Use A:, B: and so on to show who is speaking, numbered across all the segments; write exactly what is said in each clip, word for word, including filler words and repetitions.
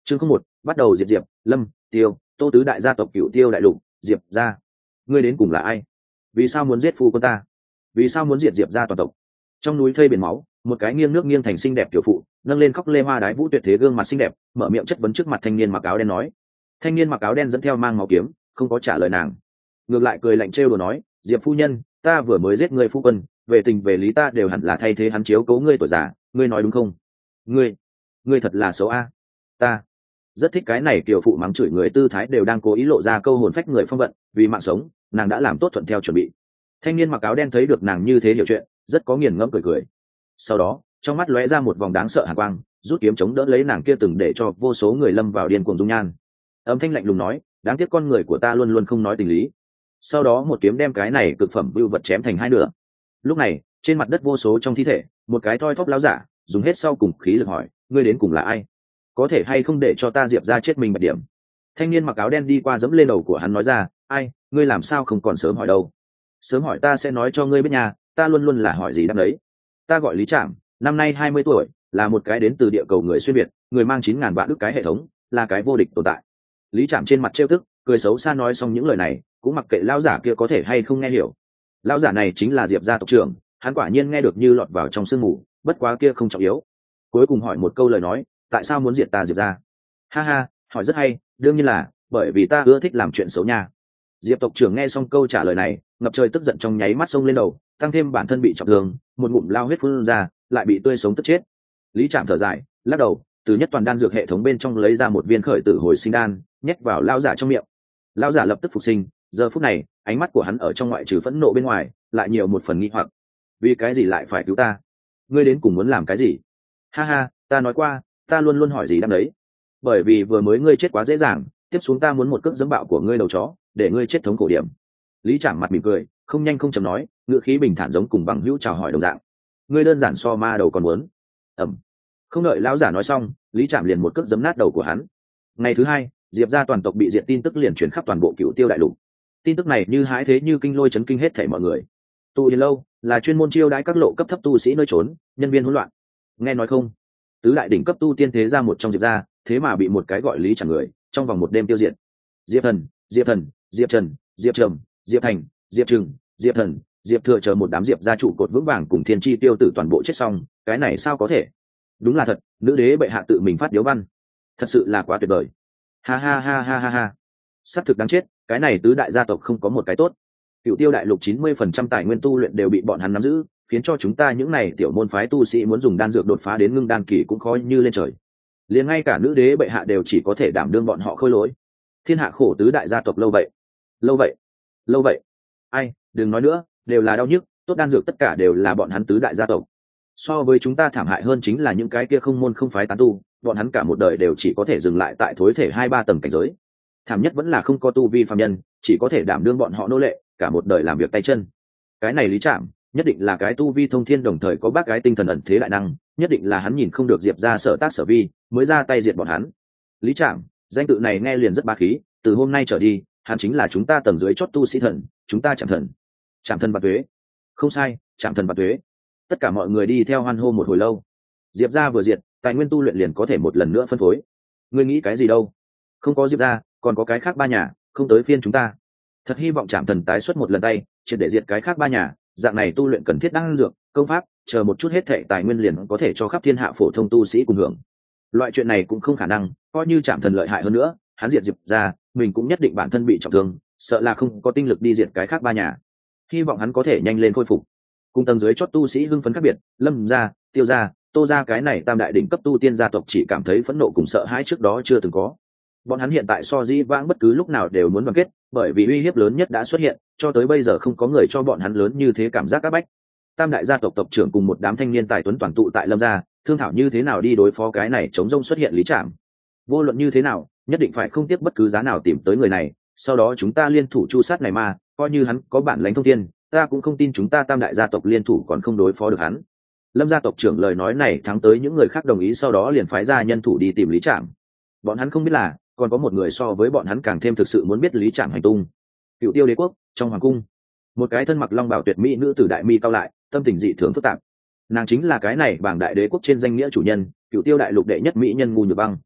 A: chương không một bắt đầu diệt diệp lâm tiêu tô tứ đại gia tộc cựu tiêu đại lục diệp gia. Ngươi đến cùng là ai? Vì sao muốn giết phu quân ta? Vì sao muốn diệt diệp gia toàn tộc? Trong núi thây biển máu, một cái nghiêng nước nghiêng thành xinh đẹp tiểu phụ nâng lên khóc lê hoa đái vũ tuyệt thế gương mặt xinh đẹp, mở miệng chất vấn trước mặt thanh niên mặc áo đen nói. Thanh niên mặc áo đen dẫn theo mang máu kiếm, không có trả lời nàng, ngược lại cười lạnh trêu đùa nói, diệp phu nhân, ta vừa mới giết người phu quân, về tình về lý ta đều hẳn là thay thế hắn chiếu cố ngươi tuổi già, ngươi nói đúng không? Ngươi, ngươi thật là xấu a. Ta rất thích cái này tiểu phụ mắng chửi người tư thái đều đang cố ý lộ ra câu hồn phách người phong vận, vì mạng sống, nàng đã làm tốt thuận theo chuẩn bị. Thanh niên mặc áo đen thấy được nàng như thế hiểu chuyện, rất có nghiền ngẫm cười cười. Sau đó, trong mắt lóe ra một vòng đáng sợ hàn quang, rút kiếm chống đỡ lấy nàng kia từng để cho vô số người lâm vào điên cuồng dung nhan. Âm thanh lạnh lùng nói, đáng tiếc con người của ta luôn luôn không nói tình lý. Sau đó một kiếm đem cái này cực phẩm vưu vật chém thành hai nửa. Lúc này, trên mặt đất vô số trong thi thể, một cái thoi thóp láo giả dùng hết sau cùng khí lực hỏi, ngươi đến cùng là ai? Có thể hay không để cho ta diệp ra chết mình bạch điểm? Thanh niên mặc áo đen đi qua dẫm lên đầu của hắn nói ra, ai, ngươi làm sao không còn sớm hỏi đâu? Sớm hỏi ta sẽ nói cho ngươi biết nhà, ta luôn luôn là hỏi gì đáp đấy. Ta gọi Lý Trạm, năm nay hai mươi tuổi, là một cái đến từ địa cầu người xuyên việt, người mang chín ngàn vạn ức cái hệ thống, là cái vô địch tồn tại. Lý Trạm trên mặt trêu tức, cười xấu xa nói xong những lời này, cũng mặc kệ lão giả kia có thể hay không nghe hiểu. Lão giả này chính là Diệp gia tộc trưởng, hắn quả nhiên nghe được như lọt vào trong sương mù, bất quá kia không trọng yếu. Cuối cùng hỏi một câu lời nói, tại sao muốn diệt ta Diệp gia? Ha ha, hỏi rất hay, đương nhiên là bởi vì ta ưa thích làm chuyện xấu nha. Diệp tộc trưởng nghe xong câu trả lời này, ngập trời tức giận trong nháy mắt xông lên đầu, tăng thêm bản thân bị trọng thương, một ngụm lao huyết phun ra, lại bị tươi sống tức chết. Lý Trạm thở dài, lắc đầu, từ nhất toàn đan dược hệ thống bên trong lấy ra một viên khởi tử hồi sinh đan, nhét vào lão giả trong miệng. Lão giả lập tức phục sinh, giờ phút này, ánh mắt của hắn ở trong ngoại trừ phẫn nộ bên ngoài, lại nhiều một phần nghi hoặc. Vì cái gì lại phải cứu ta? Ngươi đến cùng muốn làm cái gì? Ha ha, ta nói qua, ta luôn luôn hỏi gì đám đấy. Bởi vì vừa mới ngươi chết quá dễ dàng, tiếp xuống ta muốn một cước giẫm bạo của ngươi đầu chó, để ngươi chết thống cổ điểm. Lý Trạm mặt mỉm cười, không nhanh không chậm nói, ngữ khí bình thản giống cùng bằng hữu chào hỏi đồng dạng. Ngươi đơn giản so ma đầu còn muốn. Ẩm. Không đợi lão giả nói xong, Lý Trạm liền một cước giẫm nát đầu của hắn. Ngày thứ hai, Diệp gia toàn tộc bị diệt tin tức liền truyền khắp toàn bộ Cửu Tiêu đại lục. Tin tức này như hãi thế như kinh lôi chấn kinh hết thảy mọi người. Tu Điền lâu là chuyên môn chiêu đãi các lộ cấp thấp tu sĩ nơi trốn, nhân viên hỗn loạn. Nghe nói không? Tứ đại đỉnh cấp tu tiên thế gia một trong Diệp gia, thế mà bị một cái gọi Lý chẳng người, trong vòng một đêm tiêu diệt. Diệp Thần, Diệp Thần, Diệp Trần, Diệp Trầm, Diệp Thành, Diệp Trừng, Diệp Thần, Diệp Thừa chờ một đám Diệp gia trụ cột vững vàng cùng thiên chi tiêu tử toàn bộ chết xong, cái này sao có thể? Đúng là thật, nữ đế bệ hạ tự mình phát điếu văn, thật sự là quá tuyệt vời. Ha ha ha ha ha ha. Sắp thực đáng chết, cái này tứ đại gia tộc không có một cái tốt. Cửu Tiêu đại lục chín mươi phần trăm tài nguyên tu luyện đều bị bọn hắn nắm giữ, khiến cho chúng ta những này tiểu môn phái tu sĩ muốn dùng đan dược đột phá đến ngưng đan kỳ cũng khó như lên trời. Liền ngay cả nữ đế bệ hạ đều chỉ có thể đảm đương bọn họ khôi lỗi. Thiên hạ khổ tứ đại gia tộc lâu vậy, lâu vậy, lâu vậy. Ai, đừng nói nữa, đều là đau nhức, tốt đan dược tất cả đều là bọn hắn tứ đại gia tộc. So với chúng ta thảm hại hơn chính là những cái kia không môn không phái tán tu, bọn hắn cả một đời đều chỉ có thể dừng lại tại thối thể hai ba tầng cảnh giới. Thảm nhất vẫn là không có tu vi phàm nhân, chỉ có thể đảm đương bọn họ nô lệ, cả một đời làm việc tay chân. Cái này Lý Trạm, nhất định là cái tu vi thông thiên đồng thời có bác gái tinh thần ẩn thế đại năng, nhất định là hắn nhìn không được Diệp ra sở tác sở vi, mới ra tay diệt bọn hắn. Lý Trạm, danh tự này nghe liền rất bá khí, từ hôm nay trở đi, hắn chính là chúng ta tầng dưới chót tu sĩ thần, chúng ta Trạm thần. Trạm thần bạt tuế. Không sai, Trạm thần bạt tuế. Tất cả mọi người đi theo hoan hô một hồi lâu. Diệp ra vừa diệt, tài nguyên tu luyện liền có thể một lần nữa phân phối. Ngươi nghĩ cái gì đâu? Không có Diệp ra, còn có cái khác ba nhà, không tới phiên chúng ta. Thật hy vọng Trạm thần tái xuất một lần tay, triệt để diệt cái khác ba nhà, dạng này tu luyện cần thiết đan dược, công pháp, chờ một chút hết thệ tài nguyên liền có thể cho khắp thiên hạ phổ thông tu sĩ cùng hưởng. Loại chuyện này cũng không khả năng, coi như Trạm thần lợi hại hơn nữa, hắn diệt Diệp ra, mình cũng nhất định bản thân bị trọng thương, sợ là không có tinh lực đi diệt cái khác ba nhà. Hy vọng hắn có thể nhanh lên khôi phục. Cùng tầng dưới chót tu sĩ hưng phấn khác biệt, Lâm gia, Tiêu gia, Tô gia cái này tam đại đỉnh cấp tu tiên gia tộc chỉ cảm thấy phẫn nộ cùng sợ hãi trước đó chưa từng có. Bọn hắn hiện tại so dĩ vãng bất cứ lúc nào đều muốn đoàn kết, bởi vì uy hiếp lớn nhất đã xuất hiện, cho tới bây giờ không có người cho bọn hắn lớn như thế cảm giác áp bách. Tam đại gia tộc tộc trưởng cùng một đám thanh niên tài tuấn toàn tụ tại Lâm gia, thương thảo như thế nào đi đối phó cái này chống rông xuất hiện Lý Trạm. Vô luận như thế nào, nhất định phải không tiếc bất cứ giá nào tìm tới người này, sau đó chúng ta liên thủ chu sát này mà, coi như hắn có bản lãnh thông thiên, ta cũng không tin chúng ta tam đại gia tộc liên thủ còn không đối phó được hắn. Lâm gia tộc trưởng lời nói này thắng tới những người khác đồng ý, sau đó liền phái ra nhân thủ đi tìm Lý Trạm. Bọn hắn không biết là còn có một người so với bọn hắn càng thêm thực sự muốn biết Lý Trạm hành tung. Cựu Tiêu đế quốc, trong hoàng cung, một cái thân mặc long bào tuyệt mỹ nữ tử đại mi cao lại, tâm tình dị thường phức tạp. Nàng chính là cái này bảng đại đế quốc trên danh nghĩa chủ nhân, Cựu Tiêu đại lục đệ nhất mỹ nhân Ngu Nhược Băng.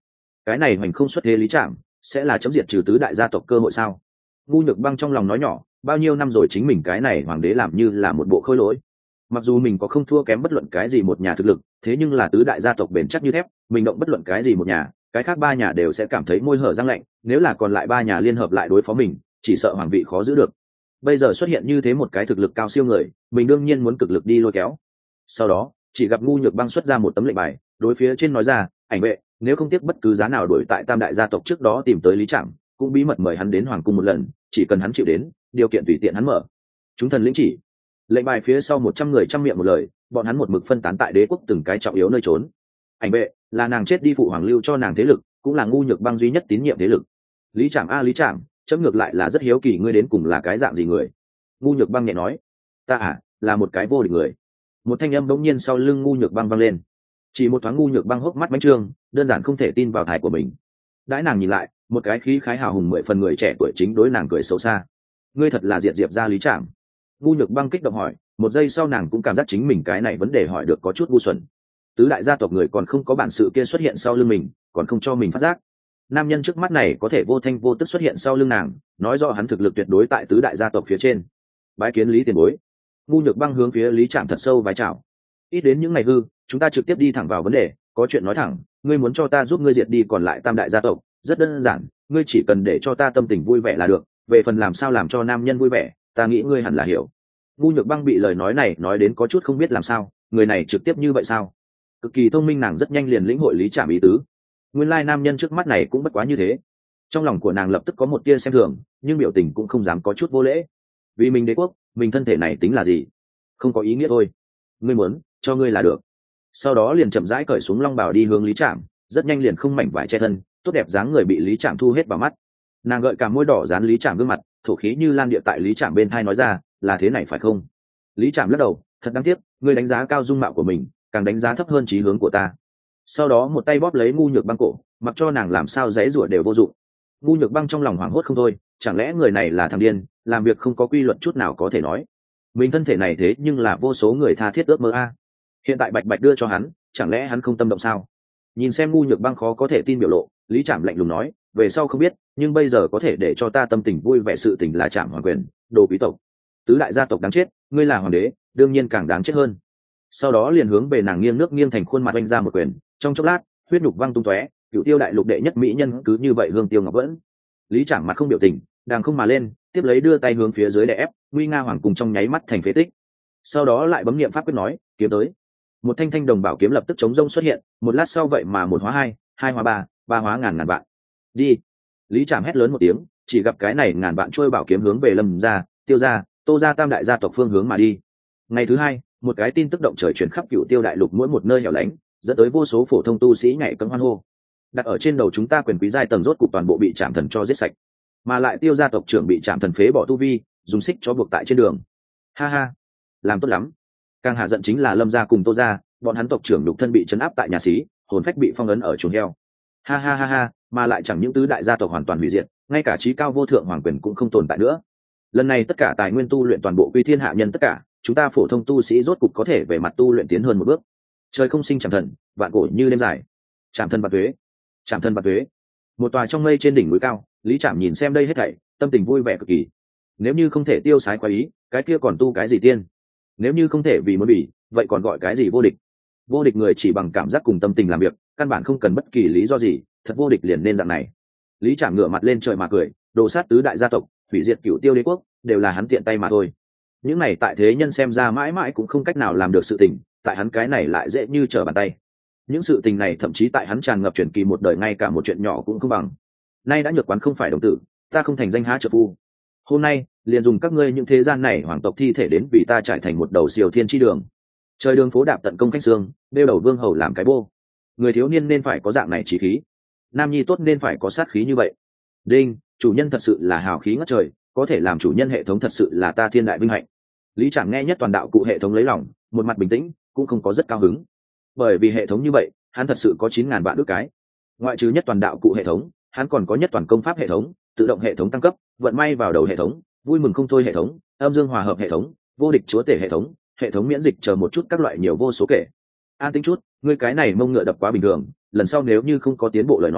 A: cái này hoành không xuất thế lý trạm sẽ là chấm diệt trừ tứ đại gia tộc cơ hội sao? Ngu Nhược Băng trong lòng nói nhỏ, bao nhiêu năm rồi chính mình cái này hoàng đế làm như là một bộ khôi lỗi. Mặc dù mình có không thua kém bất luận cái gì một nhà thực lực, thế nhưng là tứ đại gia tộc bền chắc như thép, mình động bất luận cái gì một nhà, cái khác ba nhà đều sẽ cảm thấy môi hở răng lạnh, nếu là còn lại ba nhà liên hợp lại đối phó mình, chỉ sợ hoàng vị khó giữ được. Bây giờ xuất hiện như thế một cái thực lực cao siêu người, mình đương nhiên muốn cực lực đi lôi kéo. Sau đó, chỉ gặp Ngu Nhược Băng xuất ra một tấm lệnh bài, đối phía trên nói ra, ảnh vệ, nếu không tiếc bất cứ giá nào đuổi tại tam đại gia tộc trước đó tìm tới Lý Trạm, cũng bí mật mời hắn đến hoàng cung một lần, chỉ cần hắn chịu đến, điều kiện tùy tiện hắn mở. Chúng thần lĩnh chỉ. Lệnh bài phía sau một trăm người trăm miệng một lời, bọn hắn một mực phân tán tại đế quốc từng cái trọng yếu nơi trốn. Ảnh vệ là nàng chết đi phụ hoàng lưu cho nàng thế lực, cũng là Ngu Nhược Băng duy nhất tín nhiệm thế lực. Lý Trạm a Lý Trạm, chấm ngược lại là rất hiếu kỳ ngươi đến cùng là cái dạng gì người. Ngu Nhược Băng nhẹ nói, ta à là một cái vô địch người. Một thanh âm bỗng nhiên sau lưng Ngu Nhược Băng vang lên. Chỉ một thoáng Ngu Nhược Băng hốc mắt bánh trương, đơn giản không thể tin vào thai của mình. Đãi nàng nhìn lại, một cái khí khái hào hùng mười phần người trẻ tuổi chính đối nàng cười xấu xa. Ngươi thật là diệt diệp ra Lý Trạm. Ngu Nhược Băng kích động hỏi, một giây sau nàng cũng cảm giác chính mình cái này vấn đề hỏi được có chút ngu xuẩn. Tứ đại gia tộc người còn không có bản sự kia xuất hiện sau lưng mình, còn không cho mình phát giác. Nam nhân trước mắt này có thể vô thanh vô tức xuất hiện sau lưng nàng, nói rõ hắn thực lực tuyệt đối tại tứ đại gia tộc phía trên. Bái kiến Lý tiền bối. Ngu Nhược Băng hướng phía Lý Trạm thật sâu vái chào. Ít đến những ngày hư, chúng ta trực tiếp đi thẳng vào vấn đề, có chuyện nói thẳng, ngươi muốn cho ta giúp ngươi diệt đi còn lại tam đại gia tộc, rất đơn giản, ngươi chỉ cần để cho ta tâm tình vui vẻ là được, về phần làm sao làm cho nam nhân vui vẻ, ta nghĩ ngươi hẳn là hiểu. Ngu Nhược Băng bị lời nói này nói đến có chút không biết làm sao, người này trực tiếp như vậy sao? Cực kỳ thông minh, nàng rất nhanh liền lĩnh hội Lý Trạm ý tứ. Nguyên lai nam nhân trước mắt này cũng bất quá như thế. Trong lòng của nàng lập tức có một tia xem thường, nhưng biểu tình cũng không dám có chút vô lễ. Vì mình đế quốc, mình thân thể này tính là gì? Không có ý nghĩa thôi. Ngươi muốn, cho ngươi là được. Sau đó liền chậm rãi cởi xuống long bào đi hướng Lý Trạm, rất nhanh liền không mảnh vải che thân, tốt đẹp dáng người bị Lý Trạm thu hết vào mắt. Nàng gợi cả môi đỏ dán Lý Trạm gương mặt, thổ khí như lan địa tại Lý Trạm bên thai nói ra, là thế này phải không? Lý Trạm lắc đầu, thật đáng tiếc, ngươi đánh giá cao dung mạo của mình, càng đánh giá thấp hơn chí hướng của ta. Sau đó một tay bóp lấy Ngu Nhược Băng cổ, mặc cho nàng làm sao giãy giụa đều vô dụng. Ngu Nhược Băng trong lòng hoảng hốt không thôi, chẳng lẽ người này là thằng điên, làm việc không có quy luật chút nào có thể nói. Mình thân thể này thế nhưng là vô số người tha thiết ước mơ a. Hiện tại bạch bạch đưa cho hắn, chẳng lẽ hắn không tâm động sao? Nhìn xem Ngu Nhược Băng khó có thể tin biểu lộ, Lý Trạm lạnh lùng nói, về sau không biết, nhưng bây giờ có thể để cho ta tâm tình vui vẻ sự tình là Trạm hoàng quyền, đồ quý tộc. Tứ đại gia tộc đáng chết, ngươi là hoàng đế, đương nhiên càng đáng chết hơn. Sau đó liền hướng về nàng nghiêng nước nghiêng thành khuôn mặt oanh ra một quyền, trong chốc lát, huyết nhục văng tung tóe, Cửu Tiêu đại lục đệ nhất mỹ nhân cứ như vậy hương tiêu ngọc vẫn. Lý Trạm mặt không biểu tình, đang không mà lên, tiếp lấy đưa tay hướng phía dưới đè ép, nguy nga hoàng cùng trong nháy mắt thành phế tích. Sau đó lại bấm niệm pháp quyết nói, kiếm tới. Một thanh thanh đồng bảo kiếm lập tức chống rông xuất hiện, một lát sau vậy mà một hóa hai, hai hóa ba, ba hóa ngàn ngàn vạn. Đi. Lý Trạm hét lớn một tiếng, chỉ gặp cái này ngàn vạn trôi bảo kiếm hướng về Lâm gia, Tiêu gia, Tô gia tam đại gia tộc phương hướng mà đi. Ngày thứ hai, một cái tin tức động trời chuyển khắp Cửu Tiêu đại lục mỗi một nơi hẻo lánh, dẫn tới vô số phổ thông tu sĩ nhảy cẫng hoan hô. Đặt ở trên đầu chúng ta quyền quý giai tầng rốt cục toàn bộ bị Trạm thần cho giết sạch, mà lại Tiêu gia tộc trưởng bị Trạm thần phế bỏ tu vi, dùng xích cho buộc tại trên đường. Ha ha, làm tốt lắm. Càng hạ giận chính là Lâm gia cùng Tô gia, bọn hắn tộc trưởng lục thân bị trấn áp tại nhà xí, hồn phách bị phong ấn ở chuồng heo. Ha ha ha ha, mà lại chẳng những tứ đại gia tộc hoàn toàn hủy diệt, ngay cả chí cao vô thượng hoàng quyền cũng không tồn tại nữa. Lần này tất cả tài nguyên tu luyện toàn bộ quy thiên hạ nhân tất cả, chúng ta phổ thông tu sĩ rốt cục có thể về mặt tu luyện tiến hơn một bước. Trời không sinh Trạm thần, vạn cổ như đêm dài. Trạm thần bạt tuế, Trạm thần bạt tuế. Một tòa trong mây trên đỉnh núi cao, Lý Trạm nhìn xem đây hết thảy, tâm tình vui vẻ cực kỳ. Nếu như không thể tiêu sái quá ý, cái kia còn tu cái gì tiên? Nếu như không thể vì muốn bỉ, vậy còn gọi cái gì vô địch? Vô địch người chỉ bằng cảm giác cùng tâm tình làm việc, căn bản không cần bất kỳ lý do gì, thật vô địch liền nên dạng này. Lý Trạm ngửa mặt lên trời mà cười, đồ sát tứ đại gia tộc, hủy diệt Cửu Tiêu đế quốc, đều là hắn tiện tay mà thôi. Những này tại thế nhân xem ra mãi mãi cũng không cách nào làm được sự tình, tại hắn cái này lại dễ như trở bàn tay. Những sự tình này thậm chí tại hắn tràn ngập truyền kỳ một đời ngay cả một chuyện nhỏ cũng không bằng. Nay đã nhược quán không phải đồng tử, ta không thành danh há trợ phu. Hôm nay liền dùng các ngươi những thế gian này hoàng tộc thi thể đến vì ta trải thành một đầu siêu thiên chi đường. Trời đường phố đạp tận công khách xương, đeo đầu vương hầu làm cái bô. Người thiếu niên nên phải có dạng này chí khí, nam nhi tốt nên phải có sát khí như vậy. Đinh, chủ nhân thật sự là hào khí ngất trời, có thể làm chủ nhân hệ thống thật sự là ta thiên đại vinh hạnh. Lý Trạm nghe nhất toàn đạo cụ hệ thống lấy lòng, một mặt bình tĩnh, cũng không có rất cao hứng. Bởi vì hệ thống như vậy, hắn thật sự có chín ngàn vạn ước cái. Ngoại trừ nhất toàn đạo cụ hệ thống, hắn còn có nhất toàn công pháp hệ thống, tự động hệ thống tăng cấp, vận may vào đầu hệ thống, vui mừng không thôi hệ thống, âm dương hòa hợp hệ thống, vô địch chúa tể hệ thống, hệ thống miễn dịch chờ một chút các loại nhiều vô số kể. An tính chút, ngươi cái này mông ngựa đập quá bình thường, lần sau nếu như không có tiến bộ lời nói,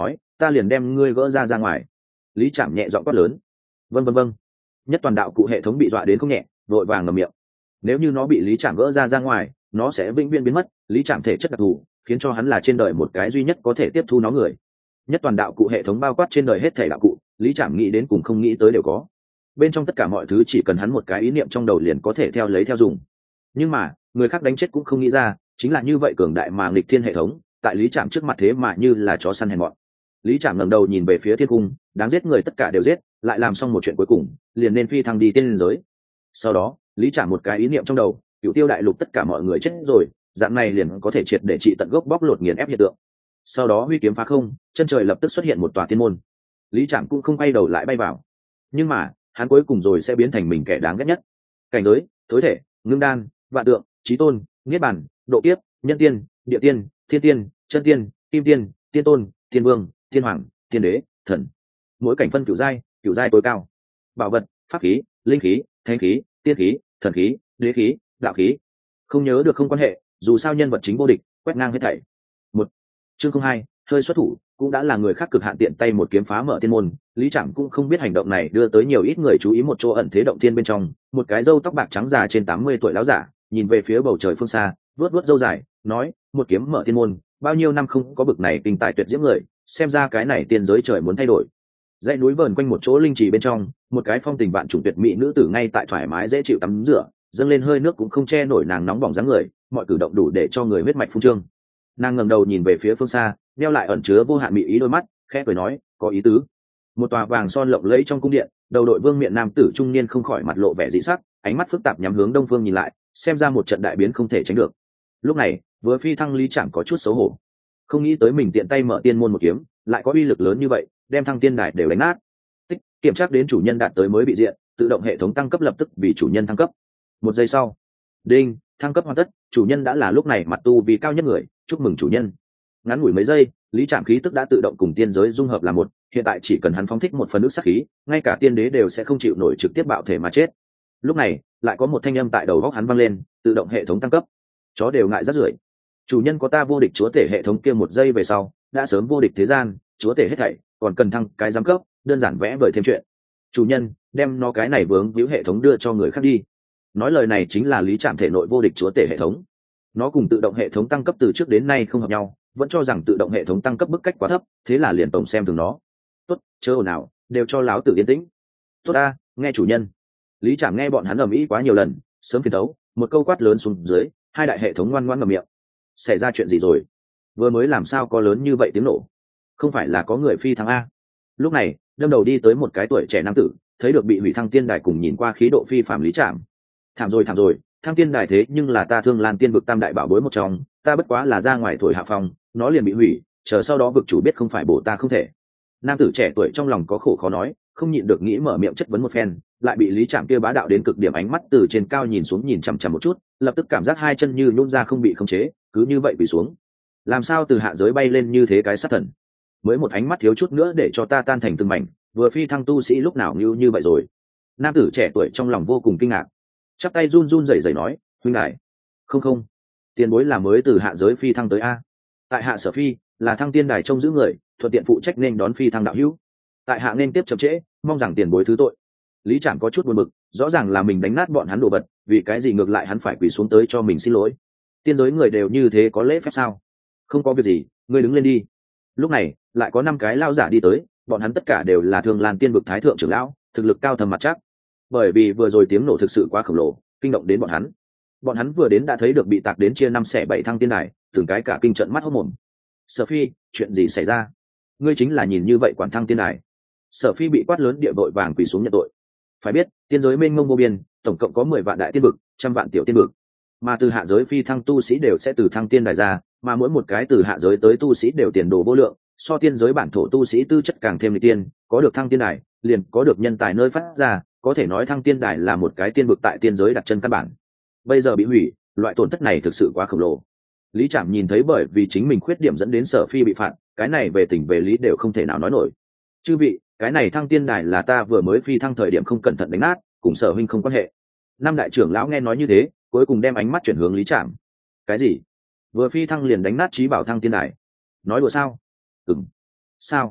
A: ta liền đem ngươi gỡ ra ra ngoài. Lý Trạm nhẹ giọng quát lớn. Vâng vâng vâng. Nhất toàn đạo cụ hệ thống bị dọa đến không nhẹ, vội vàng ngậm miệng. Nếu như nó bị Lý Trạm gỡ ra ra ngoài, nó sẽ vĩnh viễn biến mất. Lý Trạm thể chất đặc thù khiến cho hắn là trên đời một cái duy nhất có thể tiếp thu nó người. Nhất toàn đạo cụ hệ thống bao quát trên đời hết thảy đạo cụ, Lý Trạm nghĩ đến cùng không nghĩ tới đều có. Bên trong tất cả mọi thứ chỉ cần hắn một cái ý niệm trong đầu liền có thể theo lấy theo dùng. Nhưng mà người khác đánh chết cũng không nghĩ ra, chính là như vậy cường đại mà nghịch thiên hệ thống, tại Lý Trạm trước mặt thế mà như là chó săn hèn mọn. Lý Trạm ngẩng đầu nhìn về phía thiên cung, đáng giết người tất cả đều giết, lại làm xong một chuyện cuối cùng, liền nên phi thăng đi tiên giới. Sau đó, Lý Trạm một cái ý niệm trong đầu, Cửu Tiêu đại lục tất cả mọi người chết rồi, dạng này liền có thể triệt để trị tận gốc bóc lột nghiền ép hiện tượng. Sau đó huy kiếm phá không, chân trời lập tức xuất hiện một tòa tiên môn. Lý Trạm cũng không quay đầu lại bay vào. Nhưng mà, hắn cuối cùng rồi sẽ biến thành mình kẻ đáng ghét nhất. Cảnh giới, tối thể, ngưng đan, vạn tượng, chí tôn, niết bàn, độ kiếp, nhân tiên, địa tiên, thiên tiên, chân tiên, kim tiên, tiên tôn, tiên vương, tiên hoàng, tiên đế, thần. Mỗi cảnh phân cửu giai, cửu giai tối cao. Bảo vật, pháp khí, linh khí, thánh khí, tiên khí, thần khí, đế khí, đạo khí. Không nhớ được không quan hệ, dù sao nhân vật chính vô địch, quét ngang hết thảy. Một chương không hai, hơi xuất thủ, cũng đã là người khác cực hạn tiện tay một kiếm phá mở tiên môn. Lý Trạm cũng không biết hành động này đưa tới nhiều ít người chú ý một chỗ ẩn thế động thiên bên trong, một cái râu tóc bạc trắng già trên tám mươi tuổi lão giả, nhìn về phía bầu trời phương xa, vuốt vuốt râu dài, nói, một kiếm mở tiên môn, bao nhiêu năm không có bực này kinh tài tuyệt diễm người, xem ra cái này tiên giới trời muốn thay đổi. Dãy núi vờn quanh một chỗ linh trì bên trong, một cái phong tình vạn trùng tuyệt mỹ nữ tử ngay tại thoải mái dễ chịu tắm rửa, dâng lên hơi nước cũng không che nổi nàng nóng bỏng dáng người, mọi cử động đủ để cho người huyết mạch phun trương. Nàng ngẩng đầu nhìn về phía phương xa, neo lại ẩn chứa vô hạn mỹ ý đôi mắt, khẽ cười nói, có ý tứ. Một tòa vàng son lộng lẫy trong cung điện, đầu đội vương miện nam tử trung niên không khỏi mặt lộ vẻ dị sắc, ánh mắt phức tạp nhắm hướng đông phương nhìn lại, xem ra một trận đại biến không thể tránh được. Lúc này, vừa phi thăng Lý Trạm có chút xấu hổ, không nghĩ tới mình tiện tay mở tiên môn một kiếm, lại có uy lực lớn như vậy, đem thăng tiên đài đều đánh nát. Tích, kiểm tra đến chủ nhân đạt tới mới bị diện, tự động hệ thống tăng cấp lập tức vì chủ nhân thăng cấp. Một giây sau, đinh, thăng cấp hoàn tất, chủ nhân đã là lúc này mặt tu vì cao nhất người, chúc mừng chủ nhân. Ngắn ngủi mấy giây, Lý Trạm khí tức đã tự động cùng tiên giới dung hợp là một, hiện tại chỉ cần hắn phóng thích một phần nước sát khí, ngay cả tiên đế đều sẽ không chịu nổi trực tiếp bạo thể mà chết. Lúc này, lại có một thanh âm tại đầu góc hắn vang lên, tự động hệ thống tăng cấp. Chó đều ngại rác rưởi. Chủ nhân có ta vô địch chúa tể hệ thống kia một giây về sau, đã sớm vô địch thế gian, chúa tể hết thảy, còn cần thăng cái giám cấp, đơn giản vẽ vời thêm chuyện. Chủ nhân, đem nó cái này vướng víu hệ thống đưa cho người khác đi. Nói lời này chính là Lý Trạm thể nội vô địch chúa tể hệ thống. Nó cùng tự động hệ thống tăng cấp từ trước đến nay không hợp nhau, vẫn cho rằng tự động hệ thống tăng cấp bức cách quá thấp, thế là liền tổng xem thường nó. Tốt, chớ ồn ào, đều cho láo tử yên tĩnh. Tốt a, nghe chủ nhân. Lý Trạm nghe bọn hắn ầm ĩ quá nhiều lần, sớm phiền đấu, một câu quát lớn xuống dưới, hai đại hệ thống ngoan ngoãn ngậm miệng. Xảy ra chuyện gì rồi? Vừa mới làm sao có lớn như vậy tiếng nổ? Không phải là có người phi thăng a? Lúc này, đâm đầu đi tới một cái tuổi trẻ nam tử, thấy được bị hủy thăng tiên đài cùng nhìn qua khí độ phi phạm Lý Trạm. Thảm rồi thảm rồi, thăng tiên đài thế nhưng là ta Thương Lan tiên vực tam đại bảo bối một trong, ta bất quá là ra ngoài thổi hạ phong, nó liền bị hủy, chờ sau đó vực chủ biết không phải bổ ta không thể. Nam tử trẻ tuổi trong lòng có khổ khó nói, không nhịn được nghĩ mở miệng chất vấn một phen, lại bị Lý Trạm kia bá đạo đến cực điểm ánh mắt từ trên cao nhìn xuống nhìn chằm chằm một chút, lập tức cảm giác hai chân như nhũn ra không bị khống chế, cứ như vậy bị xuống. Làm sao từ hạ giới bay lên như thế cái sát thần? Mới một ánh mắt thiếu chút nữa để cho ta tan thành từng mảnh, vừa phi thăng tu sĩ lúc nào như như vậy rồi? Nam tử trẻ tuổi trong lòng vô cùng kinh ngạc, chắp tay run run rẩy rẩy nói, huynh đại, không không, tiền bối là mới từ hạ giới phi thăng tới a. Tại hạ Sở Phi là thăng tiên đài trông giữ người, thuận tiện phụ trách nên đón phi thăng đạo hữu. Tại hạ nên tiếp chậm trễ, mong rằng tiền bối thứ tội. Lý Trạm có chút buồn bực, rõ ràng là mình đánh nát bọn hắn đồ vật, vì cái gì ngược lại hắn phải quỳ xuống tới cho mình xin lỗi? Tiên giới người đều như thế có lễ phép sao? Không có việc gì, ngươi đứng lên đi. Lúc này lại có năm cái lao giả đi tới, bọn hắn tất cả đều là Thương Lan tiên vực thái thượng trưởng lão, thực lực cao thầm mặt chắc. Bởi vì vừa rồi tiếng nổ thực sự quá khổng lồ, kinh động đến bọn hắn. Bọn hắn vừa đến đã thấy được bị tạc đến chia năm xẻ bảy thăng tiên đài, từng cái cả kinh trận mắt hốt mồm. Sở Phi, chuyện gì xảy ra? Ngươi chính là nhìn như vậy quản thăng tiên đài? Sở Phi bị quát lớn địa vội vàng quỳ xuống nhận tội. Phải biết, tiên giới mênh mông vô biên, tổng cộng có mười vạn đại tiên vực, trăm vạn tiểu tiên vực, mà từ hạ giới phi thăng tu sĩ đều sẽ từ thăng tiên đài ra, mà mỗi một cái từ hạ giới tới tu sĩ đều tiền đồ vô lượng, so tiên giới bản thổ tu sĩ tư chất càng thêm lịch tiên, có được thăng tiên đài, liền có được nhân tài nơi phát ra, có thể nói thăng tiên đài là một cái tiên vực tại tiên giới đặt chân căn bản. Bây giờ bị hủy, loại tổn thất này thực sự quá khổng lồ. Lý Trạm nhìn thấy bởi vì chính mình khuyết điểm dẫn đến Sở Phi bị phạt, cái này về tình về lý đều không thể nào nói nổi. Chư vị, cái này thăng tiên đài là ta vừa mới phi thăng thời điểm không cẩn thận đánh nát, cùng Sở huynh không quan hệ. Năm đại trưởng lão nghe nói như thế, cuối cùng đem ánh mắt chuyển hướng Lý Trạm. Cái gì? Vừa phi thăng liền đánh nát trí bảo thăng tiên đài? Nói đùa sao? Ừm. Sao?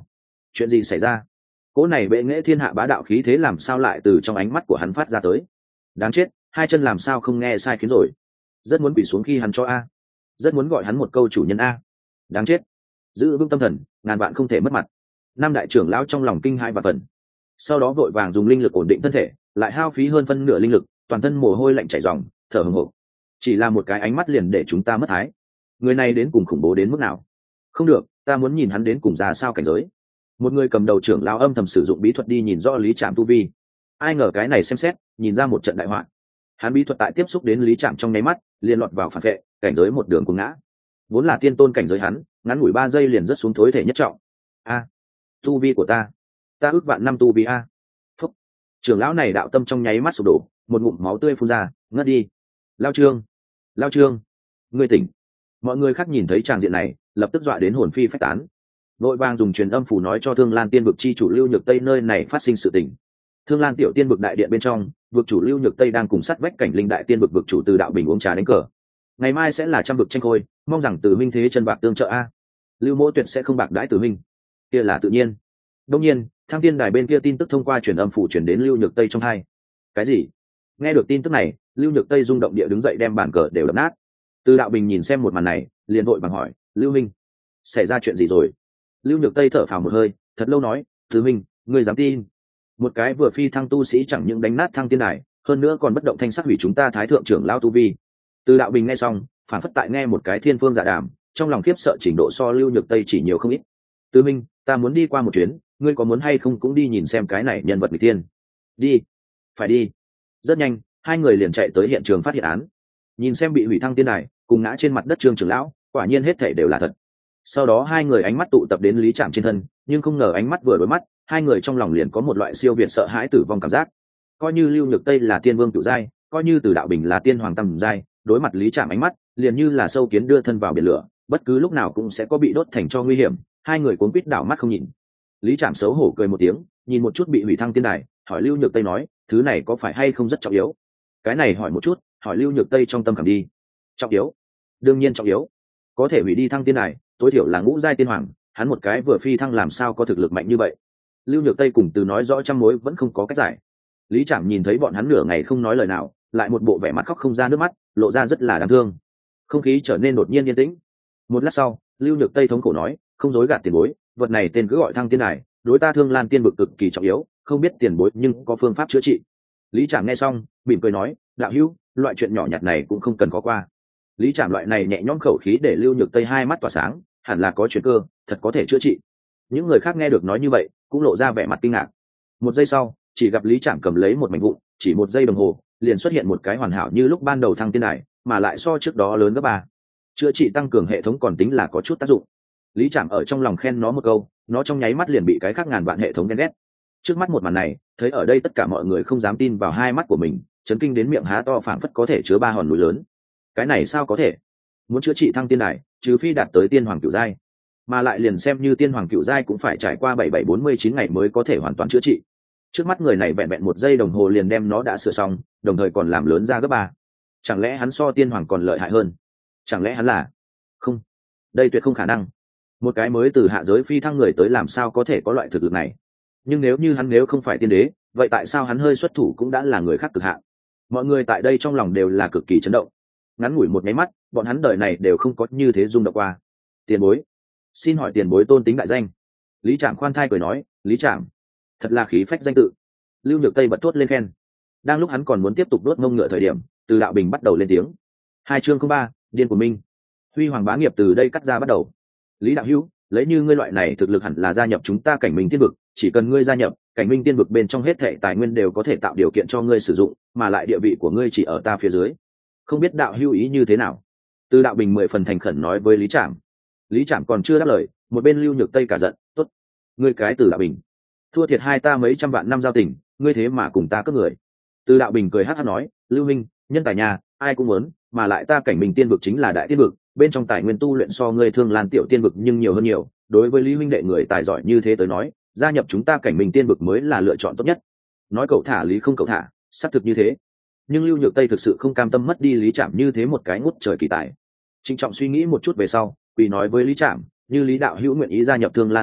A: chuyện gì xảy ra? Cỗ này bệ nghệ thiên hạ bá đạo khí thế làm sao lại từ trong ánh mắt của hắn phát ra tới? Đáng chết, hai chân làm sao không nghe sai khiến rồi? Rất muốn quỳ xuống khi hắn cho a, rất muốn gọi hắn một câu chủ nhân a. Đáng chết, giữ vững tâm thần, ngàn vạn không thể mất mặt. Năm đại trưởng lão trong lòng kinh hai và phần, sau đó vội vàng dùng linh lực ổn định thân thể, lại hao phí hơn phân nửa linh lực, toàn thân mồ hôi lạnh chảy ròng, thở hổn hển. Chỉ là một cái ánh mắt liền để chúng ta mất thái. Người này đến cùng khủng bố đến mức nào? Không được, ta muốn nhìn hắn đến cùng ra sao cảnh giới. Một người cầm đầu trưởng lão âm thầm sử dụng bí thuật đi nhìn rõ Lý Trạm tu vi. Ai ngờ cái này xem xét, nhìn ra một trận đại họa. Hắn bí thuật tại tiếp xúc đến Lý Trạm trong nháy mắt, liền lọt vào phản vệ, cảnh giới một đường cuồng ngã. Vốn là tiên tôn cảnh giới hắn, ngắn ngủi ba giây liền rất xuống thối thể nhất trọng. A, tu vi của ta, ta ước vạn năm tu vi a. Phúc. Trưởng lão này đạo tâm trong nháy mắt sụp đổ, một ngụm máu tươi phun ra, ngất đi. Lao Trương, Lao Trương, ngươi tỉnh. Mọi người khác nhìn thấy tràng diện này, lập tức dọa đến hồn phi phách tán. Vội vàng dùng truyền âm phủ nói cho Thương Lan Tiên vực chi chủ Lưu Nhược Tây nơi này phát sinh sự tình. Thương Lan tiểu tiên vực đại điện bên trong, vực chủ Lưu Nhược Tây đang cùng sát vách cảnh linh đại tiên vực vực chủ Từ Đạo Bình uống trà đánh cờ. Ngày mai sẽ là trăm vực tranh khôi, mong rằng Từ Minh thế chân bạc tương trợ a. Lưu Mỗ tuyệt sẽ không bạc đãi Từ Minh, kia là tự nhiên. Đương nhiên, Thăng Tiên đài bên kia tin tức thông qua truyền âm phủ truyền đến Lưu Nhược Tây trong hai. Cái gì? Nghe được tin tức này, Lưu Nhược Tây rung động địa đứng dậy đem bàn cờ đều đập nát. Từ Đạo Bình nhìn xem một màn này, liền vội vàng hỏi, Lưu Minh, xảy ra chuyện gì rồi? Lưu Nhược Tây thở phào một hơi, thật lâu nói, Từ Minh, ngươi dám tin? Một cái vừa phi thăng tu sĩ chẳng những đánh nát Thăng Tiên đài, hơn nữa còn bất động thanh sắc hủy chúng ta Thái thượng trưởng lao tu vi. Từ Đạo Bình nghe xong, phản phất tại nghe một cái thiên phương dạ đàm, trong lòng khiếp sợ trình độ so Lưu Nhược Tây chỉ nhiều không ít. Từ Minh, ta muốn đi qua một chuyến, ngươi có muốn hay không cũng đi nhìn xem cái này nhân vật người tiên? Đi, phải đi. Rất nhanh, hai người liền chạy tới hiện trường phát hiện án. Nhìn xem bị hủy Thăng Tiên đài, cùng ngã trên mặt đất Trương trưởng lão, quả nhiên hết thảy đều là thật. Sau đó hai người ánh mắt tụ tập đến Lý Trạm trên thân, nhưng không ngờ ánh mắt vừa đối mắt, hai người trong lòng liền có một loại siêu việt sợ hãi tử vong cảm giác. Coi như Lưu Nhược Tây là tiên vương cửu giai, coi như Từ Đạo Bình là tiên hoàng tam giai, đối mặt Lý Trạm ánh mắt, liền như là sâu kiến đưa thân vào biển lửa, bất cứ lúc nào cũng sẽ có bị đốt thành cho nguy hiểm. Hai người cuống quýt đảo mắt không nhìn. Lý Trạm xấu hổ cười một tiếng, nhìn một chút bị hủy Thăng Tiên đài, hỏi Lưu Nhược Tây nói, thứ này có phải hay không rất trọng yếu? Cái này hỏi một chút, hỏi Lưu Nhược Tây trong tâm khảm đi. Trọng yếu? Đương nhiên trọng yếu. Có thể hủy đi Thăng Tiên đài, tối thiểu là ngũ giai tiên hoàng, hắn một cái vừa phi thăng làm sao có thực lực mạnh như vậy? Lưu Nhược Tây cùng từ nói rõ trăm mối vẫn không có cách giải. Lý Trạm nhìn thấy bọn hắn nửa ngày không nói lời nào, lại một bộ vẻ mặt khóc không ra nước mắt, lộ ra rất là đáng thương. Không khí trở nên đột nhiên yên tĩnh. Một lát sau, Lưu Nhược Tây thống khổ nói, không dối gạt tiền bối, vật này tên cứ gọi Thăng Tiên đài, đối ta Thương Lan tiên vực cực kỳ trọng yếu, không biết tiền bối nhưng có phương pháp chữa trị. Lý Trạm nghe xong, mỉm cười nói, đạo hữu, loại chuyện nhỏ nhặt này cũng không cần có qua. Lý Trạm loại này nhẹ nhõm khẩu khí để Lưu Nhược Tây hai mắt tỏa sáng, hẳn là có chuyện cơ, thật có thể chữa trị. Những người khác nghe được nói như vậy, cũng lộ ra vẻ mặt kinh ngạc. Một giây sau, chỉ gặp Lý Trạm cầm lấy một mảnh vụn, chỉ một giây đồng hồ, liền xuất hiện một cái hoàn hảo như lúc ban đầu Thăng Tiên đài, mà lại so trước đó lớn gấp ba. Chữa trị tăng cường hệ thống còn tính là có chút tác dụng. Lý Trạm ở trong lòng khen nó một câu, nó trong nháy mắt liền bị cái khác ngàn vạn hệ thống ghen ghét. Trước mắt một màn này, thấy ở đây tất cả mọi người không dám tin vào hai mắt của mình, chấn kinh đến miệng há to phảng phất có thể chứa ba hòn núi lớn. Cái này sao có thể? Muốn chữa trị Thăng Tiên đài, trừ phi đạt tới tiên hoàng cửu giai, mà lại liền xem như tiên hoàng cửu giai cũng phải trải qua bảy bảy bốn mươi chín ngày mới có thể hoàn toàn chữa trị. Trước mắt người này vẹn vẹn một giây đồng hồ liền đem nó đã sửa xong, đồng thời còn làm lớn ra gấp ba. Chẳng lẽ hắn so tiên hoàng còn lợi hại hơn? Chẳng lẽ hắn là? Không, đây tuyệt không khả năng. Một cái mới từ hạ giới phi thăng người tới làm sao có thể có loại thực lực này? Nhưng nếu như hắn nếu không phải tiên đế, vậy tại sao hắn hơi xuất thủ cũng đã là người khác cực hạn? Mọi người tại đây trong lòng đều là cực kỳ chấn động. Ngắn ngủi một nháy mắt, bọn hắn đời này đều không có như thế rung động qua. Tiền bối, xin hỏi tiền bối tôn tính đại danh? Lý Trạm khoan thai cười nói, Lý Trạm, thật là khí phách danh tự. Lưu Nhược Tây bật thốt lên khen. Đang lúc hắn còn muốn tiếp tục đốt mông ngựa thời điểm, Từ Đạo Bình bắt đầu lên tiếng. Hai chương không ba, điên của Minh. Huy hoàng bá nghiệp từ đây cắt ra bắt đầu. Lý đạo hữu, lấy như ngươi loại này thực lực hẳn là gia nhập chúng ta Cảnh Minh Tiên vực, chỉ cần ngươi gia nhập, Cảnh Minh Tiên vực bên trong hết thảy tài nguyên đều có thể tạo điều kiện cho ngươi sử dụng, mà lại địa vị của ngươi chỉ ở ta phía dưới. Không biết đạo hữu ý như thế nào? Từ Đạo Bình mười phần thành khẩn nói với Lý Trạm. Lý Trạm còn chưa đáp lời, một bên Lưu Nhược Tây cả giận, tốt, ngươi cái Từ Đạo Bình, thua thiệt hai ta mấy trăm vạn năm giao tình, ngươi thế mà cùng ta cướp người. Từ Đạo Bình cười hắc hắc nói, Lưu Minh, nhân tài nhà, ai cũng muốn, mà lại ta Cảnh Minh Tiên vực chính là đại tiên vực, bên trong tài nguyên tu luyện so ngươi Thương Lan tiểu tiên vực nhưng nhiều hơn nhiều. Đối với Lý huynh đệ người tài giỏi như thế tới nói, gia nhập chúng ta Cảnh Minh Tiên vực mới là lựa chọn tốt nhất. Nói cậu thả Lý không cậu thả, xác thực như thế. Nhưng Lưu Nhược Tây thực sự không cam tâm mất đi Lý Trạm như thế một cái ngút trời kỳ tài. Trịnh trọng suy nghĩ một chút về sau, quỳ nói với Lý Trạm, như Lý đạo hữu nguyện ý gia nhập Thương Lan tiên vực,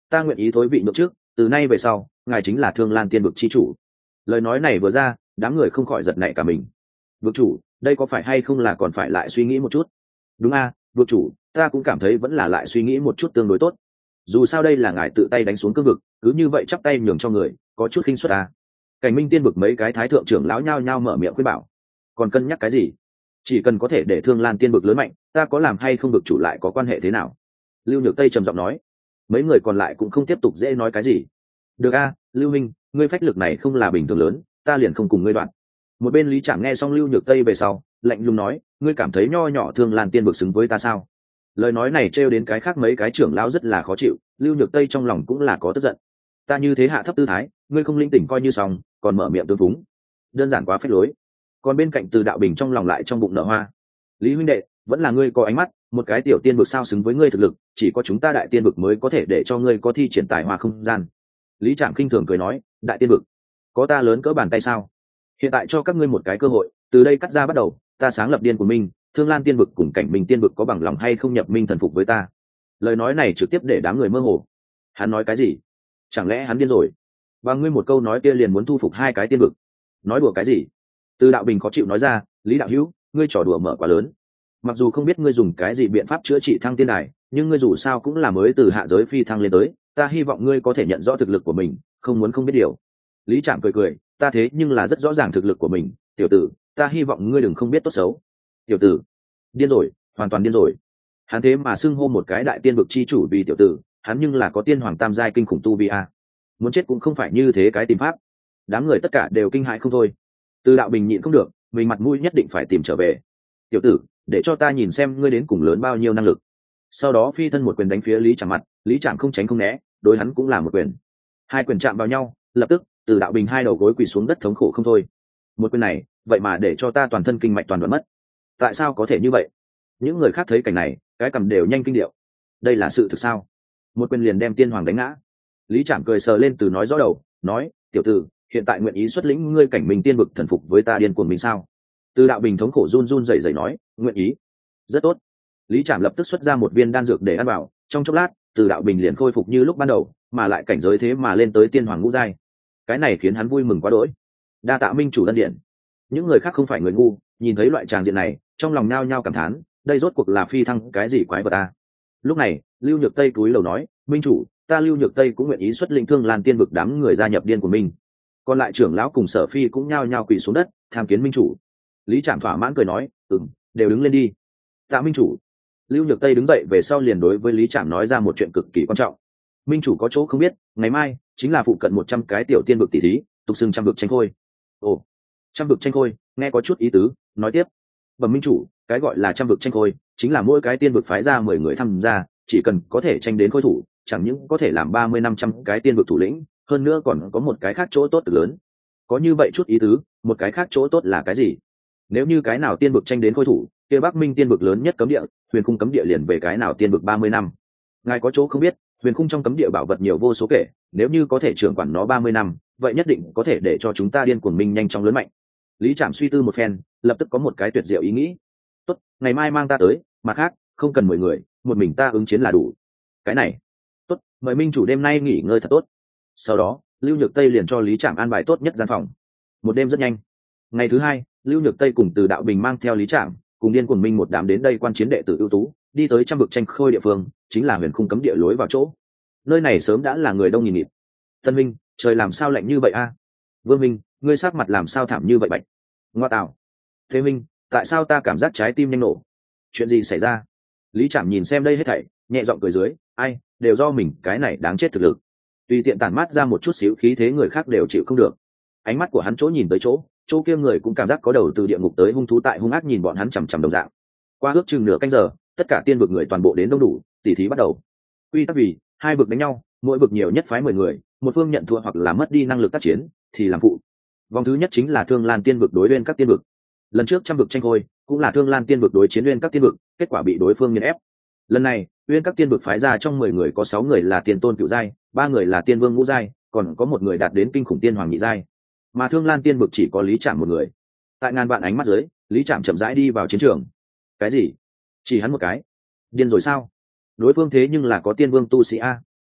A: ta nguyện ý thối vị nhượng trước, từ nay về sau ngài chính là Thương Lan tiên vực chi chủ. Lời nói này vừa ra, đám người không khỏi giật nảy cả mình. Vực chủ, đây có phải hay không là còn phải lại suy nghĩ một chút? Đúng a, vực chủ, ta cũng cảm thấy vẫn là lại suy nghĩ một chút tương đối tốt. Dù sao đây là ngài tự tay đánh xuống cương vực, cứ như vậy chắp tay nhường cho người, có chút khinh suất à. Cảnh Minh tiên vực mấy cái thái thượng trưởng lão nhao nhao mở miệng khuyên bảo. Còn cân nhắc cái gì? Chỉ cần có thể để Thương Lan tiên vực lớn mạnh, ta có làm hay không vực chủ lại có quan hệ thế nào? Lưu Nhược Tây trầm giọng nói. Mấy người còn lại cũng không tiếp tục dễ nói cái gì. Được a, Lưu Minh, ngươi phách lực này không là bình thường lớn, ta liền không cùng ngươi đoạn. Một bên Lý Trạm nghe xong Lưu Nhược Tây về sau, lạnh lùng nói, ngươi cảm thấy nho nhỏ Thương Lan tiên vực xứng với ta sao? Lời nói này trêu đến cái khác mấy cái trưởng lão rất là khó chịu, Lưu Nhược Tây trong lòng cũng là có tức giận. Ta như thế hạ thấp tư thái, ngươi không linh tỉnh coi như xong, còn mở miệng tương phúng, đơn giản quá phách lối. Còn bên cạnh Từ Đạo Bình trong lòng lại trong bụng nở hoa. Lý huynh đệ, vẫn là ngươi có ánh mắt, một cái tiểu tiên vực sao xứng với ngươi thực lực, chỉ có chúng ta đại tiên vực mới có thể để cho ngươi có thi triển tài hoa không gian. Lý Trạm khinh thường cười nói, đại tiên vực, có ta lớn cỡ bàn tay sao? Hiện tại cho các ngươi một cái cơ hội, từ đây cắt ra bắt đầu, ta sáng lập điên của mình, Thương Lan tiên vực cùng Cảnh Minh tiên vực có bằng lòng hay không nhập minh thần phục với ta? Lời nói này trực tiếp để đám người mơ hồ. Hắn nói cái gì? Chẳng lẽ hắn điên rồi? Và ngươi một câu nói kia liền muốn thu phục hai cái tiên vực? Nói đùa cái gì? Từ Đạo Bình khó chịu nói ra, Lý đạo hữu, ngươi trò đùa mở quá lớn. Mặc dù không biết ngươi dùng cái gì biện pháp chữa trị thăng tiên đài, nhưng ngươi dù sao cũng là mới từ hạ giới phi thăng lên tới, ta hy vọng ngươi có thể nhận rõ thực lực của mình, không muốn không biết điều. Lý Trạm cười cười, ta thế nhưng là rất rõ ràng thực lực của mình, tiểu tử, ta hy vọng ngươi đừng không biết tốt xấu. Tiểu tử, điên rồi, hoàn toàn điên rồi. Hắn thế mà xưng hô một cái đại tiên vực chi chủ vì tiểu tử, hắn nhưng là có tiên hoàng tam giai kinh khủng tu vi a. Muốn chết cũng không phải như thế cái tìm pháp. Đám người tất cả đều kinh hãi không thôi. Từ Đạo Bình nhịn không được, mình mặt mũi nhất định phải tìm trở về. Tiểu tử, để cho ta nhìn xem ngươi đến cùng lớn bao nhiêu năng lực. Sau đó phi thân một quyền đánh phía Lý Trạm mặt, Lý Trạm không tránh không né, đối hắn cũng là một quyền. Hai quyền chạm vào nhau, lập tức Từ Đạo Bình hai đầu gối quỳ xuống đất thống khổ không thôi. Một quyền này, vậy mà để cho ta toàn thân kinh mạch toàn đoạn mất. Tại sao có thể như vậy? Những người khác thấy cảnh này, cái cầm đều nhanh kinh điệu. Đây là sự thực sao? Một quyền liền đem tiên hoàng đánh ngã. Lý Trạm cười sờ lên từ nói rõ đầu, nói, tiểu tử, hiện tại nguyện ý xuất lĩnh ngươi Cảnh Minh tiên vực thần phục với ta điên cuồng mình sao? Từ Đạo Bình thống khổ run run rẩy rẩy nói, nguyện ý. Rất tốt. Lý Trạm lập tức xuất ra một viên đan dược để ăn vào, trong chốc lát, Từ Đạo Bình liền khôi phục như lúc ban đầu, mà lại cảnh giới thế mà lên tới tiên hoàng ngũ giai. Cái này khiến hắn vui mừng quá đỗi. Đa tạ minh chủ ân điện. Những người khác không phải người ngu, nhìn thấy loại tràng diện này, trong lòng nhao nhao cảm thán, đây rốt cuộc là phi thăng cái gì quái vật ta. Lúc này, Lưu Nhược Tây cúi đầu nói, minh chủ, ta Lưu Nhược Tây cũng nguyện ý xuất lĩnh Thương Lan tiên vực đám người gia nhập điên của mình. Còn lại trưởng lão cùng Sở Phi cũng nhao nhao quỳ xuống đất, tham kiến minh chủ. Lý Trạm thỏa mãn cười nói, ừm, đều đứng lên đi. Tạ minh chủ. Lưu Nhược Tây đứng dậy về sau liền đối với Lý Trạm nói ra một chuyện cực kỳ quan trọng. Minh chủ có chỗ không biết, ngày mai chính là phụ cận một trăm cái tiểu tiên vực tỷ thí, tục xưng trăm vực tranh khôi. Ồ, trăm vực tranh khôi, nghe có chút ý tứ, nói tiếp. Bẩm minh chủ, cái gọi là trăm vực tranh khôi, chính là mỗi cái tiên vực phái ra mười người tham gia, chỉ cần có thể tranh đến khôi thủ, chẳng những có thể làm ba mươi năm trăm cái tiên vực thủ lĩnh, hơn nữa còn có một cái khác chỗ tốt cực lớn. Có như vậy chút ý tứ, một cái khác chỗ tốt là cái gì? Nếu như cái nào tiên vực tranh đến khôi thủ, kia Bắc Minh tiên vực lớn nhất cấm địa, Huyền Khung cấm địa liền về cái nào tiên vực ba mươi năm. Ngài có chỗ không biết, Huyền Khung trong cấm địa bảo vật nhiều vô số kể, nếu như có thể trưởng quản nó ba mươi năm, vậy nhất định có thể để cho chúng ta điên cuồng minh nhanh chóng lớn mạnh. Lý Trạm suy tư một phen, lập tức có một cái tuyệt diệu ý nghĩ. Tốt, ngày mai mang ta tới, mặt khác, không cần mười người, một mình ta ứng chiến là đủ. Cái này, tốt, mời minh chủ đêm nay nghỉ ngơi thật tốt. Sau đó, Lưu Nhược Tây liền cho Lý Trạm an bài tốt nhất gian phòng. Một đêm rất nhanh. Ngày thứ hai, Lưu Nhược Tây cùng Từ Đạo Bình mang theo Lý Trạm, cùng điên cuồng minh một đám đến đây quan chiến đệ tử ưu tú, đi tới trăm vực tranh khôi địa phương, chính là Huyền Khung cấm địa lối vào chỗ. Nơi này sớm đã là người đông nghìn nghịt. Tân Minh, trời làm sao lạnh như vậy a? Vương Minh, ngươi sắc mặt làm sao thảm như vậy bạch? Ngoa tạo. Thế Minh, tại sao ta cảm giác trái tim nhanh nổ? Chuyện gì xảy ra? Lý Trạm nhìn xem đây hết thảy, nhẹ giọng cười dưới, ai, đều do mình cái này đáng chết thực lực. Tùy tiện tản mát ra một chút xíu khí thế người khác đều chịu không được. Ánh mắt của hắn chỗ nhìn tới chỗ, chỗ kia người cũng cảm giác có đầu từ địa ngục tới hung thú tại hung ác nhìn bọn hắn chằm chằm đồng dạng. Qua ước chừng nửa canh giờ, tất cả tiên vực người toàn bộ đến đông đủ, tỉ thí bắt đầu. Quy tắc vì hai vực đánh nhau, mỗi vực nhiều nhất phái mười người, một phương nhận thua hoặc là mất đi năng lực tác chiến thì làm phụ. Vòng thứ nhất chính là Thương Lan tiên vực đối lên các tiên vực. Lần trước trăm vực tranh khôi cũng là Thương Lan tiên vực đối chiến uyên các tiên vực, kết quả bị đối phương nghiền ép. Lần này, uyên các tiên vực phái ra trong mười người có sáu người là tiên tôn cửu giai, ba người là tiên vương ngũ giai, còn có một người đạt đến kinh khủng tiên hoàng nhị giai. Mà Thương Lan tiên vực chỉ có Lý Trạm một người. Tại ngàn vạn ánh mắt dưới, Lý Trạm chậm rãi đi vào chiến trường. Cái gì? Chỉ hắn một cái? Điên rồi sao? Đối phương thế nhưng là có tiên vương tu sĩ a.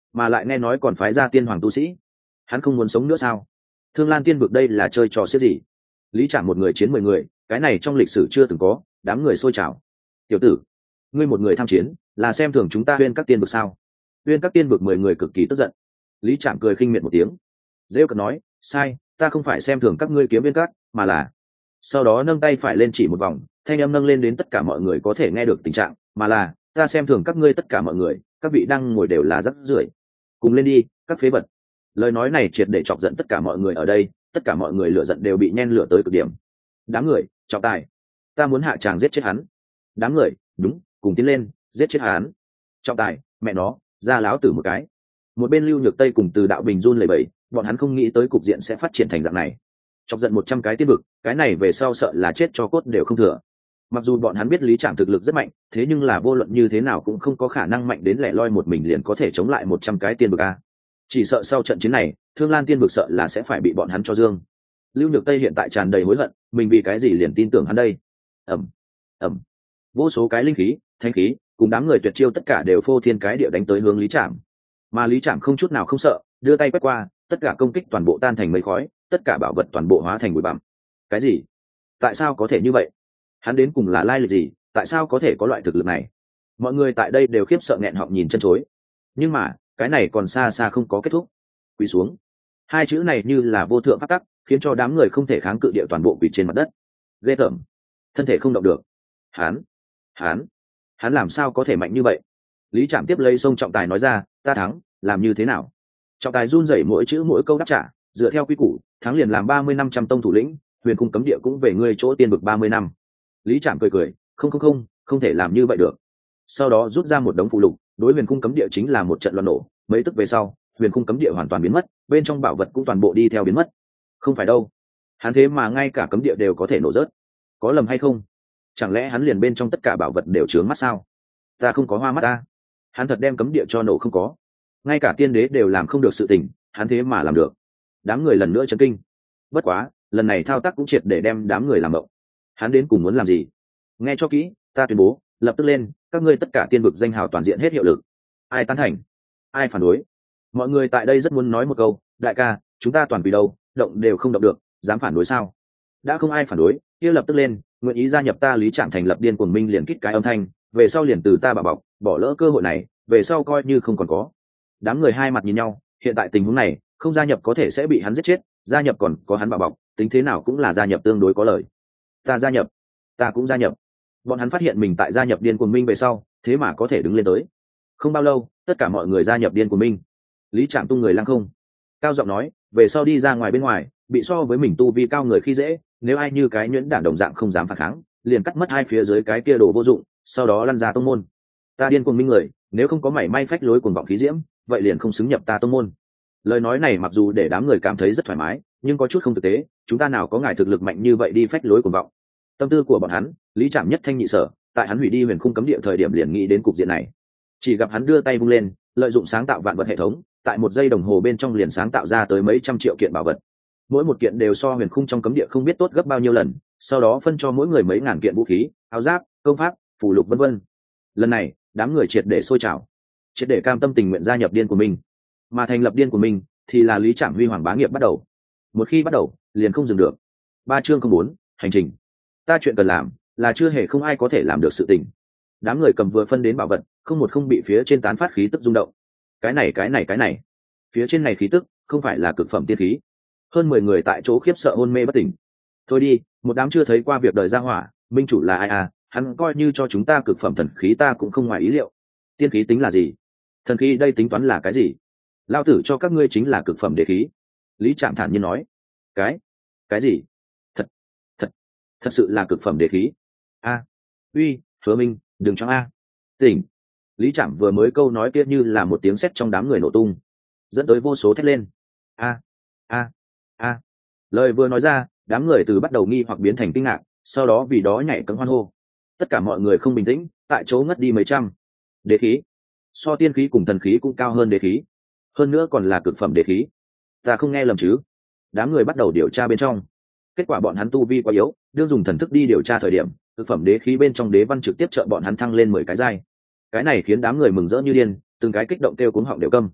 A: mà lại nghe nói còn phái ra tiên hoàng tu sĩ. Hắn không muốn sống nữa sao? Thương Lan tiên vực đây là chơi trò xiết gì? Lý Trạm một người chiến mười người, cái này trong lịch sử chưa từng có. Đám người sôi trào. Tiểu tử, ngươi một người tham chiến là xem thường chúng ta Uyên các tiên vực sao? Uyên các tiên vực mười người cực kỳ tức giận. Lý Trạm cười khinh miệt một tiếng, rêu cợt nói, sai, ta không phải xem thường các ngươi kiếm Uyên các, mà là. Sau đó nâng tay phải lên chỉ một vòng, thanh âm nâng lên đến tất cả mọi người có thể nghe được tình trạng, mà là, ta xem thường các ngươi tất cả mọi người, các vị đang ngồi đều là rác rưởi, cùng lên đi, các phế vật. Lời nói này triệt để chọc giận tất cả mọi người ở đây, tất cả mọi người lửa giận đều bị nhen lửa tới cực điểm. Đám người, trọng tài, ta muốn hạ tràng giết chết hắn. Đám người, đúng, cùng tiến lên, giết chết hắn. Trọng tài, mẹ nó, ra láo tử một cái. Một bên Lưu Nhược Tây cùng Từ Đạo Bình run lẩy bẩy, bọn hắn không nghĩ tới cục diện sẽ phát triển thành dạng này. Chọc giận một trăm cái tiên vực, cái này về sau sợ là chết cho cốt đều không thừa. Mặc dù bọn hắn biết Lý Trạm thực lực rất mạnh, thế nhưng là vô luận như thế nào cũng không có khả năng mạnh đến lẻ loi một mình liền có thể chống lại một trăm cái tiên vực a. Chỉ sợ sau trận chiến này, Thương Lan tiên vực sợ là sẽ phải bị bọn hắn cho dương. Lưu Nhược Tây hiện tại tràn đầy hối hận, mình vì cái gì liền tin tưởng hắn đây. Ầm, ầm. Vô số cái linh khí, thanh khí, cùng đám người tuyệt chiêu tất cả đều phô thiên cái địa đánh tới hướng Lý Trạm. Mà Lý Trạm không chút nào không sợ, đưa tay quét qua, tất cả công kích toàn bộ tan thành mây khói, tất cả bảo vật toàn bộ hóa thành bụi bặm. Cái gì? Tại sao có thể như vậy? Hắn đến cùng là lai lịch gì? Tại sao có thể có loại thực lực này? Mọi người tại đây đều khiếp sợ nghẹn họng nhìn chân chối. Nhưng mà, cái này còn xa xa không có kết thúc. Quỳ xuống. Hai chữ này như là vô thượng pháp tắc, khiến cho đám người không thể kháng cự địa toàn bộ quỳ trên mặt đất. Ghê tởm. Thân thể không động được. Hắn, hắn, hắn làm sao có thể mạnh như vậy? Lý Trạm tiếp lấy sông trọng tài nói ra, ta thắng, làm như thế nào? Trọng tài run rẩy mỗi chữ mỗi câu đáp trả, dựa theo quy củ, thắng liền làm ba mươi năm trăm tông thủ lĩnh, Huyền Cung cấm địa cũng về ngươi chỗ tiên vực ba mươi năm. Lý Trạm cười cười, không không không, không thể làm như vậy được. Sau đó rút ra một đống phụ lục, đối Huyền Cung cấm địa chính là một trận loạn nổ, mấy tức về sau, Huyền Cung cấm địa hoàn toàn biến mất, bên trong bảo vật cũng toàn bộ đi theo biến mất. Không phải đâu, hắn thế mà ngay cả cấm địa đều có thể nổ rớt, có lầm hay không? Chẳng lẽ hắn liền bên trong tất cả bảo vật đều chướng mắt sao? Ta không có hoa mắt ta. Hắn thật đem cấm địa cho nổ không có, ngay cả tiên đế đều làm không được sự tình, hắn thế mà làm được. Đám người lần nữa chấn kinh. Bất quá, lần này thao tác cũng triệt để đem đám người làm mộng. Hắn đến cùng muốn làm gì? Nghe cho kỹ, ta tuyên bố, lập tức lên, các ngươi tất cả tiên vực danh hào toàn diện hết hiệu lực. Ai tán thành? Ai phản đối? Mọi người tại đây rất muốn nói một câu, đại ca, chúng ta toàn vì đâu, động đều không động được, dám phản đối sao? Đã không ai phản đối, kia lập tức lên, nguyện ý gia nhập ta Lý Trạm thành lập Điên Cuồng Minh liền kít cái âm thanh, về sau liền từ ta bảo bọc, bỏ lỡ cơ hội này, về sau coi như không còn có. Đám người hai mặt nhìn nhau, hiện tại tình huống này, không gia nhập có thể sẽ bị hắn giết chết, gia nhập còn có hắn bảo bọc, tính thế nào cũng là gia nhập tương đối có lợi. Ta gia nhập, ta cũng gia nhập. Bọn hắn phát hiện mình tại gia nhập Điên Cuồng Minh về sau, thế mà có thể đứng lên tới. Không bao lâu, tất cả mọi người gia nhập Điên Cuồng Minh. Lý Trạm tung người lăng không, cao giọng nói, về sau đi ra ngoài bên ngoài, bị so với mình tu vi cao người khi dễ, nếu ai như cái nhuyễn đản đồng dạng không dám phản kháng, liền cắt mất hai phía dưới cái kia đồ vô dụng, sau đó lăn ra tông môn. Ta Điên Cuồng Minh người, nếu không có mảy may phách lối cuồng vọng khí diễm, vậy liền không xứng nhập ta tông môn. Lời nói này mặc dù để đám người cảm thấy rất thoải mái, nhưng có chút không thực tế, chúng ta nào có ngài thực lực mạnh như vậy đi phách lối cuồng vọng. Tâm tư của bọn hắn, Lý Trạm nhất thanh nhị sở, tại hắn hủy đi Huyền Khung cấm địa thời điểm liền nghĩ đến cục diện này. Chỉ gặp hắn đưa tay vung lên, lợi dụng sáng tạo vạn vật hệ thống, tại một giây đồng hồ bên trong liền sáng tạo ra tới mấy trăm triệu kiện bảo vật. Mỗi một kiện đều so Huyền Khung trong cấm địa không biết tốt gấp bao nhiêu lần, sau đó phân cho mỗi người mấy ngàn kiện vũ khí, áo giáp, công pháp, phù lục vân vân. Lần này, đám người triệt để sôi trào, triệt để cam tâm tình nguyện gia nhập Điên Cuồng Minh. Mà thành lập Điên Cuồng Minh thì là Lý Trạm huy hoàng bá nghiệp bắt đầu. Một khi bắt đầu, liền không dừng được. Ba chương không bốn, hành trình. Ta chuyện cần làm là chưa hề không ai có thể làm được sự tình. Đám người cầm vừa phân đến bảo vật, không một không bị phía trên tán phát khí tức rung động. Cái này cái này cái này, phía trên này khí tức không phải là cực phẩm tiên khí. Hơn mười người tại chỗ khiếp sợ hôn mê bất tỉnh. Thôi đi, một đám chưa thấy qua việc đời ra hỏa, minh chủ là ai à, hắn coi như cho chúng ta cực phẩm thần khí ta cũng không ngoài ý liệu. Tiên khí tính là gì? Thần khí đây tính toán là cái gì? Lao tử cho các ngươi chính là cực phẩm đế khí. Lý Trạm thản nhiên nói. Cái? Cái gì? Thật, thật, thật sự là cực phẩm đế khí. A, uy, Hứa Minh, đừng cho a. Tỉnh. Lý Trạm vừa mới câu nói kia như là một tiếng sét trong đám người nổ tung, dẫn tới vô số thét lên. A, a, a. Lời vừa nói ra, đám người từ bắt đầu nghi hoặc biến thành kinh ngạc, sau đó vì đó nhảy cẫng hoan hô. Tất cả mọi người không bình tĩnh, tại chỗ ngất đi mấy trăm. Đế khí, so tiên khí cùng thần khí cũng cao hơn đế khí, hơn nữa còn là cực phẩm đế khí. Ta không nghe lầm chứ? Đám người bắt đầu điều tra bên trong, kết quả bọn hắn tu vi quá yếu, đương dùng thần thức đi điều tra thời điểm, cực phẩm đế khí bên trong đế văn trực tiếp trợ bọn hắn thăng lên mười cái giai. Cái này khiến đám người mừng rỡ như điên, từng cái kích động kêu cuống họng đều câm.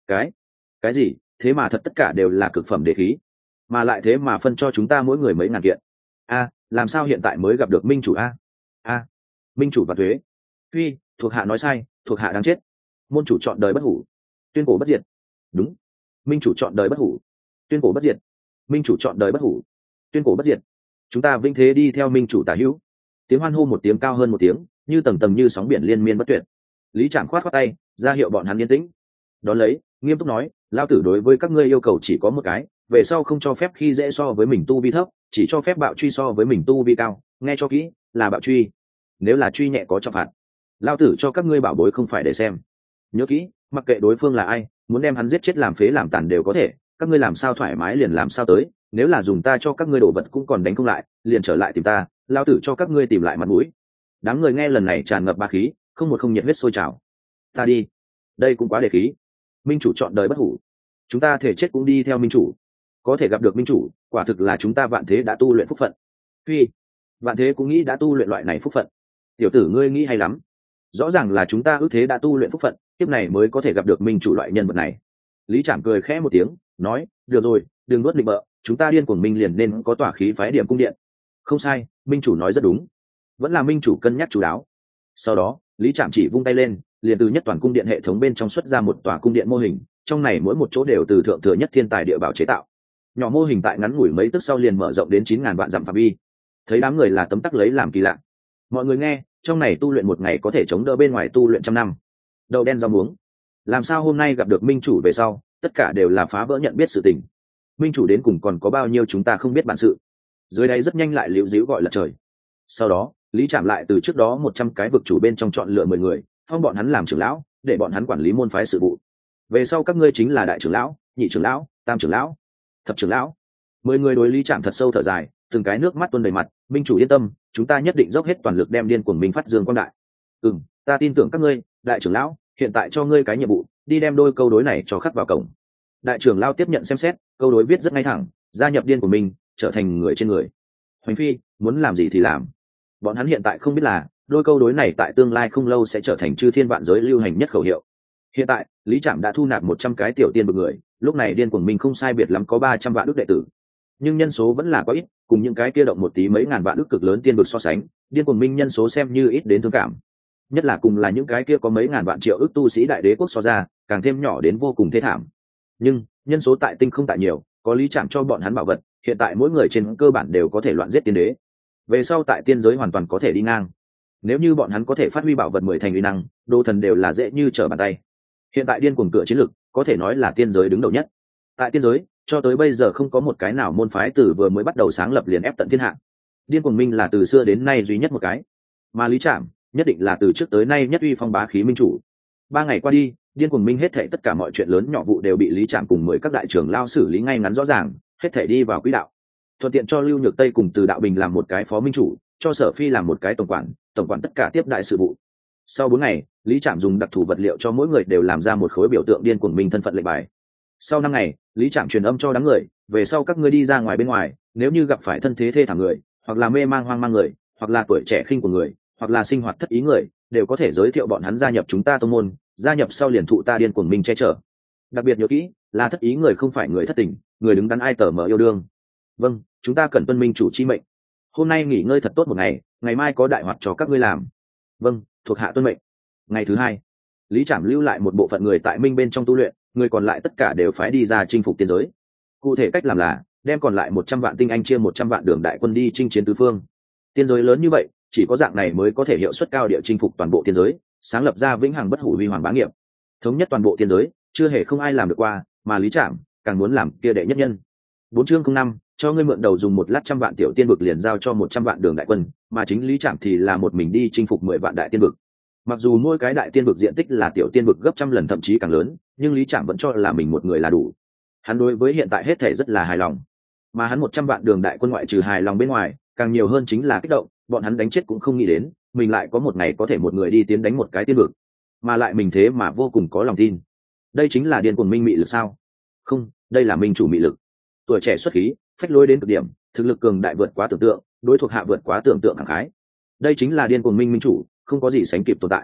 A: cái cái gì? Thế mà thật tất cả đều là cực phẩm đế khí, mà lại thế mà phân cho chúng ta mỗi người mấy ngàn kiện. A, làm sao hiện tại mới gặp được minh chủ a? A, minh chủ và thuế. Phi, thuộc hạ nói sai, thuộc hạ đáng chết. Môn chủ chọn đời bất hủ, tuyên cổ bất diệt. Đúng, minh chủ chọn đời bất hủ, tuyên cổ bất diệt. Minh chủ chọn đời bất hủ, tuyên cổ bất diệt. Chúng ta vinh thế đi theo minh chủ tả hữu. Tiếng hoan hô một tiếng cao hơn một tiếng, như tầng tầng như sóng biển liên miên bất tuyệt. Lý Trạm khoát khoát tay, ra hiệu bọn hắn yên tĩnh. Đón lấy, nghiêm túc nói, lao tử đối với các ngươi yêu cầu chỉ có một cái, về sau không cho phép khi dễ so với mình tu vi thấp, chỉ cho phép bạo truy so với mình tu vi cao, nghe cho kỹ, là bạo truy. Nếu là truy nhẹ có trọng phạt. Lao tử cho các ngươi bảo bối không phải để xem. Nhớ kỹ, mặc kệ đối phương là ai, muốn đem hắn giết chết làm phế làm tàn đều có thể, các ngươi làm sao thoải mái liền làm sao tới, nếu là dùng ta cho các ngươi đổ vật cũng còn đánh không lại, liền trở lại tìm ta, lao tử cho các ngươi tìm lại mặt mũi. Đám người nghe lần này tràn ngập ba khí, không một không nhiệt huyết sôi trào. Ta đi, đây cũng quá đề khí. Minh chủ chọn đời bất hủ, chúng ta thể chết cũng đi theo minh chủ, có thể gặp được minh chủ, quả thực là chúng ta vạn thế đã tu luyện phúc phận. Phi, vạn thế cũng nghĩ đã tu luyện loại này phúc phận. Tiểu tử ngươi nghĩ hay lắm, rõ ràng là chúng ta ước thế đã tu luyện phúc phận, tiếp này mới có thể gặp được minh chủ loại nhân vật này. Lý Trạm cười khẽ một tiếng, nói, được rồi, đừng nuốt định bợ, chúng ta điên cuồng minh liền nên có tỏa khí phái điểm cung điện. Không sai, minh chủ nói rất đúng, vẫn là minh chủ cân nhắc chú đáo. Sau đó, Lý Trạm chỉ vung tay lên, liền từ nhất toàn cung điện hệ thống bên trong xuất ra một tòa cung điện mô hình, trong này mỗi một chỗ đều từ thượng thừa nhất thiên tài địa bảo chế tạo. Nhỏ mô hình tại ngắn ngủi mấy tức sau liền mở rộng đến chín ngàn vạn dặm phạm vi. Thấy đám người là tấm tắc lấy làm kỳ lạ. Mọi người nghe, trong này tu luyện một ngày có thể chống đỡ bên ngoài tu luyện trăm năm. Đậu đen rau muống. Làm sao hôm nay gặp được minh chủ về sau, tất cả đều là phá vỡ nhận biết sự tình. Minh chủ đến cùng còn có bao nhiêu chúng ta không biết bản sự. Dưới đây rất nhanh lại liễu díu gọi là trời. Sau đó, Lý Trạm lại từ trước đó một trăm cái vực chủ bên trong chọn lựa mười người, phong bọn hắn làm trưởng lão, để bọn hắn quản lý môn phái sự vụ. Về sau các ngươi chính là đại trưởng lão, nhị trưởng lão, tam trưởng lão, thập trưởng lão. Mười người đối Lý Trạm thật sâu thở dài, từng cái nước mắt tuôn đầy mặt. Minh chủ yên tâm, chúng ta nhất định dốc hết toàn lực đem điên cuồng minh phát dương quang đại. Ừm, ta tin tưởng các ngươi, đại trưởng lão, hiện tại cho ngươi cái nhiệm vụ, đi đem đôi câu đối này cho khắc vào cổng. Đại trưởng lão tiếp nhận xem xét, câu đối viết rất ngay thẳng, gia nhập điên của mình, trở thành người trên người. Hoành Phi, muốn làm gì thì làm. Bọn hắn hiện tại không biết là, đôi câu đối này tại tương lai không lâu sẽ trở thành chư thiên vạn giới lưu hành nhất khẩu hiệu. Hiện tại, Lý Trạm đã thu nạp một trăm cái tiểu tiên bực người, lúc này điên cuồng mình không sai biệt lắm có ba trăm vạn ước đệ tử. Nhưng nhân số vẫn là quá ít, cùng những cái kia động một tí mấy ngàn vạn ước cực lớn tiên bực so sánh, điên cuồng minh nhân số xem như ít đến thương cảm. Nhất là cùng là những cái kia có mấy ngàn vạn triệu ước tu sĩ đại đế quốc so ra, càng thêm nhỏ đến vô cùng thê thảm. Nhưng, nhân số tại tinh không tại nhiều, có Lý Trạm cho bọn hắn bảo vật, hiện tại mỗi người trên cơ bản đều có thể loạn giết tiên đế. Về sau tại tiên giới hoàn toàn có thể đi ngang. Nếu như bọn hắn có thể phát huy bảo vật mười thành uy năng, đô thần đều là dễ như trở bàn tay. Hiện tại điên cuồng cửa chiến lực, có thể nói là tiên giới đứng đầu nhất. Tại tiên giới, cho tới bây giờ không có một cái nào môn phái từ vừa mới bắt đầu sáng lập liền ép tận thiên hạ. Điên cuồng minh là từ xưa đến nay duy nhất một cái, mà Lý Trạm nhất định là từ trước tới nay nhất uy phong bá khí minh chủ. Ba ngày qua đi, điên cuồng minh hết thảy tất cả mọi chuyện lớn nhỏ vụ đều bị Lý Trạm cùng mười các đại trưởng lao xử lý ngay ngắn rõ ràng, hết thảy đi vào quỹ đạo. Thuận tiện cho Lưu Nhược Tây cùng Từ Đạo Bình làm một cái phó minh chủ, cho Sở Phi làm một cái tổng quản, tổng quản tất cả tiếp đại sự vụ. Sau bốn ngày, Lý Trạm dùng đặc thù vật liệu cho mỗi người đều làm ra một khối biểu tượng điên cuồng minh thân phận lệnh bài. Sau năm ngày, Lý Trạm truyền âm cho đám người, về sau các ngươi đi ra ngoài bên ngoài, nếu như gặp phải thân thế thê thảm người, hoặc là mê mang hoang mang người, hoặc là tuổi trẻ khinh của người, hoặc là sinh hoạt thất ý người, đều có thể giới thiệu bọn hắn gia nhập chúng ta tông môn, gia nhập sau liền thụ ta điên cuồng minh che chở. Đặc biệt nhớ kỹ, là thất ý người không phải người thất tình, người đứng đắn ai tờ mở yêu đương. Vâng, chúng ta cần tuân minh chủ chi mệnh. Hôm nay nghỉ ngơi thật tốt một ngày, ngày mai có đại hoạt cho các ngươi làm. Vâng, thuộc hạ tuân mệnh. Ngày thứ hai, Lý Trạm lưu lại một bộ phận người tại minh bên trong tu luyện, người còn lại tất cả đều phái đi ra chinh phục tiên giới. Cụ thể cách làm là đem còn lại một trăm vạn tinh anh chia một trăm vạn đường đại quân đi chinh chiến tứ phương. Tiên giới lớn như vậy, chỉ có dạng này mới có thể hiệu suất cao địa chinh phục toàn bộ tiên giới, sáng lập ra vĩnh hằng bất hủ huy hoàng bá nghiệp, thống nhất toàn bộ tiên giới, chưa hề không ai làm được qua, mà Lý Trạm càng muốn làm kia đệ nhất nhân. Bốn chương không năm, cho ngươi mượn đầu dùng một lát trăm vạn tiểu tiên vực liền giao cho một trăm vạn đường đại quân, mà chính Lý Trạm thì là một mình đi chinh phục mười vạn đại tiên vực. Mặc dù mỗi cái đại tiên vực diện tích là tiểu tiên vực gấp trăm lần thậm chí càng lớn, nhưng Lý Trạm vẫn cho là mình một người là đủ. Hắn đối với hiện tại hết thể rất là hài lòng, mà hắn một trăm vạn đường đại quân ngoại trừ hài lòng bên ngoài, càng nhiều hơn chính là kích động. Bọn hắn đánh chết cũng không nghĩ đến, mình lại có một ngày có thể một người đi tiến đánh một cái tiên vực, mà lại mình thế mà vô cùng có lòng tin. Đây chính là điên cuồng minh mị lực sao? Không, đây là minh chủ mị lực. Tuổi trẻ xuất khí, phách lối đến cực điểm, thực lực cường đại vượt quá tưởng tượng, đối thuộc hạ vượt quá tưởng tượng khẳng khái. Đây chính là điên cuồng minh minh chủ, không có gì sánh kịp tồn tại.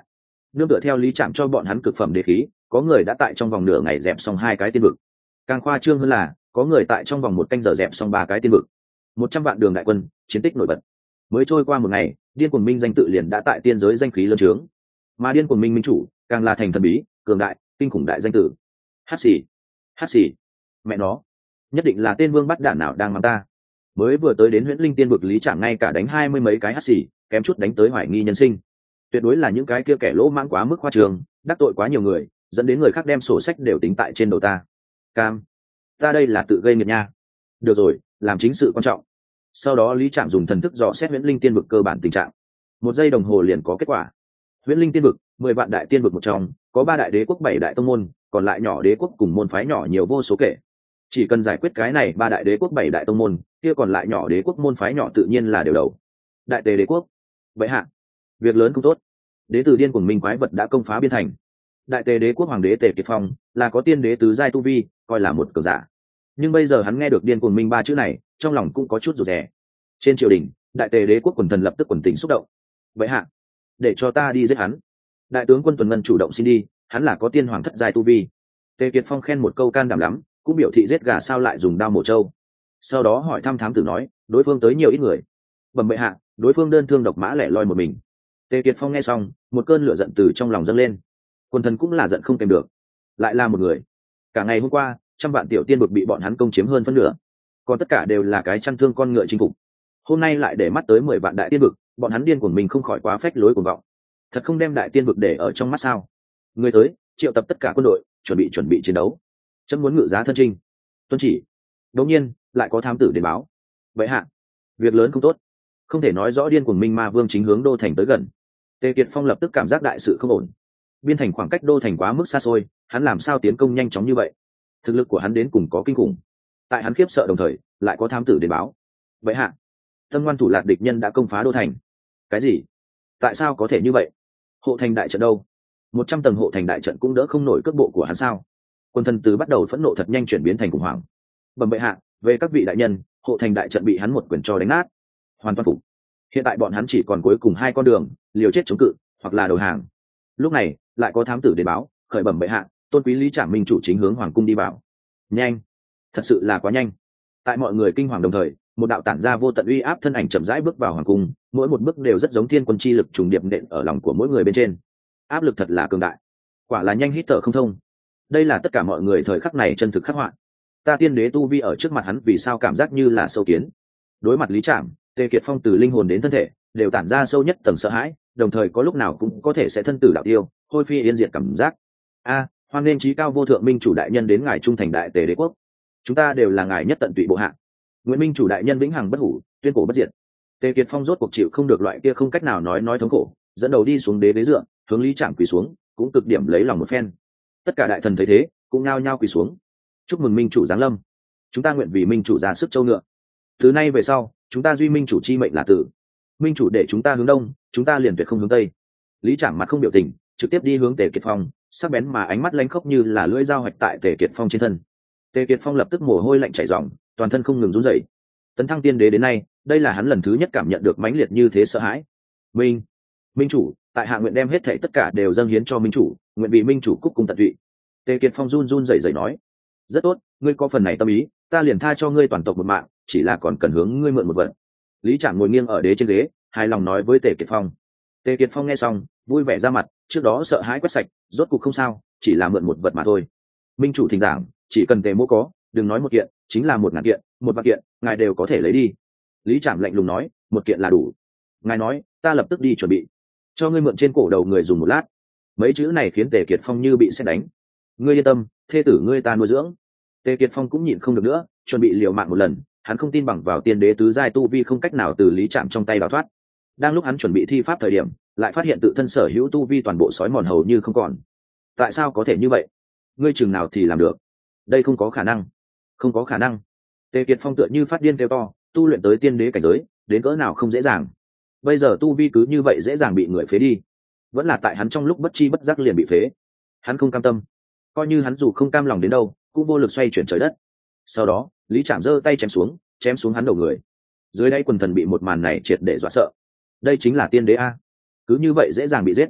A: nương tựa theo lý trạm cho bọn hắn cực phẩm đế khí, có người đã tại trong vòng nửa ngày dẹp xong hai cái tiên vực. Càng khoa trương hơn là có người tại trong vòng một canh giờ dẹp xong ba cái tiên vực. Một trăm vạn đường đại quân, chiến tích nổi bật. Mới trôi qua một ngày, điên cuồng minh danh tự liền đã tại tiên giới danh khí lớn trướng, mà điên cuồng minh minh chủ càng là thành thần bí cường đại kinh khủng đại danh tử. Hát xì hát xì, mẹ nó, nhất định là tên vương bắt đạn nào đang mắng ta. Mới vừa tới đến huyễn linh tiên vực lý chẳng ngay cả đánh hai mươi mấy cái hát xì, kém chút đánh tới hoài nghi nhân sinh. Tuyệt đối là những cái kia kẻ lỗ mãng quá mức khoa trường, đắc tội quá nhiều người, dẫn đến người khác đem sổ sách đều tính tại trên đầu ta. Cam, ta đây là tự gây nghiệt nha. Được rồi, làm chính sự quan trọng. Sau đó lý trạm dùng thần thức dò xét huyễn linh tiên vực cơ bản tình trạng. Một giây đồng hồ liền có kết quả. Huyễn linh tiên vực, mười vạn đại tiên vực một trong, có ba đại đế quốc, bảy đại tông môn, còn lại nhỏ đế quốc cùng môn phái nhỏ nhiều vô số kể. Chỉ cần giải quyết cái này ba đại đế quốc, bảy đại tông môn, kia còn lại nhỏ đế quốc môn phái nhỏ tự nhiên là đều đầu. Đại tề đế quốc, vậy hạ, việc lớn không tốt. Đế tử điên cuồng minh quái vật đã công phá biên thành. Đại tề đế quốc hoàng đế Tề Kiệt Phong là có tiên đế tứ giai tu vi, coi là một cường giả. Nhưng bây giờ hắn nghe được điên cuồng minh ba chữ này, trong lòng cũng có chút rụt rè. Trên triều đình, đại tề đế quốc quần thần lập tức quần tình xúc động. Vậy hạ, để cho ta đi giết hắn. Đại tướng quân Tuần Ngân chủ động xin đi, hắn là có tiên hoàng thất giai tu vi. Tề Kiệt Phong khen một câu can đảm lắm, cũng biểu thị giết gà sao lại dùng đao mổ trâu. Sau đó hỏi thăm thám tử nói, đối phương tới nhiều ít người. Bẩm bệ hạ, đối phương đơn thương độc mã lẻ loi một mình. Tề Kiệt Phong nghe xong, một cơn lửa giận từ trong lòng dâng lên. Quân thần cũng là giận không kèm được, lại là một người. Cả ngày hôm qua, trăm vạn tiểu tiên vực bị bọn hắn công chiếm hơn phân nửa, còn tất cả đều là cái chăn thương con ngựa chinh phục. Hôm nay lại để mắt tới mười vạn đại tiên vực, bọn hắn điên cuồng mình không khỏi quá phách lối cuồng vọng. Thật không đem đại tiên vực để ở trong mắt sao? Người tới, triệu tập tất cả quân đội, chuẩn bị chuẩn bị chiến đấu. Chấm muốn ngự giá thân trinh. Tuân chỉ. Đột nhiên, lại có thám tử đến báo. Vậy hạ, việc lớn không tốt, không thể nói rõ điên cuồng minh ma vương chính hướng đô thành tới gần. Tề Kiệt Phong lập tức cảm giác đại sự không ổn. Biên thành khoảng cách đô thành quá mức xa xôi, hắn làm sao tiến công nhanh chóng như vậy? Thực lực của hắn đến cùng có kinh khủng. Tại hắn khiếp sợ đồng thời, lại có thám tử đến báo. Vậy hạ, Tâm Ngoan thủ lạc địch nhân đã công phá đô thành. Cái gì? Tại sao có thể như vậy? Hộ thành đại trận đâu? Một trăm tầng hộ thành đại trận cũng đỡ không nổi cước bộ của hắn sao? Quân thần từ bắt đầu phẫn nộ thật nhanh chuyển biến thành khủng hoảng. Bẩm bệ hạ, về các vị đại nhân, hộ thành đại trận bị hắn một quyền cho đánh nát, hoàn toàn phục. Hiện tại bọn hắn chỉ còn cuối cùng hai con đường, liều chết chống cự, hoặc là đầu hàng. Lúc này, lại có thám tử đến báo, khởi bẩm bệ hạ, tôn quý lý trảm minh chủ chính hướng hoàng cung đi vào. Nhanh, thật sự là quá nhanh. Tại mọi người kinh hoàng đồng thời, một đạo tản ra vô tận uy áp thân ảnh chậm rãi bước vào hoàng cung, mỗi một bước đều rất giống thiên quân chi lực trùng điệp nện ở lòng của mỗi người bên trên. Áp lực thật là cường đại, quả là nhanh hít thở không thông. Đây là tất cả mọi người thời khắc này chân thực khắc họa. Ta tiên đế tu vi ở trước mặt hắn vì sao cảm giác như là sâu kiến? Đối mặt lý trảm, Tề Kiệt Phong từ linh hồn đến thân thể đều tản ra sâu nhất tầng sợ hãi, đồng thời có lúc nào cũng có thể sẽ thân tử đạo tiêu, hôi phi yên diệt cảm giác. A, hoan nên trí cao vô thượng minh chủ đại nhân đến ngài trung thành đại tề đế quốc. Chúng ta đều là ngài nhất tận tụy bộ hạ. Nguyễn minh chủ đại nhân vĩnh hằng bất hủ, tuyên cổ bất diệt. Tề Kiệt Phong rốt cuộc chịu không được loại kia không cách nào nói nói thống khổ, dẫn đầu đi xuống đế ghế dựa, hướng lý trạm quỳ xuống, cũng cực điểm lấy lòng một phen. Tất cả đại thần thấy thế, cũng nhao nhao quỳ xuống. Chúc mừng minh chủ giáng lâm. Chúng ta nguyện vì minh chủ ra sức châu ngựa. Từ nay về sau, chúng ta duy minh chủ chi mệnh là tử. Minh chủ để chúng ta hướng đông, chúng ta liền tuyệt không hướng tây. Lý Trảm mặt không biểu tình, trực tiếp đi hướng Tề Kiệt Phong, sắc bén mà ánh mắt lánh khốc như là lưỡi dao hoạch tại Tề Kiệt Phong trên thân. Tề Kiệt Phong lập tức mồ hôi lạnh chảy ròng, toàn thân không ngừng run rẩy. Tấn thăng tiên đế đến nay, đây là hắn lần thứ nhất cảm nhận được mãnh liệt như thế sợ hãi. Minh, minh chủ, tại hạ nguyện đem hết thảy tất cả đều dâng hiến cho minh chủ, nguyện vì minh chủ cúc cung tận tụy. Tề Kiệt Phong run run rẩy rẩy nói. Rất tốt, ngươi có phần này tâm ý, ta liền tha cho ngươi toàn tộc một mạng, chỉ là còn cần hướng ngươi mượn một vật. Lý Trảm ngồi nghiêng ở đế trên ghế, hài lòng nói với Tề Kiệt Phong. Tề Kiệt Phong nghe xong, vui vẻ ra mặt, trước đó sợ hãi quét sạch, rốt cục không sao, chỉ là mượn một vật mà thôi. Minh chủ thỉnh giảng, chỉ cần Tề mỗ có, đừng nói một kiện, chính là một ngàn kiện, một vạn kiện, ngài đều có thể lấy đi. Lý Trảm lạnh lùng nói, một kiện là đủ. Ngài nói, ta lập tức đi chuẩn bị. Cho ngươi mượn trên cổ đầu người dùng một lát. Mấy chữ này khiến Tề Kiệt Phong như bị sét đánh. Ngươi yên tâm, thê tử ngươi ta nuôi dưỡng. Tề Kiệt Phong cũng nhịn không được nữa, chuẩn bị liều mạng một lần, hắn không tin bằng vào tiên đế tứ giai tu vi không cách nào từ Lý Trạm trong tay đào thoát. Đang lúc hắn chuẩn bị thi pháp thời điểm, lại phát hiện tự thân sở hữu tu vi toàn bộ sói mòn hầu như không còn. Tại sao có thể như vậy? Ngươi chừng nào thì làm được? Đây không có khả năng, không có khả năng. Tề Kiệt Phong tựa như phát điên kêu to, tu luyện tới tiên đế cảnh giới, đến cỡ nào không dễ dàng. Bây giờ tu vi cứ như vậy dễ dàng bị người phế đi, vẫn là tại hắn trong lúc bất chi bất giác liền bị phế. Hắn không cam tâm, coi như hắn dù không cam lòng đến đâu, cũng vô lực xoay chuyển trời đất. Sau đó, Lý Trạm giơ tay chém xuống, chém xuống hắn đầu người. Dưới đây quần thần bị một màn này triệt để dọa sợ. Đây chính là tiên đế a, cứ như vậy dễ dàng bị giết.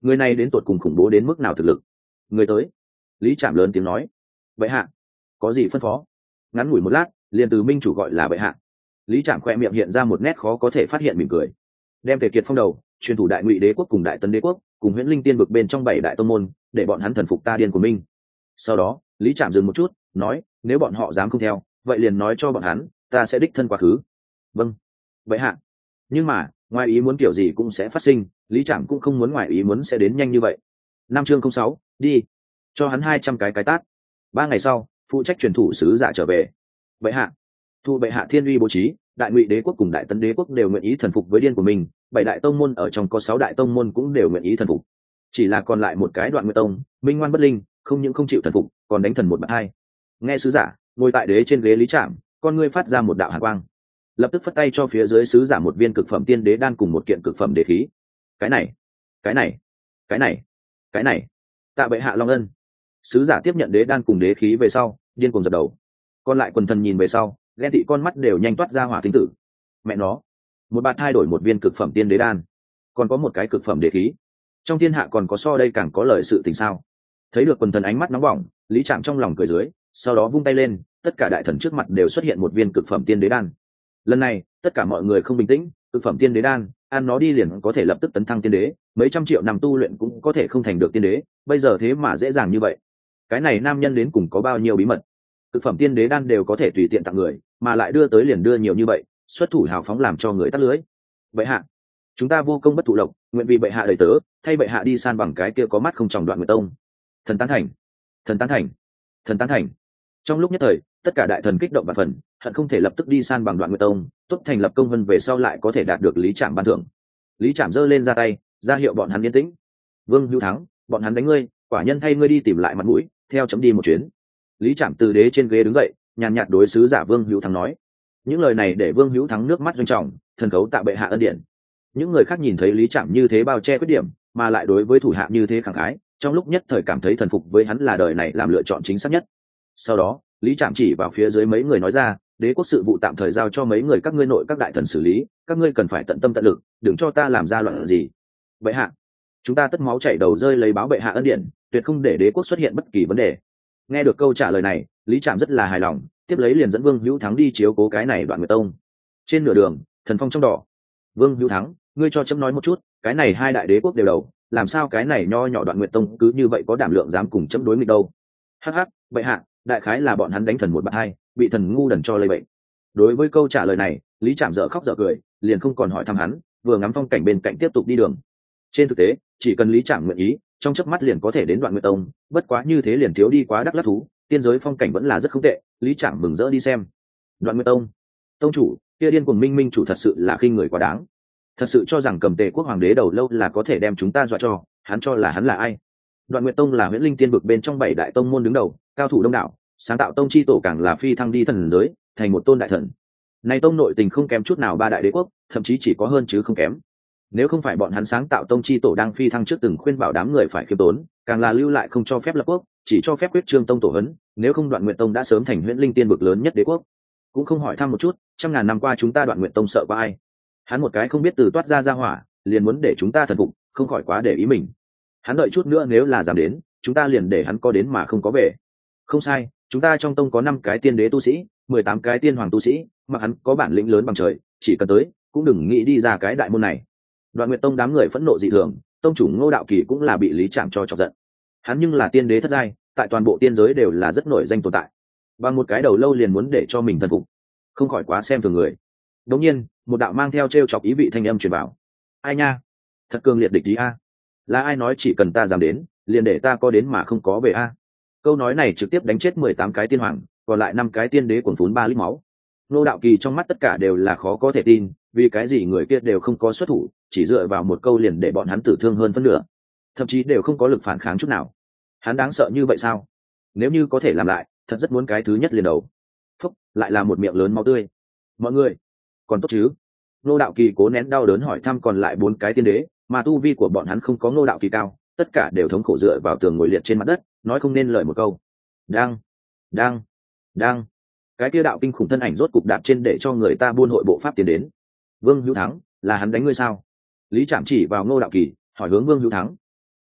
A: người này đến tột cùng khủng bố đến mức nào thực lực. Người tới. Lý Trạm lớn tiếng nói. Bệ hạ, có gì phân phó? Ngắn ngủi một lát, liền từ minh chủ gọi là bệ hạ. Lý Trạm khoe miệng hiện ra một nét khó có thể phát hiện mỉm cười. Đem Tề Kiệt phong đầu, truyền thủ Đại Ngụy Đế quốc cùng Đại Tấn Đế quốc, cùng Huyễn Linh Tiên vực bên trong bảy đại tông môn, để bọn hắn thần phục ta điên của minh. Sau đó, Lý Trạm dừng một chút, nói, nếu bọn họ dám không theo, vậy liền nói cho bọn hắn, ta sẽ đích thân quá khứ. Vâng, bệ hạ. Nhưng mà, ngoài ý muốn kiểu gì cũng sẽ phát sinh, Lý Trạm cũng không muốn ngoài ý muốn sẽ đến nhanh như vậy. Năm chương không sáu, đi. Cho hắn hai trăm cái cái tát. Ba ngày sau, phụ trách truyền thủ sứ giả trở về. Bệ hạ, thu bệ hạ thiên uy bố trí, Đại Ngụy Đế quốc cùng Đại Tấn Đế quốc đều nguyện ý thần phục với điên của mình, bảy đại tông môn ở trong có sáu đại tông môn cũng đều nguyện ý thần phục. Chỉ là còn lại một cái Đoạn Nguyệt tông, minh ngoan bất linh, không những không chịu thần phục, còn đánh thần một bậc hai. Nghe sứ giả, ngồi tại đế trên ghế Lý Trạm, con ngươi phát ra một đạo hàn quang, lập tức phất tay cho phía dưới sứ giả một viên cực phẩm tiên đế đan cùng một kiện cực phẩm đế khí. Cái này, cái này, cái này, cái này, tạ bệ hạ long ân. Sứ giả tiếp nhận đế đan cùng đế khí về sau, điên cuồng dập đầu. Còn lại quần thần nhìn về sau, ghen tị con mắt đều nhanh toát ra hỏa tinh tử. Mẹ nó, một bạt thay đổi một viên cực phẩm tiên đế đan, còn có một cái cực phẩm đế khí, trong thiên hạ còn có so đây càng có lợi sự tình sao? Thấy được quần thần ánh mắt nóng bỏng, Lý Trạm trong lòng cười dưới, sau đó vung tay lên, tất cả đại thần trước mặt đều xuất hiện một viên cực phẩm tiên đế đan. Lần này, tất cả mọi người không bình tĩnh, cực phẩm tiên đế đan, ăn nó đi liền có thể lập tức tấn thăng tiên đế, mấy trăm triệu năm tu luyện cũng có thể không thành được tiên đế, bây giờ thế mà dễ dàng như vậy. Cái này nam nhân đến cùng có bao nhiêu bí mật? Cực phẩm tiên đế đan đều có thể tùy tiện tặng người, mà lại đưa tới liền đưa nhiều như vậy, xuất thủ hào phóng làm cho người tắt lưới. Bệ hạ, chúng ta vô công bất thụ lộc, nguyện vì bệ hạ đầy tớ, thay bệ hạ đi san bằng cái kia có mắt không tròng Đoạn Nguyệt tông. Thần tán thành, thần tán thành, thần tán thành. Trong lúc nhất thời, tất cả đại thần kích động và phần, hận không thể lập tức đi san bằng Đoạn Nguyệt tông, tốt thành lập công vân về sau lại có thể đạt được Lý Trạm ban thưởng. Lý Trạm giơ lên ra tay, ra hiệu bọn hắn yên tĩnh. Vương Hữu Thắng, bọn hắn đánh ngươi, quả nhân thay ngươi đi tìm lại mặt mũi, theo chấm đi một chuyến. Lý Trạm từ đế trên ghế đứng dậy, nhàn nhạt đối sứ giả Vương Hữu Thắng nói. Những lời này để Vương Hữu Thắng nước mắt doanh trọng, thần cấu tạ bệ hạ ân điển. Những người khác nhìn thấy Lý Trạm như thế bao che khuyết điểm, mà lại đối với thủ hạ như thế khẳng khái, trong lúc nhất thời cảm thấy thần phục với hắn là đời này làm lựa chọn chính xác nhất. Sau đó, Lý Trạm chỉ vào phía dưới mấy người nói ra, đế quốc sự vụ tạm thời giao cho mấy người các ngươi nội các đại thần xử lý, các ngươi cần phải tận tâm tận lực, đừng cho ta làm ra loạn gì. Bệ hạ, chúng ta tất máu chảy đầu rơi lấy báo bệ hạ ân điển, tuyệt không để đế quốc xuất hiện bất kỳ vấn đề. Nghe được câu trả lời này, Lý Trạm rất là hài lòng, tiếp lấy liền dẫn Vương Hữu Thắng đi chiếu cố cái này Đoạn Nguyệt tông. Trên nửa đường, thần phong trong đỏ. Vương Hữu Thắng, ngươi cho chấm nói một chút, cái này hai đại đế quốc đều đầu, làm sao cái này nho nhỏ Đoạn Nguyệt tông cứ như vậy có đảm lượng dám cùng chấm đối nghịch đâu? Hắc hắc, bệ hạ, đại khái là bọn hắn đánh thần một bậc hai, bị thần ngu đần cho lây bệnh. Đối với câu trả lời này, Lý Trạm dở khóc dở cười, liền không còn hỏi thăm hắn, vừa ngắm phong cảnh bên cạnh tiếp tục đi đường. Trên thực tế, chỉ cần Lý Trạm nguyện ý, trong chớp mắt liền có thể đến Đoạn Nguyệt tông, bất quá như thế liền thiếu đi quá đắc lắc thú, tiên giới phong cảnh vẫn là rất không tệ, Lý Trạm mừng rỡ đi xem. Đoạn Nguyệt tông, tông chủ, kia điên cuồng minh minh chủ thật sự là khinh người quá đáng. Thật sự cho rằng cầm Tề quốc hoàng đế đầu lâu là có thể đem chúng ta dọa cho, hắn cho là hắn là ai? Đoạn Nguyệt tông là Huyễn Linh Tiên vực bên trong bảy đại tông môn đứng đầu, cao thủ đông đảo, sáng tạo tông chi tổ càng là phi thăng đi thần giới, thành một tôn đại thần. Này tông nội tình không kém chút nào ba đại đế quốc, thậm chí chỉ có hơn chứ không kém. Nếu không phải bọn hắn sáng tạo tông chi tổ đang phi thăng trước từng khuyên bảo đám người phải khiêm tốn, càng là lưu lại không cho phép lập quốc, chỉ cho phép quyết trương tông tổ hấn, nếu không Đoạn Nguyệt tông đã sớm thành Huyễn Linh Tiên vực lớn nhất đế quốc. Cũng không hỏi thăm một chút, trăm ngàn năm qua chúng ta Đoạn Nguyệt tông sợ qua ai? Hắn một cái không biết từ toát ra ra hỏa, liền muốn để chúng ta thần phục, không khỏi quá để ý mình. Hắn đợi chút nữa nếu là dám đến, chúng ta liền để hắn có đến mà không có về. Không sai, chúng ta trong tông có năm cái tiên đế tu sĩ, mười tám cái tiên hoàng tu sĩ, mà hắn có bản lĩnh lớn bằng trời, chỉ cần tới, cũng đừng nghĩ đi ra cái đại môn này. Đoạn Nguyệt tông đám người phẫn nộ dị thường, tông chủ Ngô Đạo Kỳ cũng là bị Lý Trạm cho chọc giận. Hắn nhưng là tiên đế thất giai, tại toàn bộ tiên giới đều là rất nổi danh tồn tại. Bằng một cái đầu lâu liền muốn để cho mình thần phục, không khỏi quá xem thường người. Đột nhiên, một đạo mang theo trêu chọc ý vị thanh âm truyền vào. Ai nha, thật cường liệt địch ý a. Là ai nói chỉ cần ta dám đến, liền để ta có đến mà không có về a? Câu nói này trực tiếp đánh chết mười tám cái tiên hoàng, còn lại năm cái tiên đế cuồn phún ba lít máu. Ngô Đạo Kỳ trong mắt tất cả đều là khó có thể tin, vì cái gì người kia đều không có xuất thủ, chỉ dựa vào một câu liền để bọn hắn tử thương hơn phân nửa, thậm chí đều không có lực phản kháng chút nào. Hắn đáng sợ như vậy sao? Nếu như có thể làm lại, thật rất muốn cái thứ nhất liền đầu. Phúc, lại là một miệng lớn máu tươi. Mọi người, còn tốt chứ? Ngô Đạo Kỳ cố nén đau đớn hỏi thăm còn lại bốn cái tiên đế, mà tu vi của bọn hắn không có Ngô Đạo Kỳ cao, tất cả đều thống khổ dựa vào tường ngồi liệt trên mặt đất, nói không nên lời một câu. Đang, đang, đang. Cái kia đạo kinh khủng thân ảnh rốt cục đạp trên để cho người ta buôn hội bộ pháp tiến đến. Vương Hữu Thắng, là hắn đánh ngươi sao? Lý Trạm chỉ vào Ngô Đạo Kỳ, hỏi hướng Vương Hữu Thắng.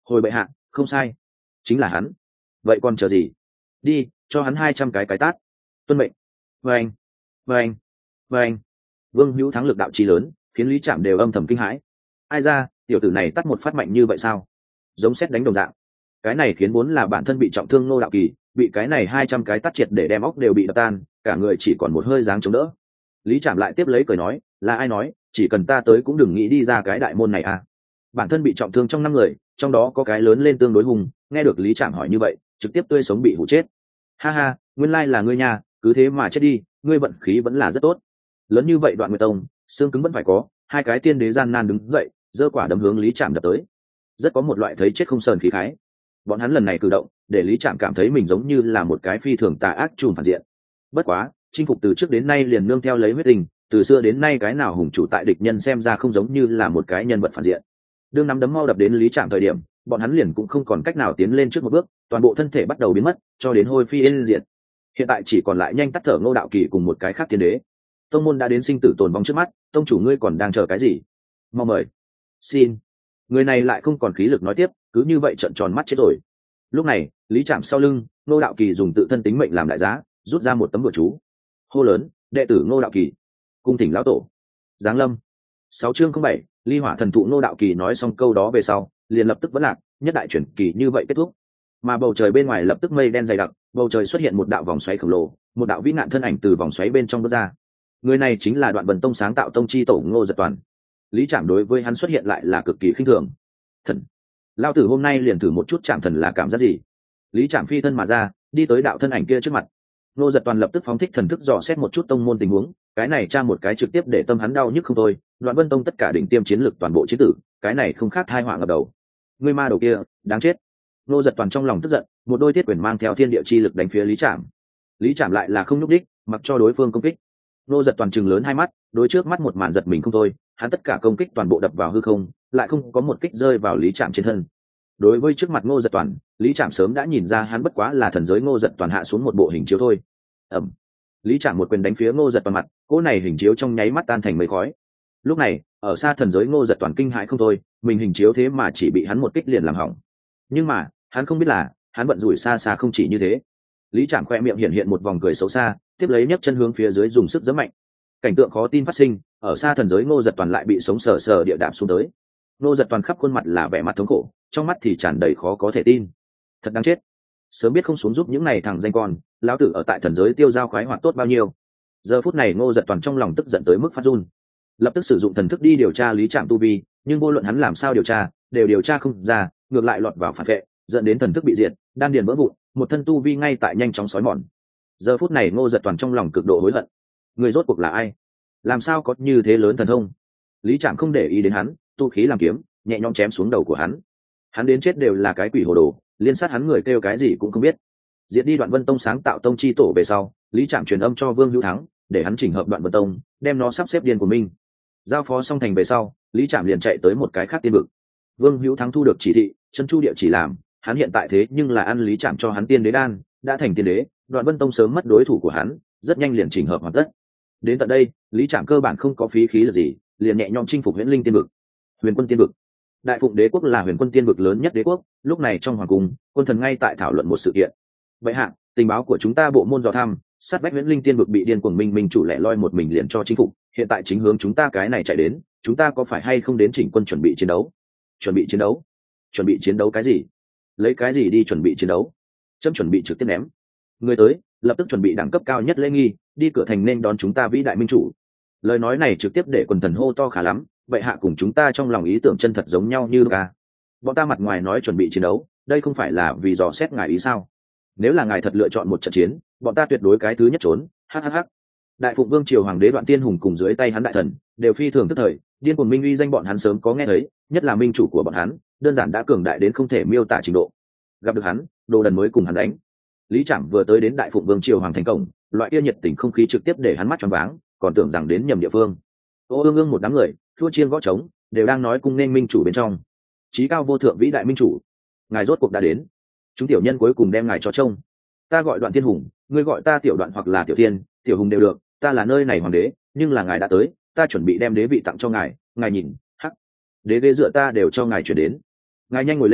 A: hồi bệ hạ, không sai, chính là hắn. Vậy còn chờ gì? Đi, cho hắn hai trăm cái cái tát. Tuân mệnh. Vâng, vâng, vâng. Vương Hữu Thắng lực đạo chi lớn, khiến Lý Trạm đều âm thầm kinh hãi. Ai ra, tiểu tử này tắt một phát mạnh như vậy sao? Giống sét đánh đồng dạng. Cái này khiến vốn là bản thân bị trọng thương Ngô Đạo Kỳ, bị cái này hai trăm cái tắt triệt để đem óc đều bị đập tan, cả người chỉ còn một hơi dáng chống đỡ. Lý Trạm lại tiếp lấy cười nói, là ai nói, chỉ cần ta tới cũng đừng nghĩ đi ra cái đại môn này à? Bản thân bị trọng thương trong năm người, trong đó có cái lớn lên tương đối hùng, nghe được Lý Trạm hỏi như vậy, trực tiếp tươi sống bị hủ chết. Ha ha, nguyên lai là ngươi nha, cứ thế mà chết đi, ngươi vận khí vẫn là rất tốt. Lớn như vậy Đoạn Nguyệt Tông, xương cứng vẫn phải có, hai cái tiên đế gian nan đứng dậy, giơ quả đấm hướng Lý Trạm đập tới. Rất có một loại thấy chết không sờn khí khái. Bọn hắn lần này cử động, để Lý Trạm cảm thấy mình giống như là một cái phi thường tà ác trùm phản diện. Bất quá, chinh phục từ trước đến nay liền nương theo lấy huyết tình, từ xưa đến nay cái nào hùng chủ tại địch nhân xem ra không giống như là một cái nhân vật phản diện. Đương nắm đấm mau đập đến Lý Trạm thời điểm, bọn hắn liền cũng không còn cách nào tiến lên trước một bước, toàn bộ thân thể bắt đầu biến mất, cho đến hôi phi yên diệt. Hiện tại chỉ còn lại nhanh tắt thở Ngô Đạo Kỳ cùng một cái khác tiên đế. Tông môn đã đến sinh tử tồn vong trước mắt, tông chủ ngươi còn đang chờ cái gì? Mau mời. Xin. Người này lại không còn khí lực nói tiếp, cứ như vậy trợn tròn mắt chết rồi. Lúc này, Lý Trạm sau lưng, Ngô Đạo Kỳ dùng tự thân tính mệnh làm đại giá, rút ra một tấm bùa chú. Hô lớn, đệ tử Ngô Đạo Kỳ, cung thỉnh lão tổ. Giáng lâm. Sáu chương không bảy, ly hỏa thần thụ. Ngô Đạo Kỳ nói xong câu đó về sau, liền lập tức vẫn lạc, nhất đại chuyển kỳ như vậy kết thúc. Mà bầu trời bên ngoài lập tức mây đen dày đặc, bầu trời xuất hiện một đạo vòng xoáy khổng lồ, một đạo vĩ nạn thân ảnh từ vòng xoáy bên trong bước ra. Người này chính là Đoạn Vân Tông sáng tạo tông chi tổ Ngô Giật Toàn. Lý Trạm đối với hắn xuất hiện lại là cực kỳ khinh thường. Thần, lao tử hôm nay liền thử một chút chạm thần là cảm giác gì. Lý Trạm phi thân mà ra, đi tới đạo thân ảnh kia trước mặt. Ngô Giật Toàn lập tức phóng thích thần thức dò xét một chút tông môn tình huống, cái này tra một cái trực tiếp để tâm hắn đau nhức không thôi. Đoạn Vân Tông tất cả đỉnh tiêm chiến lực toàn bộ chiến tử, cái này không khác tai họa ngập đầu. Ngươi ma đầu kia, đáng chết. Ngô Giật Toàn trong lòng tức giận, một đôi thiết quyền mang theo thiên địa chi lực đánh phía Lý Trạm. Lý Trạm lại là không nhúc đích, mặc cho đối phương công kích. Ngô Giật Toàn trừng lớn hai mắt, đối trước mắt một màn giật mình không thôi, hắn tất cả công kích toàn bộ đập vào hư không, lại không có một kích rơi vào Lý Trạm trên thân. Đối với trước mặt Ngô Giật Toàn, Lý Trạm sớm đã nhìn ra hắn bất quá là thần giới Ngô Giật Toàn hạ xuống một bộ hình chiếu thôi. Ầm. Lý Trạm một quyền đánh phía Ngô Giật Toàn mặt, cỗ này hình chiếu trong nháy mắt tan thành mây khói. Lúc này, ở xa thần giới Ngô Giật Toàn kinh hãi không thôi, mình hình chiếu thế mà chỉ bị hắn một kích liền làm hỏng. Nhưng mà, hắn không biết là, hắn vận rủi xa xa không chỉ như thế. Lý Trạm khoe miệng hiện hiện một vòng cười xấu xa, tiếp lấy nhấc chân hướng phía dưới dùng sức giẫm mạnh. Cảnh tượng khó tin phát sinh, ở xa thần giới Ngô Giật Toàn lại bị sống sờ sờ địa đạp xuống tới. Ngô Giật Toàn khắp khuôn mặt là vẻ mặt thống khổ, trong mắt thì tràn đầy khó có thể tin. Thật đáng chết, sớm biết không xuống giúp những này thằng danh con, lão tử ở tại thần giới tiêu giao khoái hoạt tốt bao nhiêu. Giờ phút này Ngô Giật Toàn trong lòng tức giận tới mức phát run, lập tức sử dụng thần thức đi điều tra Lý Trạm tu vi, nhưng vô luận hắn làm sao điều tra, đều điều tra không ra, ngược lại lọt vào phản vệ, dẫn đến thần thức bị diệt, đan điền vỡ vụn, một thân tu vi ngay tại nhanh chóng sói mòn. Giờ phút này Ngô Giật Toàn trong lòng cực độ hối hận. Người rốt cuộc là ai? Làm sao có như thế lớn thần thông? Lý Trạm không để ý đến hắn, tu khí làm kiếm, nhẹ nhõm chém xuống đầu của hắn. Hắn đến chết đều là cái quỷ hồ đồ, liên sát hắn người kêu cái gì cũng không biết. Diệt đi Đoạn Vân Tông sáng tạo tông chi tổ về sau, Lý Trạm truyền âm cho Vương Hữu Thắng, để hắn chỉnh hợp Đoạn Vân Tông, đem nó sắp xếp điên của mình. Giao phó xong thành về sau, Lý Trạm liền chạy tới một cái khác tiên vực. Vương Hữu Thắng thu được chỉ thị, chân chu địa chỉ làm, hắn hiện tại thế nhưng là ăn Lý Trạm cho hắn tiên đế đan, đã thành tiên đế, Đoạn Vân Tông sớm mất đối thủ của hắn, rất nhanh liền chỉnh hợp hoàn tất. Đến tận đây, Lý Trạm cơ bản không có phí khí lực gì, liền nhẹ nhõm chinh phục Huyền Linh tiên vực. Huyền Quân tiên vực. Đại Phụng Đế quốc là Huyền Quân tiên vực lớn nhất đế quốc, lúc này trong hoàng cung, quân thần ngay tại thảo luận một sự kiện. Vậy hạ, tình báo của chúng ta bộ môn dò thăm, sát vách Huyền Linh tiên vực bị điên cuồng minh minh chủ lẻ loi một mình liền cho chinh phục, hiện tại chính hướng chúng ta cái này chạy đến, chúng ta có phải hay không đến chỉnh quân chuẩn bị chiến đấu? Chuẩn bị chiến đấu? Chuẩn bị chiến đấu cái gì? Lấy cái gì đi chuẩn bị chiến đấu? Chấm chuẩn bị trực tiếp ném. Người tới, lập tức chuẩn bị đẳng cấp cao nhất lễ nghi, đi cửa thành nên đón chúng ta vĩ đại minh chủ. Lời nói này trực tiếp để quần thần hô to khá lắm, vậy hạ cùng chúng ta trong lòng ý tưởng chân thật giống nhau như ca. Bọn ta mặt ngoài nói chuẩn bị chiến đấu, đây không phải là vì dò xét ngài ý sao? Nếu là ngài thật lựa chọn một trận chiến, bọn ta tuyệt đối cái thứ nhất trốn. Hhh. Đại Phụng Vương triều hoàng đế Đoạn Tiên Hùng cùng dưới tay hắn đại thần đều phi thường tức thời, điên cuồng minh uy danh bọn hắn sớm có nghe thấy, nhất là minh chủ của bọn hắn, đơn giản đã cường đại đến không thể miêu tả trình độ. Gặp được hắn, đồ đần mới cùng hắn đánh. Lý Trạm vừa tới đến Đại Phụng Vương triều hoàng thành cổng, loại kia nhiệt tình không khí trực tiếp để hắn mắt choáng váng, còn tưởng rằng đến nhầm địa phương. Ô ương ương một đám người, thua chiên gõ trống, đều đang nói cung nên minh chủ bên trong. Chí cao vô thượng vĩ đại minh chủ, ngài rốt cuộc đã đến. Chúng tiểu nhân cuối cùng đem ngài cho trông. Ta gọi Đoạn Thiên Hùng, ngươi gọi ta Tiểu Đoạn hoặc là Tiểu Thiên, Tiểu Hùng đều được, ta là nơi này hoàng đế, nhưng là ngài đã tới, ta chuẩn bị đem đế vị tặng cho ngài, ngài nhìn, hắc. Đế ghế dựa ta đều cho ngài chuyển đến. Ngài nhanh ngồi lên,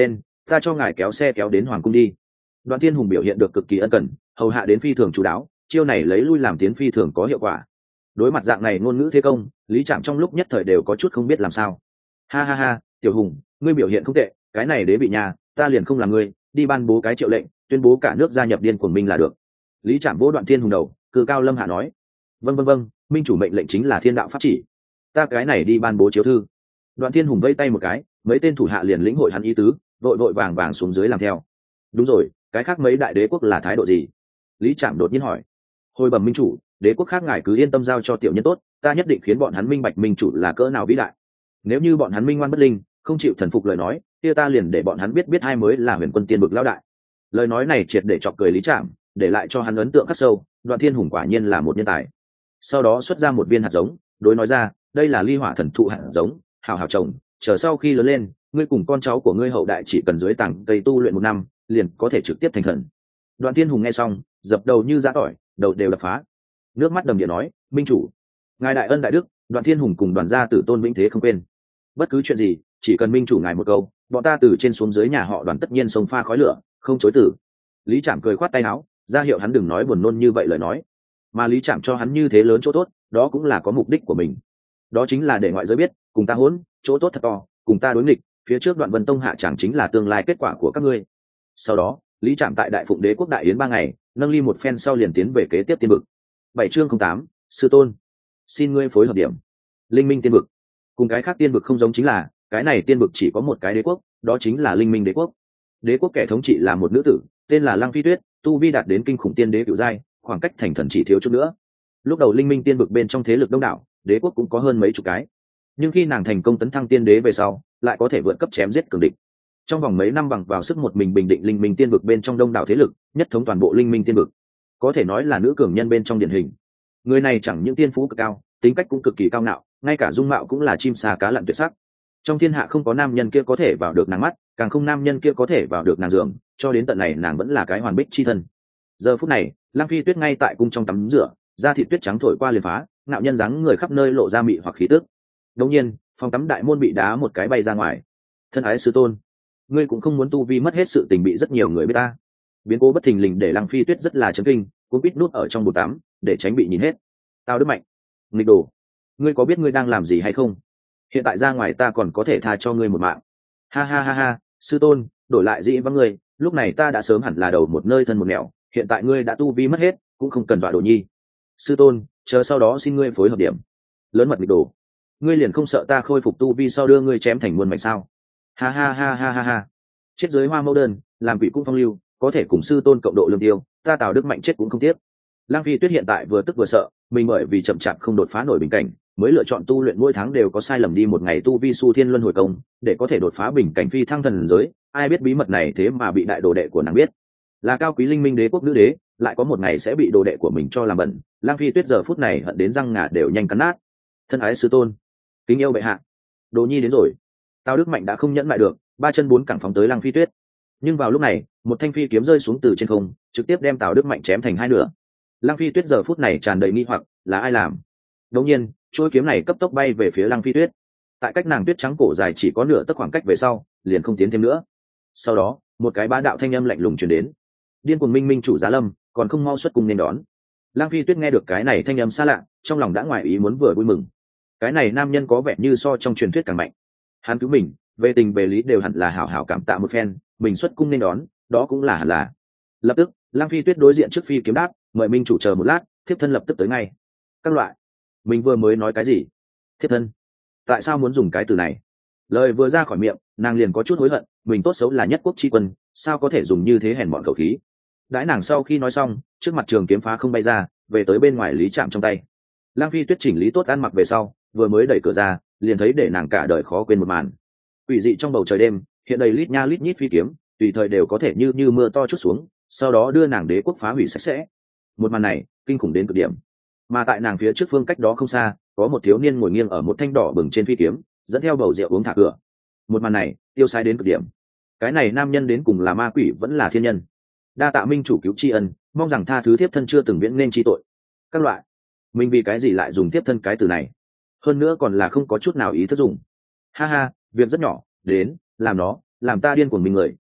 A: ta cho ngài kéo xe kéo đến hoàng cung đi. Đoạn Thiên Hùng biểu hiện được cực kỳ ân cần, hầu hạ đến phi thường chú đáo, chiêu này lấy lui làm tiến phi thường có hiệu quả. Đối mặt dạng này ngôn ngữ thế công, Lý Trạm trong lúc nhất thời đều có chút không biết làm sao. Ha ha ha, Tiểu Hùng, ngươi biểu hiện không tệ, cái này đế bị nhà, ta liền không làm ngươi, đi ban bố cái triệu lệnh, tuyên bố cả nước gia nhập điên cuồng minh là được. Lý Trạm vỗ Đoạn Thiên Hùng đầu, cự cao lâm hạ nói: vâng vâng vâng, minh chủ mệnh lệnh chính là thiên đạo pháp chỉ, ta cái này đi ban bố chiếu thư. Đoạn Thiên Hùng vây tay một cái, mấy tên thủ hạ liền lĩnh hội hắn ý tứ, vội vội vàng vàng xuống dưới làm theo. Đúng rồi, cái khác mấy đại đế quốc là thái độ gì? Lý Trạm đột nhiên hỏi. Hồi bẩm minh chủ, đế quốc khác ngài cứ yên tâm giao cho tiểu nhân tốt, ta nhất định khiến bọn hắn minh bạch minh chủ là cỡ nào vĩ đại. Nếu như bọn hắn minh ngoan bất linh, không chịu thần phục lời nói, kia ta liền để bọn hắn biết biết ai mới là huyền quân tiên bực lão đại. Lời nói này triệt để chọc cười Lý Trạm, để lại cho hắn ấn tượng khắc sâu. Đoạn Thiên Hùng quả nhiên là một nhân tài. Sau đó xuất ra một viên hạt giống, đối nói ra, đây là ly hỏa thần thụ hạt giống, hảo hảo trồng, chờ sau khi lớn lên, ngươi cùng con cháu của ngươi hậu đại chỉ cần dưới tảng cây tu luyện một năm, liền có thể trực tiếp thành thần. Đoạn Thiên Hùng nghe xong, dập đầu như giã tỏi, đầu đều đập phá, nước mắt đầm địa nói: minh chủ, ngài đại ân đại đức, Đoạn Thiên Hùng cùng đoàn gia tử tôn vĩnh thế không quên. Bất cứ chuyện gì, chỉ cần minh chủ ngài một câu, bọn ta từ trên xuống dưới nhà họ Đoàn tất nhiên sông pha khói lửa, không chối từ. Lý Trạm cười khoát tay áo, ra hiệu hắn đừng nói buồn nôn như vậy lời nói. Mà Lý Trạm cho hắn như thế lớn chỗ tốt, đó cũng là có mục đích của mình. Đó chính là để ngoại giới biết, cùng ta hỗn, chỗ tốt thật to, cùng ta đối nghịch, phía trước Đoạn Vân Tông hạ chẳng chính là tương lai kết quả của các ngươi. Sau đó, Lý Trạm tại Đại Phụng Đế quốc đại yến ba ngày, nâng ly một phen sau liền tiến về kế tiếp tiên vực. Bảy chương không tám, sư tôn, xin ngươi phối hợp điểm. Linh Minh tiên vực. Cùng cái khác tiên vực không giống chính là, cái này tiên vực chỉ có một cái đế quốc, đó chính là Linh Minh đế quốc. Đế quốc kẻ thống trị là một nữ tử, tên là Lăng Phi Tuyết, tu vi đạt đến kinh khủng tiên đế cửu giai, khoảng cách thành thần chỉ thiếu chút nữa. Lúc đầu Linh Minh tiên vực bên trong thế lực đông đảo, đế quốc cũng có hơn mấy chục cái, nhưng khi nàng thành công tấn thăng tiên đế về sau, lại có thể vượt cấp chém giết cường địch. Trong vòng mấy năm bằng vào sức một mình bình định Linh Minh tiên vực bên trong đông đảo thế lực, nhất thống toàn bộ Linh Minh tiên vực, có thể nói là nữ cường nhân bên trong điển hình. Người này chẳng những tiên phú cực cao, tính cách cũng cực kỳ cao ngạo, ngay cả dung mạo cũng là chim sa cá lặn tuyệt sắc. Trong thiên hạ không có nam nhân kia có thể vào được nàng mắt, càng không nam nhân kia có thể vào được nàng giường, cho đến tận này nàng vẫn là cái hoàn bích chi thân. Giờ phút này, Lăng Phi Tuyết ngay tại cung trong tắm rửa, da thịt tuyết trắng thổi qua liền phá, ngạo nhân dáng người khắp nơi lộ ra mị hoặc khí tức. Đột nhiên, phòng tắm đại môn bị đá một cái bay ra ngoài. Thân ái sư tôn, ngươi cũng không muốn tu vi mất hết sự tình bị rất nhiều người biết ta. Biến cố bất thình lình để Lăng Phi Tuyết rất là chấn kinh, cũng biết nút ở trong bồn tắm để tránh bị nhìn hết. Tao Đức Mạnh, nghịch đồ, ngươi có biết ngươi đang làm gì hay không? Hiện tại ra ngoài ta còn có thể tha cho ngươi một mạng. Ha ha ha ha, sư tôn, đổi lại dĩ vắng ngươi, lúc này ta đã sớm hẳn là đầu một nơi thân một nẻo, hiện tại ngươi đã tu vi mất hết, cũng không cần dọa Đồ Nhi. Sư tôn, chờ sau đó xin ngươi phối hợp điểm. Lớn mật nghịch đồ, ngươi liền không sợ ta khôi phục tu vi sau đưa ngươi chém thành muôn mảnh sao? Ha ha ha ha ha ha. Chết dưới hoa mẫu đơn, làm quỷ cung phong lưu, có thể cùng sư tôn cộng độ lương tiêu, ta Tào Đức Mạnh chết cũng không tiếc. Lăng Phi Tuyết hiện tại vừa tức vừa sợ, mình bởi vì chậm chạp không đột phá nổi bình cảnh, mới lựa chọn tu luyện mỗi tháng đều có sai lầm đi một ngày tu vi su thiên luân hồi công, để có thể đột phá bình cảnh phi thăng thần giới. Ai biết bí mật này thế mà bị đại đồ đệ của nàng biết, là cao quý Linh Minh đế quốc nữ đế, lại có một ngày sẽ bị đồ đệ của mình cho làm bẩn. Lăng Phi Tuyết giờ phút này hận đến răng ngà đều nhanh cắn nát. Thân ái sư tôn, kính yêu bệ hạ, Đồ Nhi đến rồi. Tào Đức Mạnh đã không nhẫn lại được, ba chân bốn cẳng phóng tới Lăng Phi Tuyết. Nhưng vào lúc này, một thanh phi kiếm rơi xuống từ trên không, trực tiếp đem Tào Đức Mạnh chém thành hai nửa. Lăng Phi Tuyết giờ phút này tràn đầy nghi hoặc, là ai làm? Đột nhiên, chuôi kiếm này cấp tốc bay về phía Lăng Phi Tuyết. Tại cách nàng tuyết trắng cổ dài chỉ có nửa tấc khoảng cách về sau, liền không tiến thêm nữa. Sau đó, một cái bá đạo thanh âm lạnh lùng truyền đến. Điên cuồng minh minh chủ giá lâm, còn không mau xuất cung nên đón. Lăng Phi Tuyết nghe được cái này thanh âm xa lạ, trong lòng đã ngoài ý muốn vừa vui mừng. Cái này nam nhân có vẻ như so trong truyền thuyết càng mạnh. Hắn cứu mình, về tình về lý đều hẳn là hảo hảo cảm tạ một phen, mình xuất cung nên đón, đó cũng là hẳn là. Lập tức, Lăng Phi Tuyết đối diện trước phi kiếm đáp, mời minh chủ chờ một lát, thiếp thân lập tức tới ngay. Các loại, mình vừa mới nói cái gì? Thiếp thân? Tại sao muốn dùng cái từ này? Lời vừa ra khỏi miệng, nàng liền có chút hối hận, mình tốt xấu là nhất quốc tri quân, sao có thể dùng như thế hèn mọn khẩu khí? Đãi nàng sau khi nói xong, trước mặt trường kiếm phá không bay ra, về tới bên ngoài Lý Trạm trong tay. Lăng Phi Tuyết chỉnh lý tốt ăn mặc về sau, vừa mới đẩy cửa ra, liền thấy để nàng cả đời khó quên một màn. Quỷ dị trong bầu trời đêm, hiện đầy lít nha lít nhít phi kiếm, tùy thời đều có thể như như mưa to chút xuống, sau đó đưa nàng đế quốc phá hủy sạch sẽ. Một màn này kinh khủng đến cực điểm. Mà tại nàng phía trước phương cách đó không xa, có một thiếu niên ngồi nghiêng ở một thanh đỏ bừng trên phi kiếm, dẫn theo bầu rượu uống thả cửa. Một màn này tiêu sai đến cực điểm. Cái này nam nhân đến cùng là ma quỷ vẫn là thiên nhân? Đa tạ minh chủ cứu tri ân, mong rằng tha thứ thiếp thân chưa từng viễn nên chi tội. Các loại, mình vì cái gì lại dùng thiếp thân cái từ này? Hơn nữa còn là không có chút nào ý thức dùng. Ha ha, việc rất nhỏ, đến làm nó làm ta điên cuồng mình người,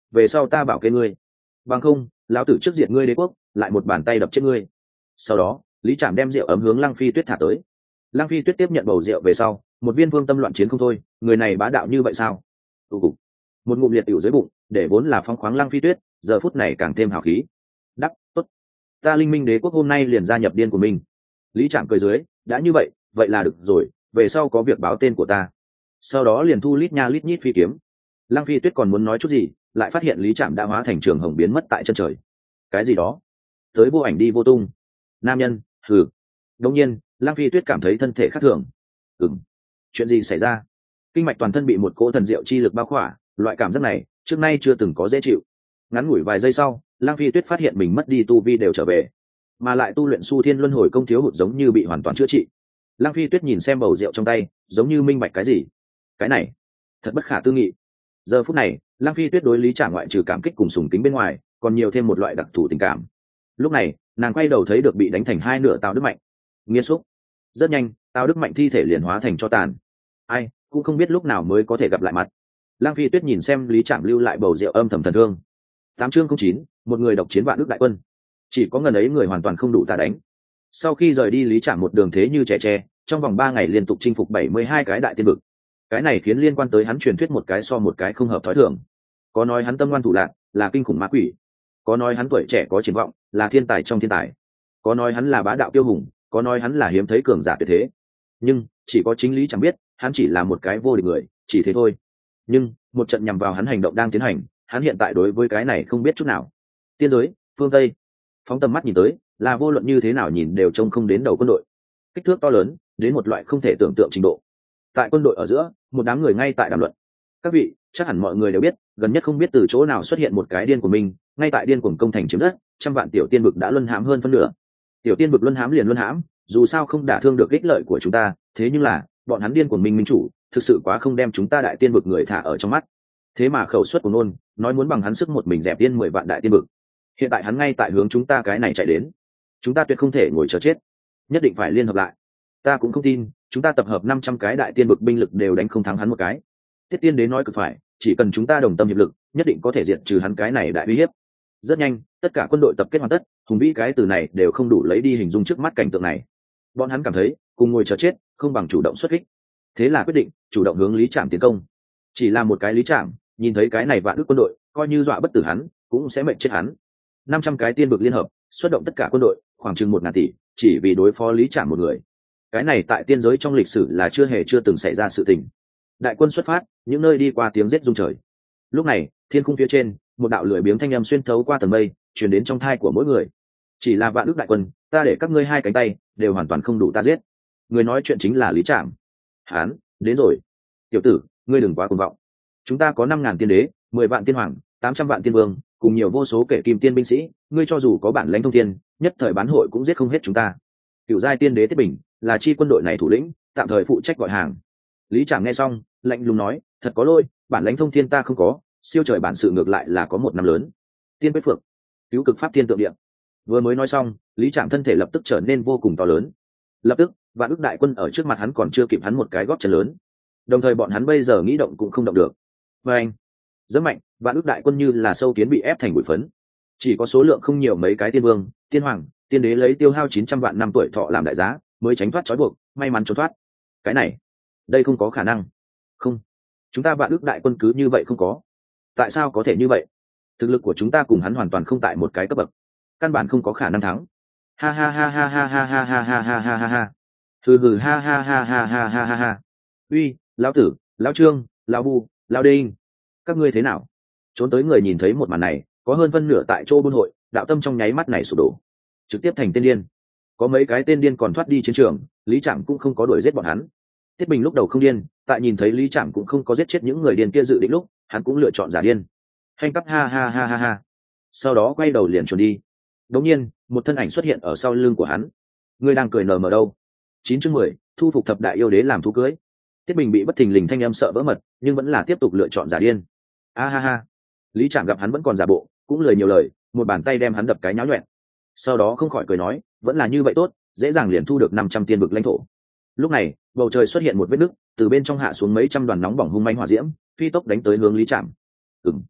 A: về sau ta bảo kê ngươi, bằng không lão tử trước diệt ngươi đế quốc, lại một bàn tay đập chết ngươi. Sau đó lý trạm đem rượu ấm hướng Lăng Phi Tuyết thả tới. Lăng Phi Tuyết tiếp nhận bầu rượu về sau, một viên vương tâm loạn chiến không thôi, người này bá đạo như vậy sao? Tụ cục. Một ngụm liệt tiểu dưới bụng, để vốn là phong khoáng Lăng Phi Tuyết, giờ phút này càng thêm hào khí. Đắc, tốt. Ta Linh Minh đế quốc hôm nay liền gia nhập điên của mình. Lý Trạm cười dưới, đã như vậy, vậy là được rồi, về sau có việc báo tên của ta. Sau đó liền thu lít nha lít nhít phi kiếm. Lăng Phi Tuyết còn muốn nói chút gì, lại phát hiện Lý Trạm đã hóa thành trường hồng biến mất tại chân trời. Cái gì đó? Tới vô ảnh đi vô tung. Nam nhân, hừ. Đột nhiên, Lăng Phi Tuyết cảm thấy thân thể khác thường. Ừm, chuyện gì xảy ra? Kinh mạch toàn thân bị một cỗ thần diệu chi lực bao khỏa, loại cảm giác này trước nay chưa từng có dễ chịu. Ngắn ngủi vài giây sau, Lăng Phi Tuyết phát hiện mình mất đi tu vi đều trở về, mà lại tu luyện Su Thiên Luân Hồi công thiếu hụt giống như bị hoàn toàn chữa trị. Lăng Phi Tuyết nhìn xem bầu rượu trong tay, giống như minh bạch cái gì. Cái này, thật bất khả tư nghị. Giờ phút này, Lăng Phi Tuyết đối Lý Trạm ngoại trừ cảm kích cùng sùng kính bên ngoài, còn nhiều thêm một loại đặc thù tình cảm. Lúc này, nàng quay đầu thấy được bị đánh thành hai nửa Tào Đức Mạnh. Nghiên xúc. Rất nhanh, Tào Đức Mạnh thi thể liền hóa thành cho tàn. Ai cũng không biết lúc nào mới có thể gặp lại mặt. Lăng Phi Tuyết nhìn xem Lý Trạm lưu lại bầu rượu âm thầm thần thương. Tám chương không chín, một người độc chiến vạn ước đại quân. Chỉ có ngần ấy người hoàn toàn không đủ ta đánh. Sau khi rời đi Lý Trạm một đường thế như trẻ tre, trong vòng ba ngày liên tục chinh phục bảy mươi hai cái đại tiên vực. Cái này khiến liên quan tới hắn truyền thuyết một cái so một cái không hợp thói thường. Có nói hắn tâm ngoan thủ lạn, là kinh khủng ma quỷ. Có nói hắn tuổi trẻ có triển vọng, là thiên tài trong thiên tài. Có nói hắn là bá đạo tiêu hùng, có nói hắn là hiếm thấy cường giả tuyệt thế. Nhưng chỉ có chính Lý chẳng biết, hắn chỉ là một cái vô địch người, chỉ thế thôi. Nhưng một trận nhằm vào hắn hành động đang tiến hành, hắn hiện tại đối với cái này không biết chút nào. Tiên giới, phương Tây. Phóng tầm mắt nhìn tới, là vô luận như thế nào nhìn đều trông không đến đầu quân đội. Kích thước to lớn, đến một loại không thể tưởng tượng trình độ. Tại quân đội ở giữa, một đám người ngay tại đàm luận. Các vị, chắc hẳn mọi người đều biết, gần nhất không biết từ chỗ nào xuất hiện một cái điên của mình, ngay tại điên cuồng công thành chiếm đất, trăm vạn tiểu tiên vực đã luân hãm hơn phân nửa. Tiểu tiên vực luân hãm liền luân hãm, dù sao không đả thương được ích lợi của chúng ta, thế nhưng là, bọn hắn điên cuồng minh minh chủ, thực sự quá không đem chúng ta đại tiên vực người thả ở trong mắt. Thế mà khẩu suất của nôn, nói muốn bằng hắn sức một mình dẹp tiên mười vạn đại tiên vực. Hiện tại hắn ngay tại hướng chúng ta cái này chạy đến. Chúng ta tuyệt không thể ngồi chờ chết, nhất định phải liên hợp lại. Ta cũng không tin, chúng ta tập hợp năm trăm cái đại tiên vực binh lực đều đánh không thắng hắn một cái. Tiết Tiên Đế nói cực phải, chỉ cần chúng ta đồng tâm hiệp lực, nhất định có thể diệt trừ hắn cái này đại uy hiếp. Rất nhanh, tất cả quân đội tập kết hoàn tất, hùng vĩ cái từ này đều không đủ lấy đi hình dung trước mắt cảnh tượng này. Bọn hắn cảm thấy, cùng ngồi chờ chết, không bằng chủ động xuất kích. Thế là quyết định, chủ động hướng Lý Trạm tiến công. Chỉ là một cái Lý Trạm, nhìn thấy cái này vạn ước quân đội, coi như dọa bất tử hắn, cũng sẽ mệt chết hắn. năm trăm cái tiên vực liên hợp, xuất động tất cả quân đội, khoảng chừng một ngàn tỷ, chỉ vì đối phó Lý Trạm một người. Cái này tại tiên giới trong lịch sử là chưa hề chưa từng xảy ra sự tình. Đại quân xuất phát, những nơi đi qua tiếng rết rung trời. Lúc này, thiên khung phía trên, một đạo lưỡi biếng thanh âm xuyên thấu qua tầng mây, truyền đến trong thai của mỗi người. Chỉ là vạn ước đại quân, ta để các ngươi hai cánh tay, đều hoàn toàn không đủ ta giết. Người nói chuyện chính là Lý Trạm. Hán, đến rồi. Tiểu tử, ngươi đừng quá cuồng vọng. Chúng ta có năm ngàn tiên đế, mười vạn tiên hoàng, tám trăm vạn tiên vương, cùng nhiều vô số kể kim tiên binh sĩ, ngươi cho dù có bản lãnh thông thiên, nhất thời bán hội cũng giết không hết chúng ta. Cửu giai tiên đế Tiết Bình là chi quân đội này thủ lĩnh, tạm thời phụ trách gọi hàng. Lý Trạm nghe xong, lạnh lùng nói, thật có lỗi, bản lãnh thông thiên ta không có, siêu trời bản sự ngược lại là có một năm lớn. Tiên quyết phượng, cứu cực pháp thiên tượng địa. Vừa mới nói xong, Lý Trạm thân thể lập tức trở nên vô cùng to lớn. Lập tức, vạn ước đại quân ở trước mặt hắn còn chưa kịp hắn một cái gót chân lớn. Đồng thời bọn hắn bây giờ nghĩ động cũng không động được. Và anh, rất mạnh, vạn ước đại quân như là sâu kiến bị ép thành bụi phấn. Chỉ có số lượng không nhiều mấy cái tiên vương, tiên hoàng, tiên đế lấy tiêu hao chín trăm vạn năm tuổi thọ làm đại giá, mới tránh thoát trói buộc, may mắn trốn thoát. Cái này, đây không có khả năng. Không, chúng ta vạn ước đại quân cứ như vậy không có. Tại sao có thể như vậy? Thực lực của chúng ta cùng hắn hoàn toàn không tại một cái cấp bậc, căn bản không có khả năng thắng. Ha ha ha ha ha ha ha ha ha ha ha ha ha. Hừ hừ ha ha ha ha ha ha ha ha. Uy, lão tử, lão trương, lão bu, lão đinh, các ngươi thế nào? Trốn tới người nhìn thấy một màn này, có hơn phân nửa tại chỗ buôn hội, đạo tâm trong nháy mắt này sụp đổ, trực tiếp thành tên điên. Có mấy cái tên điên còn thoát đi chiến trường, Lý Trạm cũng không có đuổi giết bọn hắn. Tiết Bình lúc đầu không điên, tại nhìn thấy Lý Trạm cũng không có giết chết những người điên kia dự định lúc, hắn cũng lựa chọn giả điên. Hành cấp ha ha ha ha ha. Sau đó quay đầu liền trốn đi. Đột nhiên, một thân ảnh xuất hiện ở sau lưng của hắn. Ngươi đang cười nở mở đâu? Chín chương mười, thu phục thập đại yêu đế làm thú cưới. Tiết Bình bị bất thình lình thanh âm sợ vỡ mật, nhưng vẫn là tiếp tục lựa chọn giả điên. A ha ha. Lý Trạm gặp hắn vẫn còn giả bộ, cũng lười nhiều lời, một bàn tay đem hắn đập cái nháo nhuyễn. Sau đó không khỏi cười nói, vẫn là như vậy tốt, dễ dàng liền thu được năm trăm tiên vực lãnh thổ. Lúc này, bầu trời xuất hiện một vết nứt, từ bên trong hạ xuống mấy trăm đoàn nóng bỏng hung manh hỏa diễm, phi tốc đánh tới hướng Lý Trạm. Ừm.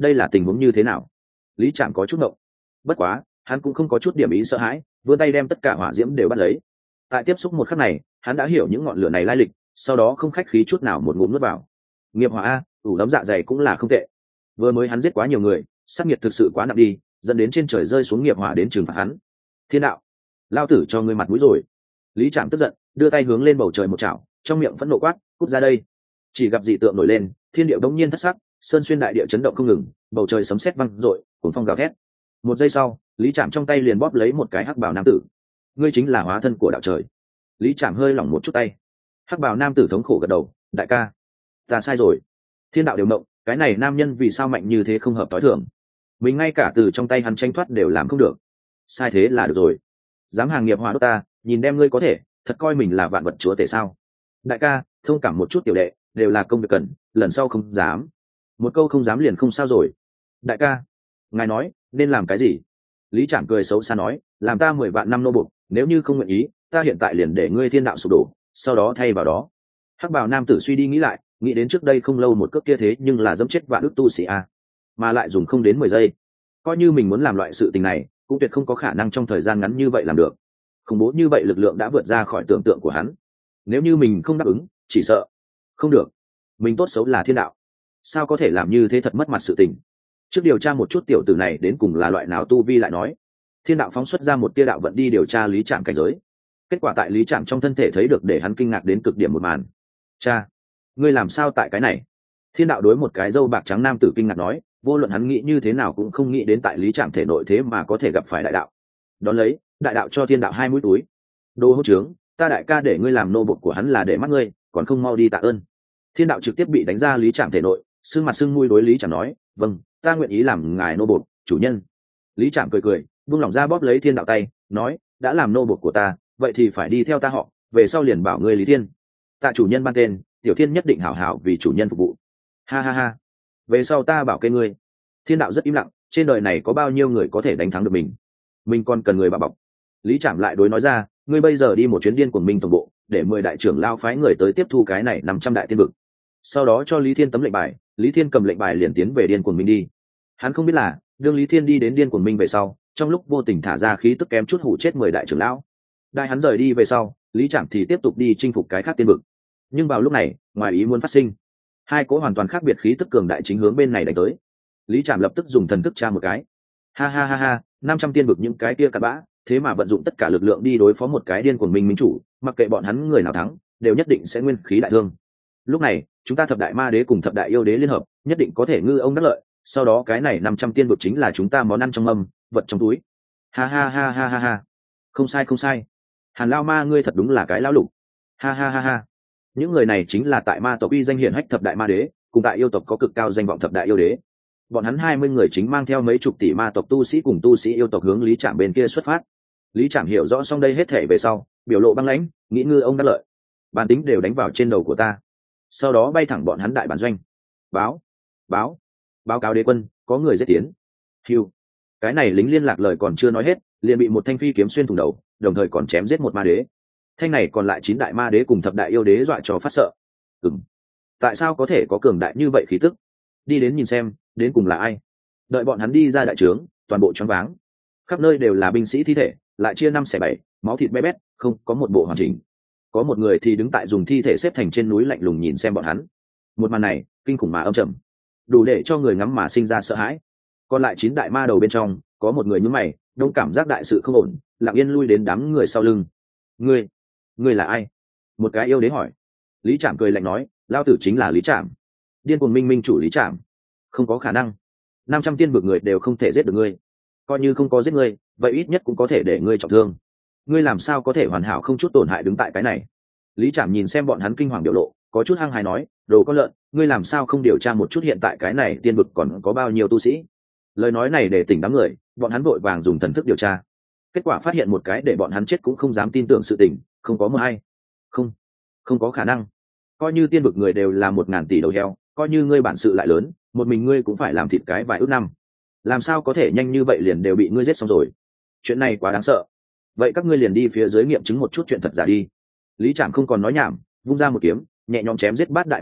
A: đây là tình huống như thế nào? Lý Trạm có chút ngộng. Bất quá hắn cũng không có chút điểm ý sợ hãi, vươn tay đem tất cả hỏa diễm đều bắt lấy. Tại tiếp xúc một khắc này, hắn đã hiểu những ngọn lửa này lai lịch, sau đó không khách khí chút nào một ngụm nuốt vào. Nghiệp hỏa a, ủ lắm dạ dày cũng là không tệ. Vừa mới hắn giết quá nhiều người, sát nghiệt thực sự quá nặng đi, dẫn đến trên trời rơi xuống nghiệp hỏa đến trừng phạt hắn. Thiên đạo, lao tử cho ngươi mặt mũi rồi. Lý Trạm tức giận, đưa tay hướng lên bầu trời một chảo, trong miệng phẫn nộ quát, cút ra đây. Chỉ gặp dị tượng nổi lên, thiên địa đống nhiên thất sắc, sơn xuyên đại địa chấn động không ngừng, bầu trời sấm sét vang rội, cuồng phong gào thét. Một giây sau, Lý Trạm trong tay liền bóp lấy một cái hắc bào nam tử. Ngươi chính là hóa thân của đạo trời. Lý Trạm hơi lỏng một chút tay. Hắc bào nam tử thống khổ gật đầu, đại ca, ta sai rồi. Thiên đạo đều động, cái này nam nhân vì sao mạnh như thế không hợp tối thường. Mình ngay cả từ trong tay hắn tranh thoát đều làm không được. Sai thế là được rồi. Dám hàng nghiệp hỏa đốt ta, nhìn đem ngươi có thể, thật coi mình là vạn vật chúa tể sao? Đại ca, thông cảm một chút tiểu đệ, đều là công việc cần, lần sau không dám. Một câu không dám liền không sao rồi. Đại ca, ngài nói nên làm cái gì? Lý Trạm cười xấu xa nói, làm ta mười vạn năm nô bộc, nếu như không nguyện ý, ta hiện tại liền để ngươi thiên đạo sụp đổ, sau đó thay vào đó. Hắc bào nam tử suy đi nghĩ lại, nghĩ đến trước đây không lâu một cước kia thế nhưng là dẫm chết vạn ức tu sĩ a, mà lại dùng không đến mười giây. Coi như mình muốn làm loại sự tình này, cũng tuyệt không có khả năng trong thời gian ngắn như vậy làm được. Khủng bố như vậy lực lượng đã vượt ra khỏi tưởng tượng của hắn. Nếu như mình không đáp ứng, chỉ sợ không được. Mình tốt xấu là thiên đạo, sao có thể làm như thế, thật mất mặt sự tình. Trước điều tra một chút tiểu tử này đến cùng là loại nào tu vi lại nói. Thiên đạo phóng xuất ra một tia đạo vận đi điều tra Lý Trạm cảnh giới. Kết quả tại Lý Trạm trong thân thể thấy được để hắn kinh ngạc đến cực điểm một màn. Cha, ngươi làm sao tại cái này? Thiên đạo đối một cái râu bạc trắng nam tử kinh ngạc nói, vô luận hắn nghĩ như thế nào cũng không nghĩ đến tại Lý Trạm thể nội thế mà có thể gặp phải đại đạo. Đón lấy, đại đạo cho thiên đạo hai mũi túi. Đồ hỗn trướng, ta đại ca để ngươi làm nô bộc của hắn là để mắt ngươi, còn không mau đi tạ ơn. Thiên đạo trực tiếp bị đánh ra Lý Trạm thể nội, sưng mặt sưng mũi đối Lý Trạm nói, vâng, ta nguyện ý làm ngài nô bộc, chủ nhân. Lý Trạm cười cười, buông lỏng ra bóp lấy thiên đạo tay, nói, đã làm nô bộc của ta, vậy thì phải đi theo ta họ, về sau liền bảo ngươi Lý Thiên. Tạ chủ nhân ban tên, tiểu thiên nhất định hảo hảo vì chủ nhân phục vụ. Ha ha ha, về sau ta bảo kê ngươi. Thiên đạo rất im lặng, trên đời này có bao nhiêu người có thể đánh thắng được mình, mình còn cần người bảo bọc. Lý Trạm lại đối nói ra, ngươi bây giờ đi một chuyến điên của mình tổng bộ, để mười đại trưởng lao phái người tới tiếp thu cái này năm trăm đại tiên vực, sau đó cho Lý Thiên tấm lệnh bài. Lý Thiên cầm lệnh bài liền tiến về điên cuồng minh đi. Hắn không biết là đương Lý Thiên đi đến điên cuồng minh về sau, trong lúc vô tình thả ra khí tức kém chút hủ chết mười đại trưởng lão. Đại hắn rời đi về sau, Lý Trạm thì tiếp tục đi chinh phục cái khác tiên vực. Nhưng vào lúc này, ngoài ý muốn phát sinh, hai cỗ hoàn toàn khác biệt khí tức cường đại chính hướng bên này đánh tới. Lý Trạm lập tức dùng thần thức tra một cái. Ha ha ha ha, năm trăm tiên vực những cái kia cặn bã, thế mà vận dụng tất cả lực lượng đi đối phó một cái điên cuồng minh minh chủ, mặc kệ bọn hắn người nào thắng, đều nhất định sẽ nguyên khí đại thương. Lúc này, chúng ta thập đại ma đế cùng thập đại yêu đế liên hợp, nhất định có thể ngư ông đắc lợi, sau đó cái này năm trăm tiên vực chính là chúng ta món ăn trong mâm, vật trong túi. Ha ha ha ha ha ha. Không sai không sai. Hàn Lao Ma ngươi thật đúng là cái lão lục. Ha ha ha ha. Những người này chính là tại ma tộc uy danh hiển hách thập đại ma đế, cùng tại yêu tộc có cực cao danh vọng thập đại yêu đế. Bọn hắn hai mươi người chính mang theo mấy chục tỷ ma tộc tu sĩ cùng tu sĩ yêu tộc hướng Lý Trạm bên kia xuất phát. Lý Trạm hiểu rõ xong đây hết thể về sau, biểu lộ băng lãnh, nghĩ ngư ông đắc lợi. Bản tính đều đánh vào trên đầu của ta. Sau đó bay thẳng bọn hắn đại bản doanh. Báo, báo, báo cáo đế quân, có người giết tiến. Hiu. Cái này lính liên lạc lời còn chưa nói hết, liền bị một thanh phi kiếm xuyên thủng đầu, đồng thời còn chém giết một ma đế. Thanh này còn lại chín đại ma đế cùng thập đại yêu đế dọa cho phát sợ. Ừm, tại sao có thể có cường đại như vậy khí tức? Đi đến nhìn xem, đến cùng là ai? Đợi bọn hắn đi ra đại trướng, toàn bộ choáng váng. Khắp nơi đều là binh sĩ thi thể, lại chia năm xẻ bảy, máu thịt bé bét, không có một bộ hoàn chỉnh. Có một người thì đứng tại dùng thi thể xếp thành trên núi lạnh lùng nhìn xem bọn hắn. Một màn này kinh khủng mà âm trầm, đủ để cho người ngắm mà sinh ra sợ hãi. Còn lại chín đại ma đầu bên trong, có một người nhướng mày, đông cảm giác đại sự không ổn, lặng yên lui đến đám người sau lưng. Ngươi, ngươi là ai? Một cái yêu đế hỏi. Lý Trạm cười lạnh nói, lao tử chính là Lý Trạm, điên cuồng minh minh chủ Lý Trạm. Không có khả năng, năm trăm tiên vực người đều không thể giết được ngươi. Coi như không có giết ngươi, vậy ít nhất cũng có thể để ngươi trọng thương. Ngươi làm sao có thể hoàn hảo không chút tổn hại đứng tại cái này? Lý Trạm nhìn xem bọn hắn kinh hoàng biểu lộ, có chút hăng hái nói, đồ con lợn, ngươi làm sao không điều tra một chút hiện tại cái này tiên vực còn có bao nhiêu tu sĩ? Lời nói này để tỉnh đám người, bọn hắn vội vàng dùng thần thức điều tra. Kết quả phát hiện một cái để bọn hắn chết cũng không dám tin tưởng sự tình, không có một ai. Không, không có khả năng. Coi như tiên vực người đều là một ngàn tỷ đầu heo, coi như ngươi bản sự lại lớn, một mình ngươi cũng phải làm thịt cái vài ước năm. Làm sao có thể nhanh như vậy liền đều bị ngươi giết xong rồi? Chuyện này quá đáng sợ. Vậy các ngươi liền đi phía dưới nghiệm chứng một chút chuyện thật giả đi. Lý Trạm không còn nói nhảm, vung ra một kiếm, nhẹ nhõm chém giết bát đại ma đế,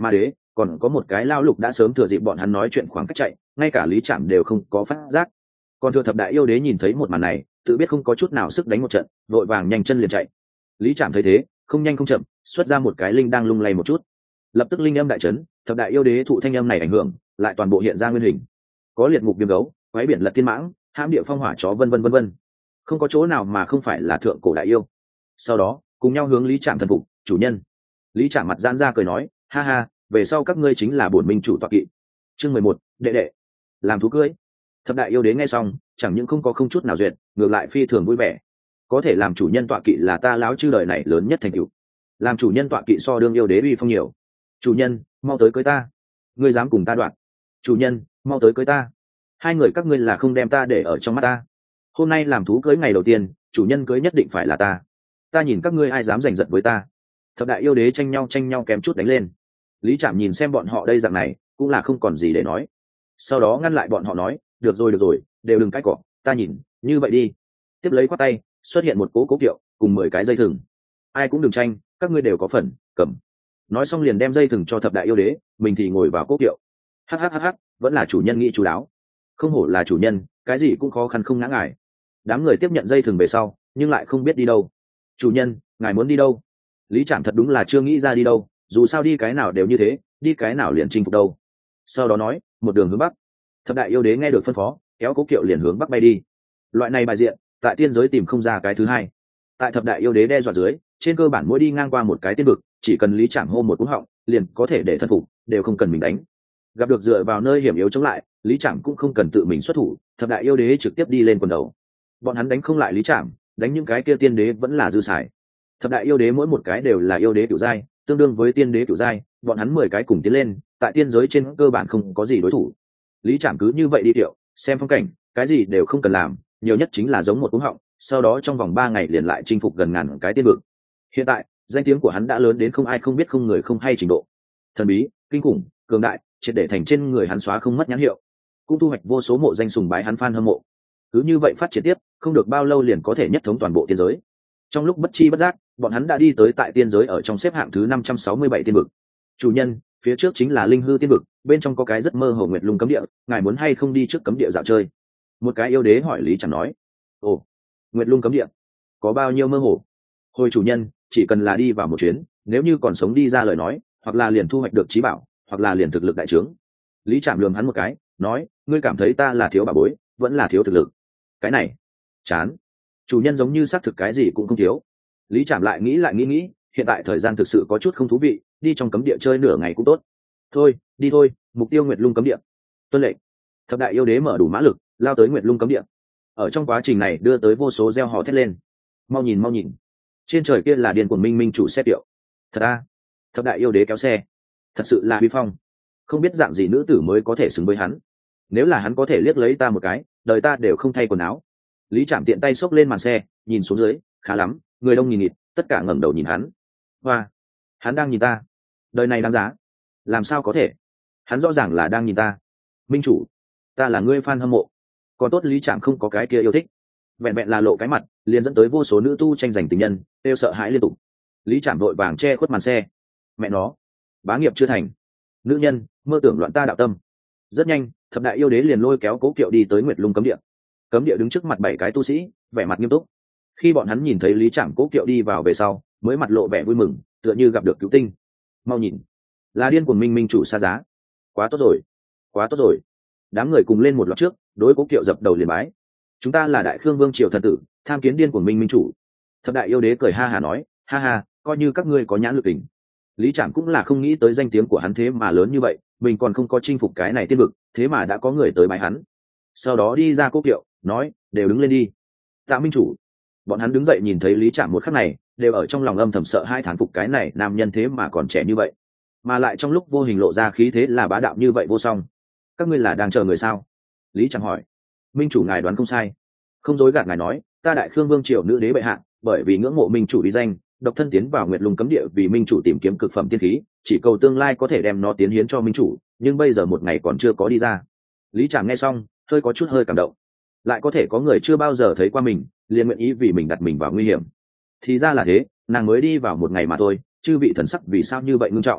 A: còn có một cái lao lục đã sớm thừa dịp bọn hắn nói chuyện khoảng cách chạy, ngay cả Lý Trạm đều không có phát giác. Còn thừa thập đại yêu đế nhìn thấy một màn này, tự biết không có chút nào sức đánh một trận, vội vàng nhanh chân liền chạy. Lý Trạm thấy thế, không nhanh không chậm, xuất ra một cái linh đang lung lay một chút, lập tức linh âm đại chấn, thập đại yêu đế thụ thanh âm này ảnh hưởng, lại toàn bộ hiện ra nguyên hình. Có liệt ngục viêm gấu, quái biển lật thiên mãng, hãm địa phong hỏa chó vân vân vân vân, không có chỗ nào mà không phải là thượng cổ đại yêu. Sau đó cùng nhau hướng Lý Trạm thần phục. Chủ nhân. Lý Trạm mặt giãn ra cười nói, ha ha, về sau các ngươi chính là bổn minh chủ tọa kỵ. Chương mười một, đệ đệ làm thú cưới. Thập đại yêu đế nghe xong, chẳng những không có không chút nào duyệt, ngược lại phi thường vui vẻ. Có thể làm chủ nhân tọa kỵ là ta láo chư đời này lớn nhất thành tựu. Làm chủ nhân tọa kỵ so đương yêu đế uy phong nhiều. Chủ nhân, mau tới cưới ta. Ngươi dám cùng ta đoạn? Chủ nhân, mau tới cưới ta. Hai người các ngươi là không đem ta để ở trong mắt ta. Hôm nay làm thú cưới ngày đầu tiên, chủ nhân cưới nhất định phải là ta. Ta nhìn các ngươi ai dám giành giật với ta. Thập đại yêu đế tranh nhau tranh nhau kém chút đánh lên. Lý Trạm nhìn xem bọn họ đây dạng này, cũng là không còn gì để nói. Sau đó ngăn lại bọn họ nói, được rồi được rồi, đều đừng cãi cọ, ta nhìn, như vậy đi. Tiếp lấy quát tay, xuất hiện một cố cố kiệu, cùng mười cái dây thừng. Ai cũng đừng tranh, các ngươi đều có phần, cầm. Nói xong liền đem dây thừng cho thập đại yêu đế, mình thì ngồi vào cố kiệu. Hắc hắc hắc hắc, vẫn là chủ nhân nghĩ chú đáo. Không hổ là chủ nhân, cái gì cũng khó khăn không ngã ngại. Đám người tiếp nhận dây thừng về sau, nhưng lại không biết đi đâu. Chủ nhân, ngài muốn đi đâu? Lý Trạm thật đúng là chưa nghĩ ra đi đâu, dù sao đi cái nào đều như thế, đi cái nào liền chinh phục đâu. Sau đó nói, một đường hướng bắc. Thập đại yêu đế nghe được phân phó, kéo cố kiệu liền hướng bắc bay đi. Loại này bài diện, tại tiên giới tìm không ra cái thứ hai. Tại thập đại yêu đế đe dọa dưới, trên cơ bản mỗi đi ngang qua một cái tiên vực, chỉ cần Lý Trạm hô một cú họng, liền có thể để thân phục, đều không cần mình đánh. Gặp được dựa vào nơi hiểm yếu chống lại, Lý Trạm cũng không cần tự mình xuất thủ, thập đại yêu đế trực tiếp đi lên quần đầu. Bọn hắn đánh không lại Lý Trạm, đánh những cái kia tiên đế vẫn là dư xài. Thập đại yêu đế mỗi một cái đều là yêu đế cửu giai, tương đương với tiên đế cửu giai, bọn hắn mười cái cùng tiến lên, tại tiên giới trên cơ bản không có gì đối thủ. Lý Trạm cứ như vậy đi tiểu, xem phong cảnh, cái gì đều không cần làm, nhiều nhất chính là giống một cú họng, sau đó trong vòng ba ngày liền lại chinh phục gần ngàn cái tiên vực. Hiện tại, danh tiếng của hắn đã lớn đến không ai không biết không người không hay trình độ. Thần bí, kinh khủng, cường đại, triệt để thành trên người hắn xóa không mất nhãn hiệu. Cũng thu hoạch vô số mộ danh sùng bái hắn fan hâm mộ. Cứ như vậy phát triển tiếp, không được bao lâu liền có thể nhất thống toàn bộ tiên giới. Trong lúc bất chi bất giác, bọn hắn đã đi tới tại tiên giới ở trong xếp hạng thứ năm trăm sáu mươi bảy tiên vực. Chủ nhân, phía trước chính là linh hư tiên vực, bên trong có cái rất mơ hồ nguyệt lung cấm địa, ngài muốn hay không đi trước cấm địa dạo chơi? Một cái yêu đế hỏi Lý Trạm nói. Ồ, nguyệt lung cấm địa, có bao nhiêu mơ hồ? Hồi chủ nhân, chỉ cần là đi vào một chuyến, nếu như còn sống đi ra lời nói, hoặc là liền thu hoạch được trí bảo, hoặc là liền thực lực đại trướng. Lý Trạm lườm hắn một cái, nói, ngươi cảm thấy ta là thiếu bà bối, vẫn là thiếu thực lực? Cái này, chán. Chủ nhân giống như xác thực cái gì cũng không thiếu. Lý Trạm lại nghĩ lại nghĩ nghĩ, hiện tại thời gian thực sự có chút không thú vị, đi trong cấm địa chơi nửa ngày cũng tốt. Thôi, đi thôi, mục tiêu Nguyệt Lung cấm địa. Tuân lệnh. Thập đại yêu đế mở đủ mã lực, lao tới Nguyệt Lung cấm địa. Ở trong quá trình này đưa tới vô số reo hò thét lên. Mau nhìn mau nhìn, trên trời kia là điền cuồng minh minh chủ xe tiệu. Thật à? Thập đại yêu đế kéo xe, thật sự là uy phong. Không biết dạng gì nữ tử mới có thể xứng với hắn. Nếu là hắn có thể liếc lấy ta một cái, đời ta đều không thay quần áo. Lý Trạm tiện tay xốc lên màn xe, nhìn xuống dưới, khá lắm, người đông nghìn nghịt, tất cả ngẩng đầu nhìn hắn. Hoa, hắn đang nhìn ta, đời này đáng giá. Làm sao có thể? Hắn rõ ràng là đang nhìn ta. Minh chủ, ta là ngươi fan hâm mộ. Còn tốt Lý Trạm không có cái kia yêu thích, vẹn vẹn là lộ cái mặt, liền dẫn tới vô số nữ tu tranh giành tình nhân, đều sợ hãi liên tục. Lý Trạm vội vàng che khuất màn xe. Mẹ nó, bá nghiệp chưa thành, nữ nhân mơ tưởng loạn ta đạo tâm. Rất nhanh, thập đại yêu đế liền lôi kéo cố kiệu đi tới Nguyệt Lung cấm địa. Cấm địa đứng trước mặt bảy cái tu sĩ, vẻ mặt nghiêm túc. Khi bọn hắn nhìn thấy Lý Trạm cố kiệu đi vào về sau, mới mặt lộ vẻ vui mừng, tựa như gặp được cứu tinh. Mau nhìn, là điên cuồng minh minh chủ xa giá. Quá tốt rồi, quá tốt rồi. Đám người cùng lên một loạt trước, đối cố kiệu dập đầu liền bái. Chúng ta là Đại Khương Vương triều thần tử, tham kiến điên cuồng minh minh chủ. Thập đại yêu đế cười ha hà nói, ha ha, coi như các ngươi có nhãn lực đỉnh. Lý Trạm cũng là không nghĩ tới danh tiếng của hắn thế mà lớn như vậy, mình còn không có chinh phục cái này tiên vực, thế mà đã có người tới bái hắn. Sau đó đi ra cố kiệu, nói, đều đứng lên đi. Tạ minh chủ. Bọn hắn đứng dậy nhìn thấy Lý Trạm một khắc này, đều ở trong lòng âm thầm sợ hai thán phục cái này nam nhân thế mà còn trẻ như vậy, mà lại trong lúc vô hình lộ ra khí thế là bá đạo như vậy vô song. Các ngươi là đang chờ người sao? Lý Trạm hỏi. Minh chủ ngài đoán không sai, không dối gạt ngài nói, ta Đại Khương Vương triều nữ đế bệ hạ, bởi vì ngưỡng mộ minh chủ uy danh, độc thân tiến vào Nguyệt Lung cấm địa vì minh chủ tìm kiếm cực phẩm tiên khí, chỉ cầu tương lai có thể đem nó tiến hiến cho minh chủ, nhưng bây giờ một ngày còn chưa có đi ra. Lý Trạm nghe xong, hơi có chút hơi cảm động. Lại có thể có người chưa bao giờ thấy qua mình, liền nguyện ý vì mình đặt mình vào nguy hiểm. Thì ra là thế, nàng mới đi vào một ngày mà thôi, chư vị thần sắc vì sao như vậy ngưng trọng?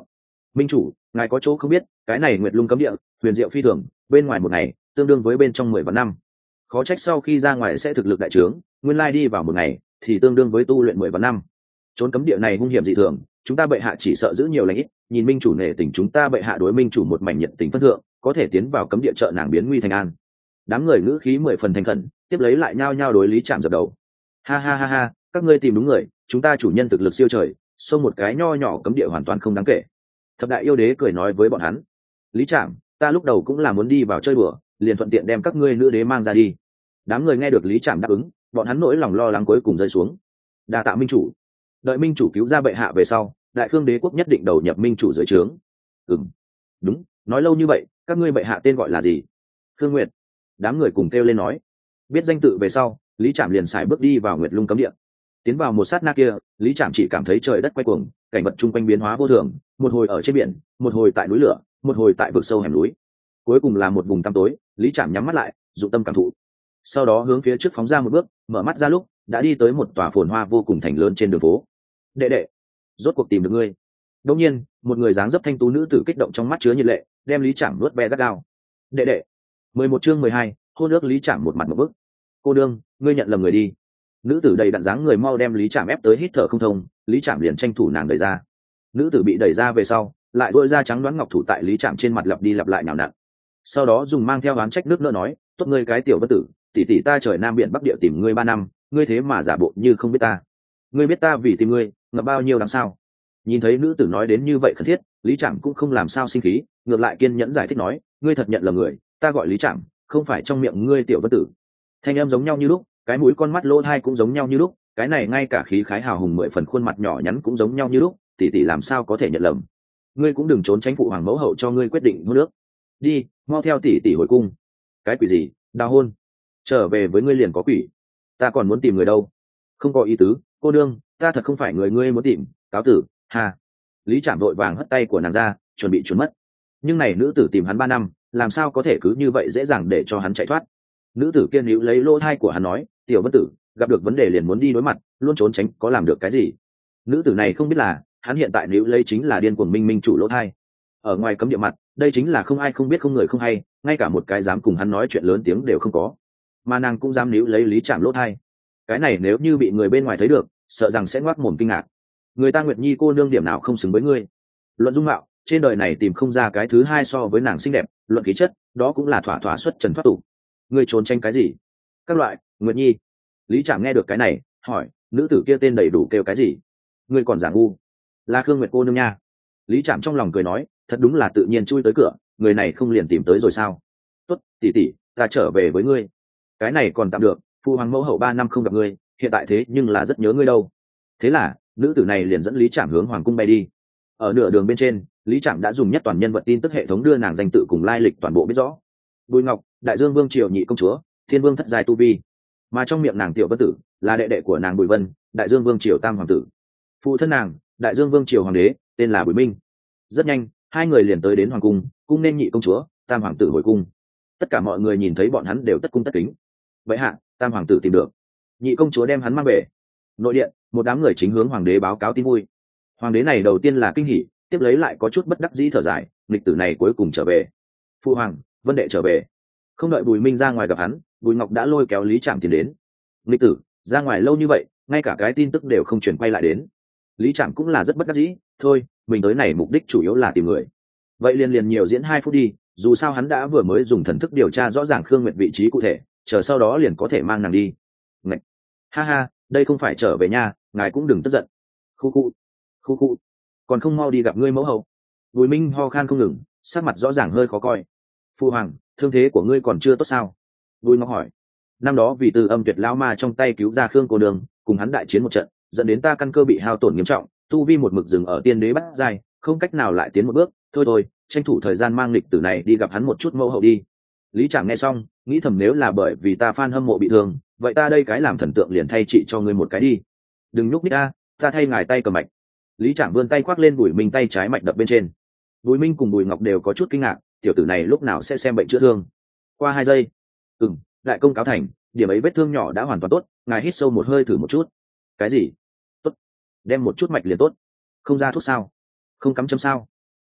A: minh chủ ngài có chỗ không biết, cái này nguyệt lung cấm địa huyền diệu phi thường, bên ngoài một ngày tương đương với bên trong mười vạn năm. Khó trách sau khi ra ngoài sẽ thực lực đại trướng, nguyên lai đi vào một ngày thì tương đương với tu luyện mười vạn năm. Trốn cấm địa này hung hiểm dị thường, chúng ta bệ hạ chỉ sợ giữ nhiều lãnh ít, nhìn minh chủ nể tình chúng ta bệ hạ đối minh chủ một mảnh nhiệt tình phân thượng, có thể tiến vào cấm địa trợ nàng biến nguy thành an. Đám người ngữ khí mười phần thành khẩn, tiếp lấy lại nhao nhao đối Lý Trạm dập đầu. Ha ha ha ha, các ngươi tìm đúng người, chúng ta chủ nhân thực lực siêu trời, xông một cái nho nhỏ cấm địa hoàn toàn không đáng kể. Thập đại yêu đế cười nói với bọn hắn. Lý Trạm, ta lúc đầu cũng là muốn đi vào chơi đùa, liền thuận tiện đem các ngươi nữ đế mang ra đi. Đám người nghe được Lý Trạm đáp ứng, bọn hắn nỗi lòng lo lắng cuối cùng rơi xuống. Đa tạ minh chủ. Đợi minh chủ cứu ra bệ hạ về sau, đại khương đế quốc nhất định đầu nhập minh chủ dưới trướng. Ừm, đúng, nói lâu như vậy, các ngươi bệ hạ tên gọi là gì? Khương Nguyệt. Đám người cùng kêu lên nói. Biết danh tự về sau, Lý Trạm liền xài bước đi vào Nguyệt Lung cấm địa. Tiến vào một sát na kia, Lý Trạm chỉ cảm thấy trời đất quay cuồng, cảnh vật chung quanh biến hóa vô thường, một hồi ở trên biển, một hồi tại núi lửa, một hồi tại vực sâu hẻm núi, cuối cùng là một vùng tăm tối. Lý Trạm nhắm mắt lại, dụng tâm cảm thụ, sau đó hướng phía trước phóng ra một bước, mở mắt ra lúc đã đi tới một tòa phồn hoa vô cùng thành lớn trên đường phố. Đệ đệ, rốt cuộc tìm được ngươi. Đột nhiên, một người dáng dấp thanh tú nữ tử kích động trong mắt chứa nhiệt lệ, đem Lý Trạm nuốt ve gắt gao. Đệ đệ. mười một chương mười hai, hôn ước. Lý Trạm một mặt một bức. Cô đương, ngươi nhận lầm người đi. Nữ tử đầy đặn dáng người mau đem Lý Trạm ép tới hít thở không thông, Lý Trạm liền tranh thủ nàng đẩy ra. Nữ tử bị đẩy ra về sau, lại duỗi ra trắng đoán ngọc thủ tại Lý Trạm trên mặt lặp đi lặp lại nhào nặn. Sau đó dùng mang theo oán trách nước nỡ nói, tốt ngươi cái tiểu bất tử, tỷ tỷ ta trời nam biển bắc địa tìm ngươi ba năm, ngươi thế mà giả bộ như không biết ta. Ngươi biết ta vì tìm ngươi ngập bao nhiêu đằng sao? Nhìn thấy nữ tử nói đến như vậy khẩn thiết, Lý Trạm cũng không làm sao sinh khí, ngược lại kiên nhẫn giải thích nói, ngươi thật nhận lầm người, ta gọi Lý Trạm, không phải trong miệng ngươi tiểu bất tử. Thanh âm giống nhau như lúc, cái mũi con mắt lỗ tai cũng giống nhau như lúc, cái này ngay cả khí khái hào hùng mười phần khuôn mặt nhỏ nhắn cũng giống nhau như lúc, tỷ tỷ làm sao có thể nhận lầm? Ngươi cũng đừng trốn tránh phụ hoàng mẫu hậu cho ngươi quyết định hôn nước. Đi, mau theo tỷ tỷ hồi cung. Cái quỷ gì? Đào hôn? Trở về với ngươi liền có quỷ. Ta còn muốn tìm người đâu. Không có ý tứ, cô đương, ta thật không phải người ngươi muốn tìm, cáo tử. Ha. Lý Trạm vội vàng hất tay của nàng ra, chuẩn bị trốn mất. Nhưng này nữ tử tìm hắn ba năm, làm sao có thể cứ như vậy dễ dàng để cho hắn chạy thoát? Nữ tử kiên hữu lấy lỗ tai của hắn nói, tiểu bất tử, gặp được vấn đề liền muốn đi đối mặt, luôn trốn tránh có làm được cái gì? Nữ tử này không biết là hắn hiện tại hữu lấy chính là điên cuồng minh minh chủ lỗ tai. Ở ngoài cấm địa mặt, đây chính là không ai không biết không người không hay, ngay cả một cái dám cùng hắn nói chuyện lớn tiếng đều không có. Mà nàng cũng dám hữu lấy Lý Trạm lỗ tai. Cái này nếu như bị người bên ngoài thấy được, sợ rằng sẽ ngoác mồm kinh ngạc. Người ta Nguyệt Nhi cô nương điểm nào không xứng với ngươi? Luận dung mạo, trên đời này tìm không ra cái thứ hai so với nàng xinh đẹp, luận khí chất, đó cũng là thỏa thỏa xuất trần thoát tục. Ngươi trốn tranh cái gì? Các loại, Nguyệt Nhi. Lý Trạm nghe được cái này, hỏi, nữ tử kia tên đầy đủ kêu cái gì? Ngươi còn giả ngu. Là Khương Nguyệt cô nương nha. Lý Trạm trong lòng cười nói, thật đúng là tự nhiên chui tới cửa, người này không liền tìm tới rồi sao? Tốt, tỷ tỷ, ta trở về với ngươi. Cái này còn tạm được, phu hoàng mẫu hậu ba năm không gặp ngươi, hiện tại thế nhưng là rất nhớ ngươi đâu. Thế là, nữ tử này liền dẫn Lý Trạm hướng hoàng cung bay đi. Ở nửa đường bên trên, Lý Trạm đã dùng nhất toàn nhân vật tin tức hệ thống đưa nàng danh tự cùng lai lịch toàn bộ biết rõ. Bùi Ngọc, Đại Dương Vương triều nhị công chúa, Thiên Vương thất giai tu vi. Mà trong miệng nàng tiểu bất tử là đệ đệ của nàng Bùi Vân, Đại Dương Vương triều tam hoàng tử. Phụ thân nàng, Đại Dương Vương triều hoàng đế, tên là Bùi Minh. Rất nhanh, hai người liền tới đến hoàng cung, cung nên nhị công chúa, tam hoàng tử hồi cung. Tất cả mọi người nhìn thấy bọn hắn đều tất cung tất kính. Vậy hạ, tam hoàng tử tìm được. Nhị công chúa đem hắn mang về. Nội điện, một đám người chính hướng hoàng đế báo cáo tin vui. Hoàng đế này đầu tiên là kinh hỉ, tiếp lấy lại có chút bất đắc dĩ thở dài, nghịch tử này cuối cùng trở về. Phu hoàng, Vân đệ trở về. Không đợi Bùi Minh ra ngoài gặp hắn, Bùi Ngọc đã lôi kéo Lý Trạm tiến đến. Nghịch tử, ra ngoài lâu như vậy, ngay cả cái tin tức đều không truyền quay lại đến. Lý Trạm cũng là rất bất đắc dĩ, thôi, mình tới này mục đích chủ yếu là tìm người. Vậy liền liền nhiều diễn hai phút đi, dù sao hắn đã vừa mới dùng thần thức điều tra rõ ràng Khương Nguyệt vị trí cụ thể, chờ sau đó liền có thể mang nàng đi. Ngạch. Ha ha, đây không phải trở về nhà, ngài cũng đừng tức giận. Khu khu, khu khu, còn không mau đi gặp ngươi mẫu hậu. Bùi Minh ho khan không ngừng, sắc mặt rõ ràng hơi khó coi. Phu hoàng, thương thế của ngươi còn chưa tốt sao? Bùi Ngọc hỏi. Năm đó vì từ âm tuyệt lão ma trong tay cứu ra Khương cô đường, cùng hắn đại chiến một trận, dẫn đến ta căn cơ bị hao tổn nghiêm trọng, tu vi một mực dừng ở tiên đế bát giai, không cách nào lại tiến một bước. Thôi thôi, tranh thủ thời gian mang lịch tử này đi gặp hắn một chút mẫu hậu đi. Lý Trạm nghe xong, nghĩ thầm nếu là bởi vì ta fan hâm mộ bị thương, vậy ta đây cái làm thần tượng liền thay chị cho ngươi một cái đi. Đừng nhúc nhích a, ta thay ngài tay cầm mạch. Lý Trạm vươn tay khoác lên Bùi Minh tay trái mạch đập bên trên. Bùi Minh cùng Bùi Ngọc đều có chút kinh ngạc, tiểu tử này lúc nào sẽ xem bệnh chữa thương. Qua hai giây, ừm, đại công cáo thành, điểm ấy vết thương nhỏ đã hoàn toàn tốt, ngài hít sâu một hơi thử một chút. Cái gì? Tốt, đem một chút mạch liền tốt. Không ra thuốc sao? Không cắm châm sao?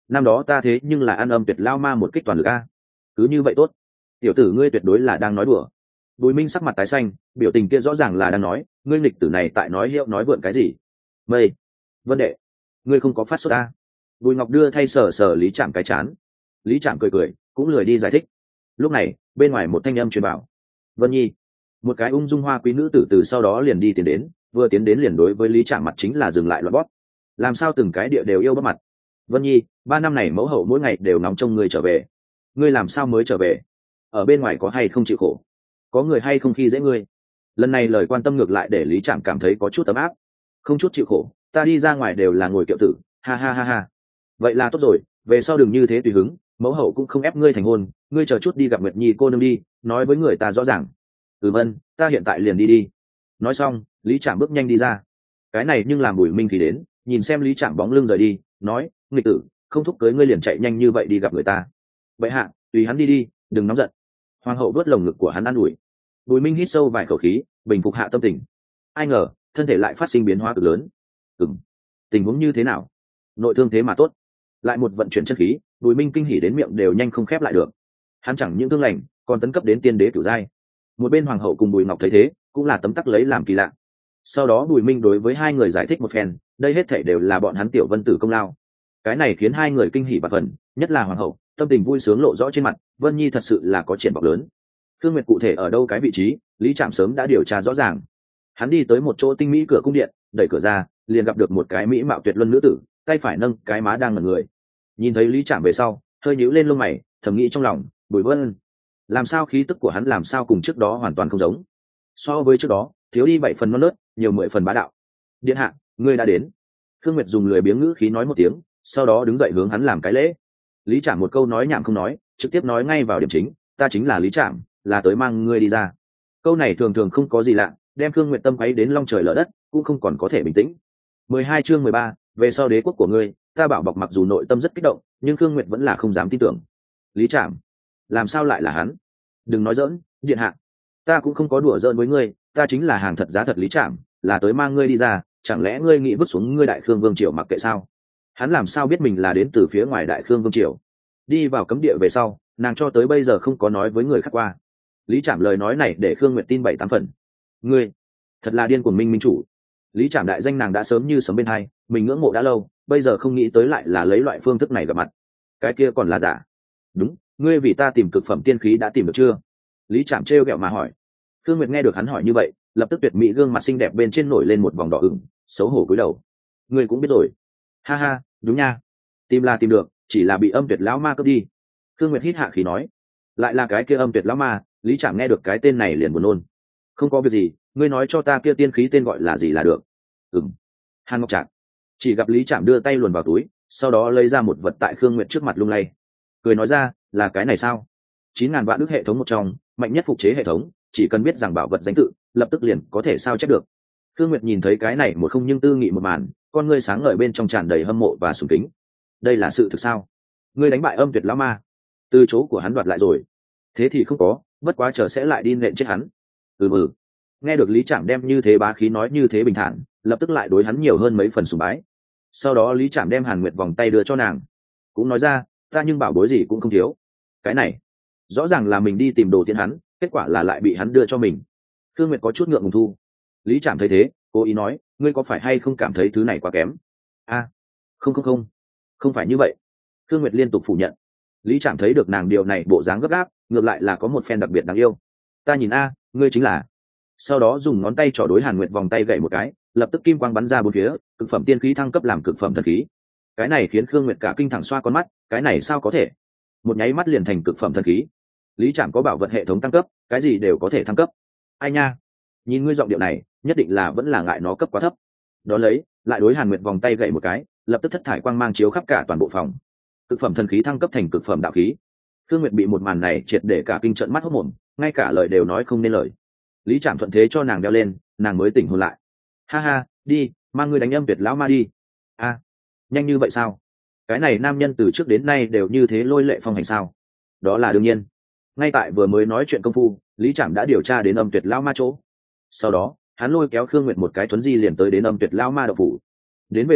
A: năm đó ta thế nhưng là ăn âm tuyệt lao ma một kích toàn lực a. Cứ như vậy tốt. Tiểu tử ngươi tuyệt đối là đang nói đùa. Bùi Minh sắc mặt tái xanh, biểu tình kia rõ ràng là đang nói, ngươi nghịch tử này tại nói hiệu nói vượn cái gì? Mây, Vân đệ, ngươi không có phát sốt a? Bùi Ngọc đưa thay sờ sờ Lý Trạm cái chán. Lý Trạm cười cười, cũng lười đi giải thích. Lúc này, bên ngoài một thanh âm truyền bảo. Vân Nhi, một cái ung dung hoa quý nữ tử từ sau đó liền đi tiến đến, vừa tiến đến liền đối với Lý Trạm mặt chính là dừng lại loạn bóp. Làm sao từng cái địa đều yêu bóp mặt? Vân Nhi, ba năm này mẫu hậu mỗi ngày đều nóng trông ngươi trở về. Ngươi làm sao mới trở về? Ở bên ngoài có hay không chịu khổ? Có người hay không khi dễ ngươi? Lần này lời quan tâm ngược lại để Lý Trạm cảm thấy có chút ấm áp. Không chút chịu khổ, ta đi ra ngoài đều là ngồi kiệu tử, ha ha ha ha. Vậy là tốt rồi, về sau đừng như thế tùy hứng, mẫu hậu cũng không ép ngươi thành hôn, ngươi chờ chút đi gặp Nguyệt Nhi cô nương đi, nói với người ta rõ ràng. Ừm ân, ta hiện tại liền đi đi. Nói xong, Lý Trạm bước nhanh đi ra. Cái này nhưng làm Bùi Minh thì đến, nhìn xem Lý Trạm bóng lưng rời đi, nói, nghịch tử, không thúc cưới ngươi liền chạy nhanh như vậy đi gặp người ta. Vậy hạ, tùy hắn đi đi, đừng nóng giận. Hoàng hậu vớt lồng ngực của hắn an ủi. Bùi Minh hít sâu vài khẩu khí, bình phục hạ tâm tình. Ai ngờ, thân thể lại phát sinh biến hóa cực lớn. Ừm, tình huống như thế nào? Nội thương thế mà tốt. Lại một vận chuyển chất khí, Bùi Minh kinh hỉ đến miệng đều nhanh không khép lại được. Hắn chẳng những thương lành, còn tấn cấp đến tiên đế cửu giai. Một bên hoàng hậu cùng Bùi Ngọc thấy thế, cũng là tấm tắc lấy làm kỳ lạ. Sau đó Bùi Minh đối với hai người giải thích một phen, đây hết thảy đều là bọn hắn tiểu vân tử công lao. Cái này khiến hai người kinh hỉ bạt phần, nhất là hoàng hậu, tâm tình vui sướng lộ rõ trên mặt, Vân Nhi thật sự là có triển vọng lớn. Thương Nguyệt cụ thể ở đâu cái vị trí, Lý Trạm sớm đã điều tra rõ ràng. Hắn đi tới một chỗ tinh mỹ cửa cung điện, đẩy cửa ra, liền gặp được một cái mỹ mạo tuyệt luân nữ tử, tay phải nâng cái má đang ngẩn người. Nhìn thấy Lý Trạm về sau, hơi nhíu lên lông mày, thầm nghĩ trong lòng, Bùi Vân, làm sao khí tức của hắn làm sao cùng trước đó hoàn toàn không giống. So với trước đó, thiếu đi bảy phần non nớt, nhiều mười phần bá đạo. Điện hạ, ngươi đã đến. Thương Nguyệt dùng lười biếng ngữ khí nói một tiếng, sau đó đứng dậy hướng hắn làm cái lễ. Lý Trạm một câu nói nhảm không nói, trực tiếp nói ngay vào điểm chính, ta chính là Lý Trạm, là tới mang ngươi đi ra. Câu này thường thường không có gì lạ, đem Thương Nguyệt tâm quấy đến long trời lở đất, cũng không còn có thể bình tĩnh. mười hai chương mười ba, về sau đế quốc của ngươi, ta bảo bọc mặc dù nội tâm rất kích động, nhưng Thương Nguyệt vẫn là không dám tin tưởng. Lý Trạm, làm sao lại là hắn? Đừng nói giỡn, điện hạ, ta cũng không có đùa giỡn với ngươi, ta chính là hàng thật giá thật Lý Trạm, là tới mang ngươi đi ra, chẳng lẽ ngươi nghĩ vứt xuống ngươi Đại Khương Vương triều mặc kệ sao? Hắn làm sao biết mình là đến từ phía ngoài Đại Khương Vương triều? Đi vào cấm địa về sau, nàng cho tới bây giờ không có nói với người khác qua. Lý Trạm lời nói này để Khương Nguyệt tin bảy tám phần. Ngươi, thật là điên cuồng minh minh chủ. Lý Trạm đại danh nàng đã sớm như sấm bên hai, mình ngưỡng mộ đã lâu, bây giờ không nghĩ tới lại là lấy loại phương thức này gặp mặt. Cái kia còn là giả. Đúng, ngươi vì ta tìm cực phẩm tiên khí đã tìm được chưa? Lý Trạm trêu ghẹo mà hỏi. Khương Nguyệt nghe được hắn hỏi như vậy, lập tức tuyệt mỹ gương mặt xinh đẹp bên trên nổi lên một vòng đỏ ửng, xấu hổ cúi đầu. Ngươi cũng biết rồi. Ha ha, đúng nha. Tìm là tìm được, chỉ là bị âm tuyệt lão ma cướp đi. Khương Nguyệt hít hạ khí nói. Lại là cái kia âm tuyệt lão ma. Lý Trạm nghe được cái tên này liền buồn nôn. Không có việc gì, ngươi nói cho ta kia tiên khí tên gọi là gì là được. Ừm. Hàn Ngọc Trạc. Chỉ gặp Lý Trạm đưa tay luồn vào túi, sau đó lấy ra một vật tại Khương Nguyệt trước mặt lung lay. Cười nói ra, là cái này sao? Chín ngàn vạn ức hệ thống một trong, mạnh nhất phục chế hệ thống, chỉ cần biết rằng bảo vật danh tự, lập tức liền có thể sao chép được. Khương Nguyệt nhìn thấy cái này một không nhưng tư nghị một màn, con ngươi sáng ngời bên trong tràn đầy hâm mộ và sùng kính. Đây là sự thực sao? Ngươi đánh bại âm tuyệt lão ma, từ chỗ của hắn đoạt lại rồi? Thế thì không có, bất quá chờ sẽ lại đi nện chết hắn. Ừ ừ. Nghe được Lý Trạm đem như thế bá khí nói như thế bình thản, lập tức lại đối hắn nhiều hơn mấy phần sùng bái. Sau đó Lý Trạm đem Hàn Nguyệt vòng tay đưa cho nàng, cũng nói ra, ta nhưng bảo bối gì cũng không thiếu. Cái này, rõ ràng là mình đi tìm đồ tiễn hắn, kết quả là lại bị hắn đưa cho mình. Khương Nguyệt có chút ngượng ngùng thu. Lý Trạm thấy thế, cố ý nói, ngươi có phải hay không cảm thấy thứ này quá kém? A, à, không không không, không phải như vậy. Khương Nguyệt liên tục phủ nhận. Lý Trạm thấy được nàng điều này bộ dáng gấp gáp, ngược lại là có một phen đặc biệt đáng yêu. Ta nhìn a, ngươi chính là. Sau đó dùng ngón tay trỏ đối Hàn Nguyệt vòng tay gậy một cái, lập tức kim quang bắn ra bốn phía, cực phẩm tiên khí thăng cấp làm cực phẩm thần khí. Cái này khiến Khương Nguyệt cả kinh thẳng xoa con mắt, cái này sao có thể? Một nháy mắt liền thành cực phẩm thần khí. Lý Trạm có bảo vật hệ thống tăng cấp, cái gì đều có thể thăng cấp. Ai nha, nhìn ngươi giọng điệu này, nhất định là vẫn là ngại nó cấp quá thấp. Đó lấy, lại đối Hàn Nguyệt vòng tay gậy một cái, lập tức thất thải quang mang chiếu khắp cả toàn bộ phòng. Cực phẩm thần khí thăng cấp thành cực phẩm đạo khí. Khương Nguyệt bị một màn này triệt để cả kinh trợn mắt hốt mồm, ngay cả lời đều nói không nên lời. Lý Trạm thuận thế cho nàng đeo lên, nàng mới tỉnh hồn lại. Ha ha, đi, mang ngươi đánh âm tuyệt lão ma đi. A, à, nhanh như vậy sao? Cái này nam nhân từ trước đến nay đều như thế lôi lệ phong hành sao? Đó là đương nhiên. Ngay tại vừa mới nói chuyện công phu, Lý Trạm đã điều tra đến âm tuyệt lão ma chỗ. Sau đó, hắn lôi kéo Khương Nguyệt một cái thuấn di liền tới đến âm tuyệt lão ma đậu phủ. Đến về sau,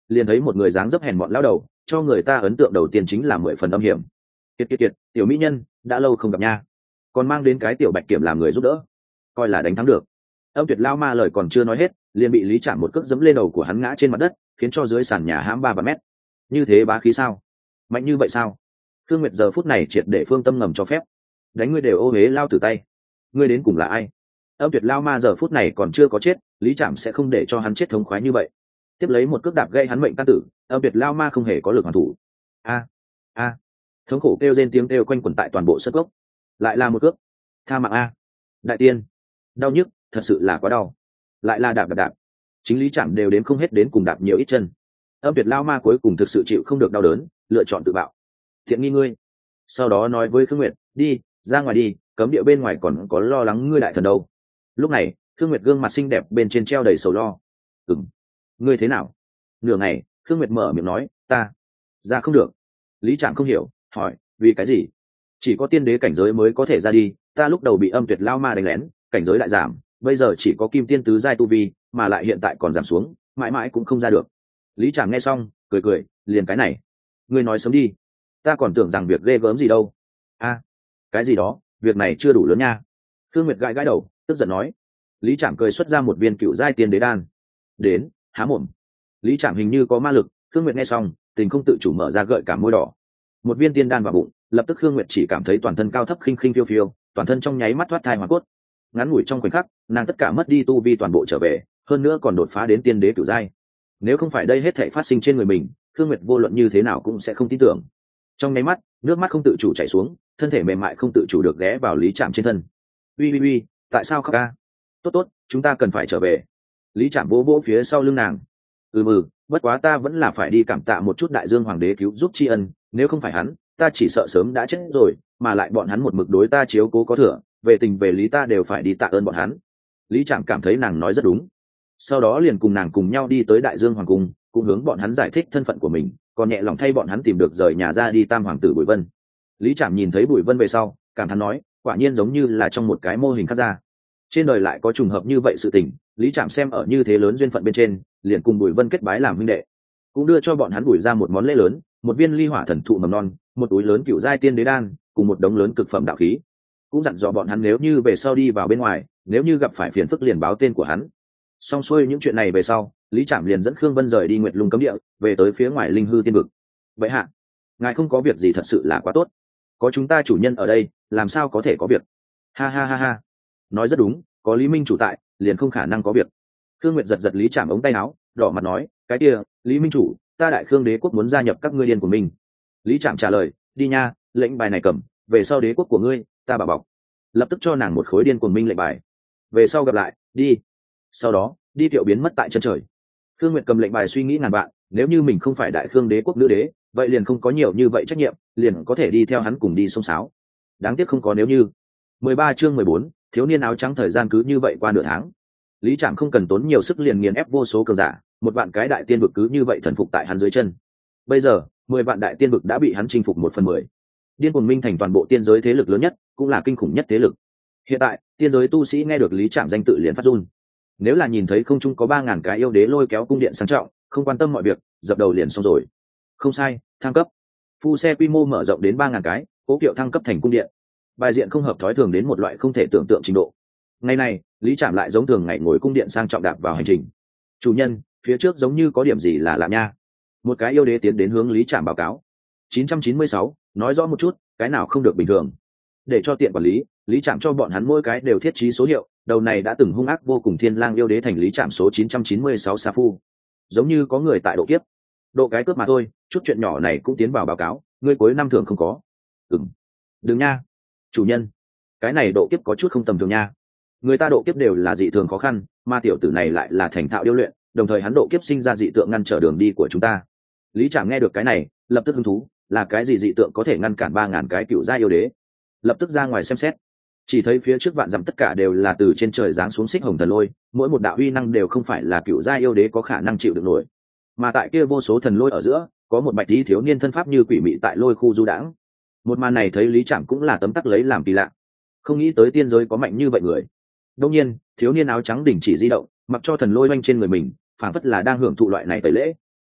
A: liền thấy một người dáng dấp hèn mọn lão đầu, cho người ta ấn tượng đầu tiên chính là mười phần âm hiểm. Kiệt kiệt kiệt, tiểu mỹ nhân, đã lâu không gặp nha. Còn mang đến cái tiểu bạch kiểm làm người giúp đỡ, coi là đánh thắng được. Âm Tuyệt Lao Ma lời còn chưa nói hết, liền bị Lý Trạm một cước giẫm lên đầu của hắn ngã trên mặt đất, khiến cho dưới sàn nhà hãm ba ba mét. Như thế bá khí sao? Mạnh như vậy sao? Khương Nguyệt giờ phút này triệt để phương tâm ngầm cho phép. Đánh ngươi đều ô hế lao tử tay. Ngươi đến cùng là ai? Âm Tuyệt Lao Ma giờ phút này còn chưa có chết, Lý Trạm sẽ không để cho hắn chết thống khoái như vậy. Tiếp lấy một cước đạp gây hắn mệnh tan tử, Âm Tuyệt Lao Ma không hề có lực hoàn thủ. A a, thống khổ kêu rên tiếng kêu quanh quẩn tại toàn bộ sân cốc. Lại là một cước. Tha mạng a. Đại tiên. Đau nhức, thật sự là quá đau. Lại là đạp đạp đạp. Chính Lý Trạm đều đếm không hết đến cùng đạp nhiều ít chân. Âm Tuyệt Lao Ma cuối cùng thực sự chịu không được đau đớn, lựa chọn tự bạo. Thiện nghi ngươi. Sau đó nói với Khương Nguyệt, đi ra ngoài đi, cấm địa bên ngoài còn có lo lắng ngươi đại thần đâu. Lúc này Khương Nguyệt gương mặt xinh đẹp bên trên treo đầy sầu lo. Ừm, ngươi thế nào? Nửa ngày Khương Nguyệt mở miệng nói, ta ra không được. Lý Trạm không hiểu, hỏi, vì cái gì? Chỉ có tiên đế cảnh giới mới có thể ra đi, ta lúc đầu bị Âm Tuyệt Lao Ma đánh lén, cảnh giới lại giảm, bây giờ chỉ có kim tiên tứ giai tu vi, mà lại hiện tại còn giảm xuống, mãi mãi cũng không ra được. Lý Trạm nghe xong cười cười, liền cái này, ngươi nói sớm đi, ta còn tưởng rằng việc ghê gớm gì đâu. A, cái gì đó, việc này chưa đủ lớn nha. Khương Nguyệt gãi gãi đầu, tức giận nói. Lý Trạm cười xuất ra một viên cựu giai tiên đế đan. Đến, há mồm. Lý Trạm hình như có ma lực, Khương Nguyệt nghe xong tình không tự chủ mở ra gợi cả môi đỏ. Một viên tiên đan vào bụng, lập tức Khương Nguyệt chỉ cảm thấy toàn thân cao thấp khinh khinh phiêu phiêu, toàn thân trong nháy mắt thoát thai hoàn cốt. Ngắn ngủi trong khoảnh khắc, nàng tất cả mất đi tu vi toàn bộ trở về, hơn nữa còn đột phá đến tiên đế cửu giai. Nếu không phải đây hết thảy phát sinh trên người mình, Khương Nguyệt vô luận như thế nào cũng sẽ không tin tưởng. Trong nháy mắt, nước mắt không tự chủ chảy xuống, thân thể mềm mại không tự chủ được ghé vào Lý Trạm trên thân. Uy uy uy, tại sao khóc ca? Tốt tốt, chúng ta cần phải trở về. Lý Trạm vỗ vỗ phía sau lưng nàng. Ừ ừ, bất quá ta vẫn là phải đi cảm tạ một chút Đại Dương Hoàng đế cứu giúp tri ân, nếu không phải hắn, ta chỉ sợ sớm đã chết rồi, mà lại bọn hắn một mực đối ta chiếu cố có thừa, về tình về lý ta đều phải đi tạ ơn bọn hắn. Lý Trạm cảm thấy nàng nói rất đúng, sau đó liền cùng nàng cùng nhau đi tới Đại Dương Hoàng cung, cũng hướng bọn hắn giải thích thân phận của mình, còn nhẹ lòng thay bọn hắn tìm được rời nhà ra đi Tam Hoàng tử Bùi Vân. Lý Trạm nhìn thấy Bùi Vân về sau, cảm thán nói, quả nhiên giống như là trong một cái mô hình khác ra. Trên đời lại có trùng hợp như vậy sự tình, Lý Trạm xem ở như thế lớn duyên phận bên trên, liền cùng Bùi Vân kết bái làm huynh đệ, cũng đưa cho bọn hắn Bùi ra một món lễ lớn, một viên ly hỏa thần thụ mầm non, một túi lớn cựu giai tiên đế đan, cùng một đống lớn cực phẩm đạo khí. Cũng dặn dò bọn hắn nếu như về sau đi vào bên ngoài, nếu như gặp phải phiền phức liền báo tên của hắn. Xong xuôi những chuyện này về sau, Lý Trạm liền dẫn Khương Vân rời đi Nguyệt Lung cấm địa, về tới phía ngoài Linh Hư Tiên vực. Vậy hạ, ngài không có việc gì thật sự là quá tốt, có chúng ta chủ nhân ở đây, làm sao có thể có việc? Ha ha ha ha, nói rất đúng, có Lý Minh chủ tại, liền không khả năng có việc. Khương Nguyệt giật giật Lý Trạm ống tay áo, đỏ mặt nói, cái kia, Lý Minh chủ, ta Đại Khương đế quốc muốn gia nhập các ngươi điên của mình. Lý Trạm trả lời, đi nha, lệnh bài này cầm, về sau đế quốc của ngươi, ta bảo bọc. Lập tức cho nàng một khối điên cuồng minh lệnh bài. Về sau gặp lại, đi. Sau đó, đi tiểu biến mất tại chân trời. Khương Nguyệt cầm lệnh bài suy nghĩ ngàn vạn, nếu như mình không phải Đại Khương đế quốc nữ đế, vậy liền không có nhiều như vậy trách nhiệm, liền có thể đi theo hắn cùng đi xông xáo. Đáng tiếc không có nếu như. mười ba chương mười bốn, thiếu niên áo trắng thời gian cứ như vậy qua nửa tháng. Lý Trạm không cần tốn nhiều sức liền nghiền ép vô số cường giả, một vạn cái đại tiên vực cứ như vậy thần phục tại hắn dưới chân. Bây giờ, mười vạn đại tiên vực đã bị hắn chinh phục một phần mười. Điên cuồng minh thành toàn bộ tiên giới thế lực lớn nhất, cũng là kinh khủng nhất thế lực. Hiện tại, tiên giới tu sĩ nghe được Lý Trạm danh tự liền phát run. Nếu là nhìn thấy không trung có ba ngàn cái yêu đế lôi kéo cung điện sang trọng, không quan tâm mọi việc, dập đầu liền xong rồi. Không sai, thăng cấp. Phu xe quy mô mở rộng đến ba ngàn cái, cố kiệu thăng cấp thành cung điện. Bài diện không hợp thói thường đến một loại không thể tưởng tượng trình độ. Ngày này, Lý Trạm lại giống thường ngày ngồi cung điện sang trọng đạp vào hành trình. Chủ nhân, phía trước giống như có điểm gì là lạ nha. Một cái yêu đế tiến đến hướng Lý Trạm báo cáo. chín trăm chín mươi sáu, nói rõ một chút, cái nào không được bình thường. Để cho tiện quản lý, Lý Trạm cho bọn hắn mỗi cái đều thiết trí số hiệu, đầu này đã từng hung ác vô cùng thiên lang yêu đế thành Lý Trạm số chín trăm chín mươi sáu Sa Phu. Giống như có người tại độ kiếp. Độ cái cướp mà thôi, chút chuyện nhỏ này cũng tiến vào báo cáo, ngươi cuối năm thường không có. Ừm. Đừng nha. Chủ nhân, cái này độ kiếp có chút không tầm thường nha. Người ta độ kiếp đều là dị thường khó khăn, mà tiểu tử này lại là thành thạo điêu luyện, đồng thời hắn độ kiếp sinh ra dị tượng ngăn trở đường đi của chúng ta. Lý Trạm nghe được cái này, lập tức hứng thú, là cái gì dị tượng có thể ngăn cản ba ngàn cái cựu gia yêu đế? Lập tức ra ngoài xem xét, chỉ thấy phía trước vạn dặm tất cả đều là từ trên trời giáng xuống xích hồng thần lôi, mỗi một đạo uy năng đều không phải là cựu gia yêu đế có khả năng chịu được nổi. Mà tại kia vô số thần lôi ở giữa, có một bạch tí thiếu niên thân pháp như quỷ mị tại lôi khu du đãng. Một màn này thấy Lý Trạm cũng là tấm tắc lấy làm kỳ lạ, không nghĩ tới tiên giới có mạnh như vậy người. Đương nhiên, thiếu niên áo trắng đình chỉ di động, mặc cho thần lôi oanh trên người mình, phảng phất là đang hưởng thụ loại này tẩy lễ.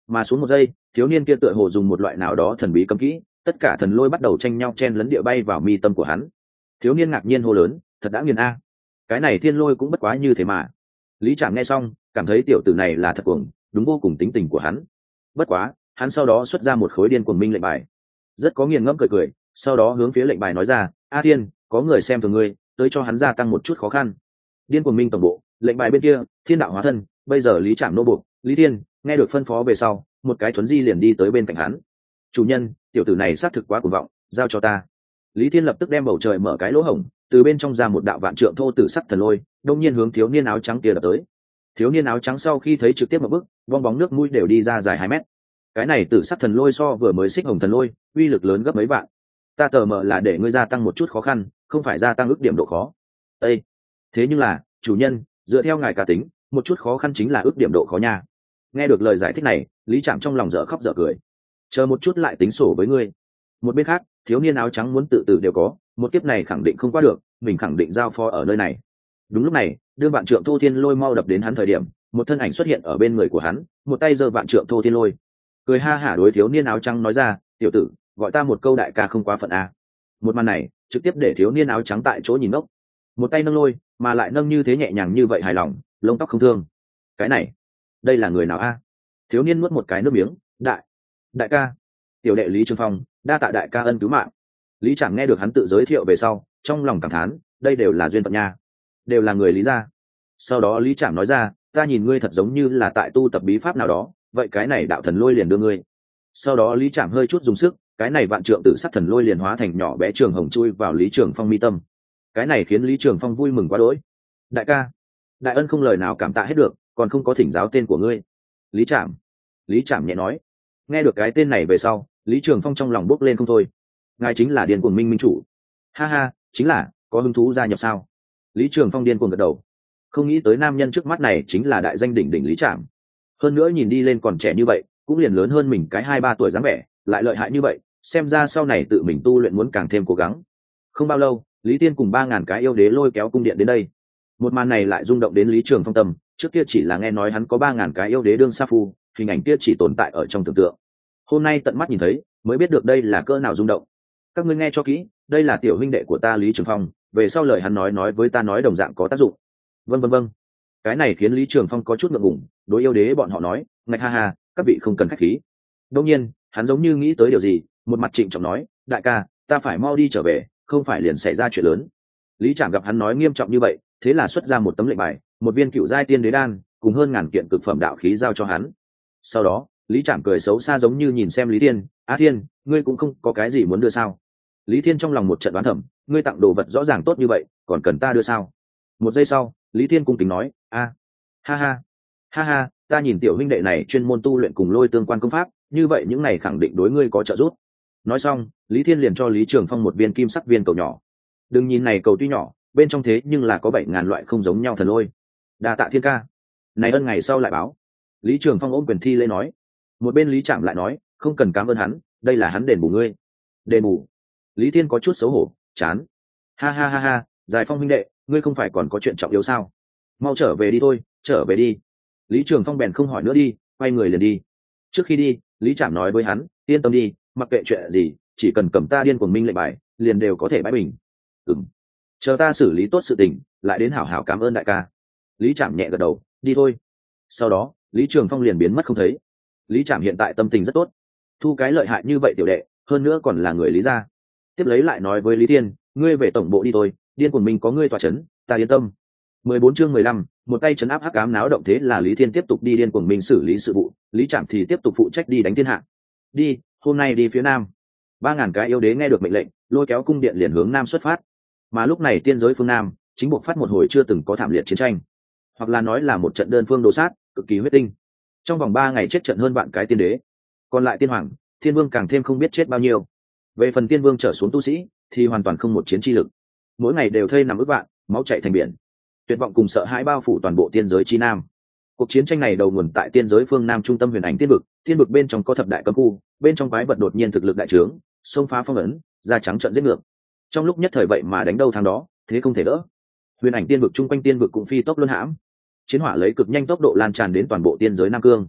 A: mà xuống một giây, thiếu niên kia tựa hồ dùng một loại nào đó thần bí cấm kỹ, tất cả thần lôi bắt đầu tranh nhau chen lấn địa bay vào mi tâm của hắn. Thiếu niên ngạc nhiên hô lớn, thật đã nghiền a, cái này thiên lôi cũng bất quá như thế mà. Lý Trạm nghe xong cảm thấy tiểu tử này là thật cuồng, đúng vô cùng tính tình của hắn. Bất quá hắn sau đó xuất ra một khối điên cuồng minh lệnh bài, rất có nghiền ngẫm cười cười, sau đó hướng phía lệnh bài nói ra, a thiên, có người xem thường ngươi, tới cho hắn gia tăng một chút khó khăn. Điên cuồng minh tổng bộ, lệnh bài bên kia, thiên đạo hóa thân, bây giờ Lý Trạm nô buộc, Lý Thiên nghe được phân phó về sau, một cái thuấn di liền đi tới bên cạnh hắn. Chủ nhân, tiểu tử này xác thực quá cuồng vọng, giao cho ta. Lý Thiên lập tức đem bầu trời mở cái lỗ hổng, từ bên trong ra một đạo vạn trượng thô tử sắc thần lôi, đông nhiên hướng thiếu niên áo trắng kia đập tới. Thiếu niên áo trắng sau khi thấy trực tiếp một bước, bong bóng nước mũi đều đi ra dài hai mét. Cái này tử sắc thần lôi so vừa mới xích hồng thần lôi, uy lực lớn gấp mấy vạn. Ta tờ mờ là để ngươi gia tăng một chút khó khăn, không phải gia tăng ước điểm độ khó. Ê! Thế nhưng là, chủ nhân, dựa theo ngài cá tính, một chút khó khăn chính là ước điểm độ khó nha. Nghe được lời giải thích này, Lý Trạm trong lòng dở khóc dở cười. Chờ một chút lại tính sổ với ngươi. Một bên khác, thiếu niên áo trắng muốn tự tử đều có, một kiếp này khẳng định không qua được, mình khẳng định giao phó ở nơi này. Đúng lúc này, đưa vạn trượng thô thiên lôi mau đập đến hắn thời điểm, một thân ảnh xuất hiện ở bên người của hắn, một tay giơ vạn trượng thô thiên lôi, cười ha hả đối thiếu niên áo trắng nói ra, tiểu tử, gọi ta một câu đại ca không quá phận a. Một màn này trực tiếp để thiếu niên áo trắng tại chỗ nhìn ngốc, một tay nâng lôi mà lại nâng như thế nhẹ nhàng như vậy hài lòng, lông tóc không thương. Cái này, đây là người nào a? Thiếu niên nuốt một cái nước miếng, đại đại ca, tiểu đệ Lý Trường Phong, đa tạ đại ca ân cứu mạng. Lý Trạm nghe được hắn tự giới thiệu về sau, trong lòng cảm thán, đây đều là duyên phận nha, đều là người Lý gia. Sau đó Lý Trạm nói ra, ta nhìn ngươi thật giống như là tại tu tập bí pháp nào đó, vậy cái này đạo thần lôi liền đưa ngươi. Sau đó Lý Trạm hơi chút dùng sức, cái này vạn trượng tử sắc thần lôi liền hóa thành nhỏ bé trường hồng chui vào Lý Trường Phong mi tâm. Cái này khiến Lý Trường Phong vui mừng quá đỗi. Đại ca, đại ân không lời nào cảm tạ hết được, còn không có thỉnh giáo tên của ngươi. Lý Trạm. Lý Trạm nhẹ nói. Nghe được cái tên này về sau, Lý Trường Phong trong lòng bốc lên không thôi. Ngài chính là điên cuồng minh minh chủ. Ha ha, chính là, có hứng thú gia nhập sao? Lý Trường Phong điên cuồng gật đầu. Không nghĩ tới nam nhân trước mắt này chính là đại danh đỉnh đỉnh Lý Trạm. Hơn nữa nhìn đi lên còn trẻ như vậy, cũng liền lớn hơn mình cái hai ba tuổi dáng vẻ, lại lợi hại như vậy, xem ra sau này tự mình tu luyện muốn càng thêm cố gắng. Không bao lâu, Lý Tiên cùng ba ngàn cái yêu đế lôi kéo cung điện đến đây. Một màn này lại rung động đến Lý Trường Phong tâm, trước kia chỉ là nghe nói hắn có ba ngàn cái yêu đế đương sa phu, hình ảnh kia chỉ tồn tại ở trong tưởng tượng. Hôm nay tận mắt nhìn thấy, mới biết được đây là cỡ nào rung động. Các ngươi nghe cho kỹ, đây là tiểu huynh đệ của ta Lý Trường Phong, về sau lời hắn nói nói với ta nói đồng dạng có tác dụng. Vâng vâng vâng. Cái này khiến Lý Trường Phong có chút ngượng ngùng, đối yêu đế bọn họ nói, ngạch ha ha, các vị không cần khách khí. Đương nhiên, hắn giống như nghĩ tới điều gì, một mặt trịnh trọng nói, đại ca, ta phải mau đi trở về, không phải liền xảy ra chuyện lớn. Lý Trạm gặp hắn nói nghiêm trọng như vậy, thế là xuất ra một tấm lệnh bài, một viên cựu giai tiên đế đan, cùng hơn ngàn kiện cực phẩm đạo khí giao cho hắn. Sau đó, Lý Trạm cười xấu xa giống như nhìn xem Lý Thiên, "A Thiên, ngươi cũng không có cái gì muốn đưa sao?" Lý Thiên trong lòng một trận đoán thầm, ngươi tặng đồ vật rõ ràng tốt như vậy, còn cần ta đưa sao? Một giây sau, Lý Thiên cung kính nói, "A, ha ha, ha ha, ta nhìn tiểu huynh đệ này chuyên môn tu luyện cùng lôi tương quan công pháp, như vậy những này khẳng định đối ngươi có trợ giúp." Nói xong, Lý Thiên liền cho Lý Trường Phong một viên kim sắc viên cầu nhỏ. Đừng nhìn này cầu tuy nhỏ, bên trong thế nhưng là có bảy ngàn loại không giống nhau thần lôi. Đa tạ Thiên ca. Này ân ngày sau lại báo. Lý Trường Phong ôm quyền thi lễ nói. Một bên Lý Trạm lại nói, không cần cảm ơn hắn, đây là hắn đền bù ngươi. Đền bù? Lý Thiên có chút xấu hổ, chán. Ha ha ha ha, Giải Phong huynh đệ, ngươi không phải còn có chuyện trọng yếu sao? Mau trở về đi thôi, trở về đi. Lý Trường Phong bèn không hỏi nữa đi, quay người liền đi. Trước khi đi, Lý Trạm nói với hắn, yên tâm đi, mặc kệ chuyện gì, chỉ cần cầm ta điên cuồng minh lệnh bài, liền đều có thể bãi bình. Ừm. Chờ ta xử lý tốt sự tình, lại đến hảo hảo cảm ơn đại ca. Lý Trạm nhẹ gật đầu, đi thôi. Sau đó, Lý Trường Phong liền biến mất không thấy. Lý Trạm hiện tại tâm tình rất tốt, thu cái lợi hại như vậy tiểu đệ, hơn nữa còn là người Lý gia. Tiếp lấy lại nói với Lý Thiên, ngươi về tổng bộ đi thôi, điên cuồng minh có ngươi tọa chấn, ta yên tâm. mười bốn chương mười lăm, một tay chấn áp hắc ám náo động, thế là Lý Thiên tiếp tục đi điên cuồng minh xử lý sự vụ, Lý Trạm thì tiếp tục phụ trách đi đánh thiên hạ. Đi, hôm nay đi phía nam. Ba ngàn cái yêu đế nghe được mệnh lệnh, lôi kéo cung điện liền hướng nam xuất phát. Mà lúc này tiên giới phương nam chính buộc phát một hồi chưa từng có thảm liệt chiến tranh, hoặc là nói là một trận đơn phương đồ sát, cực kỳ huyết tinh. Trong vòng ba ngày chết trận hơn vạn cái tiên đế, còn lại tiên hoàng, thiên vương càng thêm không biết chết bao nhiêu. Về phần tiên vương trở xuống tu sĩ thì hoàn toàn không một chiến chi lực, mỗi ngày đều thây nằm ức vạn, máu chảy thành biển, tuyệt vọng cùng sợ hãi bao phủ toàn bộ tiên giới chi nam. Cuộc chiến tranh này đầu nguồn tại tiên giới phương nam trung tâm huyền ảnh tiên vực, tiên vực bên trong có thập đại cấm khu, bên trong quái vật đột nhiên thực lực đại trướng, xông phá phong ấn, da trắng trận giết ngược. Trong lúc nhất thời vậy mà đánh đâu thắng đó, thế không thể đỡ. Huyền ảnh tiên vực chung quanh tiên vực cũng phi tốc luân hãm, chiến hỏa lấy cực nhanh tốc độ lan tràn đến toàn bộ tiên giới nam cương.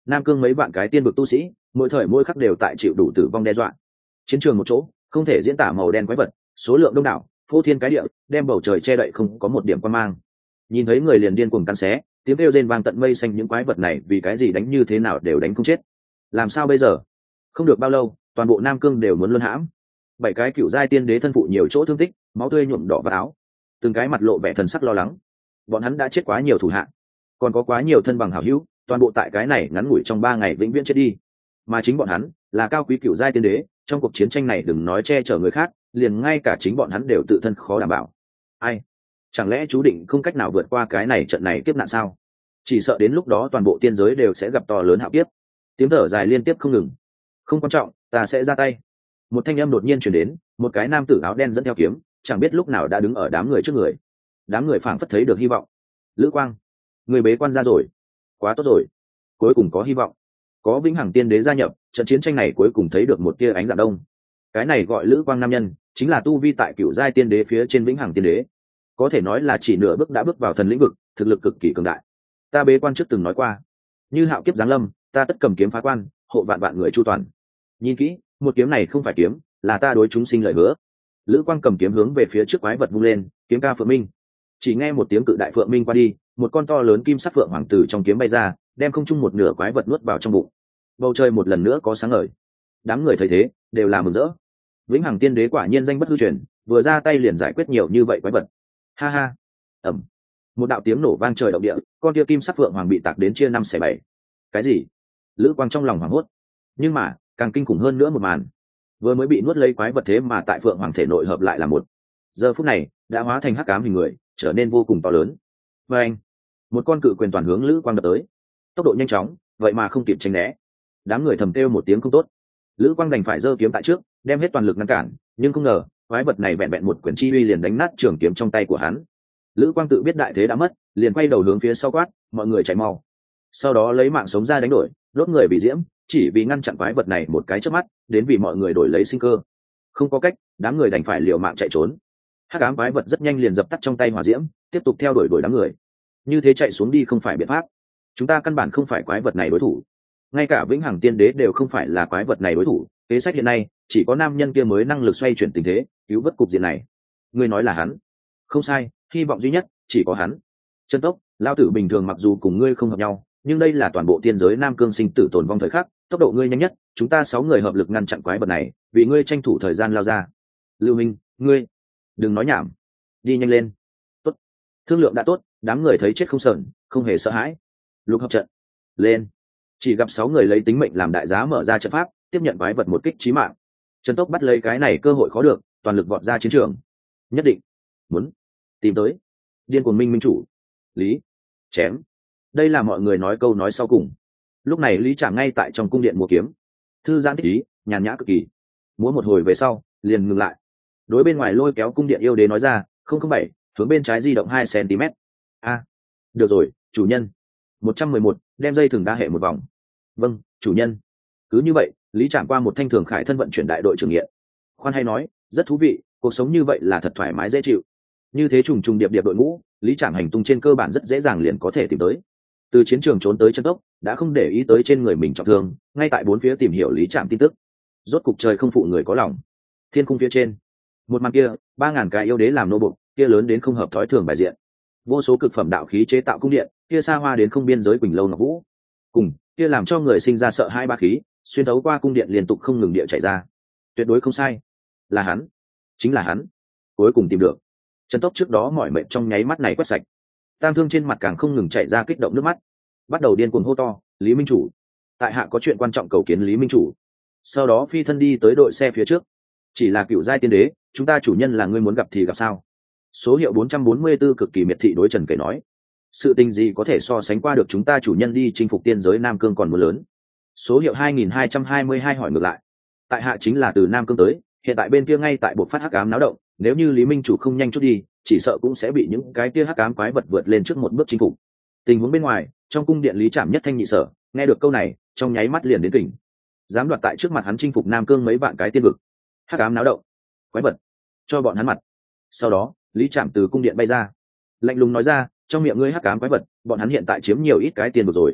A: Nam Cương mấy vạn cái tiên vực tu sĩ mỗi thời mỗi khắc đều tại chịu đủ tử vong đe dọa. Chiến trường một chỗ không thể diễn tả màu đen quái vật, số lượng đông đảo, phô thiên cái địa, đem bầu trời che đậy không có một điểm quan mang. Nhìn thấy người liền điên cuồng cắn xé, tiếng kêu rên vang tận mây xanh. Những quái vật này vì cái gì đánh như thế nào đều đánh không chết, làm sao bây giờ? Không được bao lâu, toàn bộ Nam Cương đều muốn luân hãm. Bảy cái cựu giai tiên đế thân phụ nhiều chỗ thương tích, máu tươi nhuộm đỏ vào áo, từng cái mặt lộ vẻ thần sắc lo lắng. Bọn hắn đã chết quá nhiều thủ hạ, còn có quá nhiều thân bằng hảo hữu, toàn bộ tại cái này ngắn ngủi trong ba ngày vĩnh viễn chết đi. Mà chính bọn hắn là cao quý cựu giai tiên đế, trong cuộc chiến tranh này đừng nói che chở người khác, liền ngay cả chính bọn hắn đều tự thân khó đảm bảo. Ai? Chẳng lẽ chú định không cách nào vượt qua cái này trận này kiếp nạn sao? Chỉ sợ đến lúc đó toàn bộ tiên giới đều sẽ gặp to lớn hạo kiếp. Tiếng thở dài liên tiếp không ngừng. Không quan trọng, ta sẽ ra tay. Một thanh âm đột nhiên truyền đến, một cái nam tử áo đen dẫn theo kiếm, chẳng biết lúc nào đã đứng ở đám người trước người. Đám người phảng phất thấy được hy vọng. Lữ Quang, người bế quan ra rồi, quá tốt rồi, cuối cùng có hy vọng. Có vĩnh hằng tiên đế gia nhập, trận chiến tranh này cuối cùng thấy được một tia ánh dạng đông. Cái này gọi Lữ Quang nam nhân, chính là tu vi tại cựu giai tiên đế phía trên vĩnh hằng tiên đế, có thể nói là chỉ nửa bước đã bước vào thần lĩnh vực, thực lực cực kỳ cường đại. Ta bế quan trước từng nói qua, như hạo kiếp giáng lâm, ta tất cầm kiếm phá quan, hộ vạn vạn người chu toàn. Nhìn kỹ, một kiếm này không phải kiếm, là ta đối chúng sinh lời hứa. Lữ Quang cầm kiếm hướng về phía trước quái vật vung lên, kiếm ca phượng minh. Chỉ nghe một tiếng cự đại phượng minh qua đi, một con to lớn kim sắc phượng hoàng tử trong kiếm bay ra, đem không chung một nửa quái vật nuốt vào trong bụng. Bầu trời một lần nữa có sáng ngời. Đám người thấy thế đều là mừng rỡ. Vĩnh hằng tiên đế quả nhiên danh bất hư truyền, vừa ra tay liền giải quyết nhiều như vậy quái vật. Ha ha. Ầm. Một đạo tiếng nổ vang trời động địa, con kia kim sắc phượng hoàng bị tạc đến chia năm xẻ bảy. Cái gì? Lữ Quang trong lòng hoảng hốt. Nhưng mà càng kinh khủng hơn nữa một màn, vừa mới bị nuốt lấy quái vật thế mà tại phượng hoàng thể nội hợp lại là một, giờ phút này đã hóa thành hắc ám hình người, trở nên vô cùng to lớn. Và anh, một con cự quyền toàn hướng Lữ Quang đập tới, tốc độ nhanh chóng, vậy mà không kịp tránh né. Đám người thầm kêu một tiếng không tốt. Lữ Quang đành phải giơ kiếm tại trước, đem hết toàn lực ngăn cản, nhưng không ngờ quái vật này vẹn vẹn một quyền chi uy liền đánh nát trường kiếm trong tay của hắn. Lữ Quang tự biết đại thế đã mất, liền quay đầu hướng phía sau quát, mọi người chạy mau. Sau đó lấy mạng sống ra đánh đổi, đốt người bị diễm, chỉ vì ngăn chặn quái vật này một cái chớp mắt, đến vì mọi người đổi lấy sinh cơ. Không có cách, đám người đành phải liều mạng chạy trốn. Hắc ám quái vật rất nhanh liền dập tắt trong tay hỏa diễm, tiếp tục theo đuổi đuổi đám người. Như thế chạy xuống đi không phải biện pháp, chúng ta căn bản không phải quái vật này đối thủ, ngay cả vĩnh hằng tiên đế đều không phải là quái vật này đối thủ. Kế sách hiện nay chỉ có nam nhân kia mới năng lực xoay chuyển tình thế, cứu vớt cục diện này. Ngươi nói là hắn? Không sai, hy vọng duy nhất chỉ có hắn. Chân tốc, lao tử bình thường mặc dù cùng ngươi không hợp nhau, nhưng đây là toàn bộ tiên giới Nam Cương sinh tử tồn vong thời khắc, tốc độ ngươi nhanh nhất, chúng ta sáu người hợp lực ngăn chặn quái vật này, vì ngươi tranh thủ thời gian lao ra. Lưu Minh, ngươi đừng nói nhảm, đi nhanh lên. Tốt, thương lượng đã tốt, đám người thấy chết không sờn, không hề sợ hãi. Lục hợp trận lên. Chỉ gặp sáu người lấy tính mệnh làm đại giá mở ra trận pháp, tiếp nhận quái vật một kích chí mạng. Trần Tốc bắt lấy cái này cơ hội khó được, toàn lực vọt ra chiến trường. Nhất định muốn tìm tới điên cuồng minh minh chủ Lý. Chém. Đây là mọi người nói câu nói sau cùng. Lúc này Lý Trảm ngay tại trong cung điện múa kiếm, thư giãn thích ý, nhàn nhã cực kỳ. Múa một hồi về sau liền ngừng lại, đối bên ngoài lôi kéo cung điện yêu đế nói ra, không không bảy, hướng bên trái di động hai xăng-ti mét. A, được rồi, chủ nhân. Một trăm mười một, đem dây thừng đa hệ một vòng. Vâng, chủ nhân. Cứ như vậy, Lý Trảm qua một thanh thường khải thân vận chuyển đại đội trưởng nghiện. Khoan hay nói, rất thú vị, cuộc sống như vậy là thật thoải mái dễ chịu. Như thế trùng trùng điệp điệp đội ngũ, Lý Trảm hành tung trên cơ bản rất dễ dàng liền có thể tìm tới. Từ chiến trường trốn tới chân tốc, đã không để ý tới trên người mình trọng thương, ngay tại bốn phía tìm hiểu Lý Trảm tin tức. Rốt cục trời không phụ người có lòng. Thiên cung phía trên, một màn kia, ba ngàn cái yêu đế làm nô bộc, kia lớn đến không hợp thói thường bài diện. Vô số cực phẩm đạo khí chế tạo cung điện, kia xa hoa đến không biên giới quỳnh lâu ngọc vũ. Cùng, kia làm cho người sinh ra sợ hai ba khí, xuyên thấu qua cung điện liên tục không ngừng địa chạy ra. Tuyệt đối không sai, là hắn, chính là hắn. Cuối cùng tìm được. Trần Tốc trước đó mỏi mệt trong nháy mắt này quét sạch. Tang Thương trên mặt càng không ngừng chạy ra kích động nước mắt, bắt đầu điên cuồng hô to, Lý Minh chủ, tại hạ có chuyện quan trọng cầu kiến Lý Minh chủ. Sau đó phi thân đi tới đội xe phía trước. Chỉ là cựu giai tiên đế, chúng ta chủ nhân là ngươi muốn gặp thì gặp sao? Số hiệu bốn trăm bốn mươi 44 cực kỳ miệt thị đối Trần Kể nói. Sự tình gì có thể so sánh qua được chúng ta chủ nhân đi chinh phục tiên giới Nam Cương còn muốn lớn? Số hiệu hai nghìn hai trăm hai mươi hai hỏi ngược lại. Tại hạ chính là từ Nam Cương tới, hiện tại bên kia ngay tại buộc phát hắc ám náo động, nếu như Lý Minh chủ không nhanh chút đi, chỉ sợ cũng sẽ bị những cái kia hắc ám quái vật vượt lên trước một bước chinh phục. Tình huống bên ngoài, trong cung điện Lý Trảm nhất thanh nhị sở, nghe được câu này, trong nháy mắt liền đến tỉnh. Dám đoạt tại trước mặt hắn chinh phục Nam Cương mấy vạn cái tiên vực. Hắc ám náo động, quái vật, cho bọn hắn mặt. Sau đó, Lý Trảm từ cung điện bay ra, lạnh lùng nói ra, trong miệng ngươi hắc ám quái vật, bọn hắn hiện tại chiếm nhiều ít cái tiên vực rồi.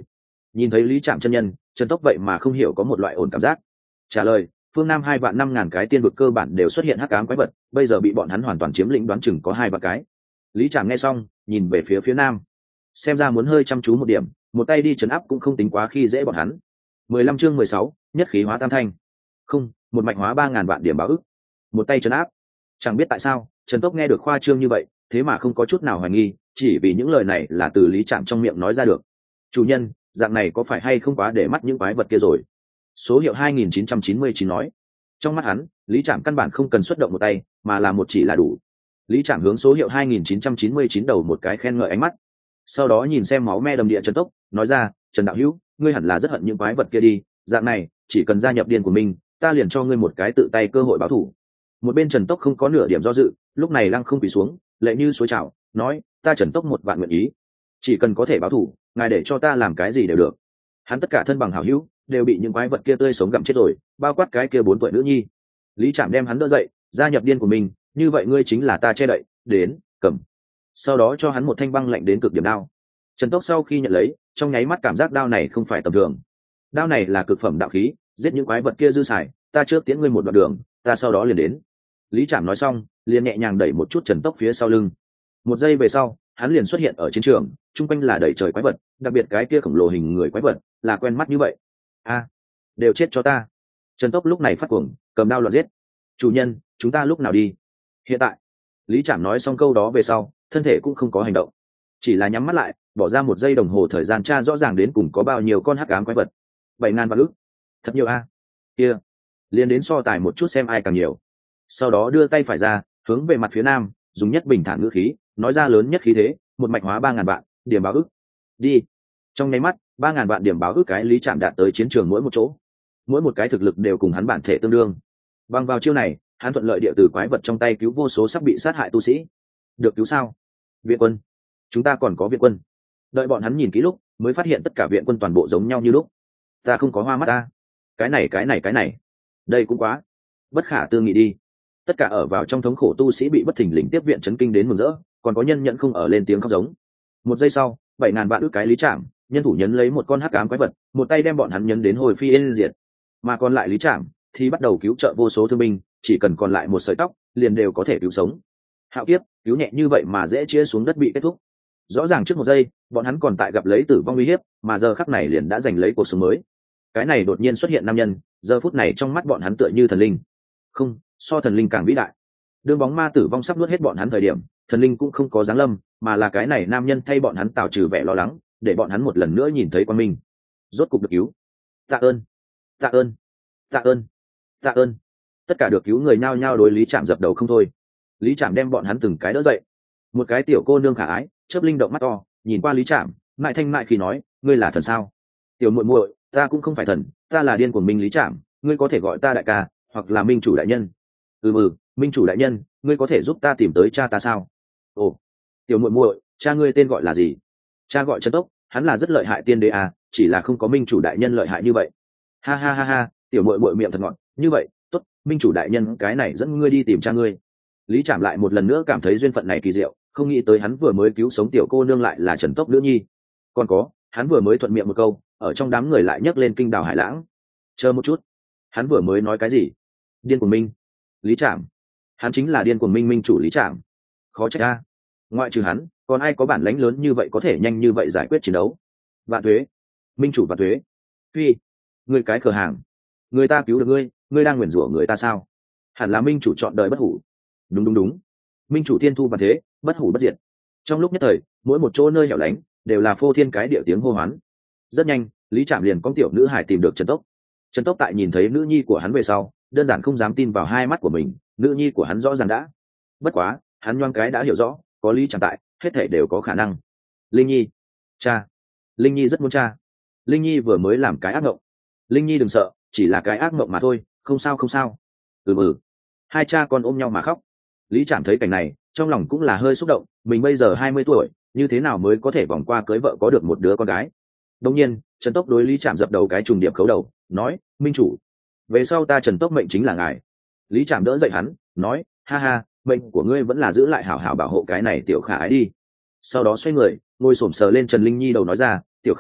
A: Nhìn thấy Lý Trạm chân nhân, Trần Tốc vậy mà không hiểu có một loại ổn cảm giác. Trả lời, phương Nam hai vạn năm ngàn cái tiên vực cơ bản đều xuất hiện hắc ám quái vật, bây giờ bị bọn hắn hoàn toàn chiếm lĩnh, đoán chừng có hai ba cái. Lý Trạm nghe xong, nhìn về phía phía nam, xem ra muốn hơi chăm chú một điểm, một tay đi trấn áp cũng không tính quá khi dễ bọn hắn. mười lăm chương mười sáu, nhất khí hóa tam thanh. Không, một mạch hóa ba ngàn vạn điểm báo ức. Một tay trấn áp. Chẳng biết tại sao, Trần Tốc nghe được khoa trương như vậy, thế mà không có chút nào hoài nghi, chỉ vì những lời này là từ Lý Trạm trong miệng nói ra được. Chủ nhân, dạng này có phải hay không quá để mắt những quái vật kia rồi? Số hiệu hai nghìn chín trăm chín mươi chín nói. Trong mắt hắn, Lý Trạm căn bản không cần xuất động một tay, mà là một chỉ là đủ. Lý Trạm hướng số hiệu hai nghìn chín trăm chín mươi chín đầu một cái khen ngợi ánh mắt, sau đó nhìn xem máu me đầm địa Trần Tốc, nói ra, Trần đạo hữu, ngươi hẳn là rất hận những quái vật kia đi, dạng này, chỉ cần gia nhập điên của mình, ta liền cho ngươi một cái tự tay cơ hội báo thù. Một bên Trần Tốc không có nửa điểm do dự, lúc này lăng không quỳ xuống, lệ như suối trào, nói, ta Trần Tốc một vạn nguyện ý, chỉ cần có thể báo thù, ngài để cho ta làm cái gì đều được. Hắn tất cả thân bằng hảo hữu đều bị những quái vật kia tươi sống gặm chết rồi, bao quát cái kia bốn tuổi nữ nhi. Lý Trạm đem hắn đỡ dậy, gia nhập điên của mình, như vậy ngươi chính là ta che đậy, đến, cầm. Sau đó cho hắn một thanh băng lạnh đến cực điểm đao. Trần Tốc sau khi nhận lấy, trong nháy mắt cảm giác đao này không phải tầm thường. Đao này là cực phẩm đạo khí, giết những quái vật kia dư xài, ta trước tiễn ngươi một đoạn đường, ta sau đó liền đến. Lý Trạm nói xong, liền nhẹ nhàng đẩy một chút Trần Tốc phía sau lưng. Một giây về sau, hắn liền xuất hiện ở chiến trường, chung quanh là đầy trời quái vật, đặc biệt cái kia khổng lồ hình người quái vật, là quen mắt như vậy. A, đều chết cho ta! Trần Tốc lúc này phát cuồng, cầm đao loạn giết. Chủ nhân, chúng ta lúc nào đi? Hiện tại. Lý Trạm nói xong câu đó về sau, thân thể cũng không có hành động, chỉ là nhắm mắt lại, bỏ ra một giây đồng hồ thời gian tra rõ ràng đến cùng có bao nhiêu con hắc ám quái vật. Bảy ngàn vạn ức, thật nhiều a! Kia, liền đến so tài một chút xem ai càng nhiều. Sau đó đưa tay phải ra, hướng về mặt phía nam, dùng nhất bình thản ngữ khí, nói ra lớn nhất khí thế, một mạch hóa ba ngàn vạn điểm báo ức. Đi. Trong nháy mắt, ba ngàn vạn điểm báo ức cái Lý Trạm đạt tới chiến trường mỗi một chỗ, mỗi một cái thực lực đều cùng hắn bản thể tương đương. Bằng vào chiêu này, hắn thuận lợi địa từ quái vật trong tay cứu vô số sắp bị sát hại tu sĩ. Được cứu sao? Viện quân, chúng ta còn có viện quân. Đợi bọn hắn nhìn kỹ lúc, mới phát hiện tất cả viện quân toàn bộ giống nhau như lúc. Ta không có hoa mắt ta. Cái này cái này cái này, đây cũng quá bất khả tư nghị đi. Tất cả ở vào trong thống khổ tu sĩ bị bất thình lình tiếp viện chấn kinh đến mừng rỡ, còn có nhân nhận không ở lên tiếng khóc giống. Một giây sau, bảy ngàn vạn ước cái Lý Trạm, nhân thủ nhấn lấy một con hắc ám quái vật, một tay đem bọn hắn nhấn đến hồi phi yên diệt. Mà còn lại Lý Trạm thì bắt đầu cứu trợ vô số thương binh, chỉ cần còn lại một sợi tóc, liền đều có thể cứu sống. Hạo kiếp, cứu nhẹ như vậy mà dễ chia xuống đất bị kết thúc. Rõ ràng trước một giây, bọn hắn còn tại gặp lấy tử vong uy hiếp, mà giờ khắc này liền đã giành lấy cuộc sống mới. Cái này đột nhiên xuất hiện nam nhân, giờ phút này trong mắt bọn hắn tựa như thần linh. Không, so thần linh càng vĩ đại. Đương bóng ma tử vong sắp nuốt hết bọn hắn thời điểm, thần linh cũng không có giáng lâm, mà là cái này nam nhân thay bọn hắn tạo trừ vẻ lo lắng, để bọn hắn một lần nữa nhìn thấy quang minh. Rốt cục được cứu. Tạ ơn, tạ ơn, tạ ơn, tạ ơn. Tất cả được cứu người nhao nhao đối Lý Trạm dập đầu không thôi. Lý Trạm đem bọn hắn từng cái đỡ dậy. Một cái tiểu cô nương khả ái, chớp linh động mắt to, nhìn qua Lý Trạm, mại thanh mại khi nói, ngươi là thần sao? Tiểu muội muội, ta cũng không phải thần, ta là điên của Minh Lý Trạm, ngươi có thể gọi ta đại ca, hoặc là Minh chủ đại nhân. Ừ ừ, Minh chủ đại nhân, ngươi có thể giúp ta tìm tới cha ta sao? Ồ, tiểu muội muội, cha ngươi tên gọi là gì? Cha gọi Trần Tốc, hắn là rất lợi hại tiên đế à, chỉ là không có Minh chủ đại nhân lợi hại như vậy. Ha ha ha ha, tiểu muội muội miệng thật ngọt, như vậy, tốt, Minh chủ đại nhân, cái này dẫn ngươi đi tìm cha ngươi. Lý Trạm lại một lần nữa cảm thấy duyên phận này kỳ diệu, không nghĩ tới hắn vừa mới cứu sống tiểu cô nương lại là Trần Tốc nữ nhi. Còn có, hắn vừa mới thuận miệng một câu, ở trong đám người lại nhấc lên kinh đào hải lãng. Chờ một chút, hắn vừa mới nói cái gì? Điên cuồng Minh, Lý Trạm, hắn chính là điên cuồng Minh Minh chủ Lý Trạm. Khó trách a, ngoại trừ hắn, còn ai có bản lãnh lớn như vậy có thể nhanh như vậy giải quyết chiến đấu? Vạn thuế, Minh chủ vạn thuế. Phi, ngươi cái cửa hàng, người ta cứu được ngươi, ngươi đang nguyền rủa người ta sao? Hẳn là Minh chủ chọn đời bất hủ. Đúng đúng đúng, Minh chủ thiên thu và thế, bất hủ bất diệt. Trong lúc nhất thời, mỗi một chỗ nơi hẻo lánh đều là phô thiên cái địa tiếng hô hoán. Rất nhanh, Lý Trạm liền con tiểu nữ hải tìm được Trần Tốc. Trần Tốc tại nhìn thấy nữ nhi của hắn về sau, đơn giản không dám tin vào hai mắt của mình, nữ nhi của hắn rõ ràng đã. Bất quá, hắn nhoáng cái đã hiểu rõ, có Lý Trạm tại, hết thảy đều có khả năng. Linh Nhi, cha, Linh Nhi rất muốn cha. Linh Nhi vừa mới làm cái ác mộng. Linh Nhi đừng sợ, chỉ là cái ác mộng mà thôi, không sao không sao. Ừ ừ. Hai cha con ôm nhau mà khóc. Lý Trạm thấy cảnh này, trong lòng cũng là hơi xúc động, mình bây giờ hai mươi tuổi, như thế nào mới có thể vòng qua cưới vợ có được một đứa con gái. Đương nhiên, Trần Tốc đối Lý Trạm dập đầu cái trùng điệp khấu đầu, nói, Minh chủ, về sau ta Trần Tốc mệnh chính là ngài. Lý Trạm đỡ dậy hắn, nói, ha ha, mệnh của ngươi vẫn là giữ lại hảo hảo bảo hộ cái này tiểu khả ái đi. Sau đó xoay người, ngồi xổm sờ lên Trần Linh Nhi đầu nói ra, tiểu khả ái,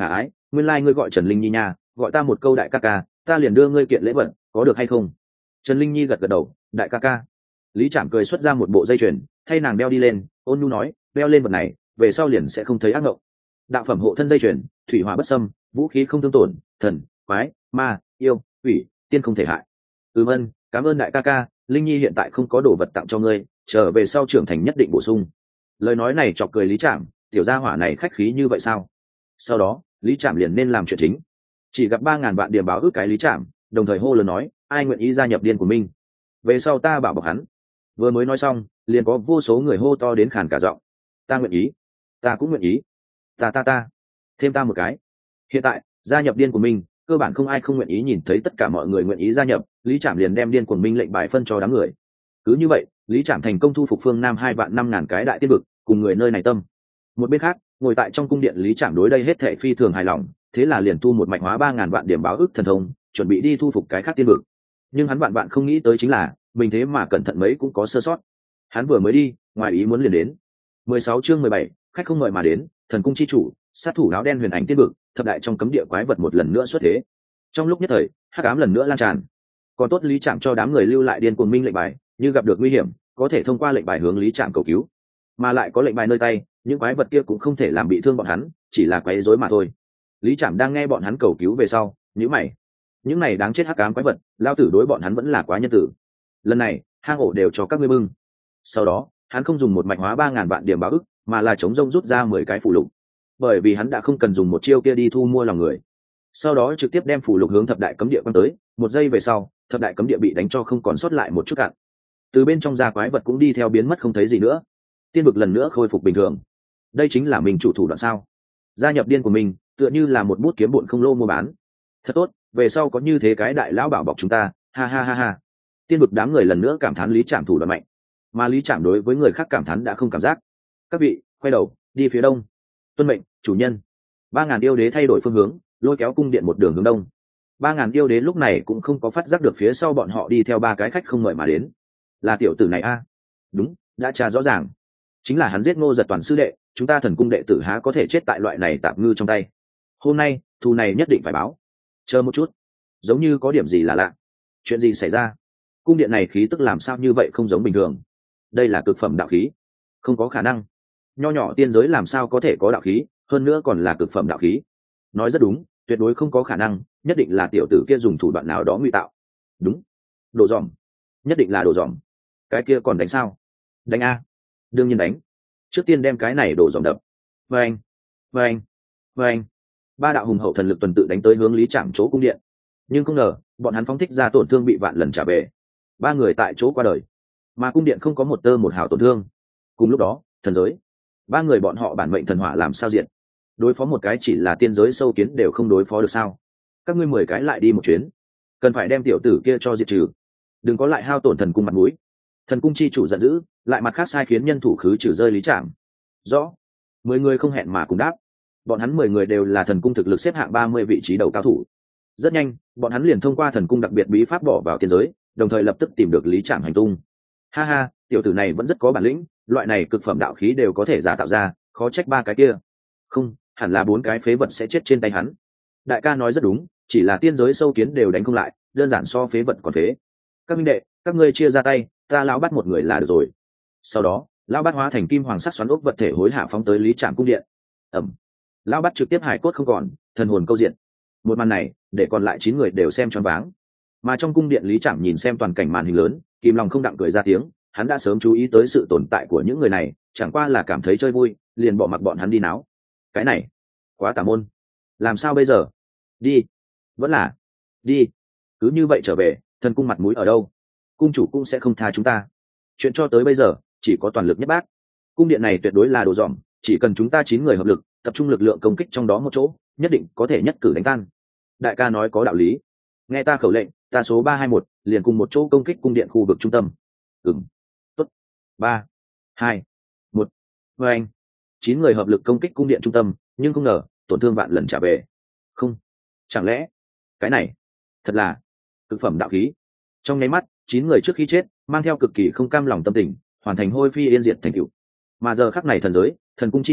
A: nguyên lai、like、ngươi gọi Trần Linh Nhi nha, gọi ta một câu đại ca ca, ta liền đưa ngươi kiện lễ vật, có được hay không? Trần Linh Nhi gật gật đầu, đại ca ca. Lý Trạm cười xuất ra một bộ dây chuyền, thay nàng đeo đi lên, ôn nhu nói, đeo lên vật này, về sau liền sẽ không thấy ác mộng. Đạo phẩm hộ thân dây chuyền, thủy hỏa bất xâm, vũ khí không thương tổn, thần, quái, ma, yêu, quỷ, tiên không thể hại. Ừm ân, cảm ơn đại ca ca, Linh Nhi hiện tại không có đồ vật tặng cho ngươi, trở về sau trưởng thành nhất định bổ sung. Lời nói này chọc cười Lý Trạm, tiểu gia hỏa này khách khí như vậy sao? Sau đó, Lý Trạm liền nên làm chuyện chính. Chỉ gặp ba ngàn vạn điểm báo ước cái Lý Trạm, đồng thời hô lớn nói, ai nguyện ý gia nhập điên của mình, về sau ta bảo bọc hắn. Vừa mới nói xong, liền có vô số người hô to đến khàn cả giọng. Ta nguyện ý, ta cũng nguyện ý, ta ta ta, thêm ta một cái. Hiện tại, gia nhập điên của mình, cơ bản không ai không nguyện ý. Nhìn thấy tất cả mọi người nguyện ý gia nhập, Lý Trạm liền đem điên cuồng minh lệnh bài phân cho đám người. Cứ như vậy, Lý Trạm thành công thu phục phương Nam hai vạn năm ngàn cái đại tiên vực, cùng người nơi này tâm. Một bên khác, ngồi tại trong cung điện Lý Trạm đối đây hết thảy phi thường hài lòng, thế là liền thu một mạch hóa ba ngàn vạn điểm báo ức thần thông, chuẩn bị đi thu phục cái khác tiên vực. Nhưng hắn vạn vạn không nghĩ tới chính là, mình thế mà cẩn thận mấy cũng có sơ sót. Hắn vừa mới đi, ngoài ý muốn liền đến. mười sáu chương mười bảy, khách không mời mà đến, thần cung chi chủ, sát thủ áo đen huyền ảnh tiên vực, thập đại trong cấm địa quái vật một lần nữa xuất thế. Trong lúc nhất thời, hắc ám lần nữa lan tràn. Còn tốt Lý Trạm cho đám người lưu lại điên cuồng minh lệnh bài, như gặp được nguy hiểm, có thể thông qua lệnh bài hướng Lý Trạm cầu cứu. Mà lại có lệnh bài nơi tay, những quái vật kia cũng không thể làm bị thương bọn hắn, chỉ là quấy rối mà thôi. Lý Trạm đang nghe bọn hắn cầu cứu về sau, nhíu mày. Những này đáng chết hắc ám quái vật, lao tử đối bọn hắn vẫn là quá nhân tử. Lần này, hang ổ đều cho các ngươi bưng. Sau đó, hắn không dùng một mạch hóa ba ngàn vạn điểm báo ức, mà là chống rông rút ra mười cái phụ lục. Bởi vì hắn đã không cần dùng một chiêu kia đi thu mua lòng người. Sau đó trực tiếp đem phụ lục hướng thập đại cấm địa quăng tới, một giây về sau, thập đại cấm địa bị đánh cho không còn sót lại một chút cạn. Từ bên trong ra quái vật cũng đi theo biến mất không thấy gì nữa. Tiên vực lần nữa khôi phục bình thường. Đây chính là mình chủ thủ đoạn sao? Gia nhập điên của mình, tựa như là một bút kiếm bụn không lô mua bán. Thật tốt, về sau có như thế cái đại lão bảo bọc chúng ta, ha ha ha ha. Tiên vực đám người lần nữa cảm thán Lý Trạm thủ đoạn mạnh, mà Lý Trạm đối với người khác cảm thán đã không cảm giác. Các vị, quay đầu, đi phía đông. Tuân mệnh, chủ nhân. Ba ngàn yêu đế thay đổi phương hướng, lôi kéo cung điện một đường hướng đông. Ba ngàn yêu đế lúc này cũng không có phát giác được phía sau bọn họ đi theo ba cái khách không mời mà đến. Là tiểu tử này a? Đúng, đã tra rõ ràng. Chính là hắn giết Ngô Giật Toàn sư đệ, chúng ta thần cung đệ tử há có thể chết tại loại này tạp ngư trong tay. Hôm nay, thù này nhất định phải báo. Chờ một chút, giống như có điểm gì là lạ. Chuyện gì xảy ra? Cung điện này khí tức làm sao như vậy không giống bình thường? Đây là cực phẩm đạo khí. Không có khả năng. Nho nhỏ tiên giới làm sao có thể có đạo khí, hơn nữa còn là cực phẩm đạo khí. Nói rất đúng, tuyệt đối không có khả năng, nhất định là tiểu tử kia dùng thủ đoạn nào đó ngụy tạo. Đúng, đồ dòm, nhất định là đồ dòm. Cái kia còn đánh sao? Đánh a, đương nhiên đánh. Trước tiên đem cái này đồ dòm đập. Vâng, vâng, vâng. Ba đạo hùng hậu thần lực tuần tự đánh tới hướng Lý Trạm chỗ cung điện, nhưng không ngờ bọn hắn phóng thích ra tổn thương bị vạn lần trả về. Ba người tại chỗ qua đời, mà cung điện không có một tơ một hào tổn thương. Cùng lúc đó, thần giới, ba người bọn họ bản mệnh thần hỏa làm sao diện, đối phó một cái chỉ là tiên giới sâu kiến đều không đối phó được sao? Các ngươi mười cái lại đi một chuyến, cần phải đem tiểu tử kia cho diệt trừ, đừng có lại hao tổn thần cung mặt mũi. Thần cung chi chủ giận dữ, lại mặt khác sai khiến nhân thủ khứ trừ rơi Lý Trạm. Rõ. Mười người không hẹn mà cùng đáp. Bọn hắn mười người đều là thần cung thực lực xếp hạng ba mươi vị trí đầu cao thủ. Rất nhanh, bọn hắn liền thông qua thần cung đặc biệt bí pháp bỏ vào tiên giới, đồng thời lập tức tìm được Lý Trạm hành tung. Ha ha, tiểu tử này vẫn rất có bản lĩnh, loại này cực phẩm đạo khí đều có thể giả tạo ra, khó trách ba cái kia. Không, hẳn là bốn cái phế vật sẽ chết trên tay hắn. Đại ca nói rất đúng, chỉ là tiên giới sâu kiến đều đánh không lại, đơn giản so phế vật còn phế. Các minh đệ, các ngươi chia ra tay, ta lão bắt một người là được rồi. Sau đó, lão bắt hóa thành kim hoàng sắc xoắn ốc vật thể hối hạ phóng tới Lý Trạm cung điện. Ẩm. Lão bắt trực tiếp hải cốt không còn, thần hồn câu diện. Một màn này, để còn lại chín người đều xem choáng váng. Mà trong cung điện Lý Trạm nhìn xem toàn cảnh màn hình lớn, kìm lòng không đặng cười ra tiếng. Hắn đã sớm chú ý tới sự tồn tại của những người này, chẳng qua là cảm thấy chơi vui, liền bỏ mặc bọn hắn đi náo. Cái này, quá tà môn. Làm sao bây giờ? Đi. Vẫn là đi. Cứ như vậy trở về, thần cung mặt mũi ở đâu? Cung chủ cũng sẽ không tha chúng ta. Chuyện cho tới bây giờ, chỉ có toàn lực nhất bác. Cung điện này tuyệt đối là đồ dòm, chỉ cần chúng ta chín người hợp lực, tập trung lực lượng công kích trong đó một chỗ, nhất định có thể nhất cử đánh tan. Đại ca nói có đạo lý. Nghe ta khẩu lệnh, ta số ba hai một, liền cùng một chỗ công kích cung điện khu vực trung tâm. Ừm. Tốt. Ba, hai, một. Với anh. Chín người hợp lực công kích cung điện trung tâm, nhưng không ngờ, tổn thương vạn lần trả về. Không. Chẳng lẽ, cái này thật là cực phẩm đạo khí? Trong nháy mắt, chín người trước khi chết, mang theo cực kỳ không cam lòng tâm tình, hoàn thành hôi phi yên diệt thành tựu. Mà giờ khắc này thần giới, thần cung chi chủ,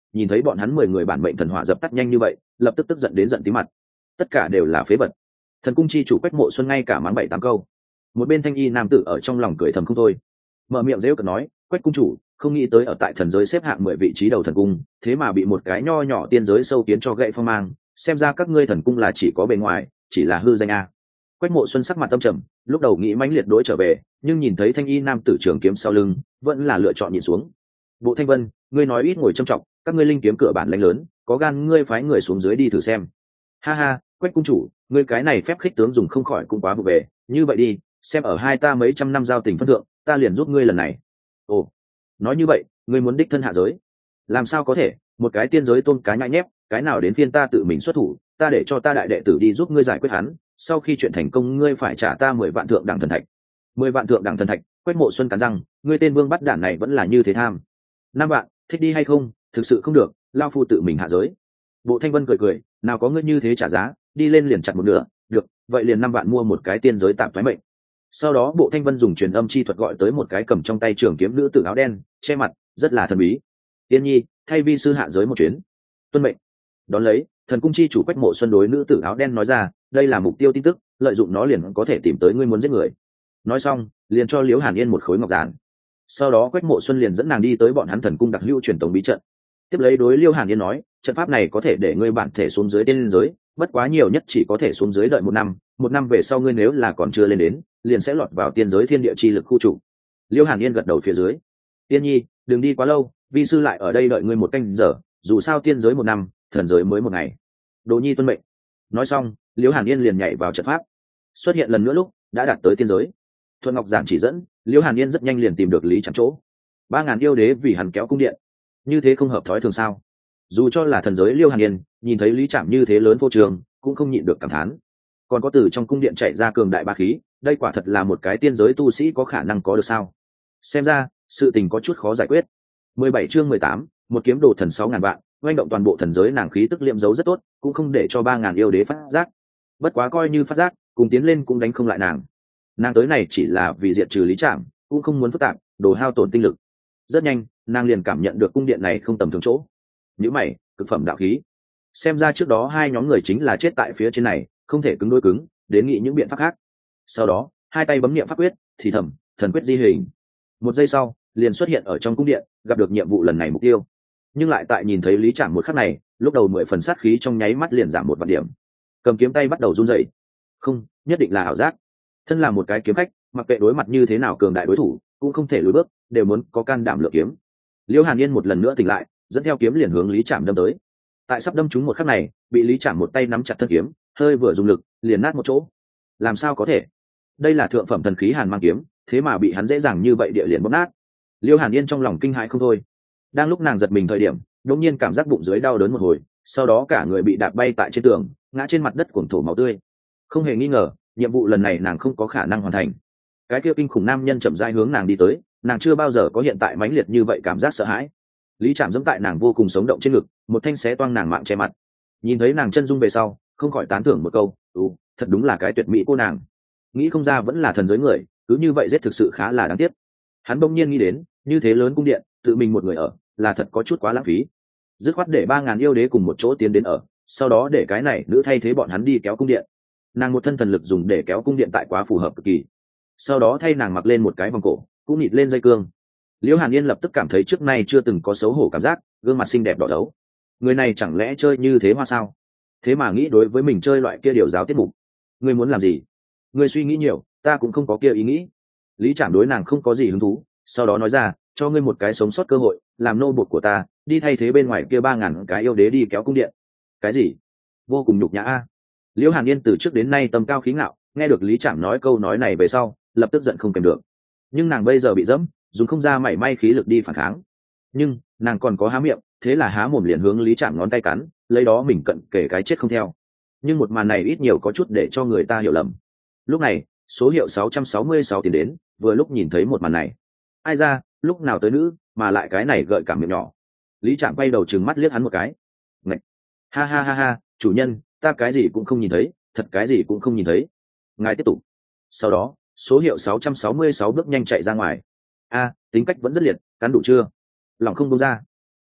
A: nhìn thấy bọn hắn mười người bản mệnh thần hỏa dập tắt nhanh như vậy, lập tức tức giận đến giận tí mặt. Tất cả đều là phế vật. Thần cung chi chủ Quách Mộ Xuân ngay cả mắng bảy tám câu. Một bên thanh y nam tử ở trong lòng cười thầm không thôi, mở miệng giễu cợt nói, Quách cung chủ, không nghĩ tới ở tại thần giới xếp hạng mười vị trí đầu thần cung, thế mà bị một cái nho nhỏ tiên giới sâu kiến cho gậy phong mang, xem ra các ngươi thần cung là chỉ có bề ngoài, chỉ là hư danh a. Quách Mộ Xuân sắc mặt tâm trầm, lúc đầu nghĩ mãnh liệt đối trở về, nhưng nhìn thấy thanh y nam tử trường kiếm sau lưng, vẫn là lựa chọn nhìn xuống. Bộ Thanh Vân, ngươi nói ít ngồi trầm trọng, các ngươi linh kiếm cửa bản lãnh lớn, có gan ngươi phái người xuống dưới đi thử xem. Ha ha, Quách cung chủ, ngươi cái này phép khích tướng dùng không khỏi cũng quá vụ về, như vậy đi, xem ở hai ta mấy trăm năm giao tình phân thượng, ta liền giúp ngươi lần này. Ồ, nói như vậy, ngươi muốn đích thân hạ giới? Làm sao có thể, một cái tiên giới tôn cá nhãi nhép, cái nào đến phiên ta tự mình xuất thủ, ta để cho ta đại đệ tử đi giúp ngươi giải quyết hắn, sau khi chuyện thành công ngươi phải trả ta mười vạn thượng đẳng thần thạch. Mười vạn thượng đẳng thần thạch. Quách Mộ Xuân cắn răng, ngươi tên vương bắt đản này vẫn là như thế tham. Năm vạn, thích đi hay không? Thực sự không được, lao phu tự mình hạ giới. Bộ Thanh Vân cười cười, nào có ngươi như thế trả giá, đi lên liền chặt một nửa, được, vậy liền năm vạn mua một cái tiên giới tạm thoái mệnh. Sau đó Bộ Thanh Vân dùng truyền âm chi thuật gọi tới một cái cầm trong tay trường kiếm nữ tử áo đen, che mặt, rất là thần bí. Tiên nhi, thay vi sư hạ giới một chuyến. Tuân mệnh. Đón lấy, thần cung chi chủ Quách Mộ Xuân đối nữ tử áo đen nói ra, đây là mục tiêu tin tức, lợi dụng nó liền có thể tìm tới ngươi muốn giết người. Nói xong, liền cho Liễu Hàn Yên một khối ngọc giản. Sau đó Quách Mộ Xuân liền dẫn nàng đi tới bọn hắn thần cung đặc lưu truyền tống bí trận. Tiếp lấy đối Liễu Hàn Yên nói, trận pháp này có thể để ngươi bản thể xuống dưới tiên giới, bất quá nhiều nhất chỉ có thể xuống dưới đợi một năm, một năm về sau ngươi nếu là còn chưa lên đến, liền sẽ lọt vào tiên giới thiên địa chi lực khu chủ. Liễu Hàn Yên gật đầu phía dưới. Tiên nhi, đừng đi quá lâu, vi sư lại ở đây đợi ngươi một canh giờ, dù sao tiên giới một năm, thần giới mới một ngày. Đồ nhi tuân mệnh. Nói xong, Liễu Hàn Yên liền nhảy vào trận pháp, xuất hiện lần nữa lúc đã đạt tới tiên giới. Thuận Ngọc giản chỉ dẫn, Liễu Hàn Yên rất nhanh liền tìm được Lý Trạm chỗ. Ba ngàn yêu đế vì hắn kéo cung điện, như thế không hợp thói thường sao? Dù cho là thần giới Liễu Hàn Yên, nhìn thấy Lý Trạm như thế lớn vô trường, cũng không nhịn được cảm thán. Còn có từ trong cung điện chạy ra cường đại ba khí, đây quả thật là một cái tiên giới tu sĩ có khả năng có được sao? Xem ra, sự tình có chút khó giải quyết. mười bảy chương mười tám, một kiếm đồ thần sáu ngàn vạn, oanh động toàn bộ thần giới, nàng khí tức liệm giấu rất tốt, cũng không để cho ba ngàn yêu đế phát giác. Bất quá coi như phát giác, cùng tiến lên cũng đánh không lại nàng. Nàng tới này chỉ là vì diệt trừ Lý Trạm, cũng không muốn phức tạp, đồ hao tổn tinh lực. Rất nhanh, nàng liền cảm nhận được cung điện này không tầm thường chỗ. Nhíu mày, cực phẩm đạo khí. Xem ra trước đó hai nhóm người chính là chết tại phía trên này, không thể cứng đối cứng, đến nghĩ những biện pháp khác. Sau đó, hai tay bấm niệm pháp quyết, thì thầm, thần quyết di hình. Một giây sau, liền xuất hiện ở trong cung điện, gặp được nhiệm vụ lần này mục tiêu. Nhưng lại tại nhìn thấy Lý Trạm một khắc này, lúc đầu mười phần sát khí trong nháy mắt liền giảm một vạn điểm. Cầm kiếm tay bắt đầu run rẩy. Không, nhất định là ảo giác. Thân là một cái kiếm khách, mặc kệ đối mặt như thế nào cường đại đối thủ, cũng không thể lùi bước, đều muốn có can đảm lựa kiếm. Liễu Hàn Yên một lần nữa tỉnh lại, dẫn theo kiếm liền hướng Lý Trạm đâm tới. Tại sắp đâm trúng một khắc này, bị Lý Trạm một tay nắm chặt thân kiếm, hơi vừa dùng lực, liền nát một chỗ. Làm sao có thể? Đây là thượng phẩm thần khí Hàn Mang kiếm, thế mà bị hắn dễ dàng như vậy địa liền bóp nát. Liễu Hàn Yên trong lòng kinh hãi không thôi. Đang lúc nàng giật mình thời điểm, đột nhiên cảm giác bụng dưới đau đớn một hồi, sau đó cả người bị đạp bay tại trên tường, ngã trên mặt đất cuồng thổ máu tươi. Không hề nghi ngờ, nhiệm vụ lần này nàng không có khả năng hoàn thành. Cái kia kinh khủng nam nhân chậm rãi hướng nàng đi tới, nàng chưa bao giờ có hiện tại mãnh liệt như vậy cảm giác sợ hãi. Lý Trạm giẫm tại nàng vô cùng sống động trên ngực, một thanh xé toang nàng mạng che mặt. Nhìn thấy nàng chân dung về sau, không khỏi tán thưởng một câu, "Ừ, thật đúng là cái tuyệt mỹ cô nàng." Nghĩ không ra vẫn là thần giới người, cứ như vậy giết thực sự khá là đáng tiếc. Hắn bỗng nhiên nghĩ đến, như thế lớn cung điện, tự mình một người ở, là thật có chút quá lãng phí. Dứt khoát để ba ngàn yêu đế cùng một chỗ tiến đến ở, sau đó để cái này nữ thay thế bọn hắn đi kéo cung điện. Nàng một thân thần lực dùng để kéo cung điện tại quá phù hợp cực kỳ. Sau đó thay nàng mặc lên một cái vòng cổ, cũng nịt lên dây cương. Liễu Hàn Yên lập tức cảm thấy trước nay chưa từng có xấu hổ cảm giác, gương mặt xinh đẹp đỏ đấu. Người này chẳng lẽ chơi như thế hoa sao? Thế mà nghĩ đối với mình chơi loại kia điều giáo tiết mục. Ngươi muốn làm gì? Ngươi suy nghĩ nhiều, ta cũng không có kia ý nghĩ. Lý Trạm đối nàng không có gì hứng thú, sau đó nói ra, cho ngươi một cái sống sót cơ hội, làm nô bộc của ta, đi thay thế bên ngoài kia ba ngàn cái yêu đế đi kéo cung điện. Cái gì? Vô cùng nhục nhã a. Liễu Hàn Yên từ trước đến nay tâm cao khí ngạo, nghe được Lý Trạm nói câu nói này về sau, lập tức giận không kèm được. Nhưng nàng bây giờ bị dẫm, dùng không ra mảy may khí lực đi phản kháng. Nhưng nàng còn có há miệng, thế là há mồm liền hướng Lý Trạm ngón tay cắn, lấy đó mình cận kể cái chết không theo. Nhưng một màn này ít nhiều có chút để cho người ta hiểu lầm. Lúc này, số hiệu sáu trăm sáu mươi sáu tiến đến, vừa lúc nhìn thấy một màn này. Ai ra, lúc nào tới nữ, mà lại cái này gợi cảm miệng nhỏ. Lý Trạm quay đầu trừng mắt liếc hắn một cái. Ngậy! Ha ha ha ha, chủ nhân, ta cái gì cũng không nhìn thấy, thật cái gì cũng không nhìn thấy. Ngài tiếp tục. Sau đó, số hiệu sáu trăm sáu mươi sáu bước nhanh chạy ra ngoài. A, tính cách vẫn rất liệt, cắn đủ chưa? Lòng không buông ra.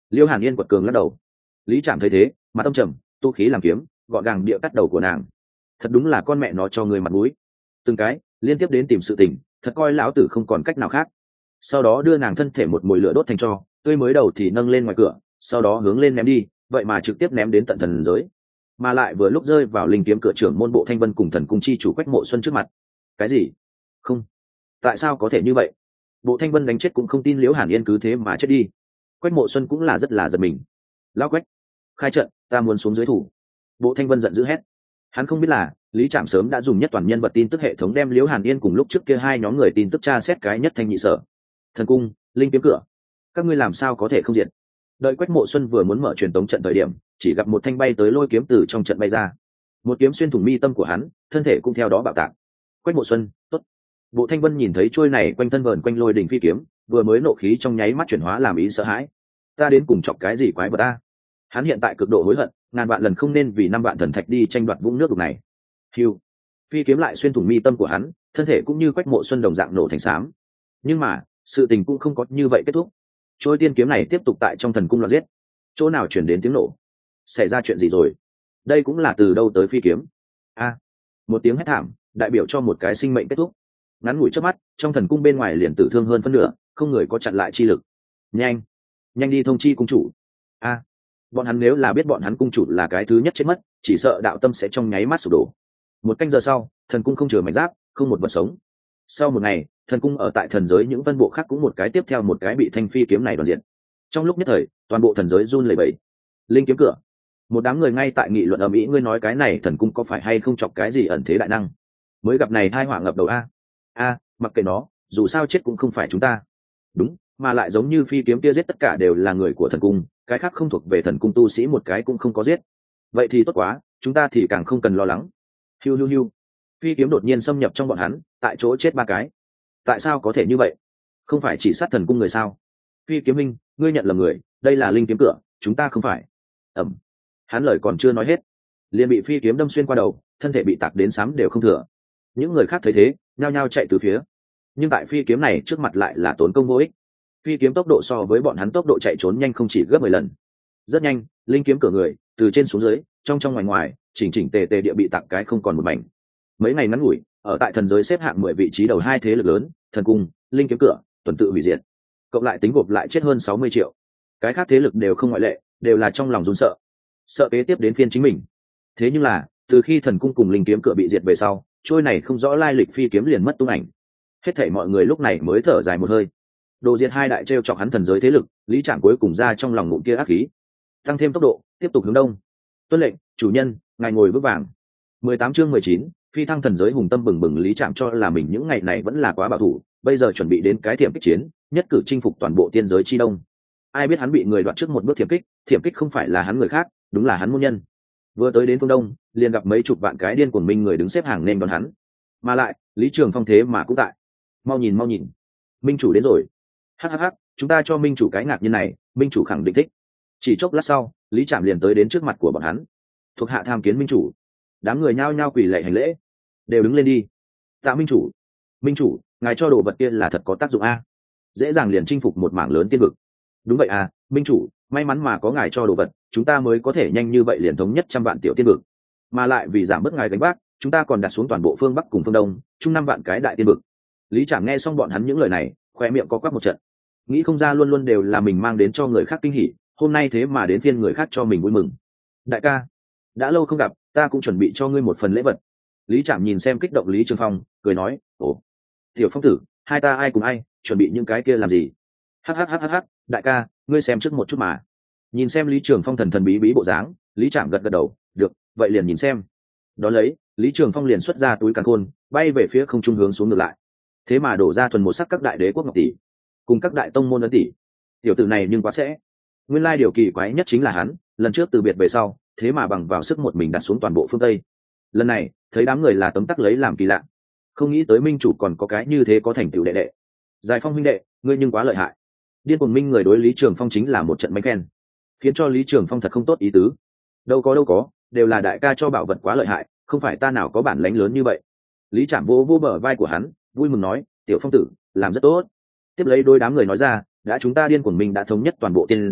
A: Liêu Hàn Yên quật cường lắc đầu. Lý Trạm thấy thế mặt tâm trầm, tu khí làm kiếm gọn gàng địa cắt đầu của nàng. Thật đúng là con mẹ nó cho người mặt mũi, từng cái liên tiếp đến tìm sự tình, thật coi lão tử không còn cách nào khác. Sau đó đưa nàng thân thể một mồi lửa đốt thành tro, tươi mới đầu thì nâng lên ngoài cửa, sau đó hướng lên ném đi, vậy mà trực tiếp ném đến tận thần giới, mà lại vừa lúc rơi vào linh kiếm cửa trưởng môn Bộ Thanh Vân cùng thần cung chi chủ Quách Mộ Xuân trước mặt. Cái gì? Không, tại sao có thể như vậy? Bộ Thanh Vân đánh chết cũng không tin Liễu Hàn Yên cứ thế mà chết đi. Quách Mộ Xuân cũng là rất là giật mình. Lão Quách, khai trận, ta muốn xuống dưới thủ. Bộ Thanh Vân giận dữ hét. Hắn không biết là Lý Trạm sớm đã dùng nhất toàn nhân vật tin tức hệ thống đem Liễu Hàn Yên cùng lúc trước kia hai nhóm người tin tức tra xét cái nhất thanh nhị sở. Thần cung, linh kiếm cửa, các ngươi làm sao có thể không diện? Đợi Quách Mộ Xuân vừa muốn mở truyền tống trận thời điểm, chỉ gặp một thanh bay tới lôi kiếm từ trong trận bay ra, một kiếm xuyên thủng mi tâm của hắn, thân thể cũng theo đó bạo tạc. Quách Mộ Xuân, tốt. Bộ Thanh Vân nhìn thấy trôi này quanh thân vờn quanh lôi đỉnh phi kiếm, vừa mới nộ khí trong nháy mắt chuyển hóa làm ý sợ hãi. Ta đến cùng chọc cái gì quái vật ta? Hắn hiện tại cực độ hối hận, ngàn vạn lần không nên vì năm vạn thần thạch đi tranh đoạt vũng nước đục này. Hưu, phi kiếm lại xuyên thủng mi tâm của hắn, thân thể cũng như Quách Mộ Xuân đồng dạng nổ thành xám. Nhưng mà sự tình cũng không có như vậy kết thúc. Trôi tiên kiếm này tiếp tục tại trong thần cung loạn giết. Chỗ nào chuyển đến tiếng nổ? Xảy ra chuyện gì rồi? Đây cũng là từ đâu tới phi kiếm? A, một tiếng hét thảm đại biểu cho một cái sinh mệnh kết thúc. Ngắn ngủi trước mắt, trong thần cung bên ngoài liền tử thương hơn phân nửa, không người có chặn lại chi lực. Nhanh, nhanh đi thông chi cung chủ. A, bọn hắn nếu là biết bọn hắn cung chủ là cái thứ nhất chết mất, chỉ sợ đạo tâm sẽ trong nháy mắt sụp đổ. Một canh giờ sau, thần cung không chừa mảnh giáp, không một vật sống. Sau một ngày, thần cung ở tại thần giới những vân bộ khác cũng một cái tiếp theo một cái bị thanh phi kiếm này đoàn diện. Trong lúc nhất thời, toàn bộ thần giới run lẩy bẩy. Linh kiếm cửa, một đám người ngay tại nghị luận ầm ĩ, ngươi nói cái này thần cung có phải hay không chọc cái gì ẩn thế đại năng? Mới gặp này hai họa ngập đầu a. A, mặc kệ nó, dù sao chết cũng không phải chúng ta. Đúng, mà lại giống như phi kiếm kia giết tất cả đều là người của thần cung, cái khác không thuộc về thần cung tu sĩ một cái cũng không có giết. Vậy thì tốt quá, chúng ta thì càng không cần lo lắng. Hiu hiu hiu. Phi kiếm đột nhiên xâm nhập trong bọn hắn, tại chỗ chết ba cái. Tại sao có thể như vậy? Không phải chỉ sát thần cung người sao? Phi kiếm minh, ngươi nhận lầm người, đây là linh kiếm cửa, chúng ta không phải. Ẩm. Hắn lời còn chưa nói hết, liền bị phi kiếm đâm xuyên qua đầu, thân thể bị tạc đến xám đều không thừa. Những người khác thấy thế nhao nhao chạy từ phía, nhưng tại phi kiếm này trước mặt lại là tốn công vô ích. Phi kiếm tốc độ so với bọn hắn tốc độ chạy trốn nhanh không chỉ gấp mười lần. Rất nhanh, linh kiếm cửa người từ trên xuống dưới, trong trong ngoài ngoài, chỉnh chỉnh tề tề địa bị tạc cái không còn một mảnh. Mấy ngày ngắn ngủi, ở tại thần giới xếp hạng mười vị trí đầu hai thế lực lớn, thần cung, linh kiếm cửa, tuần tự hủy diệt. Cộng lại tính gộp lại chết hơn sáu mươi triệu. Cái khác thế lực đều không ngoại lệ, đều là trong lòng run sợ, sợ kế tiếp đến phiên chính mình. Thế nhưng là, từ khi thần cung cùng linh kiếm cửa bị diệt về sau, trôi này không rõ lai lịch phi kiếm liền mất tung ảnh. Hết thảy mọi người lúc này mới thở dài một hơi. Đồ diệt hai đại trêu chọc hắn thần giới thế lực, Lý Trạm cuối cùng ra trong lòng ngụm kia ác khí, tăng thêm tốc độ, tiếp tục hướng đông. Tuân lệnh, chủ nhân, ngài ngồi vững vàng. mười tám chương mười chín, phi thăng thần giới hùng tâm bừng bừng. Lý Trạm cho là mình những ngày này vẫn là quá bảo thủ, bây giờ chuẩn bị đến cái thiểm kích chiến, nhất cử chinh phục toàn bộ tiên giới chi đông. Ai biết hắn bị người đoạt trước một bước thiểm kích, thiểm kích không phải là hắn người khác, đúng là hắn môn nhân. Vừa tới đến phương đông, liền gặp mấy chục vạn cái điên cuồng minh người đứng xếp hàng nên đón hắn. Mà lại, Lý Trường Phong thế mà cũng tại. Mau nhìn mau nhìn, minh chủ đến rồi. Hắc hắc hắc, chúng ta cho minh chủ cái ngạc nhiên này, minh chủ khẳng định thích. Chỉ chốc lát sau, Lý Trạm liền tới đến trước mặt của bọn hắn. Thuộc hạ tham kiến minh chủ. Đám người nhao nhao quỳ lạy hành lễ, đều đứng lên đi. Tạ minh chủ. Minh chủ, ngài cho đồ vật kia là thật có tác dụng a, dễ dàng liền chinh phục một mảng lớn tiên vực. Đúng vậy à, minh chủ, may mắn mà có ngài cho đồ vật, chúng ta mới có thể nhanh như vậy liền thống nhất trăm vạn tiểu tiên vực, mà lại vì giảm bớt ngài gánh vác, chúng ta còn đặt xuống toàn bộ phương bắc cùng phương đông chung năm vạn cái đại tiên vực. Lý Trạm nghe xong bọn hắn những lời này, khoe miệng có quắc một trận, nghĩ không ra luôn luôn đều là mình mang đến cho người khác kinh hỉ, hôm nay thế mà đến phiên người khác cho mình vui mừng. Đại ca, đã lâu không gặp, ta cũng chuẩn bị cho ngươi một phần lễ vật. Lý Trạm nhìn xem kích động Lý Trường Phong, cười nói, ồ, tiểu Phong tử, hai ta ai cùng ai, chuẩn bị những cái kia làm gì? Hhhhh, đại ca, ngươi xem trước một chút mà. Nhìn xem Lý Trường Phong thần thần bí bí bộ dáng, Lý Trạm gật gật đầu, được, vậy liền nhìn xem. Đón lấy, Lý Trường Phong liền xuất ra túi càn khôn, bay về phía không trung hướng xuống ngược lại. Thế mà đổ ra thuần một sắc các đại đế quốc ngọc tỷ, cùng các đại tông môn ấn tỷ. Tiểu tử này nhưng quá sẽ. Nguyên lai điều kỳ quái nhất chính là hắn, lần trước từ biệt về sau, thế mà bằng vào sức một mình đặt xuống toàn bộ phương Tây. Lần này, thấy đám người là tấm tắc lấy làm kỳ lạ. Không nghĩ tới minh chủ còn có cái như thế có thành tựu đệ đệ. Giải Phong huynh đệ, ngươi nhưng quá lợi hại. Điên cuồng minh người đối Lý Trường Phong chính là một trận bánh khen, khiến cho Lý Trường Phong thật không tốt ý tứ. Đâu có đâu có, đều là đại ca cho bảo vật quá lợi hại, không phải ta nào có bản lĩnh lớn như vậy. Lý Trạm vô vô bờ vai của hắn, vui mừng nói, tiểu Phong tử, làm rất tốt. Tiếp lấy đôi đám người nói ra, đã chúng ta điên cuồng minh đã thống nhất toàn bộ tiên giới,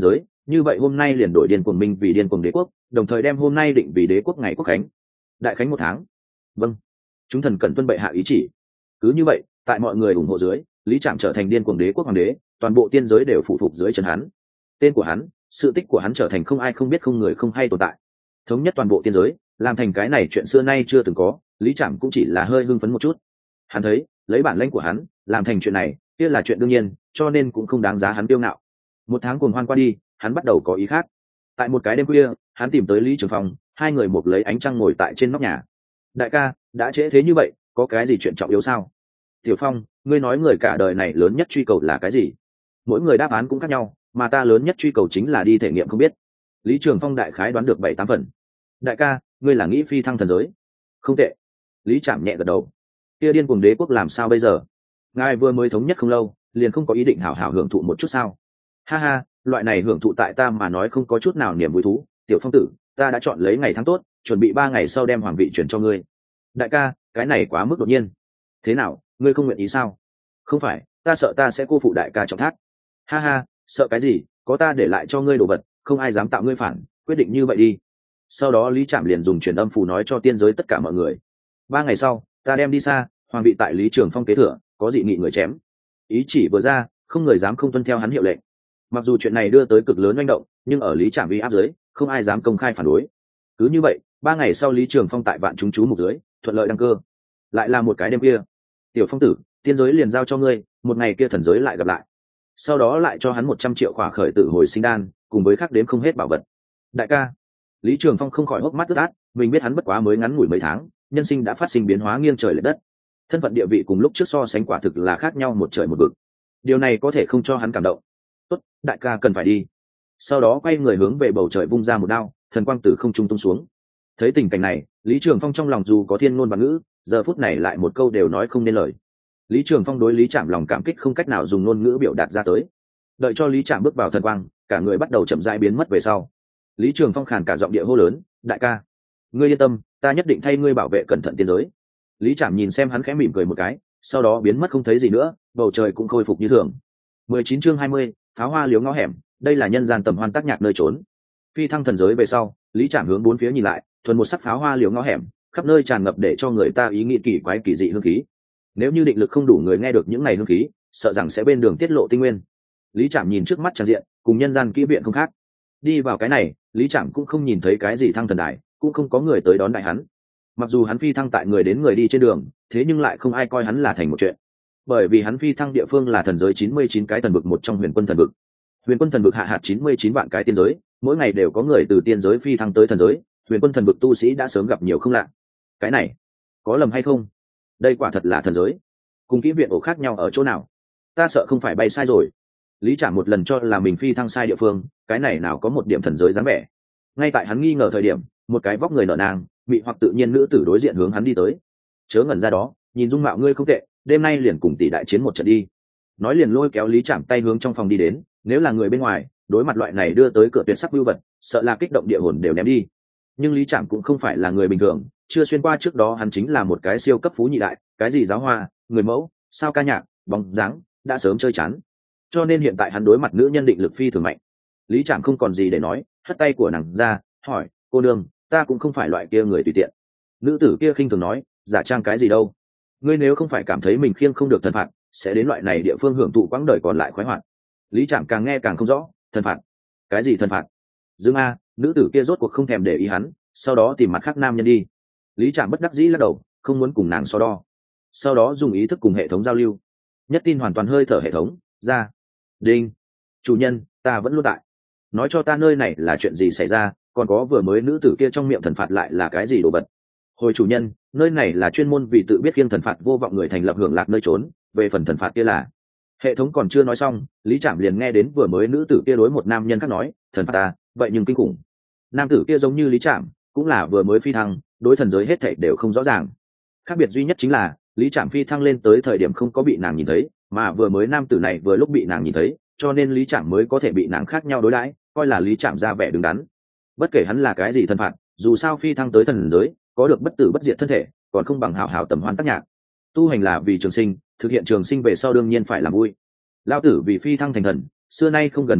A: như vậy hôm nay liền đổi điên cuồng minh vì điên cuồng đế quốc, đồng thời đem hôm nay định vì đế quốc ngày quốc khánh, đại khánh một tháng. Vâng, chúng thần cần tuân bệ hạ ý chỉ. Cứ như vậy, tại mọi người ủng hộ dưới, Lý Trạm trở thành điên cuồng đế quốc hoàng đế, toàn bộ tiên giới đều phụ phục dưới chân hắn. Tên của hắn, sự tích của hắn trở thành không ai không biết không người không hay tồn tại, thống nhất toàn bộ tiên giới, làm thành cái này chuyện xưa nay chưa từng có. Lý Trạm cũng chỉ là hơi hưng phấn một chút. Hắn thấy, lấy bản lĩnh của hắn, làm thành chuyện này, kia là chuyện đương nhiên, cho nên cũng không đáng giá hắn kiêu ngạo. Một tháng cuồng hoan qua đi, hắn bắt đầu có ý khác. Tại một cái đêm khuya, hắn tìm tới Lý Trường Phong, hai người một lấy ánh trăng ngồi tại trên nóc nhà. Đại ca, đã trễ thế như vậy, có cái gì chuyện trọng yếu sao? Tiểu Phong, ngươi nói người cả đời này lớn nhất truy cầu là cái gì? Mỗi người đáp án cũng khác nhau, mà ta lớn nhất truy cầu chính là đi thể nghiệm không biết. Lý Trường Phong đại khái đoán được bảy tám phần. Đại ca, ngươi là nghĩ phi thăng thần giới? Không tệ. Lý Trạm nhẹ gật đầu. Kia điên cuồng đế quốc làm sao bây giờ? Ngài vừa mới thống nhất không lâu, liền không có ý định hảo hảo hưởng thụ một chút sao? Ha ha, loại này hưởng thụ tại ta mà nói không có chút nào niềm vui thú. Tiểu Phong tử, ta đã chọn lấy ngày tháng tốt, chuẩn bị ba ngày sau đem hoàng vị chuyển cho ngươi. Đại ca, cái này quá mức đột nhiên. Thế nào, ngươi không nguyện ý sao? Không phải, ta sợ ta sẽ cô phụ đại ca trọng thác. Ha ha, sợ cái gì, có ta để lại cho ngươi đồ vật, không ai dám tạo ngươi phản, quyết định như vậy đi. Sau đó Lý Trạm liền dùng truyền âm phù nói cho tiên giới tất cả mọi người. Ba ngày sau, ta đem đi xa, hoàng vị tại Lý Trường Phong kế thừa, có dị nghị người chém. Ý chỉ vừa ra, không người dám không tuân theo hắn hiệu lệnh. Mặc dù chuyện này đưa tới cực lớn manh động, nhưng ở Lý Trạm uy áp dưới, không ai dám công khai phản đối. Cứ như vậy, ba ngày sau Lý Trường Phong tại vạn chúng chú mục dưới, thuận lợi đăng cơ. Lại là một cái đêm kia. Tiểu Phong tử, tiên giới liền giao cho ngươi, một ngày kia thần giới lại gặp lại. Sau đó lại cho hắn một trăm triệu khỏa khởi tử hồi sinh đan, cùng với khắc đếm không hết bảo vật. Đại ca, Lý Trường Phong không khỏi hốc mắt ướt át, mình biết hắn bất quá mới ngắn ngủi mấy tháng, nhân sinh đã phát sinh biến hóa nghiêng trời lệch đất. Thân phận địa vị cùng lúc trước so sánh quả thực là khác nhau một trời một vực. Điều này có thể không cho hắn cảm động. Tốt, đại ca cần phải đi. Sau đó quay người hướng về bầu trời vung ra một đao, thần quang từ không trung tung xuống. Thấy tình cảnh này, Lý Trường Phong trong lòng dù có thiên ngôn và ngữ, giờ phút này lại một câu đều nói không nên lời. Lý Trường Phong đối Lý Trạm lòng cảm kích không cách nào dùng ngôn ngữ biểu đạt ra tới. Đợi cho Lý Trạm bước vào thần quang, cả người bắt đầu chậm rãi biến mất về sau. Lý Trường Phong khàn cả giọng địa hô lớn, đại ca, ngươi yên tâm, ta nhất định thay ngươi bảo vệ cẩn thận tiên giới. Lý Trạm nhìn xem hắn khẽ mỉm cười một cái, sau đó biến mất không thấy gì nữa, bầu trời cũng khôi phục như thường. mười chín chương hai mươi, pháo hoa liếu ngõ hẻm, đây là nhân gian tầm hoan tác nhạc nơi trốn. Phi thăng thần giới về sau, Lý Trạm hướng bốn phía nhìn lại, thuần một sắc pháo hoa liếu ngõ hẻm, khắp nơi tràn ngập để cho người ta ý nghĩ kỳ quái kỳ dị hương khí. Nếu như định lực không đủ người nghe được những này hương khí, sợ rằng sẽ bên đường tiết lộ tinh nguyên. Lý Trạm nhìn trước mắt tràn diện, cùng nhân gian kỹ viện không khác. Đi vào cái này, Lý Trạm cũng không nhìn thấy cái gì thăng thần đài, cũng không có người tới đón đại hắn. Mặc dù hắn phi thăng tại người đến người đi trên đường, thế nhưng lại không ai coi hắn là thành một chuyện. Bởi vì hắn phi thăng địa phương là thần giới chín mươi chín cái thần vực một trong Huyền Quân thần vực. Huyền Quân thần vực hạ hạt chín mươi chín vạn cái tiên giới, mỗi ngày đều có người từ tiên giới phi thăng tới thần giới, Huyền Quân thần vực tu sĩ đã sớm gặp nhiều không lạ. Cái này, có lầm hay không? Đây quả thật là thần giới. Cùng kỹ viện ổ khác nhau ở chỗ nào? Ta sợ không phải bay sai rồi. Lý Trạm một lần cho là mình phi thăng sai địa phương, cái này nào có một điểm thần giới dáng vẻ. Ngay tại hắn nghi ngờ thời điểm, một cái vóc người nở nang, bị hoặc tự nhiên nữ tử đối diện hướng hắn đi tới. Chớ ngẩn ra đó, nhìn dung mạo ngươi không tệ, đêm nay liền cùng tỷ đại chiến một trận đi. Nói liền lôi kéo Lý Trạm tay hướng trong phòng đi đến, nếu là người bên ngoài, đối mặt loại này đưa tới cửa tuyệt sắc vưu vật, sợ là kích động địa hồn đều ném đi. Nhưng Lý Trạm cũng không phải là người bình thường, chưa xuyên qua trước đó hắn chính là một cái siêu cấp phú nhị đại, cái gì giáo hoa, người mẫu, sao ca nhạc, bóng dáng, đã sớm chơi chán. Cho nên hiện tại hắn đối mặt nữ nhân định lực phi thường mạnh. Lý Trạm không còn gì để nói, hất tay của nàng ra, hỏi, cô nương, ta cũng không phải loại kia người tùy tiện. Nữ tử kia khinh thường nói, giả trang cái gì đâu. Ngươi nếu không phải cảm thấy mình khiêng không được thần phạt, sẽ đến loại này địa phương hưởng thụ quãng đời còn lại khoái hoạt. Lý Trạm càng nghe càng không rõ, thần phạt? Cái gì thần phạt? Dương a, nữ tử kia rốt cuộc không thèm để ý hắn, sau đó tìm mặt khác nam nhân đi. Lý Trạm bất đắc dĩ lắc đầu, không muốn cùng nàng so đo. Sau đó dùng ý thức cùng hệ thống giao lưu. Nhất tin hoàn toàn hơi thở hệ thống, ra. Đinh. Chủ nhân, ta vẫn luôn tại. Nói cho ta nơi này là chuyện gì xảy ra, còn có vừa mới nữ tử kia trong miệng thần phạt lại là cái gì đồ vật. Hồi chủ nhân, nơi này là chuyên môn vì tự biết khiêng thần phạt vô vọng người thành lập hưởng lạc nơi trốn, về phần thần phạt kia là. Hệ thống còn chưa nói xong, Lý Trạm liền nghe đến vừa mới nữ tử kia đối một nam nhân khác nói, thần phạt ta, vậy nhưng kinh khủng. Nam tử kia giống như Lý Trạm, cũng là vừa mới phi thăng, đối thần giới hết thảy đều không rõ ràng. Khác biệt duy nhất chính là, Lý Trạm phi thăng lên tới thời điểm không có bị nàng nhìn thấy, mà vừa mới nam tử này vừa lúc bị nàng nhìn thấy, cho nên Lý Trạm mới có thể bị nàng khác nhau đối đãi, coi là Lý Trạm ra vẻ đứng đắn. Bất kể hắn là cái gì thần phạt, dù sao phi thăng tới thần giới, có được bất tử bất diệt thân thể, còn không bằng hảo hảo tầm hoan tác nhạc. Tu hành là vì trường sinh, thực hiện trường sinh về sau đương nhiên phải làm vui. Lão tử vì phi thăng thành thần, xưa nay không gần nữ sắc,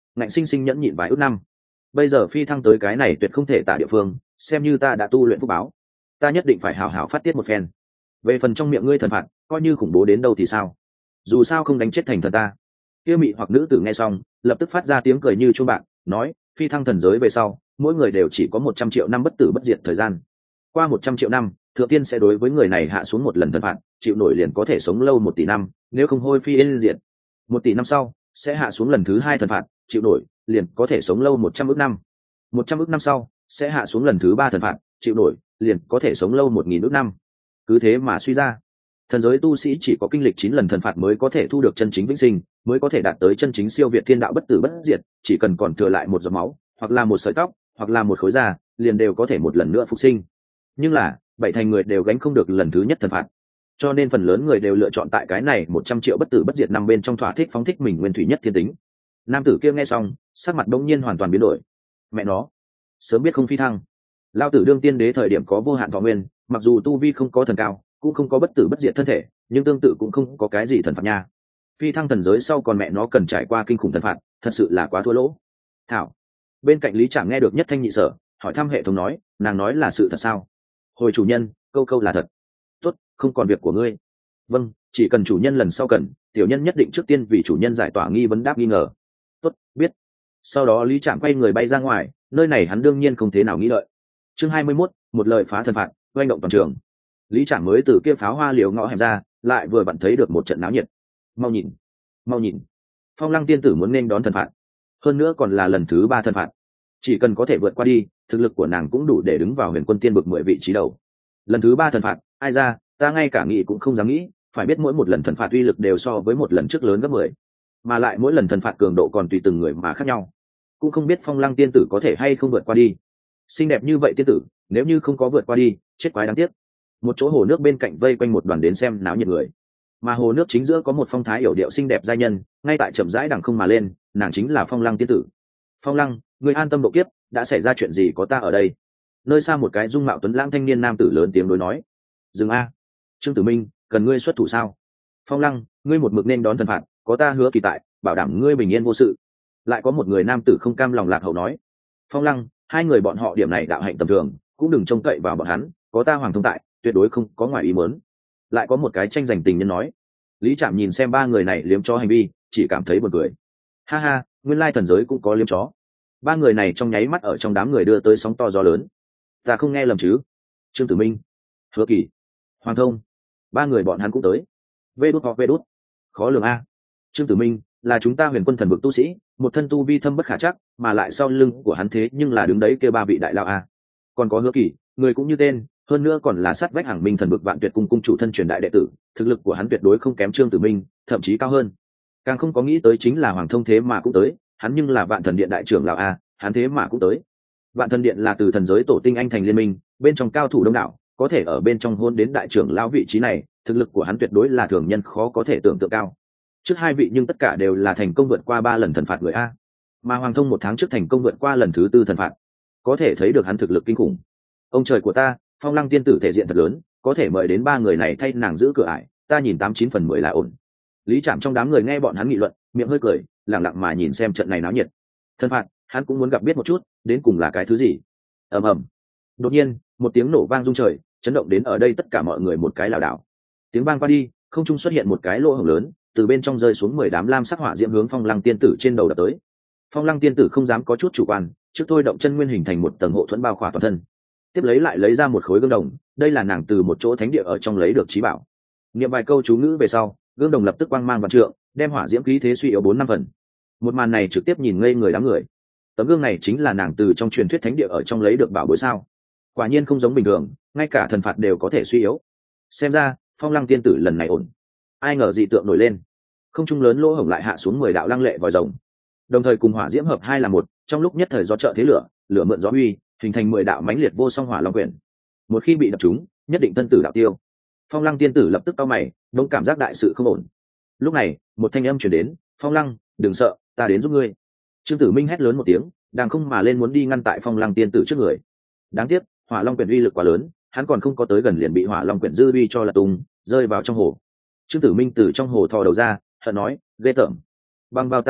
A: ngạnh sinh sinh nhẫn nhịn vài ước năm. Bây giờ phi thăng tới cái này tuyệt không thể tả địa phương, xem như ta đã tu luyện phúc báo, ta nhất định phải hảo hảo phát tiết một phen. Về phần trong miệng ngươi thần phạt, coi như khủng bố đến đâu thì sao, dù sao không đánh chết thành thần ta. Kia mị hoặc nữ tử nghe xong lập tức phát ra tiếng cười như chuông bạc, nói phi thăng thần giới về sau mỗi người đều chỉ có một trăm triệu năm bất tử bất diệt thời gian. Qua một trăm triệu năm, thượng tiên sẽ đối với người này hạ xuống một lần thần phạt, chịu nổi liền có thể sống lâu một tỷ năm, nếu không hôi phi yên diệt. Một tỷ năm sau sẽ hạ xuống lần thứ hai thần phạt, chịu nổi liền có thể sống lâu một trăm ước năm. Một trăm ước năm sau sẽ hạ xuống lần thứ ba thần phạt, chịu nổi liền có thể sống lâu một nghìn ước năm. Cứ thế mà suy ra, thần giới tu sĩ chỉ có kinh lịch chín lần thần phạt mới có thể thu được chân chính vĩnh sinh, mới có thể đạt tới chân chính siêu việt thiên đạo bất tử bất diệt. Chỉ cần còn thừa lại một giọt máu, hoặc là một sợi tóc, hoặc là một khối da, liền đều có thể một lần nữa phục sinh. Nhưng là bảy thành người đều gánh không được lần thứ nhất thần phạt, cho nên phần lớn người đều lựa chọn tại cái này một trăm triệu bất tử bất diệt năm bên trong thỏa thích phóng thích mình nguyên thủy nhất thiên tính. Nam tử kia nghe xong sắc mặt đông nhiên hoàn toàn biến đổi. Mẹ nó, sớm biết không phi thăng. Lao tử đương tiên đế thời điểm có vô hạn thọ nguyên, mặc dù tu vi không có thần cao, cũng không có bất tử bất diệt thân thể, nhưng tương tự cũng không có cái gì thần phạt nha. Phi thăng thần giới sau còn mẹ nó cần trải qua kinh khủng thần phạt, thật sự là quá thua lỗ. Thảo. Bên cạnh Lý Trạm nghe được nhất thanh nhị sở, hỏi thăm hệ thống nói, nàng nói là sự thật sao? Hồi chủ nhân, câu câu là thật. Tốt, không còn việc của ngươi. Vâng, chỉ cần chủ nhân lần sau cần, tiểu nhân nhất định trước tiên vì chủ nhân giải tỏa nghi vấn đáp nghi ngờ. Tốt, biết. Sau đó Lý Trạm quay người bay ra ngoài, nơi này hắn đương nhiên không thế nào nghĩ lợi. Chương hai mươi mốt, một lời phá thần phạt, oanh động toàn trường. Lý Trạm mới từ kia pháo hoa liều ngõ hẻm ra, lại vừa vặn thấy được một trận náo nhiệt. Mau nhìn, mau nhìn, Phong Lăng tiên tử muốn nên đón thần phạt, hơn nữa còn là lần thứ ba thần phạt. Chỉ cần có thể vượt qua đi, thực lực của nàng cũng đủ để đứng vào huyền quân tiên bực mười vị trí đầu. Lần thứ ba thần phạt, ai ra, ta ngay cả nghĩ cũng không dám nghĩ. Phải biết mỗi một lần thần phạt uy lực đều so với một lần trước lớn gấp mười, mà lại mỗi lần thần phạt cường độ còn tùy từng người mà khác nhau. Cũng không biết Phong Lăng tiên tử có thể hay không vượt qua đi. Xinh đẹp như vậy tiên tử, nếu như không có vượt qua đi, chết quái đáng tiếc. Một chỗ hồ nước bên cạnh vây quanh một đoàn đến xem náo nhiệt người, mà hồ nước chính giữa có một phong thái yểu điệu xinh đẹp giai nhân, ngay tại chậm rãi đằng không mà lên, nàng chính là Phong Lăng tiên tử. Phong Lăng, người an tâm độ kiếp, đã xảy ra chuyện gì có ta ở đây. Nơi xa một cái dung mạo tuấn lãng thanh niên nam tử lớn tiếng đối nói. Dừng a, Trương Tử Minh, cần ngươi xuất thủ sao? Phong Lăng, ngươi một mực nên đón thần phạt, có ta hứa kỳ tại, bảo đảm ngươi bình yên vô sự. Lại có một người nam tử không cam lòng lạc hậu nói. Phong Lăng, hai người bọn họ điểm này đạo hạnh tầm thường, cũng đừng trông cậy vào bọn hắn, có ta Hoàng Thông tại, tuyệt đối không có ngoài ý muốn. Lại có một cái tranh giành tình nhân nói. Lý Trạm nhìn xem ba người này liếm chó hành vi, chỉ cảm thấy buồn cười. Ha ha, nguyên lai thần giới cũng có liếm chó. Ba người này trong nháy mắt ở trong đám người đưa tới sóng to gió lớn. Ta không nghe lầm chứ? Trương Tử Minh, Hứa Kỳ, Hoàng Thông, ba người bọn hắn cũng tới. Vê đút hoặc vê đút, khó lường a. Trương Tử Minh là chúng ta huyền quân thần vực tu sĩ, một thân tu vi thâm bất khả chắc, mà lại sau lưng của hắn thế nhưng là đứng đấy kêu ba vị đại lao a. Còn có Hứa Kỳ, người cũng như tên, hơn nữa còn là sát vách hàng minh thần vực vạn tuyệt cung cung chủ thân truyền đại đệ tử, thực lực của hắn tuyệt đối không kém Trương Tử Minh, thậm chí cao hơn. Càng không có nghĩ tới chính là Hoàng Thông thế mà cũng tới, hắn nhưng là vạn thần điện đại trưởng lão a, hắn thế mà cũng tới. Vạn thần điện là từ thần giới tổ tinh anh thành liên minh, bên trong cao thủ đông đảo, có thể ở bên trong hôn đến đại trưởng lão vị trí này, thực lực của hắn tuyệt đối là thường nhân khó có thể tưởng tượng cao. Trước hai vị nhưng tất cả đều là thành công vượt qua ba lần thần phạt người a, mà Hoàng Thông một tháng trước thành công vượt qua lần thứ tư thần phạt, có thể thấy được hắn thực lực kinh khủng. Ông trời của ta, Phong Lăng tiên tử thể diện thật lớn, có thể mời đến ba người này thay nàng giữ cửa ải, ta nhìn tám chín phần mười là ổn. Lý Trạm trong đám người nghe bọn hắn nghị luận, miệng hơi cười, lặng lặng mà nhìn xem trận này náo nhiệt. Thần phạt, hắn cũng muốn gặp biết một chút, đến cùng là cái thứ gì. Ầm ầm. Đột nhiên, một tiếng nổ vang rung trời, chấn động đến ở đây tất cả mọi người một cái lảo đảo. Tiếng vang qua đi, không trung xuất hiện một cái lỗ hổng lớn, từ bên trong rơi xuống mười đám lam sắc hỏa diễm hướng Phong Lăng tiên tử trên đầu đập tới. Phong Lăng tiên tử không dám có chút chủ quan, trước thôi động chân nguyên hình thành một tầng hộ thuẫn bao khỏa toàn thân. Tiếp lấy lại lấy ra một khối gương đồng, đây là nàng từ một chỗ thánh địa ở trong lấy được trí bảo. Niệm vài câu chú ngữ về sau, gương đồng lập tức quang mang vạn trượng, đem hỏa diễm khí thế suy yếu bốn năm phần. Một màn này trực tiếp nhìn ngây người đám người. Tấm gương này chính là nàng từ trong truyền thuyết thánh địa ở trong lấy được bảo bối sao? Quả nhiên không giống bình thường, ngay cả thần phạt đều có thể suy yếu. Xem ra Phong Lăng tiên tử lần này ổn. Ai ngờ dị tượng nổi lên, không trung lớn lỗ hổng lại hạ xuống mười đạo lăng lệ vòi rồng, đồng thời cùng hỏa diễm hợp hai là một, trong lúc nhất thời gió trợ thế lửa, lửa mượn gió uy, hình thành mười đạo mãnh liệt vô song hỏa long quyển. Một khi bị đập trúng, nhất định thân tử đạo tiêu. Phong Lăng tiên tử lập tức cau mày, đông cảm giác đại sự không ổn. Lúc này, một thanh âm truyền đến, Phong Lăng, đừng sợ, ta đến giúp ngươi. Trương Tử Minh hét lớn một tiếng, đang không mà lên muốn đi ngăn tại Phong Lăng tiên tử trước người. Đáng tiếc, hỏa long quyển uy lực quá lớn, hắn còn không có tới gần liền bị hỏa long quyển dư uy cho lật tung, rơi vào trong hồ. Trương Tử Minh từ trong hồ thò đầu ra, hận nói, ghê tởm. Bằng vào ta thực lực,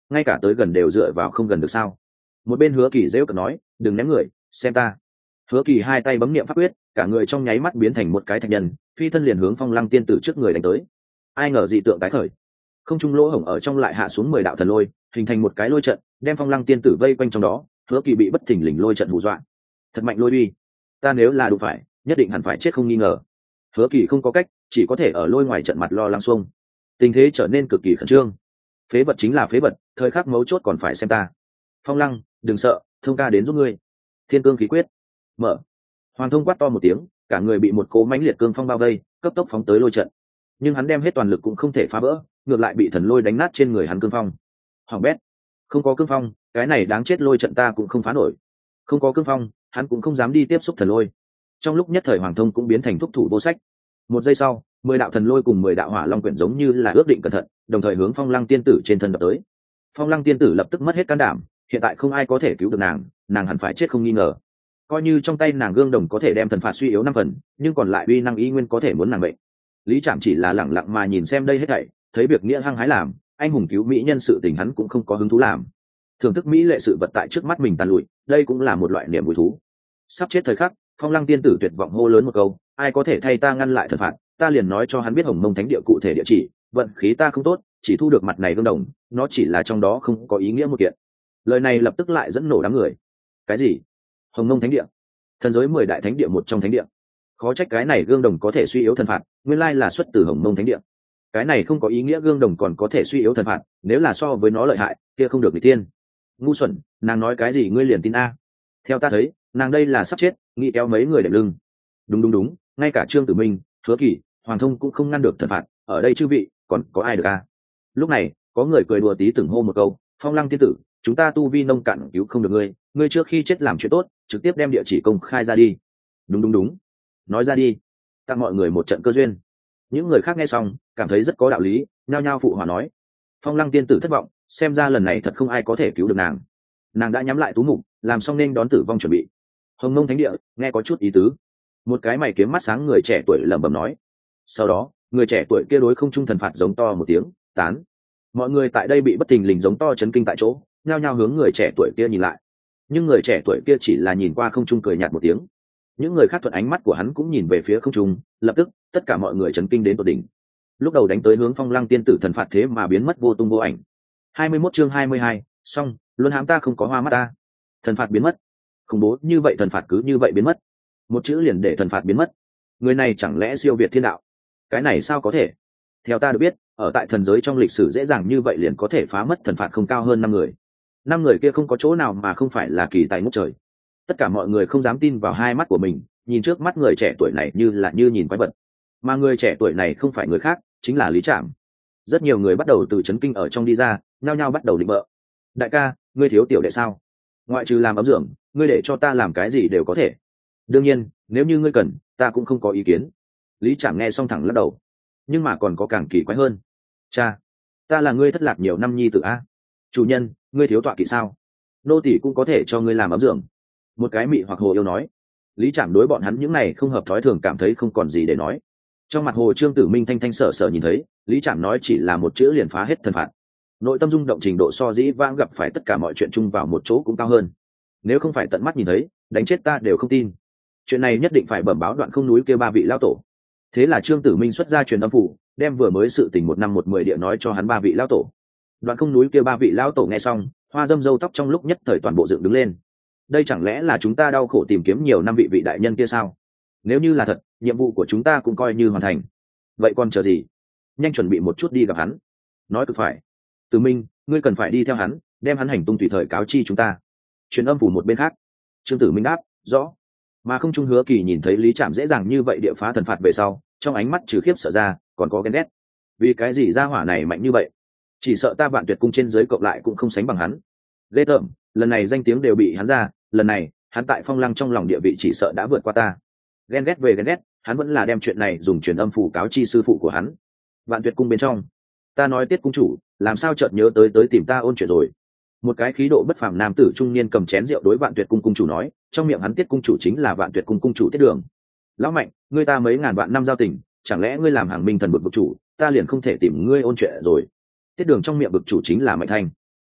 A: ngay cả tới gần đều dựa vào không gần được sao? Một bên Hứa Kỳ rêu cợt nói, đừng ném người, xem ta. Hứa Kỳ hai tay bấm niệm pháp quyết, cả người trong nháy mắt biến thành một cái thạch nhân, phi thân liền hướng Phong Lăng tiên tử trước người đánh tới. Ai ngờ dị tượng tái khởi, không trung lỗ hổng ở trong lại hạ xuống mười đạo thần lôi, hình thành một cái lôi trận, đem Phong Lăng tiên tử vây quanh trong đó. Hứa Kỳ bị bất thình lình lôi trận hù dọa. Thật mạnh lôi uy, ta nếu là đụng phải, nhất định hẳn phải chết không nghi ngờ. Hứa Kỳ không có cách, chỉ có thể ở lôi ngoài trận mặt lo lắng xuông. Tình thế trở nên cực kỳ khẩn trương. Phế vật chính là phế vật, thời khắc mấu chốt còn phải xem ta. Phong Lăng, đừng sợ, Thông ca đến giúp ngươi. Thiên cương khí quyết, mở. Hoàng Thông quát to một tiếng, cả người bị một cỗ mãnh liệt cương phong bao vây, cấp tốc phóng tới lôi trận. Nhưng hắn đem hết toàn lực cũng không thể phá vỡ, ngược lại bị thần lôi đánh nát trên người hắn cương phong. Hoàng bét, không có cương phong, cái này đáng chết lôi trận ta cũng không phá nổi. Không có cương phong, hắn cũng không dám đi tiếp xúc thần lôi. Trong lúc nhất thời Hoàng Thông cũng biến thành thúc thủ vô sách. Một giây sau, mười đạo thần lôi cùng mười đạo hỏa long quyển giống như là ước định cẩn thận, đồng thời hướng Phong Lăng tiên tử trên thân đập tới. Phong Lăng tiên tử lập tức mất hết can đảm, hiện tại không ai có thể cứu được nàng, nàng hẳn phải chết không nghi ngờ. Coi như trong tay nàng gương đồng có thể đem thần phạt suy yếu năm phần, nhưng còn lại uy năng ý nguyên có thể muốn nàng bệnh. Lý Trạm chỉ là lẳng lặng mà nhìn xem đây hết thảy, thấy việc nghĩa hăng hái làm, anh hùng cứu mỹ nhân sự tình hắn cũng không có hứng thú làm. Thưởng thức mỹ lệ sự vật tại trước mắt mình tàn lụi, đây cũng là một loại niềm vui thú. Sắp chết thời khắc, Phong Lăng tiên tử tuyệt vọng hô lớn một câu, ai có thể thay ta ngăn lại thần phạt, ta liền nói cho hắn biết Hồng Mông Thánh địa cụ thể địa chỉ. Vận khí ta không tốt, chỉ thu được mặt này gương đồng, nó chỉ là trong đó không có ý nghĩa một kiện. Lời này lập tức lại dẫn nổ đám người. Cái gì? Hồng Mông Thánh địa? Thần giới mười đại thánh địa một trong thánh địa. Khó trách cái này gương đồng có thể suy yếu thần phạt, nguyên lai là xuất từ Hồng Mông Thánh địa. Cái này không có ý nghĩa gương đồng còn có thể suy yếu thần phạt, nếu là so với nó lợi hại, kia không được bị tiên. Ngu xuẩn, nàng nói cái gì ngươi liền tin a? Theo ta thấy, nàng đây là sắp chết, nghĩ kéo mấy người đệm lưng. Đúng đúng đúng, ngay cả Trương Tử Minh, Hứa Kỳ, Hoàng Thông cũng không ngăn được thần phạt, ở đây chư vị, còn có ai được a? Lúc này, có người cười đùa tí từng hô một câu, Phong Lăng tiên tử, chúng ta tu vi nông cạn cứu không được ngươi, ngươi trước khi chết làm chuyện tốt, trực tiếp đem địa chỉ công khai ra đi. Đúng đúng đúng, nói ra đi, tặng mọi người một trận cơ duyên. Những người khác nghe xong, cảm thấy rất có đạo lý, nhao nhao phụ hòa nói. Phong Lăng tiên tử thất vọng, xem ra lần này thật không ai có thể cứu được nàng. Nàng đã nhắm lại tú mục, làm xong nên đón tử vong chuẩn bị. Hồng Mông Thánh địa, nghe có chút ý tứ. Một cái mày kiếm mắt sáng người trẻ tuổi lẩm bẩm nói. Sau đó, người trẻ tuổi kia đối không trung thần phạt giống to một tiếng, tán. Mọi người tại đây bị bất thình lình giống to chấn kinh tại chỗ, nhao nhao hướng người trẻ tuổi kia nhìn lại. Nhưng người trẻ tuổi kia chỉ là nhìn qua không trung cười nhạt một tiếng. Những người khác thuận ánh mắt của hắn cũng nhìn về phía không trung, lập tức tất cả mọi người chấn kinh đến tột đỉnh. Lúc đầu đánh tới hướng Phong Lăng tiên tử thần phạt thế mà biến mất vô tung vô ảnh. hai mươi mốt chương hai mươi hai, xong, luân hãm ta không có hoa mắt ta. Thần phạt biến mất. Khủng bố như vậy thần phạt cứ như vậy biến mất. Một chữ liền để thần phạt biến mất. Người này chẳng lẽ siêu việt thiên đạo? Cái này sao có thể? Theo ta được biết, ở tại thần giới trong lịch sử dễ dàng như vậy liền có thể phá mất thần phạt không cao hơn năm người. Năm người kia không có chỗ nào mà không phải là kỳ tài ngút trời. Tất cả mọi người không dám tin vào hai mắt của mình, nhìn trước mắt người trẻ tuổi này như là như nhìn quái vật. Mà người trẻ tuổi này không phải người khác, chính là Lý Trạm. Rất nhiều người bắt đầu từ chấn kinh ở trong đi ra, nhao nhao bắt đầu định bợ. Đại ca, ngươi thiếu tiểu đệ sao? Ngoại trừ làm ấm dưỡng, ngươi để cho ta làm cái gì đều có thể. Đương nhiên, nếu như ngươi cần, ta cũng không có ý kiến. Lý Trạm nghe xong thẳng lắc đầu. Nhưng mà còn có càng kỳ quái hơn. Cha, ta là ngươi thất lạc nhiều năm nhi tử a. Chủ nhân, ngươi thiếu tọa kỵ sao? Nô tỷ cũng có thể cho ngươi làm ấm dưỡng. Một cái mị hoặc hồ yêu nói. Lý Trạm đối bọn hắn những này không hợp thói thường cảm thấy không còn gì để nói. Trong mặt hồ Trương Tử Minh thanh thanh sở sở nhìn thấy, Lý Trạm nói chỉ là một chữ liền phá hết thần phạt. Nội tâm rung động trình độ so dĩ vãng gặp phải tất cả mọi chuyện chung vào một chỗ cũng cao hơn. Nếu không phải tận mắt nhìn thấy, đánh chết ta đều không tin. Chuyện này nhất định phải bẩm báo Đoạn Không núi kêu ba vị lão tổ. Thế là Trương Tử Minh xuất ra truyền âm phủ, đem vừa mới sự tình một năm một mười địa nói cho hắn ba vị lão tổ. Đoạn Không núi kêu ba vị lão tổ nghe xong, hoa dâm râu tóc trong lúc nhất thời toàn bộ dựng đứng lên. Đây chẳng lẽ là chúng ta đau khổ tìm kiếm nhiều năm vị vị đại nhân kia sao? Nếu như là thật, nhiệm vụ của chúng ta cũng coi như hoàn thành. Vậy còn chờ gì? Nhanh chuẩn bị một chút đi gặp hắn. Nói cực phải. Tử Minh, ngươi cần phải đi theo hắn, đem hắn hành tung tùy thời cáo chi chúng ta. Truyền âm phủ một bên khác. Trương Tử Minh đáp, rõ. Mà không trung Hứa Kỳ nhìn thấy Lý Trạm dễ dàng như vậy địa phá thần phạt về sau, trong ánh mắt trừ khiếp sợ ra, còn có ghen ghét. Vì cái gì gia hỏa này mạnh như vậy? Chỉ sợ ta Vạn Tuyệt cung trên dưới cộng lại cũng không sánh bằng hắn. Ghê tởm, lần này danh tiếng đều bị hắn ra, lần này, hắn tại Phong Lăng trong lòng địa vị chỉ sợ đã vượt qua ta. Ghen ghét về ghen ghét, hắn vẫn là đem chuyện này dùng truyền âm phủ cáo chi sư phụ của hắn. Vạn Tuyệt cung bên trong, ta nói Tiết cung chủ, làm sao chợt nhớ tới tới tìm ta ôn chuyện rồi. Một cái khí độ bất phàm nam tử trung niên cầm chén rượu đối Vạn Tuyệt cung cung chủ nói, trong miệng hắn Tiết cung chủ chính là Vạn Tuyệt cung cung chủ Tiết Đường. Lão Mạnh, ngươi ta mấy ngàn vạn năm giao tình, chẳng lẽ ngươi làm hàng minh thần bực bực chủ, ta liền không thể tìm ngươi ôn chuyện rồi. Tiết Đường trong miệng bực chủ chính là Mạnh Thanh.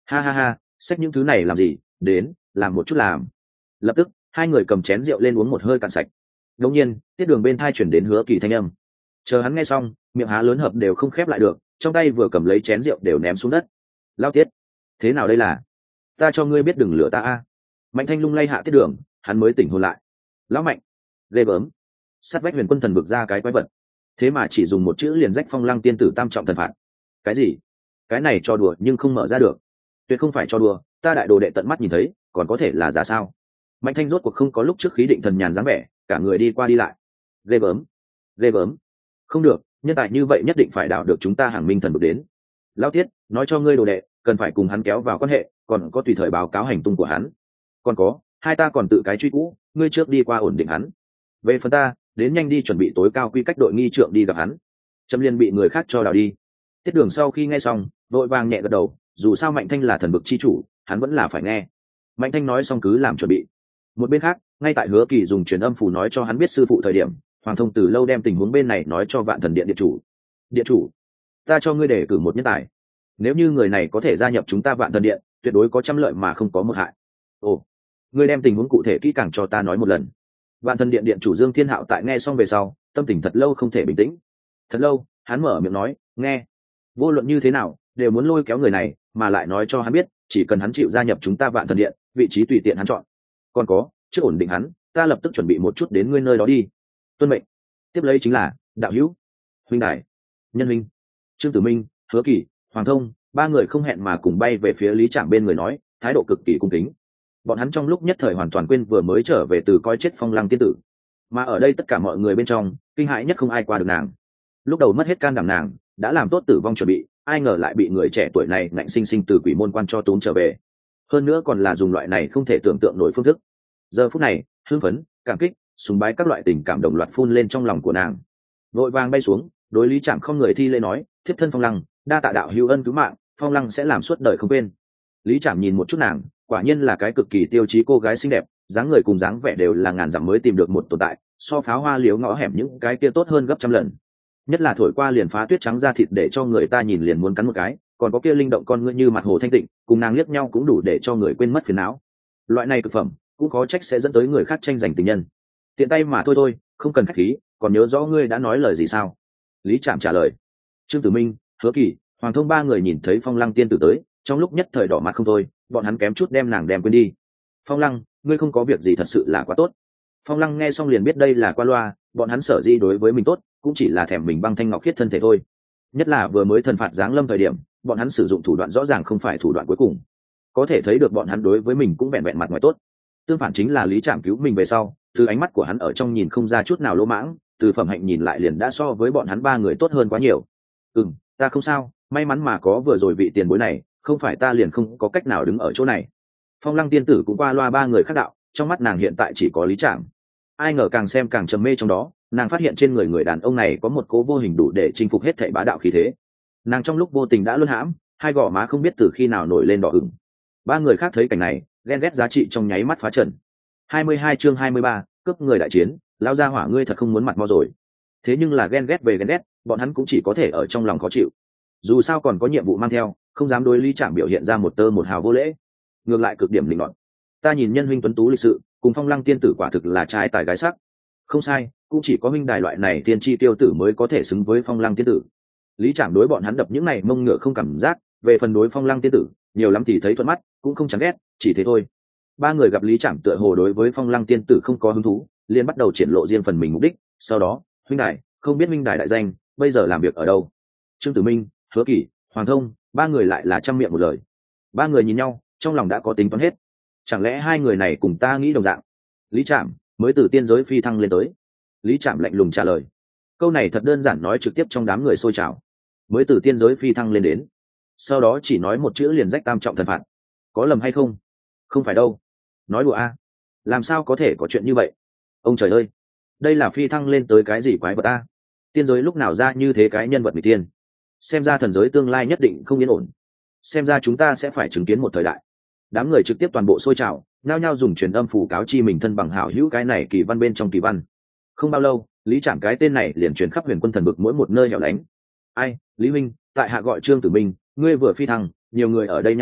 A: Ha ha ha, xách những thứ này làm gì, đến làm một chút làm. Lập tức hai người cầm chén rượu lên uống một hơi cạn sạch. Ngẫu nhiên tiết đường bên thai chuyển đến Hứa Kỳ thanh âm. Chờ hắn nghe xong, miệng há lớn hợp đều không khép lại được, trong tay vừa cầm lấy chén rượu đều ném xuống đất. Lao Tiết, thế nào đây là? Ta cho ngươi biết đừng lừa ta a. Mạnh Thanh lung lay hạ tiết đường, hắn mới tỉnh hồn lại. Lão Mạnh, ghê gớm. Sát vách Huyền Quân thần vực ra cái quái vật, thế mà chỉ dùng một chữ liền rách Phong Lăng tiên tử tam trọng thần phạt. Cái gì? Cái này cho đùa nhưng không mở ra được. Tuyệt không phải cho đùa, ta đại đồ đệ tận mắt nhìn thấy, còn có thể là giả sao? Mạnh Thanh rốt cuộc không có lúc trước khí định thần nhàn dáng vẻ, cả người đi qua đi lại. Ghê gớm, ghê gớm. Không được, nhân tài như vậy nhất định phải đảo được chúng ta Hàng Minh thần vực đến. Lão Tiết, nói cho ngươi đồ đệ, cần phải cùng hắn kéo vào quan hệ, còn có tùy thời báo cáo hành tung của hắn. Còn có, hai ta còn tự cái truy cũ, ngươi trước đi qua ổn định hắn. Về phần ta, đến nhanh đi chuẩn bị tối cao quy cách đội nghi trượng đi gặp hắn. Trâm Liên bị người khác cho đào đi. Tiết Đường sau khi nghe xong, vội vàng nhẹ gật đầu, dù sao Mạnh Thanh là thần vực chi chủ, hắn vẫn là phải nghe. Mạnh Thanh nói xong cứ làm chuẩn bị. Một bên khác, ngay tại Hứa Kỳ dùng truyền âm phù nói cho hắn biết sư phụ thời điểm, Hoàng Thông từ lâu đem tình huống bên này nói cho Vạn Thần Điện điện chủ. Điện chủ, ta cho ngươi đề cử một nhân tài. Nếu như người này có thể gia nhập chúng ta Vạn Thần Điện, tuyệt đối có trăm lợi mà không có một hại. Ồ, ngươi đem tình huống cụ thể kỹ càng cho ta nói một lần. Vạn Thần Điện điện chủ Dương Thiên Hạo tại nghe xong về sau, tâm tình thật lâu không thể bình tĩnh. Thật lâu, hắn mở miệng nói, nghe, vô luận như thế nào, đều muốn lôi kéo người này, mà lại nói cho hắn biết, chỉ cần hắn chịu gia nhập chúng ta Vạn Thần Điện, vị trí tùy tiện hắn chọn. Còn có, trước ổn định hắn, ta lập tức chuẩn bị một chút đến ngươi nơi đó đi. Tuân mệnh. Tiếp lấy chính là đạo hữu, huynh đài, nhân huynh, Trương Tử Minh, Hứa Kỳ, Hoàng Thông, ba người không hẹn mà cùng bay về phía Lý Trạm bên người nói, thái độ cực kỳ cung kính. Bọn hắn trong lúc nhất thời hoàn toàn quên vừa mới trở về từ coi chết Phong Lăng tiên tử, mà ở đây tất cả mọi người bên trong, kinh hãi nhất không ai qua được nàng. Lúc đầu mất hết can đảm nàng, đã làm tốt tử vong chuẩn bị, ai ngờ lại bị người trẻ tuổi này ngạnh sinh sinh từ quỷ môn quan cho tốn trở về. Hơn nữa còn là dùng loại này không thể tưởng tượng nổi phương thức. Giờ phút này, hưng phấn, cảm kích, sùng bái các loại tình cảm đồng loạt phun lên trong lòng của nàng. Vội vàng bay xuống, đối Lý Trạm không người thi lễ nói, thiếp thân Phong Lăng, đa tạ đạo hữu ân cứu mạng, Phong Lăng sẽ làm suốt đời không quên. Lý Trạm nhìn một chút nàng, quả nhiên là cái cực kỳ tiêu chí cô gái xinh đẹp, dáng người cùng dáng vẻ đều là ngàn dặm mới tìm được một tồn tại, so pháo hoa liếu ngõ hẻm những cái kia tốt hơn gấp trăm lần. Nhất là thổi qua liền phá tuyết trắng ra thịt để cho người ta nhìn liền muốn cắn một cái, còn có kia linh động con ngươi như mặt hồ thanh tịnh, cùng nàng liếc nhau cũng đủ để cho người quên mất phiền não. Loại này cực phẩm, cũng có trách sẽ dẫn tới người khác tranh giành tình nhân. Tiện tay mà thôi thôi, không cần khách khí, còn nhớ rõ ngươi đã nói lời gì sao? Lý Trạm trả lời. Trương Tử Minh, Hứa Kỳ, Hoàng Thông ba người nhìn thấy Phong Lăng tiên tử tới, trong lúc nhất thời đỏ mặt không thôi, bọn hắn kém chút đem nàng đem quên đi. Phong Lăng, ngươi không có việc gì thật sự là quá tốt. Phong Lăng nghe xong liền biết đây là qua loa, bọn hắn sở dĩ đối với mình tốt, cũng chỉ là thèm mình băng thanh ngọc khiết thân thể thôi. Nhất là vừa mới thần phạt giáng lâm thời điểm, bọn hắn sử dụng thủ đoạn rõ ràng không phải thủ đoạn cuối cùng, có thể thấy được bọn hắn đối với mình cũng vẹn vẹn mặt ngoài tốt. Tương phản chính là Lý Trạm cứu mình về sau, từ ánh mắt của hắn ở trong nhìn không ra chút nào lỗ mãng, từ phẩm hạnh nhìn lại liền đã so với bọn hắn ba người tốt hơn quá nhiều. Ừm, ta không sao, may mắn mà có vừa rồi vị tiền bối này, không phải ta liền không có cách nào đứng ở chỗ này. Phong Lăng tiên tử cũng qua loa ba người khác đạo, trong mắt nàng hiện tại chỉ có Lý Trạm. Ai ngờ càng xem càng trầm mê trong đó, nàng phát hiện trên người người đàn ông này có một cố vô hình đủ để chinh phục hết thảy bá đạo khí thế. Nàng trong lúc vô tình đã luân hãm, hai gò má không biết từ khi nào nổi lên đỏ ửng. Ba người khác thấy cảnh này, ghen ghét giá trị trong nháy mắt phá trần. hai mươi hai chương hai mươi ba, cướp người đại chiến, lao ra hỏa ngươi thật không muốn mặt mo rồi. Thế nhưng là ghen ghét về ghen ghét, bọn hắn cũng chỉ có thể ở trong lòng khó chịu. Dù sao còn có nhiệm vụ mang theo, không dám đối Lý Trạm biểu hiện ra một tơ một hào vô lễ, ngược lại cực điểm linh loạn. Ta nhìn nhân huynh tuấn tú lịch sự, cùng Phong Lăng tiên tử quả thực là trai tài gái sắc. Không sai, cũng chỉ có huynh đài loại này tiên tri tiêu tử mới có thể xứng với Phong Lăng tiên tử. Lý Trạm đối bọn hắn đập những này mông ngựa không cảm giác, về phần đối Phong Lăng tiên tử, nhiều lắm thì thấy thuận mắt, cũng không chán ghét, chỉ thế thôi. Ba người gặp Lý Trạm tựa hồ đối với Phong Lăng tiên tử không có hứng thú, liền bắt đầu triển lộ riêng phần mình mục đích. Sau đó, huynh đài, không biết huynh đài đại danh, bây giờ làm việc ở đâu? Trương Tử Minh, Hứa Kỳ, Hoàng Thông, ba người lại là trăm miệng một lời. Ba người nhìn nhau, trong lòng đã có tính toán hết. Chẳng lẽ hai người này cùng ta nghĩ đồng dạng? Lý Trạm mới từ tiên giới phi thăng lên tới. Lý Trạm lạnh lùng trả lời. Câu này thật đơn giản nói trực tiếp trong đám người xôi trào. Mới từ tiên giới phi thăng lên đến, sau đó chỉ nói một chữ liền rách tam trọng thần phạt. Có lầm hay không? Không phải đâu. Nói đùa a? Làm sao có thể có chuyện như vậy? Ông trời ơi, đây là phi thăng lên tới cái gì quái vật a? Tiên giới lúc nào ra như thế cái nhân vật người tiên? Xem ra thần giới tương lai nhất định không yên ổn. Xem ra chúng ta sẽ phải chứng kiến một thời đại. Đám người trực tiếp toàn bộ xôi trào, nhao nhao dùng truyền âm phù cáo chi mình thân bằng hảo hữu cái này kỳ văn bên trong kỳ văn. Không bao lâu, Lý Trạm cái tên này liền truyền khắp Huyền Quân thần vực mỗi một nơi hẻo lánh. Ai, Lý huynh, tại hạ gọi Trương Tử Minh, ngươi vừa phi thăng, nhiều người ở đây nhã tạm,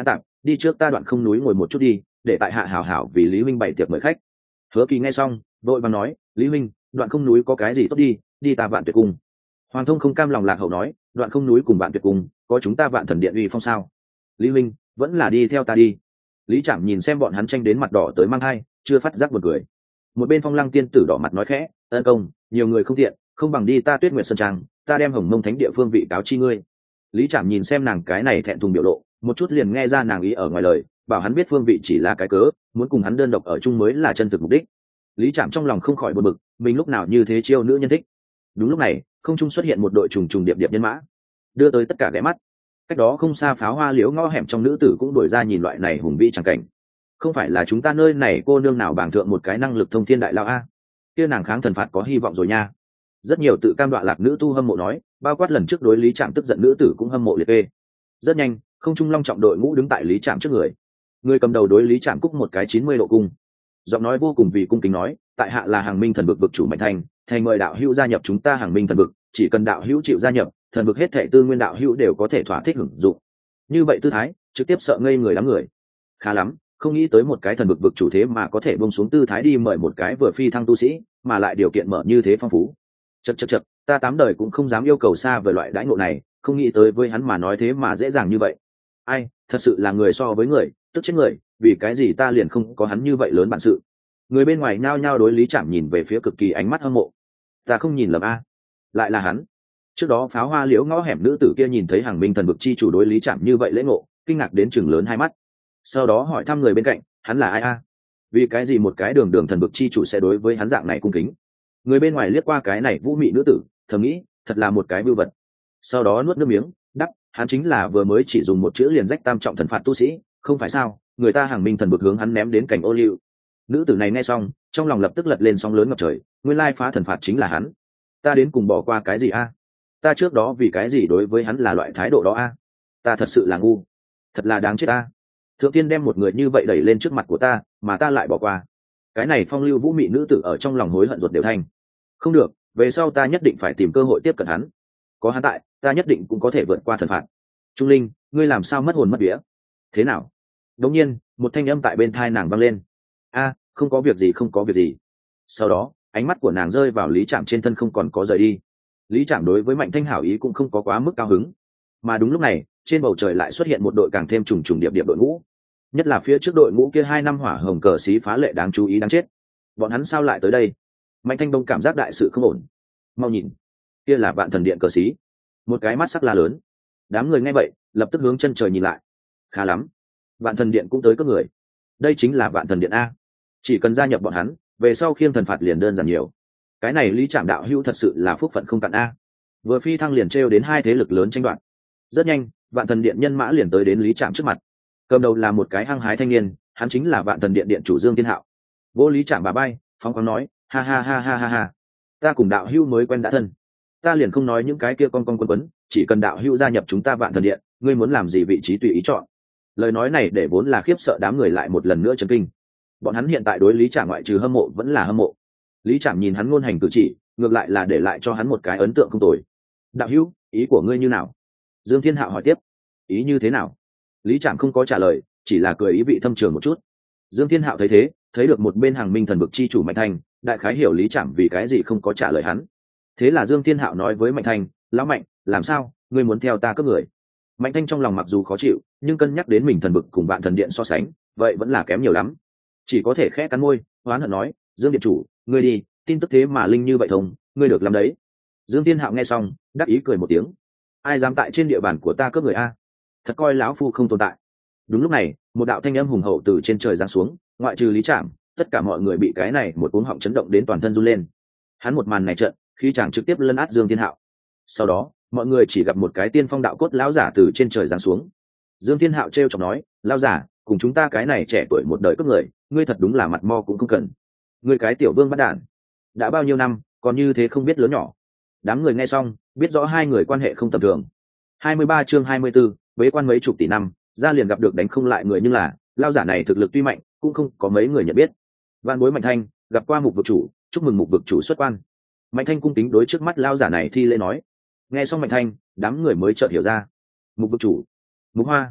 A: đi trước ta Đoạn Không núi ngồi một chút đi, để tại hạ hảo hảo vì Lý huynh bày tiệc mời khách. Hứa Kỳ nghe xong đội vàng nói, Lý huynh, Đoạn Không núi có cái gì tốt đi, đi ta Vạn Tuyệt cung. Hoàng Thông không cam lòng lạc hậu nói, Đoạn Không núi cùng Vạn Tuyệt cung có chúng ta Vạn Thần điện uy phong sao? Lý huynh vẫn là đi theo ta đi. Lý Trạm nhìn xem bọn hắn tranh đến mặt đỏ tới mang hai, chưa phát giác một cười. Một bên Phong Lăng tiên tử đỏ mặt nói khẽ, ân công, nhiều người không tiện, không bằng đi ta Tuyết Nguyệt Sơn Trang, ta đem Hồng Mông Thánh địa phương vị cáo chi ngươi. Lý Trạm nhìn xem nàng cái này thẹn thùng biểu lộ, một chút liền nghe ra nàng ý ở ngoài lời, bảo hắn biết phương vị chỉ là cái cớ, muốn cùng hắn đơn độc ở chung mới là chân thực mục đích. Lý Trạm trong lòng không khỏi buồn bực, mình lúc nào như thế chiêu nữ nhân thích. Đúng lúc này, không trung xuất hiện một đội trùng trùng điệp điệp nhân mã, đưa tới tất cả ghé mắt. Cách đó không xa Pháo Hoa liễu ngõ hẻm trong nữ tử cũng đuổi ra nhìn loại này hùng vĩ chẳng cảnh. Không phải là chúng ta nơi này cô nương nào bảng thượng một cái năng lực thông thiên đại lao a? Kia nàng kháng thần phạt có hy vọng rồi nha. Rất nhiều tự cam đoạ lạc nữ tu hâm mộ nói, bao quát lần trước đối Lý Trạm tức giận nữ tử cũng hâm mộ liệt kê. Rất nhanh, không trung long trọng đội ngũ đứng tại Lý Trạm trước người. Người cầm đầu đối Lý Trạm cúc một cái chín mươi độ cung, giọng nói vô cùng vì cung kính nói, tại hạ là Hàng Minh thần vực vực chủ Mạnh Thành, thành mời đạo hữu gia nhập chúng ta Hàng Minh thần vực, chỉ cần đạo hữu chịu gia nhập, thần vực hết thảy tư nguyên đạo hữu đều có thể thỏa thích hưởng dụng. Như vậy tư thái, trực tiếp sợ ngây người đám người. Khá lắm, không nghĩ tới một cái thần vực vực chủ thế mà có thể buông xuống tư thái đi mời một cái vừa phi thăng tu sĩ, mà lại điều kiện mở như thế phong phú. Chậc chậc chậc, ta tám đời cũng không dám yêu cầu xa về loại đãi ngộ này, không nghĩ tới với hắn mà nói thế mà dễ dàng như vậy. Ai, thật sự là người so với người, tức chết người, vì cái gì ta liền không có hắn như vậy lớn bản sự. Người bên ngoài nhao nhao đối Lý Trạm nhìn về phía cực kỳ ánh mắt hâm mộ. Ta không nhìn lầm a, lại là hắn. Trước đó Pháo Hoa liễu ngõ hẻm nữ tử kia nhìn thấy Hàng Minh thần vực chi chủ đối Lý Trạm như vậy lễ ngộ, kinh ngạc đến chừng lớn hai mắt. Sau đó hỏi thăm người bên cạnh, hắn là ai a? Vì cái gì một cái đường đường thần vực chi chủ sẽ đối với hắn dạng này cung kính? Người bên ngoài liếc qua cái này vũ mị nữ tử, thầm nghĩ, thật là một cái vưu vật. Sau đó nuốt nước miếng, đắp, hắn chính là vừa mới chỉ dùng một chữ liền rách tam trọng thần phạt tu sĩ, không phải sao? Người ta Hàng Minh thần vực hướng hắn ném đến cảnh ô liu. Nữ tử này nghe xong, trong lòng lập tức lật lên sóng lớn ngập trời, nguyên lai phá thần phạt chính là hắn. Ta đến cùng bỏ qua cái gì a? Ta trước đó vì cái gì đối với hắn là loại thái độ đó a? Ta thật sự là ngu, thật là đáng chết a. Thượng tiên đem một người như vậy đẩy lên trước mặt của ta, mà ta lại bỏ qua. Cái này phong lưu vũ mị nữ tử ở trong lòng hối hận ruột đều thanh. Không được, về sau ta nhất định phải tìm cơ hội tiếp cận hắn. Có hắn tại, ta nhất định cũng có thể vượt qua thần phạt. Trung Linh, ngươi làm sao mất hồn mất vía? Thế nào? Đống nhiên, một thanh âm tại bên tai nàng vang lên. A, không có việc gì, không có việc gì. Sau đó, ánh mắt của nàng rơi vào Lý Trạm trên thân không còn có rời đi. Lý Trạm đối với Mạnh Thanh hảo ý cũng không có quá mức cao hứng. Mà đúng lúc này, trên bầu trời lại xuất hiện một đội càng thêm trùng trùng điệp điệp đội ngũ. Nhất là phía trước đội ngũ kia hai năm hỏa hồng cờ xí phá lệ đáng chú ý đáng chết. Bọn hắn sao lại tới đây? Mạnh Thanh Đông cảm giác đại sự không ổn. Mau nhìn, kia là Vạn Thần điện cờ xí. Một cái mắt sắc la lớn. Đám người nghe vậy, lập tức hướng chân trời nhìn lại. Khá lắm, Vạn Thần điện cũng tới các người. Đây chính là Vạn Thần điện a. Chỉ cần gia nhập bọn hắn, về sau khiêng thần phạt liền đơn giản nhiều. Cái này Lý Trạm đạo hữu thật sự là phúc phận không cạn a. Vừa phi thăng liền trêu đến hai thế lực lớn tranh đoạt. Rất nhanh, Vạn Thần điện nhân mã liền tới đến Lý Trạm trước mặt. Cầm đầu là một cái hăng hái thanh niên, hắn chính là Vạn Thần điện điện chủ Dương Thiên Hạo. Vô Lý Trạm bà bay, phóng khoáng nói, ha ha ha ha ha ha, ta cùng đạo hữu mới quen đã thân, ta liền không nói những cái kia con con quấn quấn, chỉ cần đạo hữu gia nhập chúng ta Vạn Thần điện, ngươi muốn làm gì vị trí tùy ý chọn. Lời nói này để vốn là khiếp sợ đám người lại một lần nữa chấn kinh. Bọn hắn hiện tại đối Lý Trạm ngoại trừ hâm mộ vẫn là hâm mộ. Lý Trạm nhìn hắn ngôn hành cử chỉ, ngược lại là để lại cho hắn một cái ấn tượng không tồi. Đạo hữu, ý của ngươi như nào? Dương Thiên Hạo hỏi tiếp. Ý như thế nào? Lý Trạm không có trả lời, chỉ là cười ý vị thâm trường một chút. Dương Thiên Hạo thấy thế, thấy được một bên Hàng Minh thần vực chi chủ Mạnh Thành, đại khái hiểu Lý Trạm vì cái gì không có trả lời hắn. Thế là Dương Thiên Hạo nói với Mạnh Thành, lão Mạnh, làm sao, ngươi muốn theo ta cướp người? Mạnh Thanh trong lòng mặc dù khó chịu, nhưng cân nhắc đến mình thần vực cùng Vạn Thần điện so sánh, vậy vẫn là kém nhiều lắm. Chỉ có thể khẽ cắn môi, oán hận nói, Dương điện chủ, ngươi đi, tin tức thế mà linh như vậy thông, ngươi được làm đấy. Dương Thiên Hạo nghe xong, đáp ý cười một tiếng. Ai dám tại trên địa bàn của ta cướp người a? Thật coi lão phu không tồn tại. Đúng lúc này, một đạo thanh âm hùng hậu từ trên trời giáng xuống, ngoại trừ Lý Trạm, tất cả mọi người bị cái này một cuống họng chấn động đến toàn thân run lên. Hắn một màn này trận, khi chàng trực tiếp lấn át Dương Thiên Hạo. Sau đó, mọi người chỉ gặp một cái tiên phong đạo cốt lão giả từ trên trời giáng xuống. Dương Thiên Hạo trêu chọc nói, lão giả, cùng chúng ta cái này trẻ tuổi một đời cướp người, ngươi thật đúng là mặt mo cũng không cần. Ngươi cái tiểu vương bắt đản, đã bao nhiêu năm, còn như thế không biết lớn nhỏ. Đám người nghe xong, biết rõ hai người quan hệ không tầm thường. hai mươi ba chương hai mươi 24, bế quan mấy chục tỷ năm, ra liền gặp được đánh không lại người, nhưng là, lão giả này thực lực tuy mạnh, cũng không có mấy người nhận biết. Vạn Bối Mạnh Thanh, gặp qua Mục vực chủ, chúc mừng Mục vực chủ xuất quan. Mạnh Thanh cung kính đối trước mắt lão giả này thi lễ nói. Nghe xong Mạnh Thanh, đám người mới chợt hiểu ra. Mục vực chủ, Mục Hoa,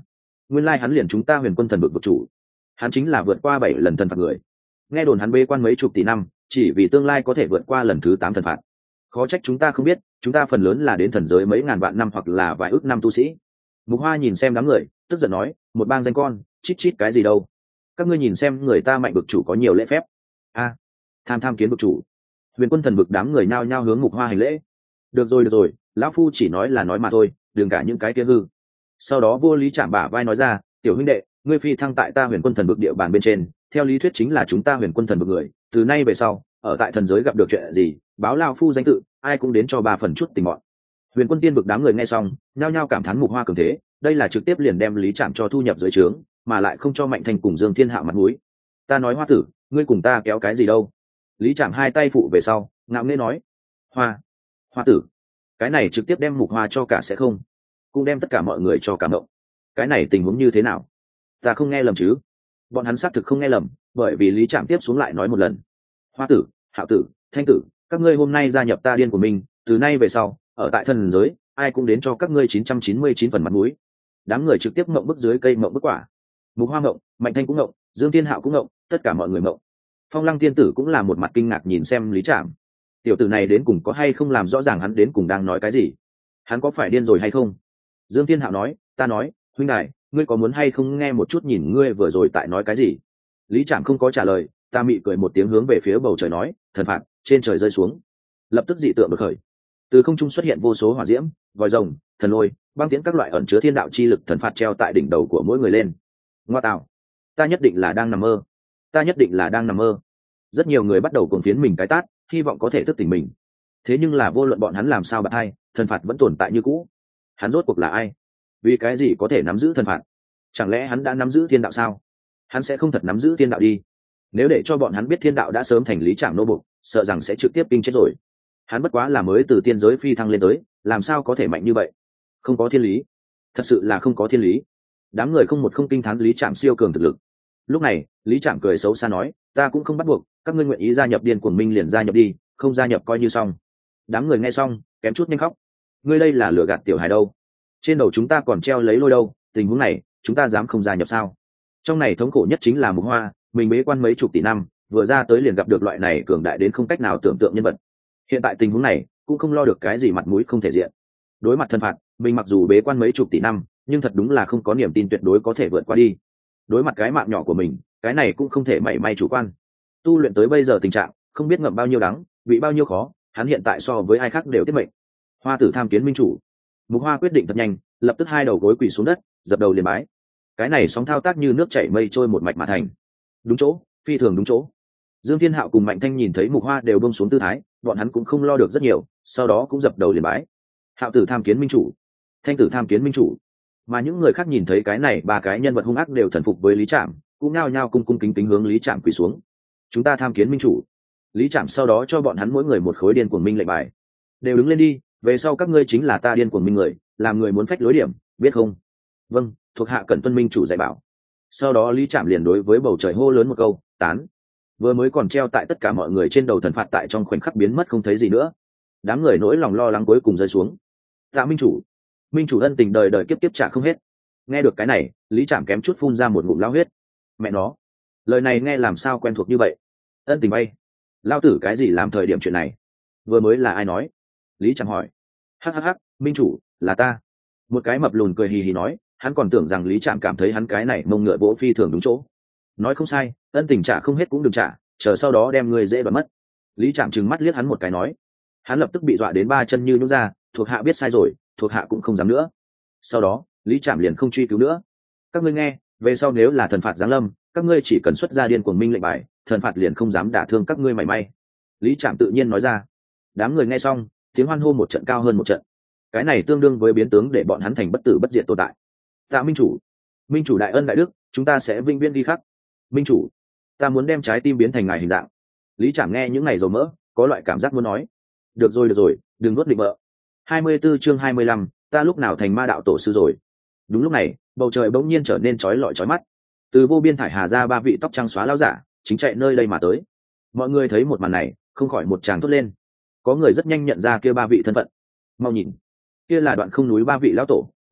A: nguyên lai hắn liền chúng ta huyền quân thần vực vực chủ, hắn chính là vượt qua bảy lần thần phạt người. Nghe đồn hắn bê quan mấy chục tỷ năm chỉ vì tương lai có thể vượt qua lần thứ tám thần phạt. Khó trách chúng ta không biết, chúng ta phần lớn là đến thần giới mấy ngàn vạn năm hoặc là vài ước năm tu sĩ. Mục Hoa nhìn xem đám người tức giận nói, một bang danh con, chít chít cái gì đâu, các ngươi nhìn xem người ta mạnh vực chủ có nhiều lễ phép. A, tham tham kiến vực chủ. Huyền quân thần vực đám người nhao nhao hướng Mục Hoa hành lễ. Được rồi được rồi, lão phu chỉ nói là nói mà thôi, đừng cả những cái kia hư. Sau đó vô lý chạm bả vai nói ra, tiểu huynh đệ, ngươi phi thăng tại ta huyền quân thần vực địa bàn bên trên, theo lý thuyết chính là chúng ta huyền quân thần vực người, từ nay về sau ở tại thần giới gặp được chuyện gì, báo lao phu danh tự, ai cũng đến cho ba phần chút tình mọn. Huyền quân tiên vực đám người nghe xong nhao nhao cảm thán Mục Hoa cường thế, đây là trực tiếp liền đem lý trạm cho thu nhập dưới trướng, mà lại không cho Mạnh Thanh cùng Dương Thiên Hạo mặt mũi. Ta nói Hoa tử, ngươi cùng ta kéo cái gì đâu? Lý trạm hai tay phụ về sau ngạo nghễ nói, Hoa Hoa tử, cái này trực tiếp đem Mục Hoa cho cả sẽ không, cũng đem tất cả mọi người cho cảm động. Cái này tình huống như thế nào? Ta không nghe lầm chứ? Bọn hắn xác thực không nghe lầm, bởi vì lý trạm tiếp xuống lại nói một lần, Hoa tử, Hạo tử, Thanh tử, các ngươi hôm nay gia nhập ta điên của mình, từ nay về sau ở tại thần giới ai cũng đến cho các ngươi chín trăm chín mươi chín phần mặt mũi. Đám người trực tiếp ngậm bức dưới cây ngậm bức quả. Mục Hoa ngậm, Mạnh Thanh cũng ngậm, Dương Thiên Hạo cũng ngậm, tất cả mọi người ngậm. Phong Lăng tiên tử cũng là một mặt kinh ngạc nhìn xem lý trạm. Tiểu tử này đến cùng có hay không làm rõ ràng hắn đến cùng đang nói cái gì, hắn có phải điên rồi hay không? Dương Thiên Hạo nói, ta nói, huynh đài, ngươi có muốn hay không nghe một chút nhìn ngươi vừa rồi tại nói cái gì? Lý trạm không có trả lời, ta mị cười một tiếng hướng về phía bầu trời nói, thần phạt trên trời rơi xuống. Lập tức dị tượng được khởi, từ không trung xuất hiện vô số hỏa diễm, vòi rồng, thần lôi, băng tiễn các loại ẩn chứa thiên đạo chi lực thần phạt treo tại đỉnh đầu của mỗi người lên. Ngoa tạo, ta nhất định là đang nằm mơ, ta nhất định là đang nằm mơ. Rất nhiều người bắt đầu cuồng phiến mình cái tát, hy vọng có thể thức tỉnh mình. Thế nhưng là vô luận bọn hắn làm sao bật hay, thần phạt vẫn tồn tại như cũ. Hắn rốt cuộc là ai? Vì cái gì có thể nắm giữ thần phạt? Chẳng lẽ hắn đã nắm giữ thiên đạo sao? Hắn sẽ không thật nắm giữ thiên đạo đi. Nếu để cho bọn hắn biết thiên đạo đã sớm thành lý trạm nô bộc, sợ rằng sẽ trực tiếp kinh chết rồi. Hắn bất quá là mới từ tiên giới phi thăng lên tới, làm sao có thể mạnh như vậy? Không có thiên lý, thật sự là không có thiên lý. Đám người không một không kinh thán lý trạm siêu cường thực lực. Lúc này lý trạm cười xấu xa nói, ta cũng không bắt buộc, các ngươi nguyện ý gia nhập điên cuồng minh liền gia nhập đi, không gia nhập coi như xong. Đám người nghe xong kém chút nhanh khóc. Ngươi đây là lừa gạt tiểu hài đâu, trên đầu chúng ta còn treo lấy lôi đâu, tình huống này chúng ta dám không gia nhập sao? Trong này thống khổ nhất chính là Mục Hoa, mình bế quan mấy chục tỷ năm, vừa ra tới liền gặp được loại này cường đại đến không cách nào tưởng tượng nhân vật. Hiện tại tình huống này cũng không lo được cái gì mặt mũi không thể diện. Đối mặt thần phạt, mình mặc dù bế quan mấy chục tỷ năm, nhưng thật đúng là không có niềm tin tuyệt đối có thể vượt qua đi. Đối mặt cái mạng nhỏ của mình, cái này cũng không thể mảy may chủ quan. Tu luyện tới bây giờ tình trạng, không biết ngậm bao nhiêu đắng, vị bao nhiêu khó, hắn hiện tại so với ai khác đều tiết mệnh. Hoa tử tham kiến minh chủ. Mục Hoa quyết định thật nhanh, lập tức hai đầu gối quỳ xuống đất, dập đầu liền bái. Cái này sóng thao tác như nước chảy mây trôi một mạch mà thành. Đúng chỗ, phi thường đúng chỗ. Dương Thiên Hạo cùng Mạnh Thanh nhìn thấy Mục Hoa đều buông xuống tư thái, bọn hắn cũng không lo được rất nhiều, sau đó cũng dập đầu liền bái. Hạo tử tham kiến minh chủ, Thanh tử tham kiến minh chủ. Mà những người khác nhìn thấy cái này ba cái nhân vật hung ác đều thần phục với lý trạm, cũng nao nhao cung cung kính kính hướng lý trạm quỳ xuống. Chúng ta tham kiến minh chủ. Lý trạm sau đó cho bọn hắn mỗi người một khối điên cuồng minh lệnh bài. Đều đứng lên đi, về sau các ngươi chính là ta điên cuồng minh người, làm người muốn phách lối điểm, biết không? Vâng, thuộc hạ cẩn tuân minh chủ dạy bảo. Sau đó lý trạm liền đối với bầu trời hô lớn một câu, tán. Vừa mới còn treo tại tất cả mọi người trên đầu thần phạt tại trong khoảnh khắc biến mất không thấy gì nữa. Đám người nỗi lòng lo lắng cuối cùng rơi xuống. Tạ minh chủ, minh chủ ân tình đời đời kiếp kiếp trả không hết. Nghe được cái này, lý trạm kém chút phun ra một ngụm lao huyết. Mẹ nó, lời này nghe làm sao quen thuộc như vậy? Ân tình bay, lao tử cái gì làm thời điểm chuyện này? Vừa mới là ai nói? Lý trạm hỏi. Hắc hắc hắc, minh chủ, là ta. Một cái mập lùn cười hì hì nói, hắn còn tưởng rằng lý trạm cảm thấy hắn cái này mông ngựa vỗ phi thường đúng chỗ. Nói không sai, ân tình trả không hết cũng đừng trả, chờ sau đó đem người dễ đoán mất. Lý trạm trừng mắt liếc hắn một cái nói. Hắn lập tức bị dọa đến ba chân như nhún ra, thuộc hạ biết sai rồi, thuộc hạ cũng không dám nữa. Sau đó lý trạm liền không truy cứu nữa. Các ngươi nghe, về sau nếu là thần phạt giáng lâm, các ngươi chỉ cần xuất ra điên cuồng minh lệnh bài, thần phạt liền không dám đả thương các ngươi mảy may. Lý trạm tự nhiên nói ra. Đám người nghe xong tiếng hoan hô một trận cao hơn một trận. Cái này tương đương với biến tướng để bọn hắn thành bất tử bất diệt tồn tại. Tạ minh chủ, minh chủ đại ân đại đức, chúng ta sẽ vinh viễn ghi khắc. Minh chủ, ta muốn đem trái tim biến thành ngài hình dạng. Lý trạm nghe những ngày dầu mỡ, có loại cảm giác muốn nói. Được rồi được rồi, đừng nuốt định vợ. hai mươi 24 chương hai mươi lăm, ta lúc nào thành ma đạo tổ sư rồi. Đúng lúc này bầu trời bỗng nhiên trở nên chói lọi chói mắt. Từ vô biên thải hà ra ba vị tóc trắng xóa lão giả chính chạy nơi đây mà tới. Mọi người thấy một màn này không khỏi một tràng thốt lên. Có người rất nhanh nhận ra kia ba vị thân phận. Mau nhìn, kia là Đoạn Không núi ba vị lão tổ,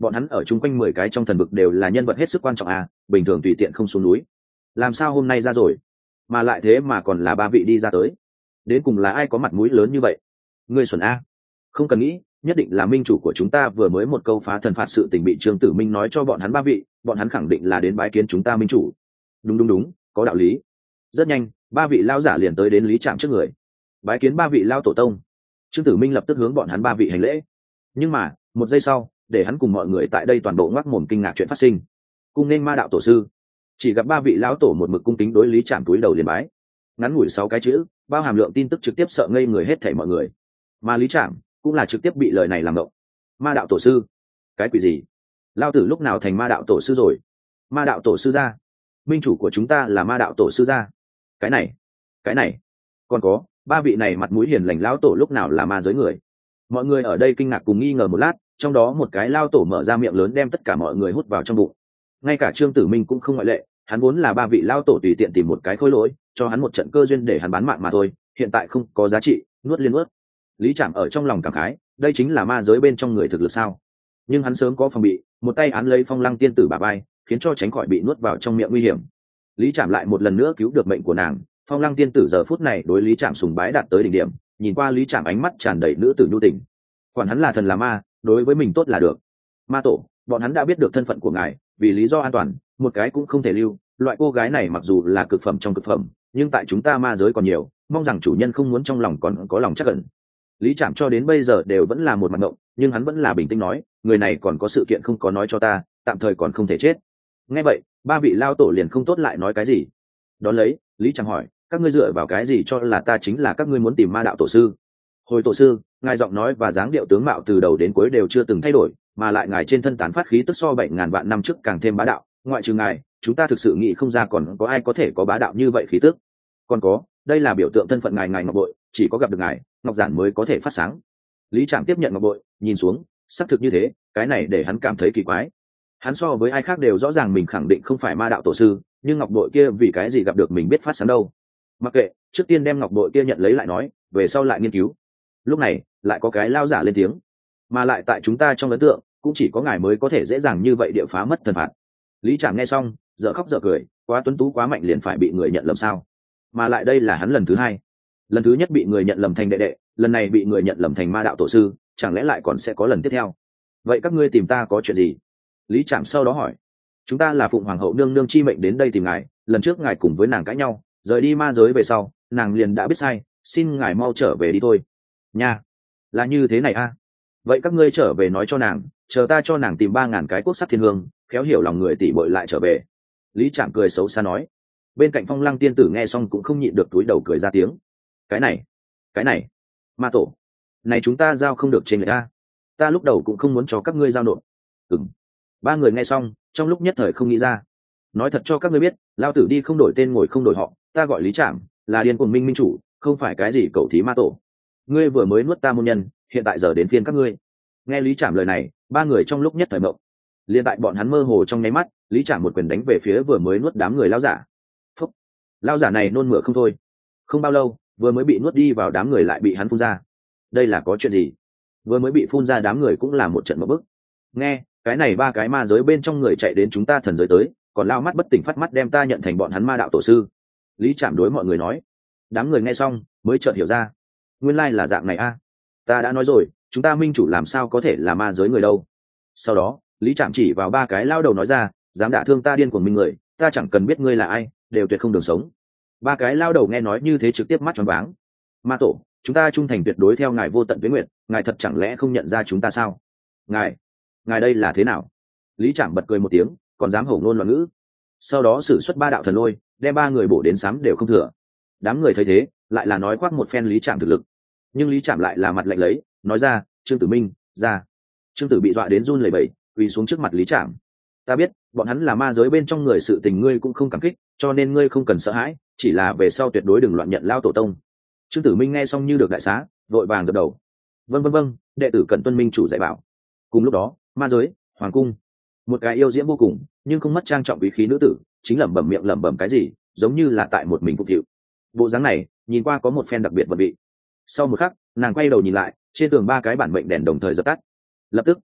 A: bọn hắn ở chung quanh mười cái trong thần vực đều là nhân vật hết sức quan trọng à, bình thường tùy tiện không xuống núi. Làm sao hôm nay ra rồi, mà lại thế mà còn là ba vị đi ra tới, đến cùng là ai có mặt mũi lớn như vậy? Ngươi xuẩn a. Không cần nghĩ, nhất định là minh chủ của chúng ta vừa mới một câu phá thần phạt sự tình bị Trương Tử Minh nói cho bọn hắn ba vị, bọn hắn khẳng định là đến bái kiến chúng ta minh chủ. Đúng đúng đúng, có đạo lý. Rất nhanh, ba vị lao giả liền tới đến Lý Trạm trước người, bái kiến ba vị lao tổ tông. Trương Tử Minh lập tức hướng bọn hắn ba vị hành lễ. Nhưng mà một giây sau, để hắn cùng mọi người tại đây toàn bộ ngoác mồm kinh ngạc chuyện phát sinh. Cung nên ma đạo tổ sư. Chỉ gặp ba vị lão tổ một mực cung kính đối Lý Trạm túi đầu liền bái. Ngắn ngủi sáu cái chữ, bao hàm lượng tin tức trực tiếp sợ ngây người hết thảy mọi người. Mà Lý Trạm cũng là trực tiếp bị lời này làm động. Ma đạo tổ sư? Cái quỷ gì? Lao tử lúc nào thành ma đạo tổ sư rồi? Ma đạo tổ sư gia? Minh chủ của chúng ta là ma đạo tổ sư gia? Cái này, cái này, còn có ba vị này mặt mũi hiền lành lão tổ lúc nào là ma giới người? Mọi người ở đây kinh ngạc cùng nghi ngờ một lát, trong đó một cái lao tổ mở ra miệng lớn đem tất cả mọi người hút vào trong bụng. Ngay cả Trương Tử Minh cũng không ngoại lệ, hắn vốn là ba vị lao tổ tùy tiện tìm một cái khối lỗi, cho hắn một trận cơ duyên để hắn bán mạng mà thôi, hiện tại không có giá trị, nuốt liên nuốt. Lý Trạm ở trong lòng cảm khái, đây chính là ma giới bên trong người thực lực sao? Nhưng hắn sớm có phòng bị, một tay án lấy Phong Lăng tiên tử bả vai, khiến cho tránh khỏi bị nuốt vào trong miệng nguy hiểm. Lý Trạm lại một lần nữa cứu được mệnh của nàng. Phong Lăng tiên tử giờ phút này đối Lý Trạm sùng bái đạt tới đỉnh điểm, nhìn qua Lý Trạm ánh mắt tràn đầy nữ tử nhu tình. Quản hắn là thần là ma, đối với mình tốt là được. Ma tổ, bọn hắn đã biết được thân phận của ngài, vì lý do an toàn, một cái cũng không thể lưu. Loại cô gái này mặc dù là cực phẩm trong cực phẩm, nhưng tại chúng ta ma giới còn nhiều, mong rằng chủ nhân không muốn trong lòng còn có lòng chắc ẩn. Lý Trạm cho đến bây giờ đều vẫn là một mặt ngộng, nhưng hắn vẫn là bình tĩnh nói, người này còn có sự kiện không có nói cho ta, tạm thời còn không thể chết. Nghe vậy, ba vị lao tổ liền không tốt lại nói cái gì. Đón lấy, Lý Trạm hỏi, các ngươi dựa vào cái gì cho là ta chính là các ngươi muốn tìm ma đạo tổ sư? Hồi tổ sư, ngài giọng nói và dáng điệu tướng mạo từ đầu đến cuối đều chưa từng thay đổi, mà lại ngài trên thân tán phát khí tức so bảy ngàn vạn năm trước càng thêm bá đạo, ngoại trừ ngài, chúng ta thực sự nghĩ không ra còn có ai có thể có bá đạo như vậy khí tức. Còn có, đây là biểu tượng thân phận ngài, ngài ngọc bội, chỉ có gặp được ngài, ngọc giản mới có thể phát sáng. Lý Trạm tiếp nhận ngọc bội, nhìn xuống, xác thực như thế, cái này để hắn cảm thấy kỳ quái. Hắn so với ai khác đều rõ ràng mình khẳng định không phải ma đạo tổ sư, nhưng ngọc bội kia vì cái gì gặp được mình biết phát sáng đâu? Mặc kệ, trước tiên đem ngọc bội kia nhận lấy lại nói, về sau lại nghiên cứu. Lúc này, lại có cái lao giả lên tiếng, mà lại tại chúng ta trong ấn tượng, cũng chỉ có ngài mới có thể dễ dàng như vậy địa phá mất thần phạt. Lý Trạm nghe xong, dở khóc dở cười, quá tuấn tú quá mạnh liền phải bị người nhận lầm sao? Mà lại đây là hắn lần thứ hai. Lần thứ nhất bị người nhận lầm thành đệ đệ, lần này bị người nhận lầm thành ma đạo tổ sư, chẳng lẽ lại còn sẽ có lần tiếp theo? Vậy các ngươi tìm ta có chuyện gì? Lý Trạm sau đó hỏi. Chúng ta là Phụng Hoàng hậu nương nương chi mệnh đến đây tìm ngài, lần trước ngài cùng với nàng cãi nhau, rời đi ma giới về sau, nàng liền đã biết sai, xin ngài mau trở về đi thôi. Nha, là như thế này a. À? Vậy các ngươi trở về nói cho nàng, chờ ta cho nàng tìm ba ngàn cái quốc sắc thiên hương, khéo hiểu lòng người tỷ bội lại trở về. Lý Trạm cười xấu xa nói. Bên cạnh Phong Lăng tiên tử nghe xong cũng không nhịn được túi đầu cười ra tiếng. Cái này, cái này, ma tổ, này chúng ta giao không được trên người ta. Ta lúc đầu cũng không muốn cho các ngươi giao nộp. Ừm. Ba người nghe xong, trong lúc nhất thời không nghĩ ra. Nói thật cho các ngươi biết, lao tử đi không đổi tên ngồi không đổi họ, ta gọi Lý Trạm, là điên cuồng minh minh chủ, không phải cái gì cẩu thí ma tổ. Ngươi vừa mới nuốt ta môn nhân, hiện tại giờ đến phiên các ngươi. Nghe Lý Trạm lời này, ba người trong lúc nhất thời mộng. Liên tại bọn hắn mơ hồ trong nháy mắt, Lý Trạm một quyền đánh về phía vừa mới nuốt đám người lao giả. Phúc. Lao giả này nôn mửa không thôi. Không bao lâu, vừa mới bị nuốt đi vào đám người lại bị hắn phun ra. Đây là có chuyện gì? Vừa mới bị phun ra đám người cũng là một trận một bức. Nghe, cái này ba cái ma giới bên trong người chạy đến chúng ta thần giới tới, còn lao mắt bất tỉnh phát mắt đem ta nhận thành bọn hắn ma đạo tổ sư. Lý Trạm đối mọi người nói. Đám người nghe xong mới chợt hiểu ra, nguyên lai là dạng này a. Ta đã nói rồi, chúng ta minh chủ làm sao có thể là ma giới người đâu. Sau đó, Lý Trạm chỉ vào ba cái lao đầu nói ra, dám đả thương ta điên của mình người, ta chẳng cần biết ngươi là ai, đều tuyệt không đường sống. Ba cái lao đầu nghe nói như thế trực tiếp mắt tròn váng. Ma tổ, chúng ta trung thành tuyệt đối theo ngài vô tận tuế nguyện, ngài thật chẳng lẽ không nhận ra chúng ta sao? Ngài, ngài đây là thế nào? Lý Trạm bật cười một tiếng, còn dám hổ ngôn loạn ngữ. Sau đó sử xuất ba đạo thần lôi, đem ba người bổ đến sám đều không thừa. Đám người thấy thế, lại là nói khoác một phen Lý Trạm thực lực. Nhưng Lý Trạm lại là mặt lạnh lấy, nói ra, Trương Tử Minh, ra. Trương Tử bị dọa đến run lẩy bẩy, quỳ xuống trước mặt Lý Trạm. Ta biết, bọn hắn là ma giới bên trong người, sự tình ngươi cũng không cảm kích, cho nên ngươi không cần sợ hãi, chỉ là về sau tuyệt đối đừng loạn nhận lao tổ tông. Trương Tử Minh nghe xong như được đại xá, vội vàng gật đầu. Vâng vâng vâng, đệ tử cần tuân minh chủ dạy bảo. Cùng lúc đó, ma giới, hoàng cung, một cái yêu diễm vô cùng, nhưng không mất trang trọng quý khí nữ tử, chính lẩm bẩm miệng lẩm bẩm cái gì, giống như là tại một mình phục vụ. Bộ dáng này, nhìn qua có một phen đặc biệt vật vị. Sau một khắc, nàng quay đầu nhìn lại, trên tường ba cái bản mệnh đèn đồng thời dập tắt. Lập tức,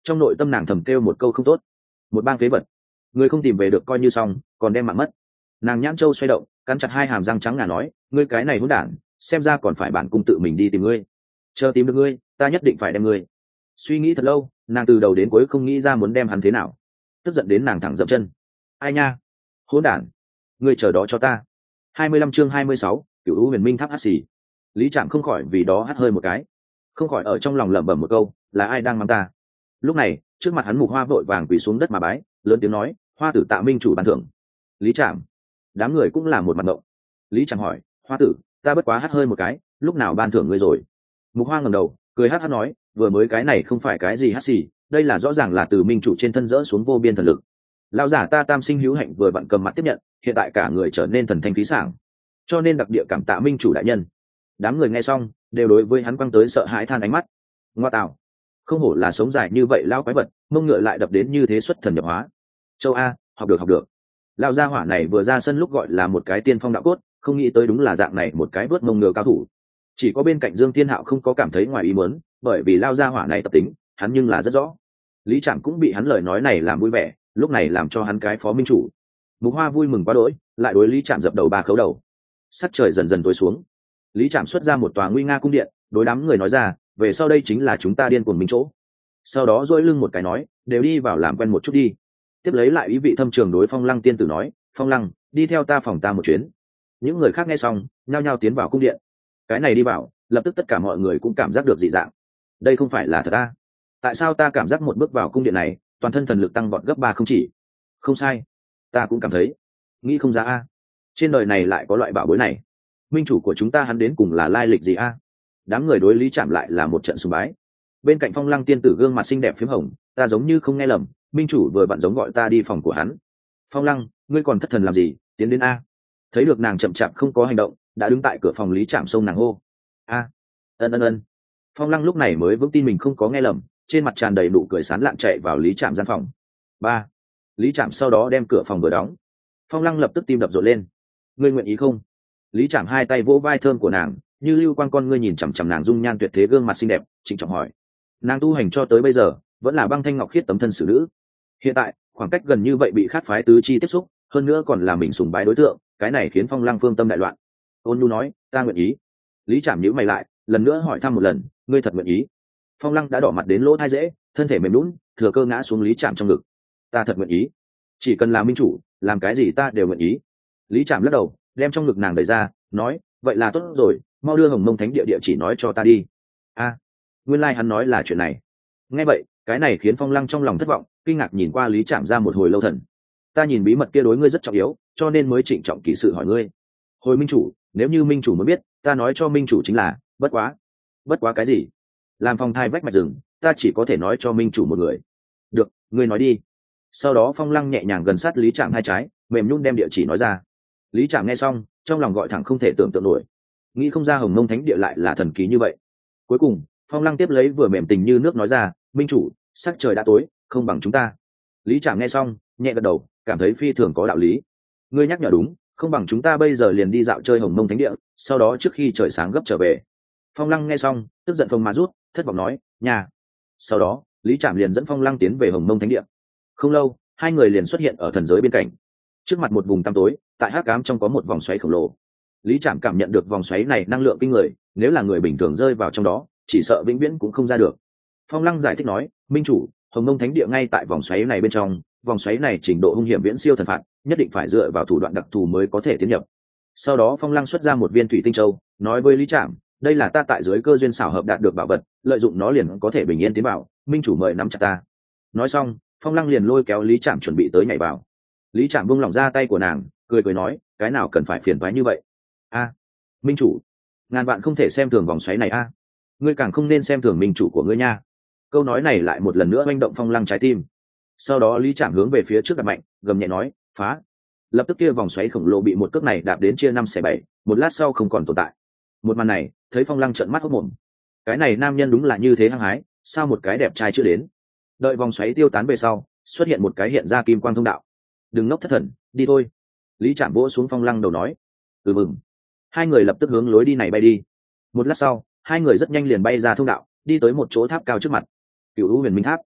A: trong nội tâm nàng thầm kêu một câu không tốt. Một bang phế vật, người không tìm về được coi như xong, còn đem mạng mất. Nàng nhãn châu xoay động, cắn chặt hai hàm răng trắng ngà nói, ngươi cái này hỗn đản, xem ra còn phải bản cung tự mình đi tìm ngươi. Chờ tìm được ngươi, ta nhất định phải đem ngươi. Suy nghĩ thật lâu, nàng từ đầu đến cuối không nghĩ ra muốn đem hắn thế nào. Tức giận đến nàng thẳng dậm chân. Ai nha, hỗn đản, ngươi chờ đó cho ta. hai mươi lăm chương hai mươi sáu, Cửu U Huyền Minh Tháp hắt xì. Lý Trạm không khỏi vì đó hắt hơi một cái, không khỏi ở trong lòng lẩm bẩm một câu, là ai đang mắng ta. Lúc này, trước mặt hắn Mục Hoa vội vàng quỳ xuống đất mà bái, lớn tiếng nói, Hoa tử tạ minh chủ ban thưởng. Lý Trạm, đám người cũng là một mặt ngộng. Lý Trạm hỏi, Hoa tử, ta bất quá hắt hơi một cái, lúc nào ban thưởng ngươi rồi? Mục Hoa ngẩng đầu, cười hắt hắt nói, vừa mới cái này không phải cái gì hắt xì, đây là rõ ràng là từ minh chủ trên thân dỡ xuống vô biên thần lực. Lão giả ta tam sinh hữu hạnh vừa vặn cầm mặt tiếp nhận, hiện tại cả người trở nên thần thanh khí sảng, cho nên đặc địa cảm tạ minh chủ đại nhân. Đám người nghe xong đều đối với hắn quăng tới sợ hãi than ánh mắt. Ngoa tạo, không hổ là sống dài như vậy lao quái vật, mông ngựa lại đập đến như thế xuất thần nhập hóa. Châu A, học được học được. Lão gia hỏa này vừa ra sân lúc gọi là một cái tiên phong đạo cốt, không nghĩ tới đúng là dạng này một cái vớt mông ngựa cao thủ. Chỉ có bên cạnh Dương Thiên Hạo không có cảm thấy ngoài ý muốn, bởi vì lão gia hỏa này tập tính, hắn nhưng là rất rõ. Lý Trạm cũng bị hắn lời nói này làm vui vẻ, lúc này làm cho hắn cái phó minh chủ. Mục Hoa vui mừng quá đỗi, lại đối Lý Trạm dập đầu ba khấu đầu. Sắc trời dần dần tối xuống, Lý Trạm xuất ra một tòa nguy nga cung điện, đối đám người nói ra, về sau đây chính là chúng ta điên cuồng minh chỗ. Sau đó duỗi lưng một cái nói, đều đi vào làm quen một chút đi. Tiếp lấy lại ý vị thâm trường đối Phong Lăng tiên tử nói, Phong Lăng, đi theo ta phòng ta một chuyến. Những người khác nghe xong, nhao nhao tiến vào cung điện. Cái này đi vào, lập tức tất cả mọi người cũng cảm giác được dị dạng. Đây không phải là thật ta? Tại sao ta cảm giác một bước vào cung điện này, toàn thân thần lực tăng vọt gấp ba không chỉ? Không sai, ta cũng cảm thấy, nghĩ không ra a. Trên đời này lại có loại bảo bối này. Minh chủ của chúng ta hắn đến cùng là lai lịch gì a? Đám người đối Lý Trạm lại là một trận sùng bái. Bên cạnh Phong Lăng tiên tử gương mặt xinh đẹp phím hồng, ta giống như không nghe lầm, minh chủ vừa vặn giống gọi ta đi phòng của hắn. Phong Lăng, ngươi còn thất thần làm gì, tiến đến a. Thấy được nàng chậm chạp không có hành động, đã đứng tại cửa phòng Lý Trạm xông nàng hô. A, ân ân ân. Phong Lăng lúc này mới vững tin mình không có nghe lầm, trên mặt tràn đầy nụ cười sán lạn chạy vào Lý Trạm gian phòng. Ba. Lý Trạm sau đó đem cửa phòng vừa đóng. Phong Lăng lập tức tim đập rộn lên. Ngươi nguyện ý không? Lý Trạm hai tay vỗ vai thơm của nàng, như lưu quang con ngươi nhìn chằm chằm nàng dung nhan tuyệt thế gương mặt xinh đẹp, trịnh trọng hỏi. Nàng tu hành cho tới bây giờ vẫn là băng thanh ngọc khiết tấm thân xử nữ, hiện tại khoảng cách gần như vậy bị khát phái tứ chi tiếp xúc, hơn nữa còn là mình sùng bái đối tượng, cái này khiến Phong Lăng phương tâm đại loạn. Ôn nhu nói, ta nguyện ý. Lý Trạm nhíu mày lại, lần nữa hỏi thăm một lần, ngươi thật nguyện ý? Phong Lăng đã đỏ mặt đến lỗ tai dễ, thân thể mềm nhũn, thừa cơ ngã xuống Lý Trạm trong ngực. Ta thật nguyện ý, chỉ cần là minh chủ, làm cái gì ta đều nguyện ý. Lý Trạm lắc đầu, đem trong ngực nàng đẩy ra, nói, vậy là tốt rồi, mau đưa Hồng Mông Thánh địa địa chỉ nói cho ta đi. A, à, nguyên lai like hắn nói là chuyện này. Nghe vậy, cái này khiến Phong Lăng trong lòng thất vọng, kinh ngạc nhìn qua Lý Trạm ra một hồi lâu thần. Ta nhìn bí mật kia đối ngươi rất trọng yếu, cho nên mới trịnh trọng kỹ sự hỏi ngươi. Hồi minh chủ, nếu như minh chủ muốn biết, ta nói cho minh chủ chính là, bất quá. Bất quá cái gì? Làm phòng thai vách mạch rừng, ta chỉ có thể nói cho minh chủ một người. Được, ngươi nói đi. Sau đó Phong Lăng nhẹ nhàng gần sát Lý Trạm hai trái, mềm nhún đem địa chỉ nói ra. Lý Trạm nghe xong, trong lòng gọi thẳng không thể tưởng tượng nổi, nghĩ không ra Hồng Mông Thánh địa lại là thần kỳ như vậy. Cuối cùng, Phong Lăng tiếp lấy vừa mềm tình như nước nói ra, minh chủ, sắc trời đã tối, không bằng chúng ta. Lý Trạm nghe xong, nhẹ gật đầu, cảm thấy phi thường có đạo lý. Ngươi nhắc nhở đúng, không bằng chúng ta bây giờ liền đi dạo chơi Hồng Mông Thánh địa, sau đó trước khi trời sáng gấp trở về. Phong Lăng nghe xong, tức giận phồng má rút, thất vọng nói, nhà. Sau đó, Lý Trạm liền dẫn Phong Lăng tiến về Hồng Mông Thánh địa. Không lâu, hai người liền xuất hiện ở thần giới bên cạnh. Trước mặt một vùng tăm tối, tại hắc ám trong có một vòng xoáy khổng lồ. Lý Trạm cảm nhận được vòng xoáy này năng lượng kinh người, nếu là người bình thường rơi vào trong đó, chỉ sợ vĩnh viễn cũng không ra được. Phong Lăng giải thích nói, minh chủ, Hồng Mông Thánh địa ngay tại vòng xoáy này bên trong, vòng xoáy này trình độ hung hiểm viễn siêu thần phạt, nhất định phải dựa vào thủ đoạn đặc thù mới có thể tiến nhập. Sau đó Phong Lăng xuất ra một viên thủy tinh châu, nói với Lý Trạm, đây là ta tại dưới cơ duyên xảo hợp đạt được bảo vật, lợi dụng nó liền có thể bình yên tiến vào, minh chủ mời nắm chặt ta. Nói xong, Phong Lăng liền lôi kéo Lý Trạm chuẩn bị tới nhảy vào. Lý Trạm buông lỏng ra tay của nàng, cười cười nói, cái nào cần phải phiền toái như vậy? A, minh chủ, ngàn vạn không thể xem thường vòng xoáy này a. Ngươi càng không nên xem thường minh chủ của ngươi nha. Câu nói này lại một lần nữa manh động Phong Lăng trái tim. Sau đó Lý Trạm hướng về phía trước đạp mạnh, gầm nhẹ nói, phá. Lập tức kia vòng xoáy khổng lồ bị một cước này đạp đến chia năm xẻ bảy, một lát sau không còn tồn tại. Một màn này, thấy Phong Lăng trợn mắt hốt mồm. Cái này nam nhân đúng là như thế hăng hái, sao một cái đẹp trai chưa đến. Đợi vòng xoáy tiêu tán về sau, xuất hiện một cái hiện ra kim quang thông đạo. Đừng ngốc thất thần, đi thôi. Lý Trạm vỗ xuống Phong Lăng đầu nói. Ừ mừng. Hai người lập tức hướng lối đi này bay đi. Một lát sau, hai người rất nhanh liền bay ra thông đạo, đi tới một chỗ tháp cao trước mặt. Cửu U Huyền Minh Tháp.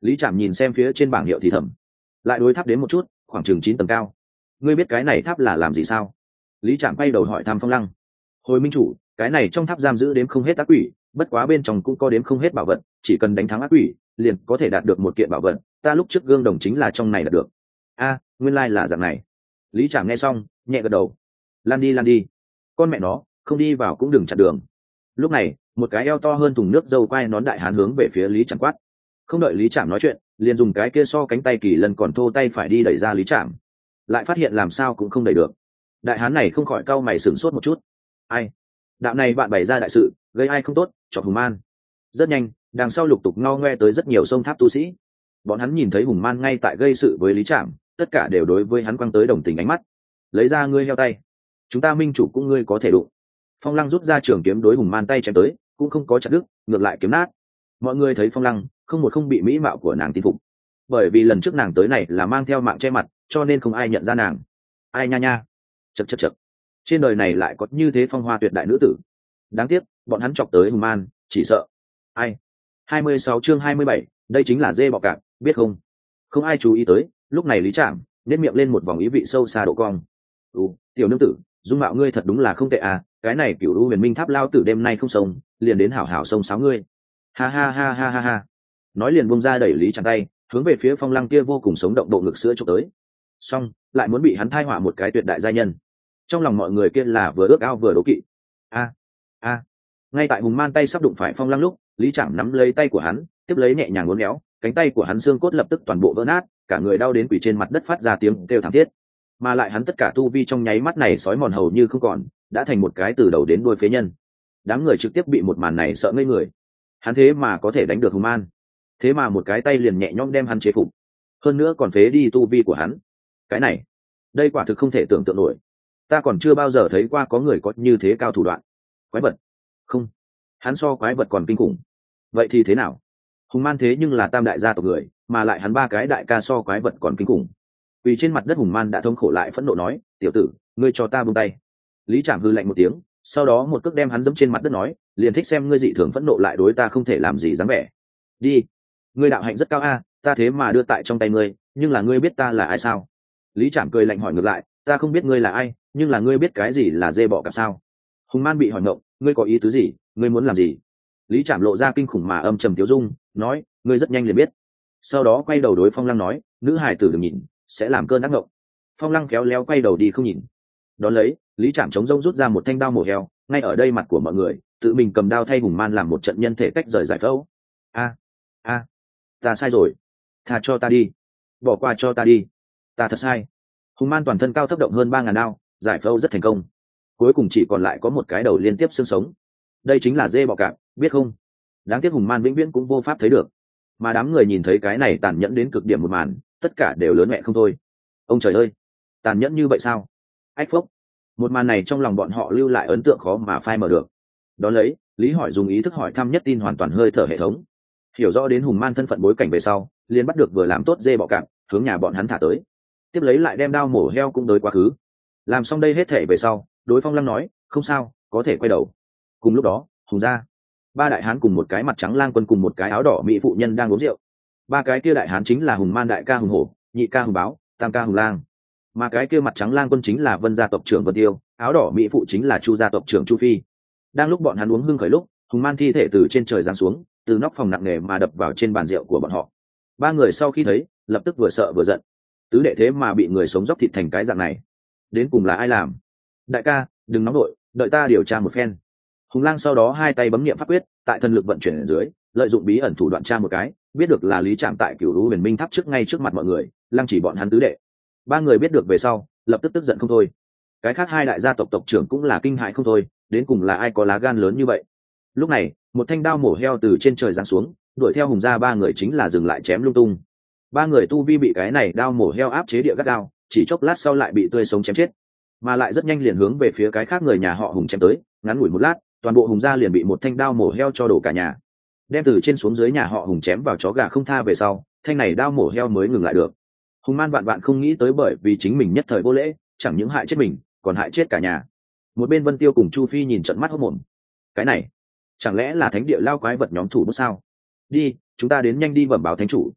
A: Lý Trạm nhìn xem phía trên bảng hiệu thì thầm, lại đối tháp đến một chút, khoảng chừng chín tầng cao. Ngươi biết cái này tháp là làm gì sao? Lý Trạm quay đầu hỏi thăm Phong Lăng. Hồi minh chủ, cái này trong tháp giam giữ đếm không hết ác quỷ, bất quá bên trong cũng có đếm không hết bảo vật, chỉ cần đánh thắng ác quỷ liền có thể đạt được một kiện bảo vật, ta lúc trước gương đồng chính là trong này đạt được. A, nguyên lai là dạng này. Lý Trạm nghe xong nhẹ gật đầu. Lan đi lan đi, con mẹ nó, không đi vào cũng đừng chặn đường. Lúc này một cái eo to hơn thùng nước dâu quai nón đại hán hướng về phía Lý Trạm quát. Không đợi Lý Trạm nói chuyện, liền dùng cái kia so cánh tay kỳ lần còn thô tay phải đi đẩy ra Lý Trạm, lại phát hiện làm sao cũng không đẩy được. Đại hán này không khỏi cau mày sửng sốt một chút. Ai? Đạo này bạn bày ra đại sự, gây ai không tốt, chọc Hùng Man. Rất nhanh, đằng sau lục tục ngo ngoe tới rất nhiều sông tháp tu sĩ. Bọn hắn nhìn thấy Hùng Man ngay tại gây sự với Lý Trạm, tất cả đều đối với hắn quăng tới đồng tình ánh mắt. Lấy ra ngươi heo tay, chúng ta minh chủ cũng ngươi có thể đụng. Phong Lăng rút ra trường kiếm đối Hùng Man tay chém tới, cũng không có chặt đứt, ngược lại kiếm nát. Mọi người thấy Phong Lăng không một không bị mỹ mạo của nàng tin phục, bởi vì lần trước nàng tới này là mang theo mạng che mặt, cho nên không ai nhận ra nàng. Ai nha nha, chật chật chật, trên đời này lại có như thế phong hoa tuyệt đại nữ tử. Đáng tiếc bọn hắn chọc tới Hùng Man, chỉ sợ ai. hai mươi sáu chương hai mươi bảy, đây chính là dê bọ cạp, biết không? Không ai chú ý tới, lúc này Lý Trạm nét miệng lên một vòng ý vị sâu xa độ cong. Ừ, tiểu nương tử, dung mạo ngươi thật đúng là không tệ à, cái này Cửu U Huyền Minh Tháp lao tử đêm nay không sông, liền đến hảo hảo sông sáo ngươi. Ha ha ha ha ha ha. Nói liền buông ra đẩy Lý Trạm tay, hướng về phía Phong Lăng kia vô cùng sống động độ ngực sữa chụp tới. Xong, lại muốn bị hắn thai họa một cái tuyệt đại gia nhân. Trong lòng mọi người kia là vừa ước ao vừa đố kỵ. A a. Ngay tại Hùng Man tay sắp đụng phải Phong Lăng lúc, Lý Trạm nắm lấy tay của hắn, tiếp lấy nhẹ nhàng uốn éo, cánh tay của hắn xương cốt lập tức toàn bộ vỡ nát, cả người đau đến quỳ trên mặt đất phát ra tiếng kêu thảm thiết. Mà lại hắn tất cả tu vi trong nháy mắt này sói mòn hầu như không còn, đã thành một cái từ đầu đến đuôi phế nhân. Đám người trực tiếp bị một màn này sợ ngây người. Hắn thế mà có thể đánh được Hùng Man, thế mà một cái tay liền nhẹ nhõm đem hắn chế phục, hơn nữa còn phế đi tu vi của hắn. Cái này, đây quả thực không thể tưởng tượng nổi. Ta còn chưa bao giờ thấy qua có người có như thế cao thủ đoạn. Quái vật? Không, hắn so quái vật còn kinh khủng. Vậy thì thế nào? Hùng Man thế nhưng là tam đại gia tộc người, mà lại hắn ba cái đại ca so quái vật còn kinh khủng. Vì trên mặt đất Hùng Man đã thống khổ lại phẫn nộ nói, tiểu tử, ngươi cho ta buông tay. Lý Trạm hư lạnh một tiếng, sau đó một cước đem hắn giẫm trên mặt đất nói, liền thích xem ngươi dị thường phẫn nộ lại đối ta không thể làm gì dáng vẻ. Đi, ngươi đạo hạnh rất cao a, ta thế mà đưa tại trong tay ngươi, nhưng là ngươi biết ta là ai sao? Lý Trạm cười lạnh hỏi ngược lại, ta không biết ngươi là ai, nhưng là ngươi biết cái gì là dê bọ cạp sao? Hùng Man bị hỏi ngộng, ngươi có ý tứ gì, ngươi muốn làm gì? Lý Trạm lộ ra kinh khủng mà âm trầm tiêu dung, nói, ngươi rất nhanh liền biết. Sau đó quay đầu đối Phong Lăng nói, nữ hài tử đừng nhìn, sẽ làm cơn ác ngộng. Phong Lăng khéo léo quay đầu đi không nhìn. Đón lấy, Lý Trạm chống rông rút ra một thanh đao mổ heo, ngay ở đây mặt của mọi người, tự mình cầm đao thay Hùng Man làm một trận nhân thể cách rời giải phẫu. A, a, ta sai rồi, tha cho ta đi, bỏ qua cho ta đi, ta thật sai. Hùng Man toàn thân cao thấp động hơn ba ngàn đao, giải phẫu rất thành công, cuối cùng chỉ còn lại có một cái đầu liên tiếp xương sống. Đây chính là dê bọ cạp, biết không? Đáng tiếc Hùng Man vĩnh viễn cũng vô pháp thấy được. Mà đám người nhìn thấy cái này tàn nhẫn đến cực điểm một màn, tất cả đều lớn mẹ không thôi. Ông trời ơi, tàn nhẫn như vậy sao? Ách phốc. Một màn này trong lòng bọn họ lưu lại ấn tượng khó mà phai mờ được. Đón lấy, Lý Hỏi dùng ý thức hỏi thăm nhất tin hoàn toàn hơi thở hệ thống. Hiểu rõ đến Hùng Man thân phận bối cảnh về sau, liền bắt được vừa làm tốt dê bọ cạp, hướng nhà bọn hắn thả tới. Tiếp lấy lại đem đao mổ heo cũng tới quá khứ. Làm xong đây hết thể về sau, đối Phong Lăng nói, không sao, có thể quay đầu. Cùng lúc đó, Hùng gia, ba đại hán cùng một cái mặt trắng lang quân cùng một cái áo đỏ mỹ phụ nhân đang uống rượu. Ba cái kia đại hán chính là Hùng Man đại ca Hùng Hổ, nhị ca Hùng Báo, tam ca Hùng Lang. Mà cái kia mặt trắng lang quân chính là Vân gia tộc trưởng Vân Tiêu, áo đỏ mỹ phụ chính là Chu gia tộc trưởng Chu Phi. Đang lúc bọn hắn uống hưng khởi lúc, Hùng Man thi thể từ trên trời giáng xuống, từ nóc phòng nặng nề mà đập vào trên bàn rượu của bọn họ. Ba người sau khi thấy, lập tức vừa sợ vừa giận. Tứ đệ thế mà bị người sống dốc thịt thành cái dạng này, đến cùng là ai làm? Đại ca, đừng nóng đội, đợi ta điều tra một phen. Hùng Lang sau đó hai tay bấm niệm pháp quyết, tại thần lực vận chuyển ở dưới, lợi dụng bí ẩn thủ đoạn tra một cái, biết được là Lý Trạm tại Cửu U Huyền Minh Tháp trước ngay trước mặt mọi người, lăng chỉ bọn hắn tứ đệ. Ba người biết được về sau, lập tức tức giận không thôi. Cái khác hai đại gia tộc tộc trưởng cũng là kinh hãi không thôi, đến cùng là ai có lá gan lớn như vậy? Lúc này, một thanh đao mổ heo từ trên trời giáng xuống, đuổi theo Hùng gia ba người chính là dừng lại chém lung tung. Ba người tu vi bị cái này đao mổ heo áp chế địa gắt gao, chỉ chốc lát sau lại bị tươi sống chém chết, mà lại rất nhanh liền hướng về phía cái khác người nhà họ Hùng chém tới. Ngắn ngủi một lát, toàn bộ Hùng gia liền bị một thanh đao mổ heo cho đổ cả nhà. Đem từ trên xuống dưới nhà họ Hùng chém vào chó gà không tha về sau, thanh này đao mổ heo mới ngừng lại được. Hùng Man vạn vạn không nghĩ tới bởi vì chính mình nhất thời vô lễ, chẳng những hại chết mình, còn hại chết cả nhà. Một bên Vân Tiêu cùng Chu Phi nhìn trận mắt hốt mồm. Cái này, chẳng lẽ là thánh địa lao quái vật nhóm thủ bút sao? Đi, chúng ta đến nhanh đi bẩm báo thánh chủ.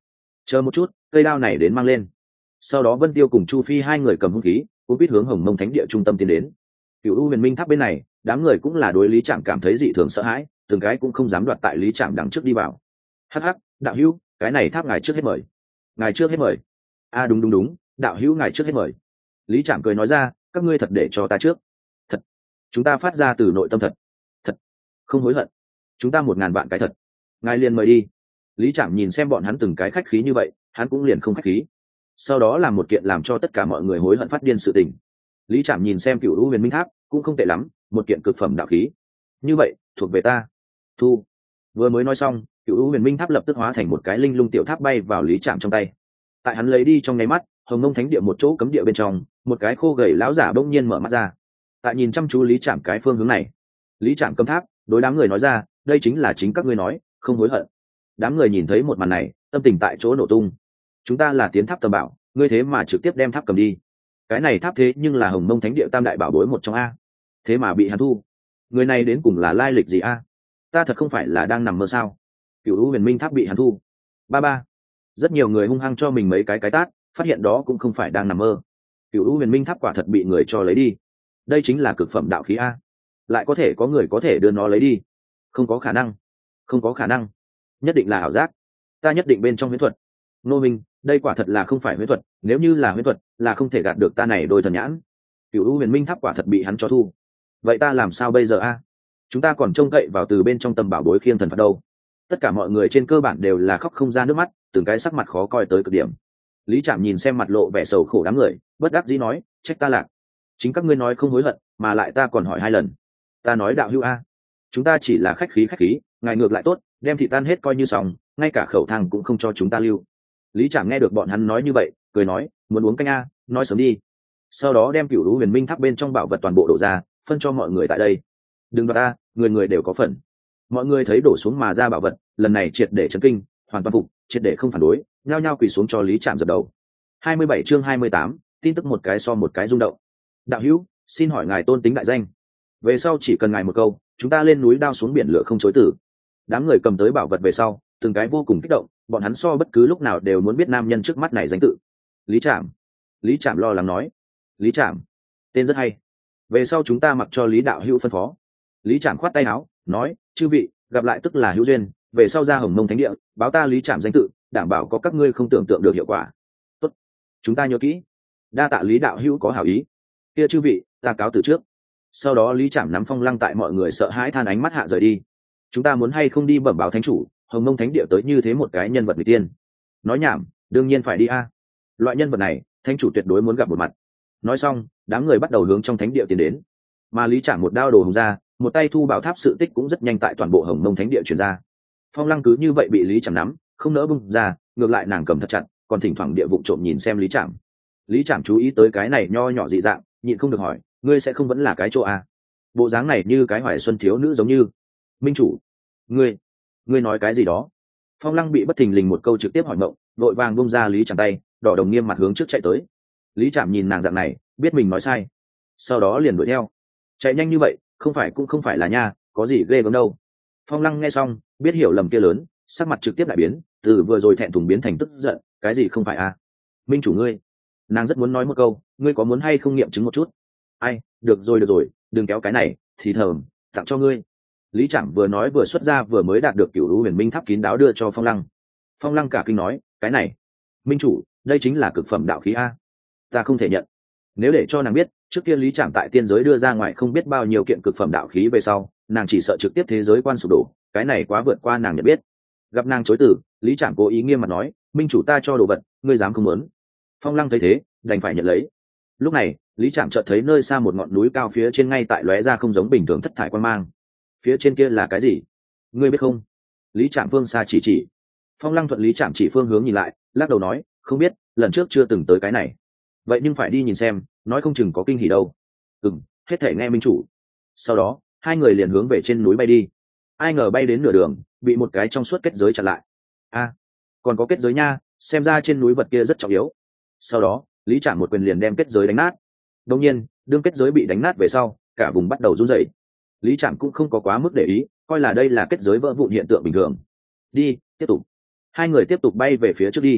A: chờ một chút, cây đao này đến mang lên. Sau đó Vân Tiêu cùng Chu Phi hai người cầm hung khí cũng biết hướng Hồng Mông Thánh địa trung tâm tiến đến. Cửu U Huyền Minh Tháp bên này, đám người cũng là đối Lý Trạm cảm thấy dị thường sợ hãi, từng cái cũng không dám đoạt tại Lý Trạm đằng trước đi vào. Hắc hắc, đạo hữu, cái này tháp ngài trước hết mời. Ngài trước hết mời. A à, đúng đúng đúng, đạo hữu ngài trước hết mời. Lý Trạm cười nói ra, các ngươi thật để cho ta trước. Thật. Chúng ta phát ra từ nội tâm thật. Thật. Không hối hận. Chúng ta một ngàn vạn cái thật. Ngài liền mời đi. Lý Trạm nhìn xem bọn hắn từng cái khách khí như vậy, hắn cũng liền không khách khí. Sau đó làm một kiện làm cho tất cả mọi người hối hận phát điên sự tình. Lý Trạm nhìn xem Cửu U Huyền Minh Tháp, cũng không tệ lắm, một kiện cực phẩm đạo khí. Như vậy, thuộc về ta. Thu. Vừa mới nói xong, Cửu U Huyền Minh Tháp lập tức hóa thành một cái linh lung tiểu tháp bay vào Lý Trạm trong tay. Tại hắn lấy đi trong nháy mắt, Hồng Mông Thánh địa một chỗ cấm địa bên trong, một cái khô gầy lão giả bỗng nhiên mở mắt ra. Tại nhìn chăm chú Lý Trạm cái phương hướng này, Lý Trạm cầm tháp, đối đám người nói ra, đây chính là chính các ngươi nói, không hối hận. Đám người nhìn thấy một màn này, tâm tình tại chỗ nổ tung. Chúng ta là tiến tháp tầm bảo, ngươi thế mà trực tiếp đem tháp cầm đi. Cái này tháp thế nhưng là Hồng Mông Thánh địa tam đại bảo bối một trong a, thế mà bị hắn thu. Người này đến cùng là lai lịch gì a? Ta thật không phải là đang nằm mơ sao? Cửu U Huyền Minh Tháp bị hắn thu. Ba ba. Rất nhiều người hung hăng cho mình mấy cái cái tát, phát hiện đó cũng không phải đang nằm mơ. Cửu U Huyền Minh Tháp quả thật bị người cho lấy đi. Đây chính là cực phẩm đạo khí a. Lại có thể có người có thể đưa nó lấy đi? Không có khả năng. Không có khả năng. Nhất định là ảo giác. Ta nhất định bên trong huyễn thuật. Nô Minh, đây quả thật là không phải huyễn thuật, nếu như là huyễn thuật, là không thể gạt được ta này đôi thần nhãn. Cửu U Huyền Minh Tháp quả thật bị hắn cho thu. Vậy ta làm sao bây giờ a? Chúng ta còn trông cậy vào từ bên trong tầm bảo bối khiêng thần phạt đâu. Tất cả mọi người trên cơ bản đều là khóc không ra nước mắt, từng cái sắc mặt khó coi tới cực điểm. Lý Trạm nhìn xem mặt lộ vẻ sầu khổ đám người, bất đắc dĩ nói, trách ta lạc. Chính các ngươi nói không hối hận, mà lại ta còn hỏi hai lần. Ta nói đạo hữu a, chúng ta chỉ là khách khí khách khí, ngài ngược lại tốt, đem thị tan hết coi như xong, ngay cả khẩu thang cũng không cho chúng ta lưu. Lý Trạm nghe được bọn hắn nói như vậy, cười nói, muốn uống canh a, nói sớm đi. Sau đó đem Cửu U Huyền Minh Tháp bên trong bảo vật toàn bộ đổ ra, phân cho mọi người tại đây. Đừng đoạt ta, người người đều có phần. Mọi người thấy đổ xuống mà ra bảo vật, lần này triệt để chấn kinh, hoàn toàn phục, triệt để không phản đối, nhao nhao quỳ xuống cho Lý Trạm dập đầu. hai mươi bảy chương hai mươi tám, tin tức một cái so một cái rung động. Đạo hữu, xin hỏi ngài tôn tính đại danh. Về sau chỉ cần ngài một câu, chúng ta lên núi đao xuống biển lửa không chối từ. Đám người cầm tới bảo vật về sau, từng cái vô cùng kích động, bọn hắn so bất cứ lúc nào đều muốn biết nam nhân trước mắt này danh tự. Lý Trạm. Lý Trạm lo lắng nói. Lý Trạm, tên rất hay. Về sau chúng ta mặc cho Lý đạo hữu phân phó. Lý Trạm khoát tay áo, nói, chư vị, gặp lại tức là hữu duyên, về sau ra Hồng Mông Thánh địa, báo ta Lý Trạm danh tự, đảm bảo có các ngươi không tưởng tượng được hiệu quả. Tốt, chúng ta nhớ kỹ. Đa tạ Lý đạo hữu có hảo ý. Kia chư vị, ta cáo từ trước. Sau đó Lý Trạm nắm phong lăng tại mọi người sợ hãi than ánh mắt hạ rời đi. Chúng ta muốn hay không đi bẩm báo thánh chủ, Hồng Mông Thánh địa tới như thế một cái nhân vật người tiên. Nói nhảm, đương nhiên phải đi a. Loại nhân vật này, thánh chủ tuyệt đối muốn gặp một mặt. Nói xong, đám người bắt đầu hướng trong thánh địa tiến đến. Mà Lý Trạm một đao đồ hồng ra, một tay thu bảo tháp sự tích cũng rất nhanh tại toàn bộ Hồng Mông Thánh địa truyền ra. Phong lăng cứ như vậy bị Lý Trạm nắm, không nỡ bung ra, ngược lại nàng cầm thật chặt, còn thỉnh thoảng địa vụ trộm nhìn xem Lý Trạm. Lý Trạm chú ý tới cái này nho nhỏ dị dạng, nhịn không được hỏi, ngươi sẽ không vẫn là cái chỗ a? Bộ dáng này như cái hoài xuân thiếu nữ giống như. Minh chủ, ngươi, ngươi nói cái gì đó? Phong lăng bị bất thình lình một câu trực tiếp hỏi mộng, vội vàng bung ra Lý Trạm tay, đỏ đồng nghiêm mặt hướng trước chạy tới. Lý Trạm nhìn nàng dạng này, biết mình nói sai, sau đó liền đuổi theo. Chạy nhanh như vậy, không phải cũng không phải là nha, có gì ghê gớm đâu. Phong lăng nghe xong, biết hiểu lầm kia lớn, sắc mặt trực tiếp đại biến, từ vừa rồi thẹn thùng biến thành tức giận, cái gì không phải a? Minh chủ ngươi. Nàng rất muốn nói một câu, ngươi có muốn hay không nghiệm chứng một chút? Ai, được rồi được rồi, đừng kéo cái này, thì thầm, tặng cho ngươi. Lý Trạm vừa nói vừa xuất ra vừa mới đạt được Cửu U Huyền Minh Tháp kín đáo đưa cho Phong lăng. Phong lăng cả kinh nói, cái này, Minh chủ, đây chính là cực phẩm đạo khí a. Ta không thể nhận. Nếu để cho nàng biết, trước kia Lý Trạm tại tiên giới đưa ra ngoài không biết bao nhiêu kiện cực phẩm đạo khí về sau, nàng chỉ sợ trực tiếp thế giới quan sụp đổ, cái này quá vượt qua nàng nhận biết. Gặp nàng chối từ, Lý Trạm cố ý nghiêm mặt nói, Minh chủ ta cho đồ vật, ngươi dám không muốn? Phong lăng thấy thế, đành phải nhận lấy. Lúc này, Lý Trạm chợt thấy nơi xa một ngọn núi cao phía trên ngay tại lóe ra không giống bình thường thất thải quan mang. Phía trên kia là cái gì? Ngươi biết không? Lý Trạm phương xa chỉ chỉ. Phong lăng thuận Lý Trạm chỉ phương hướng nhìn lại, lắc đầu nói, không biết, lần trước chưa từng tới cái này. Vậy nhưng phải đi nhìn xem, nói không chừng có kinh hỉ đâu. Ừm, hết thể nghe minh chủ. Sau đó, hai người liền hướng về trên núi bay đi. Ai ngờ bay đến nửa đường, bị một cái trong suốt kết giới chặn lại. A, còn có kết giới nha, xem ra trên núi vật kia rất trọng yếu. Sau đó, Lý Trạm một quyền liền đem kết giới đánh nát. Đương nhiên, đương kết giới bị đánh nát về sau, cả vùng bắt đầu run rẩy. Lý Trạm cũng không có quá mức để ý, coi là đây là kết giới vỡ vụn hiện tượng bình thường. Đi, tiếp tục. Hai người tiếp tục bay về phía trước đi,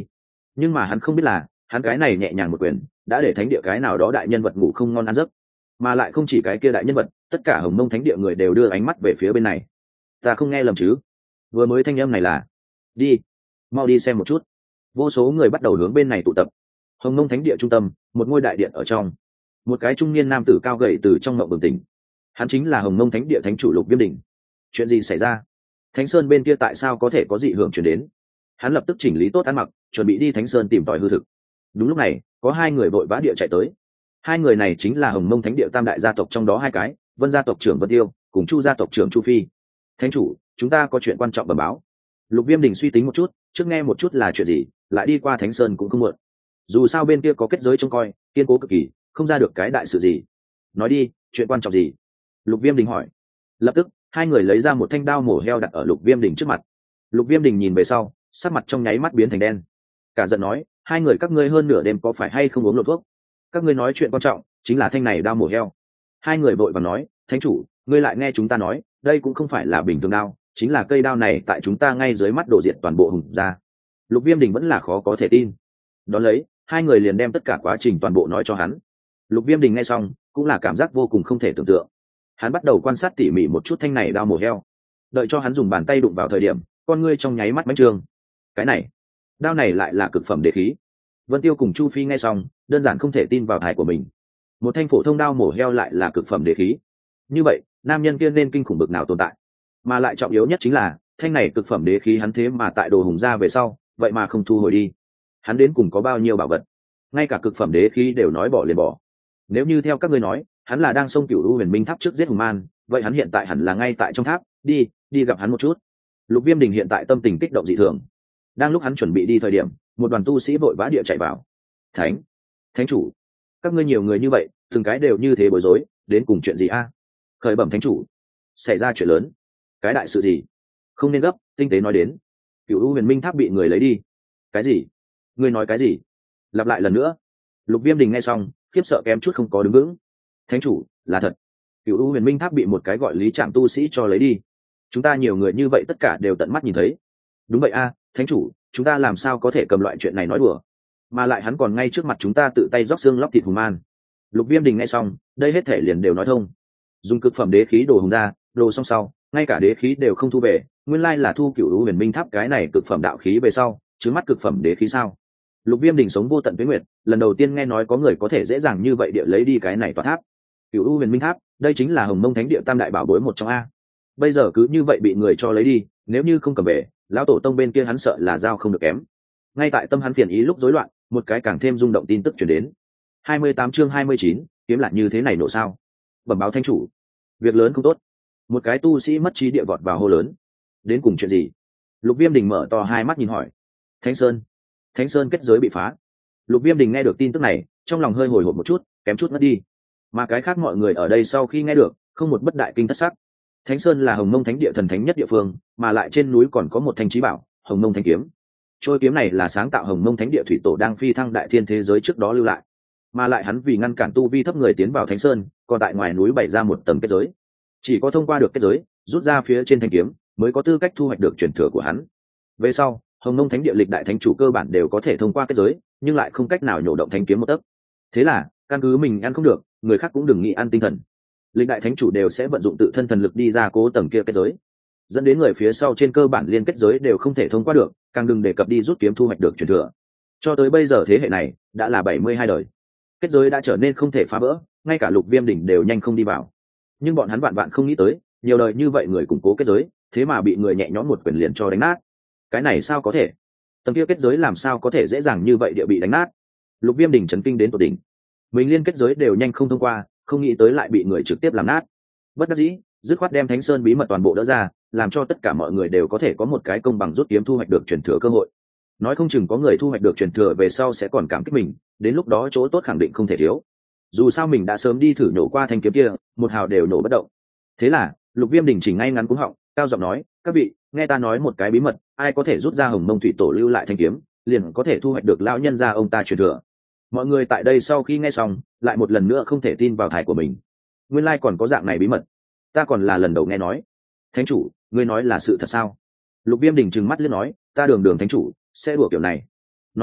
A: nhưng mà hắn không biết là hắn cái này nhẹ nhàng một quyền đã để thánh địa cái nào đó đại nhân vật ngủ không ngon ăn giấc. Mà lại không chỉ cái kia đại nhân vật, tất cả Hồng Mông thánh địa người đều đưa ánh mắt về phía bên này. Ta không nghe lầm chứ? Vừa mới thanh âm này là đi, mau đi xem một chút. Vô số người bắt đầu hướng bên này tụ tập. Hồng Mông thánh địa trung tâm, một ngôi đại điện ở trong, một cái trung niên nam tử cao gầy từ trong mộng bừng tỉnh. Hắn chính là Hồng Mông thánh địa thánh chủ Lục Viêm Đỉnh. Chuyện gì xảy ra? Thánh Sơn bên kia tại sao có thể có dị hưởng chuyển đến? Hắn lập tức chỉnh lý tốt ăn mặc, chuẩn bị đi Thánh Sơn tìm tòi hư thực. Đúng lúc này, có hai người vội vã địa chạy tới. Hai người này chính là Hồng Mông thánh địa tam đại gia tộc trong đó hai cái, Vân gia tộc trưởng Vân Tiêu cùng Chu gia tộc trưởng Chu Phi. Thánh chủ, chúng ta có chuyện quan trọng bẩm báo. Lục Viêm Đình suy tính một chút, trước nghe một chút là chuyện gì, lại đi qua Thánh Sơn cũng không muộn. Dù sao bên kia có kết giới trông coi, kiên cố cực kỳ, không ra được cái đại sự gì. Nói đi, chuyện quan trọng gì? Lục Viêm Đình hỏi. Lập tức, hai người lấy ra một thanh đao mổ heo đặt ở Lục Viêm Đình trước mặt. Lục Viêm Đình nhìn về sau, sắc mặt trong nháy mắt biến thành đen. Cả giận nói, hai người các ngươi hơn nửa đêm có phải hay không uống lộ thuốc? Các ngươi nói chuyện quan trọng, chính là thanh này đao mổ heo. Hai người vội vàng nói, thánh chủ, ngươi lại nghe chúng ta nói, đây cũng không phải là bình thường đao, chính là cây đao này tại chúng ta ngay dưới mắt đổ diệt toàn bộ Hùng gia. Lục Viêm Đình vẫn là khó có thể tin. Đón lấy, hai người liền đem tất cả quá trình toàn bộ nói cho hắn. Lục Viêm Đình nghe xong, cũng là cảm giác vô cùng không thể tưởng tượng. Hắn bắt đầu quan sát tỉ mỉ một chút thanh này đao mổ heo. Đợi cho hắn dùng bàn tay đụng vào thời điểm, con ngươi trong nháy mắt bánh trương. Cái này, đao này lại là cực phẩm đế khí. Vân Tiêu cùng Chu Phi nghe xong, đơn giản không thể tin vào tai của mình. Một thanh phổ thông đao mổ heo lại là cực phẩm đế khí. Như vậy, nam nhân kia nên kinh khủng bực nào tồn tại? Mà lại trọng yếu nhất chính là, thanh này cực phẩm đế khí hắn thế mà tại Đồ Hùng gia về sau, vậy mà không thu hồi đi. Hắn đến cùng có bao nhiêu bảo vật? Ngay cả cực phẩm đế khí đều nói bỏ liền bỏ. Nếu như theo các ngươi nói, hắn là đang xông Cửu U Huyền Minh Tháp trước giết Hùng Man, vậy hắn hiện tại hẳn là ngay tại trong tháp, đi, đi gặp hắn một chút. Lục Viêm Đình hiện tại tâm tình kích động dị thường. Đang lúc hắn chuẩn bị đi thời điểm, một đoàn tu sĩ vội vã địa chạy vào. Thánh, thánh chủ, các ngươi nhiều người như vậy, từng cái đều như thế bối rối, đến cùng chuyện gì a? Khởi bẩm thánh chủ, xảy ra chuyện lớn. Cái đại sự gì? Không nên gấp, tinh tế nói đến. Cửu U Huyền Minh Tháp bị người lấy đi. Cái gì? Ngươi nói cái gì? Lặp lại lần nữa. Lục Viêm Đình nghe xong, khiếp sợ kém chút không có đứng vững. Thánh chủ, là thật. Cửu U Huyền Minh Tháp bị một cái gọi Lý Trạm tu sĩ cho lấy đi. Chúng ta nhiều người như vậy tất cả đều tận mắt nhìn thấy. Đúng vậy a, thánh chủ, chúng ta làm sao có thể cầm loại chuyện này nói đùa? Mà lại hắn còn ngay trước mặt chúng ta tự tay róc xương lóc thịt Hùng Man. Lục Viêm Đình nghe xong, đây hết thể liền đều nói thông. Dùng cực phẩm đế khí đồ Hùng ra, đồ xong sau, ngay cả đế khí đều không thu về, nguyên lai là thu Cửu U Huyền Minh Tháp cái này cực phẩm đạo khí về sau, trứng mắt cực phẩm đế khí sao? Lục Viêm Đình sống vô tận tuế nguyệt, lần đầu tiên nghe nói có người có thể dễ dàng như vậy địa lấy đi cái này tòa tháp. Cửu U Huyền Minh Tháp, đây chính là Hồng Mông Thánh địa tam đại bảo bối một trong a. Bây giờ cứ như vậy bị người cho lấy đi, nếu như không cầm về, lão tổ tông bên kia hắn sợ là giao không được kém. Ngay tại tâm hắn phiền ý lúc rối loạn, một cái càng thêm rung động tin tức truyền đến. hai mươi tám chương hai mươi chín, kiếm lại như thế này nổ sao? Bẩm báo thánh chủ, việc lớn không tốt. Một cái tu sĩ mất trí địa vọt vào hô lớn. Đến cùng chuyện gì? Lục Viêm Đình mở to hai mắt nhìn hỏi. Thánh Sơn, Thánh Sơn kết giới bị phá. Lục Viêm Đình nghe được tin tức này, trong lòng hơi hồi hộp một chút, kém chút mất đi. Mà cái khác mọi người ở đây sau khi nghe được, không một bất đại kinh thất sắc. Thánh Sơn là Hồng Mông Thánh địa thần thánh nhất địa phương, mà lại trên núi còn có một thanh chí bảo, Hồng Mông Thánh kiếm. Trôi kiếm này là sáng tạo Hồng Mông Thánh địa thủy tổ đang phi thăng đại thiên thế giới trước đó lưu lại. Mà lại hắn vì ngăn cản tu vi thấp người tiến vào Thánh Sơn, còn tại ngoài núi bày ra một tầng kết giới. Chỉ có thông qua được kết giới, rút ra phía trên thanh kiếm, mới có tư cách thu hoạch được truyền thừa của hắn. Về sau, Hồng Mông Thánh địa lịch đại thánh chủ cơ bản đều có thể thông qua kết giới, nhưng lại không cách nào nhổ động thanh kiếm một tấc. Thế là, căn cứ mình ăn không được, người khác cũng đừng nghĩ ăn tinh thần. Lịch đại thánh chủ đều sẽ vận dụng tự thân thần lực đi ra cố tầng kia kết giới, dẫn đến người phía sau trên cơ bản liên kết giới đều không thể thông qua được, càng đừng đề cập đi rút kiếm thu hoạch được truyền thừa. Cho tới bây giờ thế hệ này đã là bảy mươi hai đời, kết giới đã trở nên không thể phá vỡ, ngay cả Lục Viêm Đỉnh đều nhanh không đi vào. Nhưng bọn hắn vạn vạn không nghĩ tới, nhiều đời như vậy người củng cố kết giới, thế mà bị người nhẹ nhõm một quyền liền cho đánh nát. Cái này sao có thể? Tầng kia kết giới làm sao có thể dễ dàng như vậy địa bị đánh nát? Lục Viêm Đỉnh chấn kinh đến tột đỉnh. Mình liên kết giới đều nhanh không thông qua, không nghĩ tới lại bị người trực tiếp làm nát. Bất đắc dĩ, dứt khoát đem Thánh Sơn bí mật toàn bộ đỡ ra, làm cho tất cả mọi người đều có thể có một cái công bằng rút kiếm thu hoạch được truyền thừa cơ hội. Nói không chừng có người thu hoạch được truyền thừa về sau sẽ còn cảm kích mình, đến lúc đó chỗ tốt khẳng định không thể thiếu. Dù sao mình đã sớm đi thử nhổ qua thanh kiếm kia, một hào đều nổ bất động. Thế là, Lục Viêm Đình chỉnh ngay ngắn cúng họng, cao giọng nói, các vị, nghe ta nói một cái bí mật, ai có thể rút ra Hồng Mông thủy tổ lưu lại thanh kiếm, liền có thể thu hoạch được lão nhân gia ông ta truyền thừa. Mọi người tại đây sau khi nghe xong, lại một lần nữa không thể tin vào thải của mình. Nguyên lai còn có dạng này bí mật, ta còn là lần đầu nghe nói. Thánh chủ, ngươi nói là sự thật sao? Lục Viêm Đình trừng mắt liếc nói, ta đường đường thánh chủ sẽ đùa kiểu này. Nói tiếp,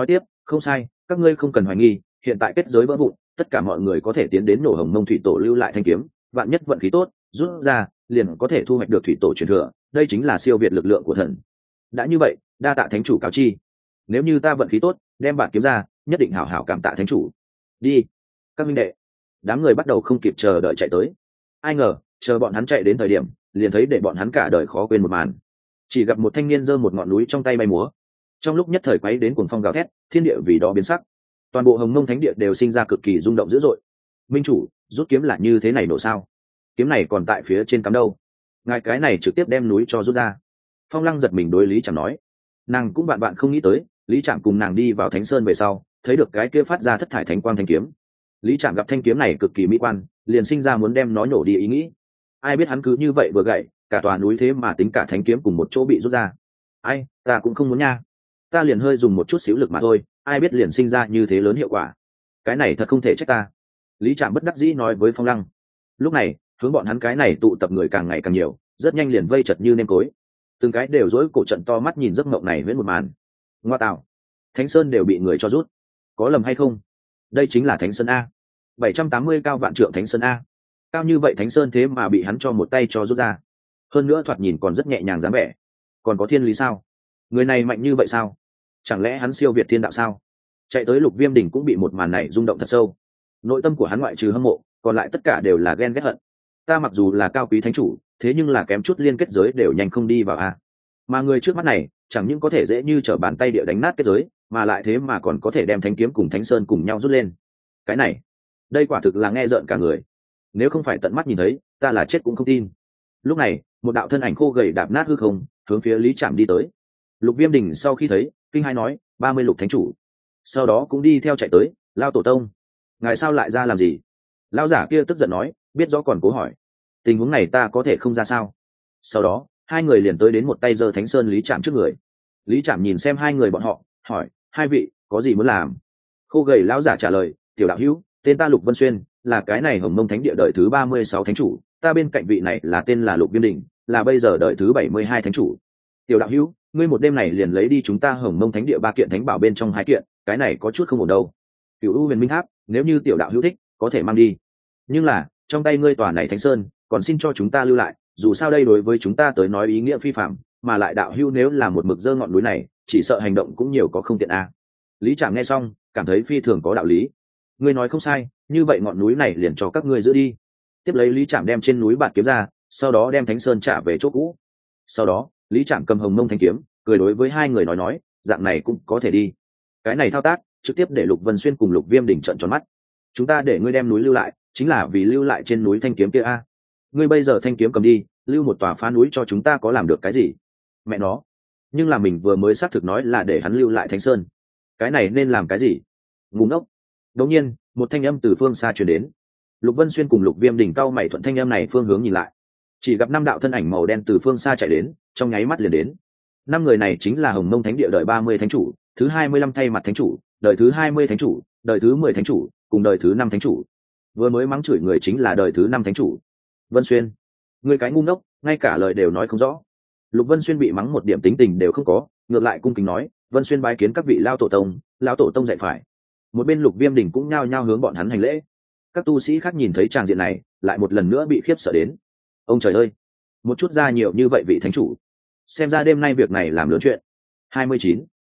A: không sai, các ngươi không cần hoài nghi, hiện tại kết giới vỡ vụn, tất cả mọi người có thể tiến đến nổ hồng mông thủy tổ lưu lại thanh kiếm, vạn nhất vận khí tốt rút ra liền có thể thu hoạch được thủy tổ truyền thừa, đây chính là siêu việt lực lượng của thần. Đã như vậy, đa tạ thánh chủ cáo chi, nếu như ta vận khí tốt đem bản kiếm ra, nhất định hảo hảo cảm tạ thánh chủ. Đi các minh đệ. Đám người bắt đầu không kịp chờ đợi chạy tới. Ai ngờ chờ bọn hắn chạy đến thời điểm, liền thấy để bọn hắn cả đời khó quên một màn. Chỉ gặp một thanh niên giơ một ngọn núi trong tay bay múa, trong lúc nhất thời quấy đến cuồng phong gào thét, thiên địa vì đó biến sắc, toàn bộ hồng mông thánh địa đều sinh ra cực kỳ rung động dữ dội. Minh chủ, rút kiếm là như thế này nổ sao? Kiếm này còn tại phía trên cắm đâu? Ngài cái này trực tiếp đem núi cho rút ra. Phong Lăng giật mình đối Lý Trạm nói, nàng cũng bạn bạn không nghĩ tới, Lý Trạm cùng nàng đi vào Thánh Sơn về sau, thấy được cái kia phát ra thất thải thánh quang thanh kiếm. Lý Trạm gặp thanh kiếm này cực kỳ mỹ quan, liền sinh ra muốn đem nó nhổ đi ý nghĩ. Ai biết hắn cứ như vậy vừa gậy, cả tòa núi thế mà tính cả thánh kiếm cùng một chỗ bị rút ra. Ai, ta cũng không muốn nha. Ta liền hơi dùng một chút xíu lực mà thôi, ai biết liền sinh ra như thế lớn hiệu quả. Cái này thật không thể trách ta. Lý Trạm bất đắc dĩ nói với Phong Lăng. Lúc này, hướng bọn hắn cái này tụ tập người càng ngày càng nhiều, rất nhanh liền vây chật như nêm cối. Từng cái đều rối cổ trận to mắt nhìn giấc mộng này huyễn một màn. Ngoa tạo, Thánh Sơn đều bị người cho rút, có lầm hay không? Đây chính là Thánh Sơn a, bảy trăm tám mươi cao vạn trượng Thánh Sơn a, cao như vậy Thánh Sơn thế mà bị hắn cho một tay cho rút ra, hơn nữa thoạt nhìn còn rất nhẹ nhàng dáng vẻ. Còn có thiên lý sao? Người này mạnh như vậy sao? Chẳng lẽ hắn siêu việt thiên đạo sao? Chạy tới Lục Viêm Đỉnh cũng bị một màn này rung động thật sâu. Nội tâm của hắn ngoại trừ hâm mộ, còn lại tất cả đều là ghen ghét hận. Ta mặc dù là cao quý thánh chủ, thế nhưng là kém chút liên kết giới đều nhanh không đi vào a. Mà người trước mắt này, chẳng những có thể dễ như trở bàn tay địa đánh nát kết giới, mà lại thế mà còn có thể đem thánh kiếm cùng Thánh Sơn cùng nhau rút lên. Cái này, đây quả thực là nghe rợn cả người. Nếu không phải tận mắt nhìn thấy, ta là chết cũng không tin. Lúc này, một đạo thân ảnh khô gầy đạp nát hư không, hướng phía Lý Trạm đi tới. Lục Viêm Đỉnh sau khi thấy, kinh hai nói, ba mươi lục thánh chủ. Sau đó cũng đi theo chạy tới, lao tổ tông, ngài sao lại ra làm gì? Lao giả kia tức giận nói, biết rõ còn cố hỏi, tình huống này ta có thể không ra sao? Sau đó, hai người liền tới đến một tay giơ Thánh Sơn Lý Trạm trước người. Lý Trạm nhìn xem hai người bọn họ, hỏi, hai vị có gì muốn làm? Khô gầy lão giả trả lời, tiểu đạo hữu, tên ta Lục Vân Xuyên, là cái này Hồng Mông Thánh Địa đời thứ ba mươi sáu thánh chủ, ta bên cạnh vị này là tên là Lục Viêm Đỉnh, là bây giờ đời thứ bảy mươi hai thánh chủ. Tiểu đạo hữu, ngươi một đêm này liền lấy đi chúng ta Hồng Mông Thánh Địa ba kiện thánh bảo bên trong hai kiện, cái này có chút không ổn đâu. Cửu U Huyền Minh Tháp, nếu như tiểu đạo hữu thích, có thể mang đi. Nhưng là, trong tay ngươi tòa này Thánh Sơn, còn xin cho chúng ta lưu lại, dù sao đây đối với chúng ta tới nói ý nghĩa phi phạm, mà lại đạo hữu nếu là một mực dơ ngọn núi này, chỉ sợ hành động cũng nhiều có không tiện a. À. Lý Trạm nghe xong, cảm thấy phi thường có đạo lý. Ngươi nói không sai, như vậy ngọn núi này liền cho các ngươi giữ đi. Tiếp lấy Lý Trạm đem trên núi bạt kiếm ra, sau đó đem Thánh Sơn trả về chỗ cũ. Sau đó, Lý Trạm cầm Hồng Mông thanh kiếm, cười đối với hai người nói nói, dạng này cũng có thể đi. Cái này thao tác, trực tiếp để Lục Vân Xuyên cùng Lục Viêm Đỉnh trợn tròn mắt. Chúng ta để ngươi đem núi lưu lại, chính là vì lưu lại trên núi thanh kiếm kia a. Ngươi bây giờ thanh kiếm cầm đi, lưu một tòa phá núi cho chúng ta có làm được cái gì? Mẹ nó. Nhưng là mình vừa mới xác thực nói là để hắn lưu lại Thánh Sơn. Cái này nên làm cái gì? Ngu ngốc. Đột nhiên, một thanh âm từ phương xa truyền đến. Lục Vân Xuyên cùng Lục Viêm Đỉnh cao mày thuận thanh âm này phương hướng nhìn lại. Chỉ gặp năm đạo thân ảnh màu đen từ phương xa chạy đến, trong nháy mắt liền đến. Năm người này chính là Hồng Mông Thánh Địa đời ba mươi thánh chủ, thứ hai mươi lăm thay mặt thánh chủ, đời thứ hai mươi thánh chủ, đời thứ mười thánh chủ, cùng đời thứ năm thánh chủ. Vừa mới mắng chửi người chính là đời thứ năm thánh chủ. Vân Xuyên, ngươi cái ngu ngốc, ngay cả lời đều nói không rõ. Lục Vân Xuyên bị mắng một điểm tính tình đều không có, ngược lại cung kính nói, Vân Xuyên bái kiến các vị lao tổ tông, lão tổ tông dạy phải. Một bên Lục Viêm Đỉnh cũng nhao nhao hướng bọn hắn hành lễ. Các tu sĩ khác nhìn thấy tràng diện này, lại một lần nữa bị khiếp sợ đến. Ông trời ơi, một chút ra nhiều như vậy vị thánh chủ, xem ra đêm nay việc này làm lớn chuyện. hai mươi chín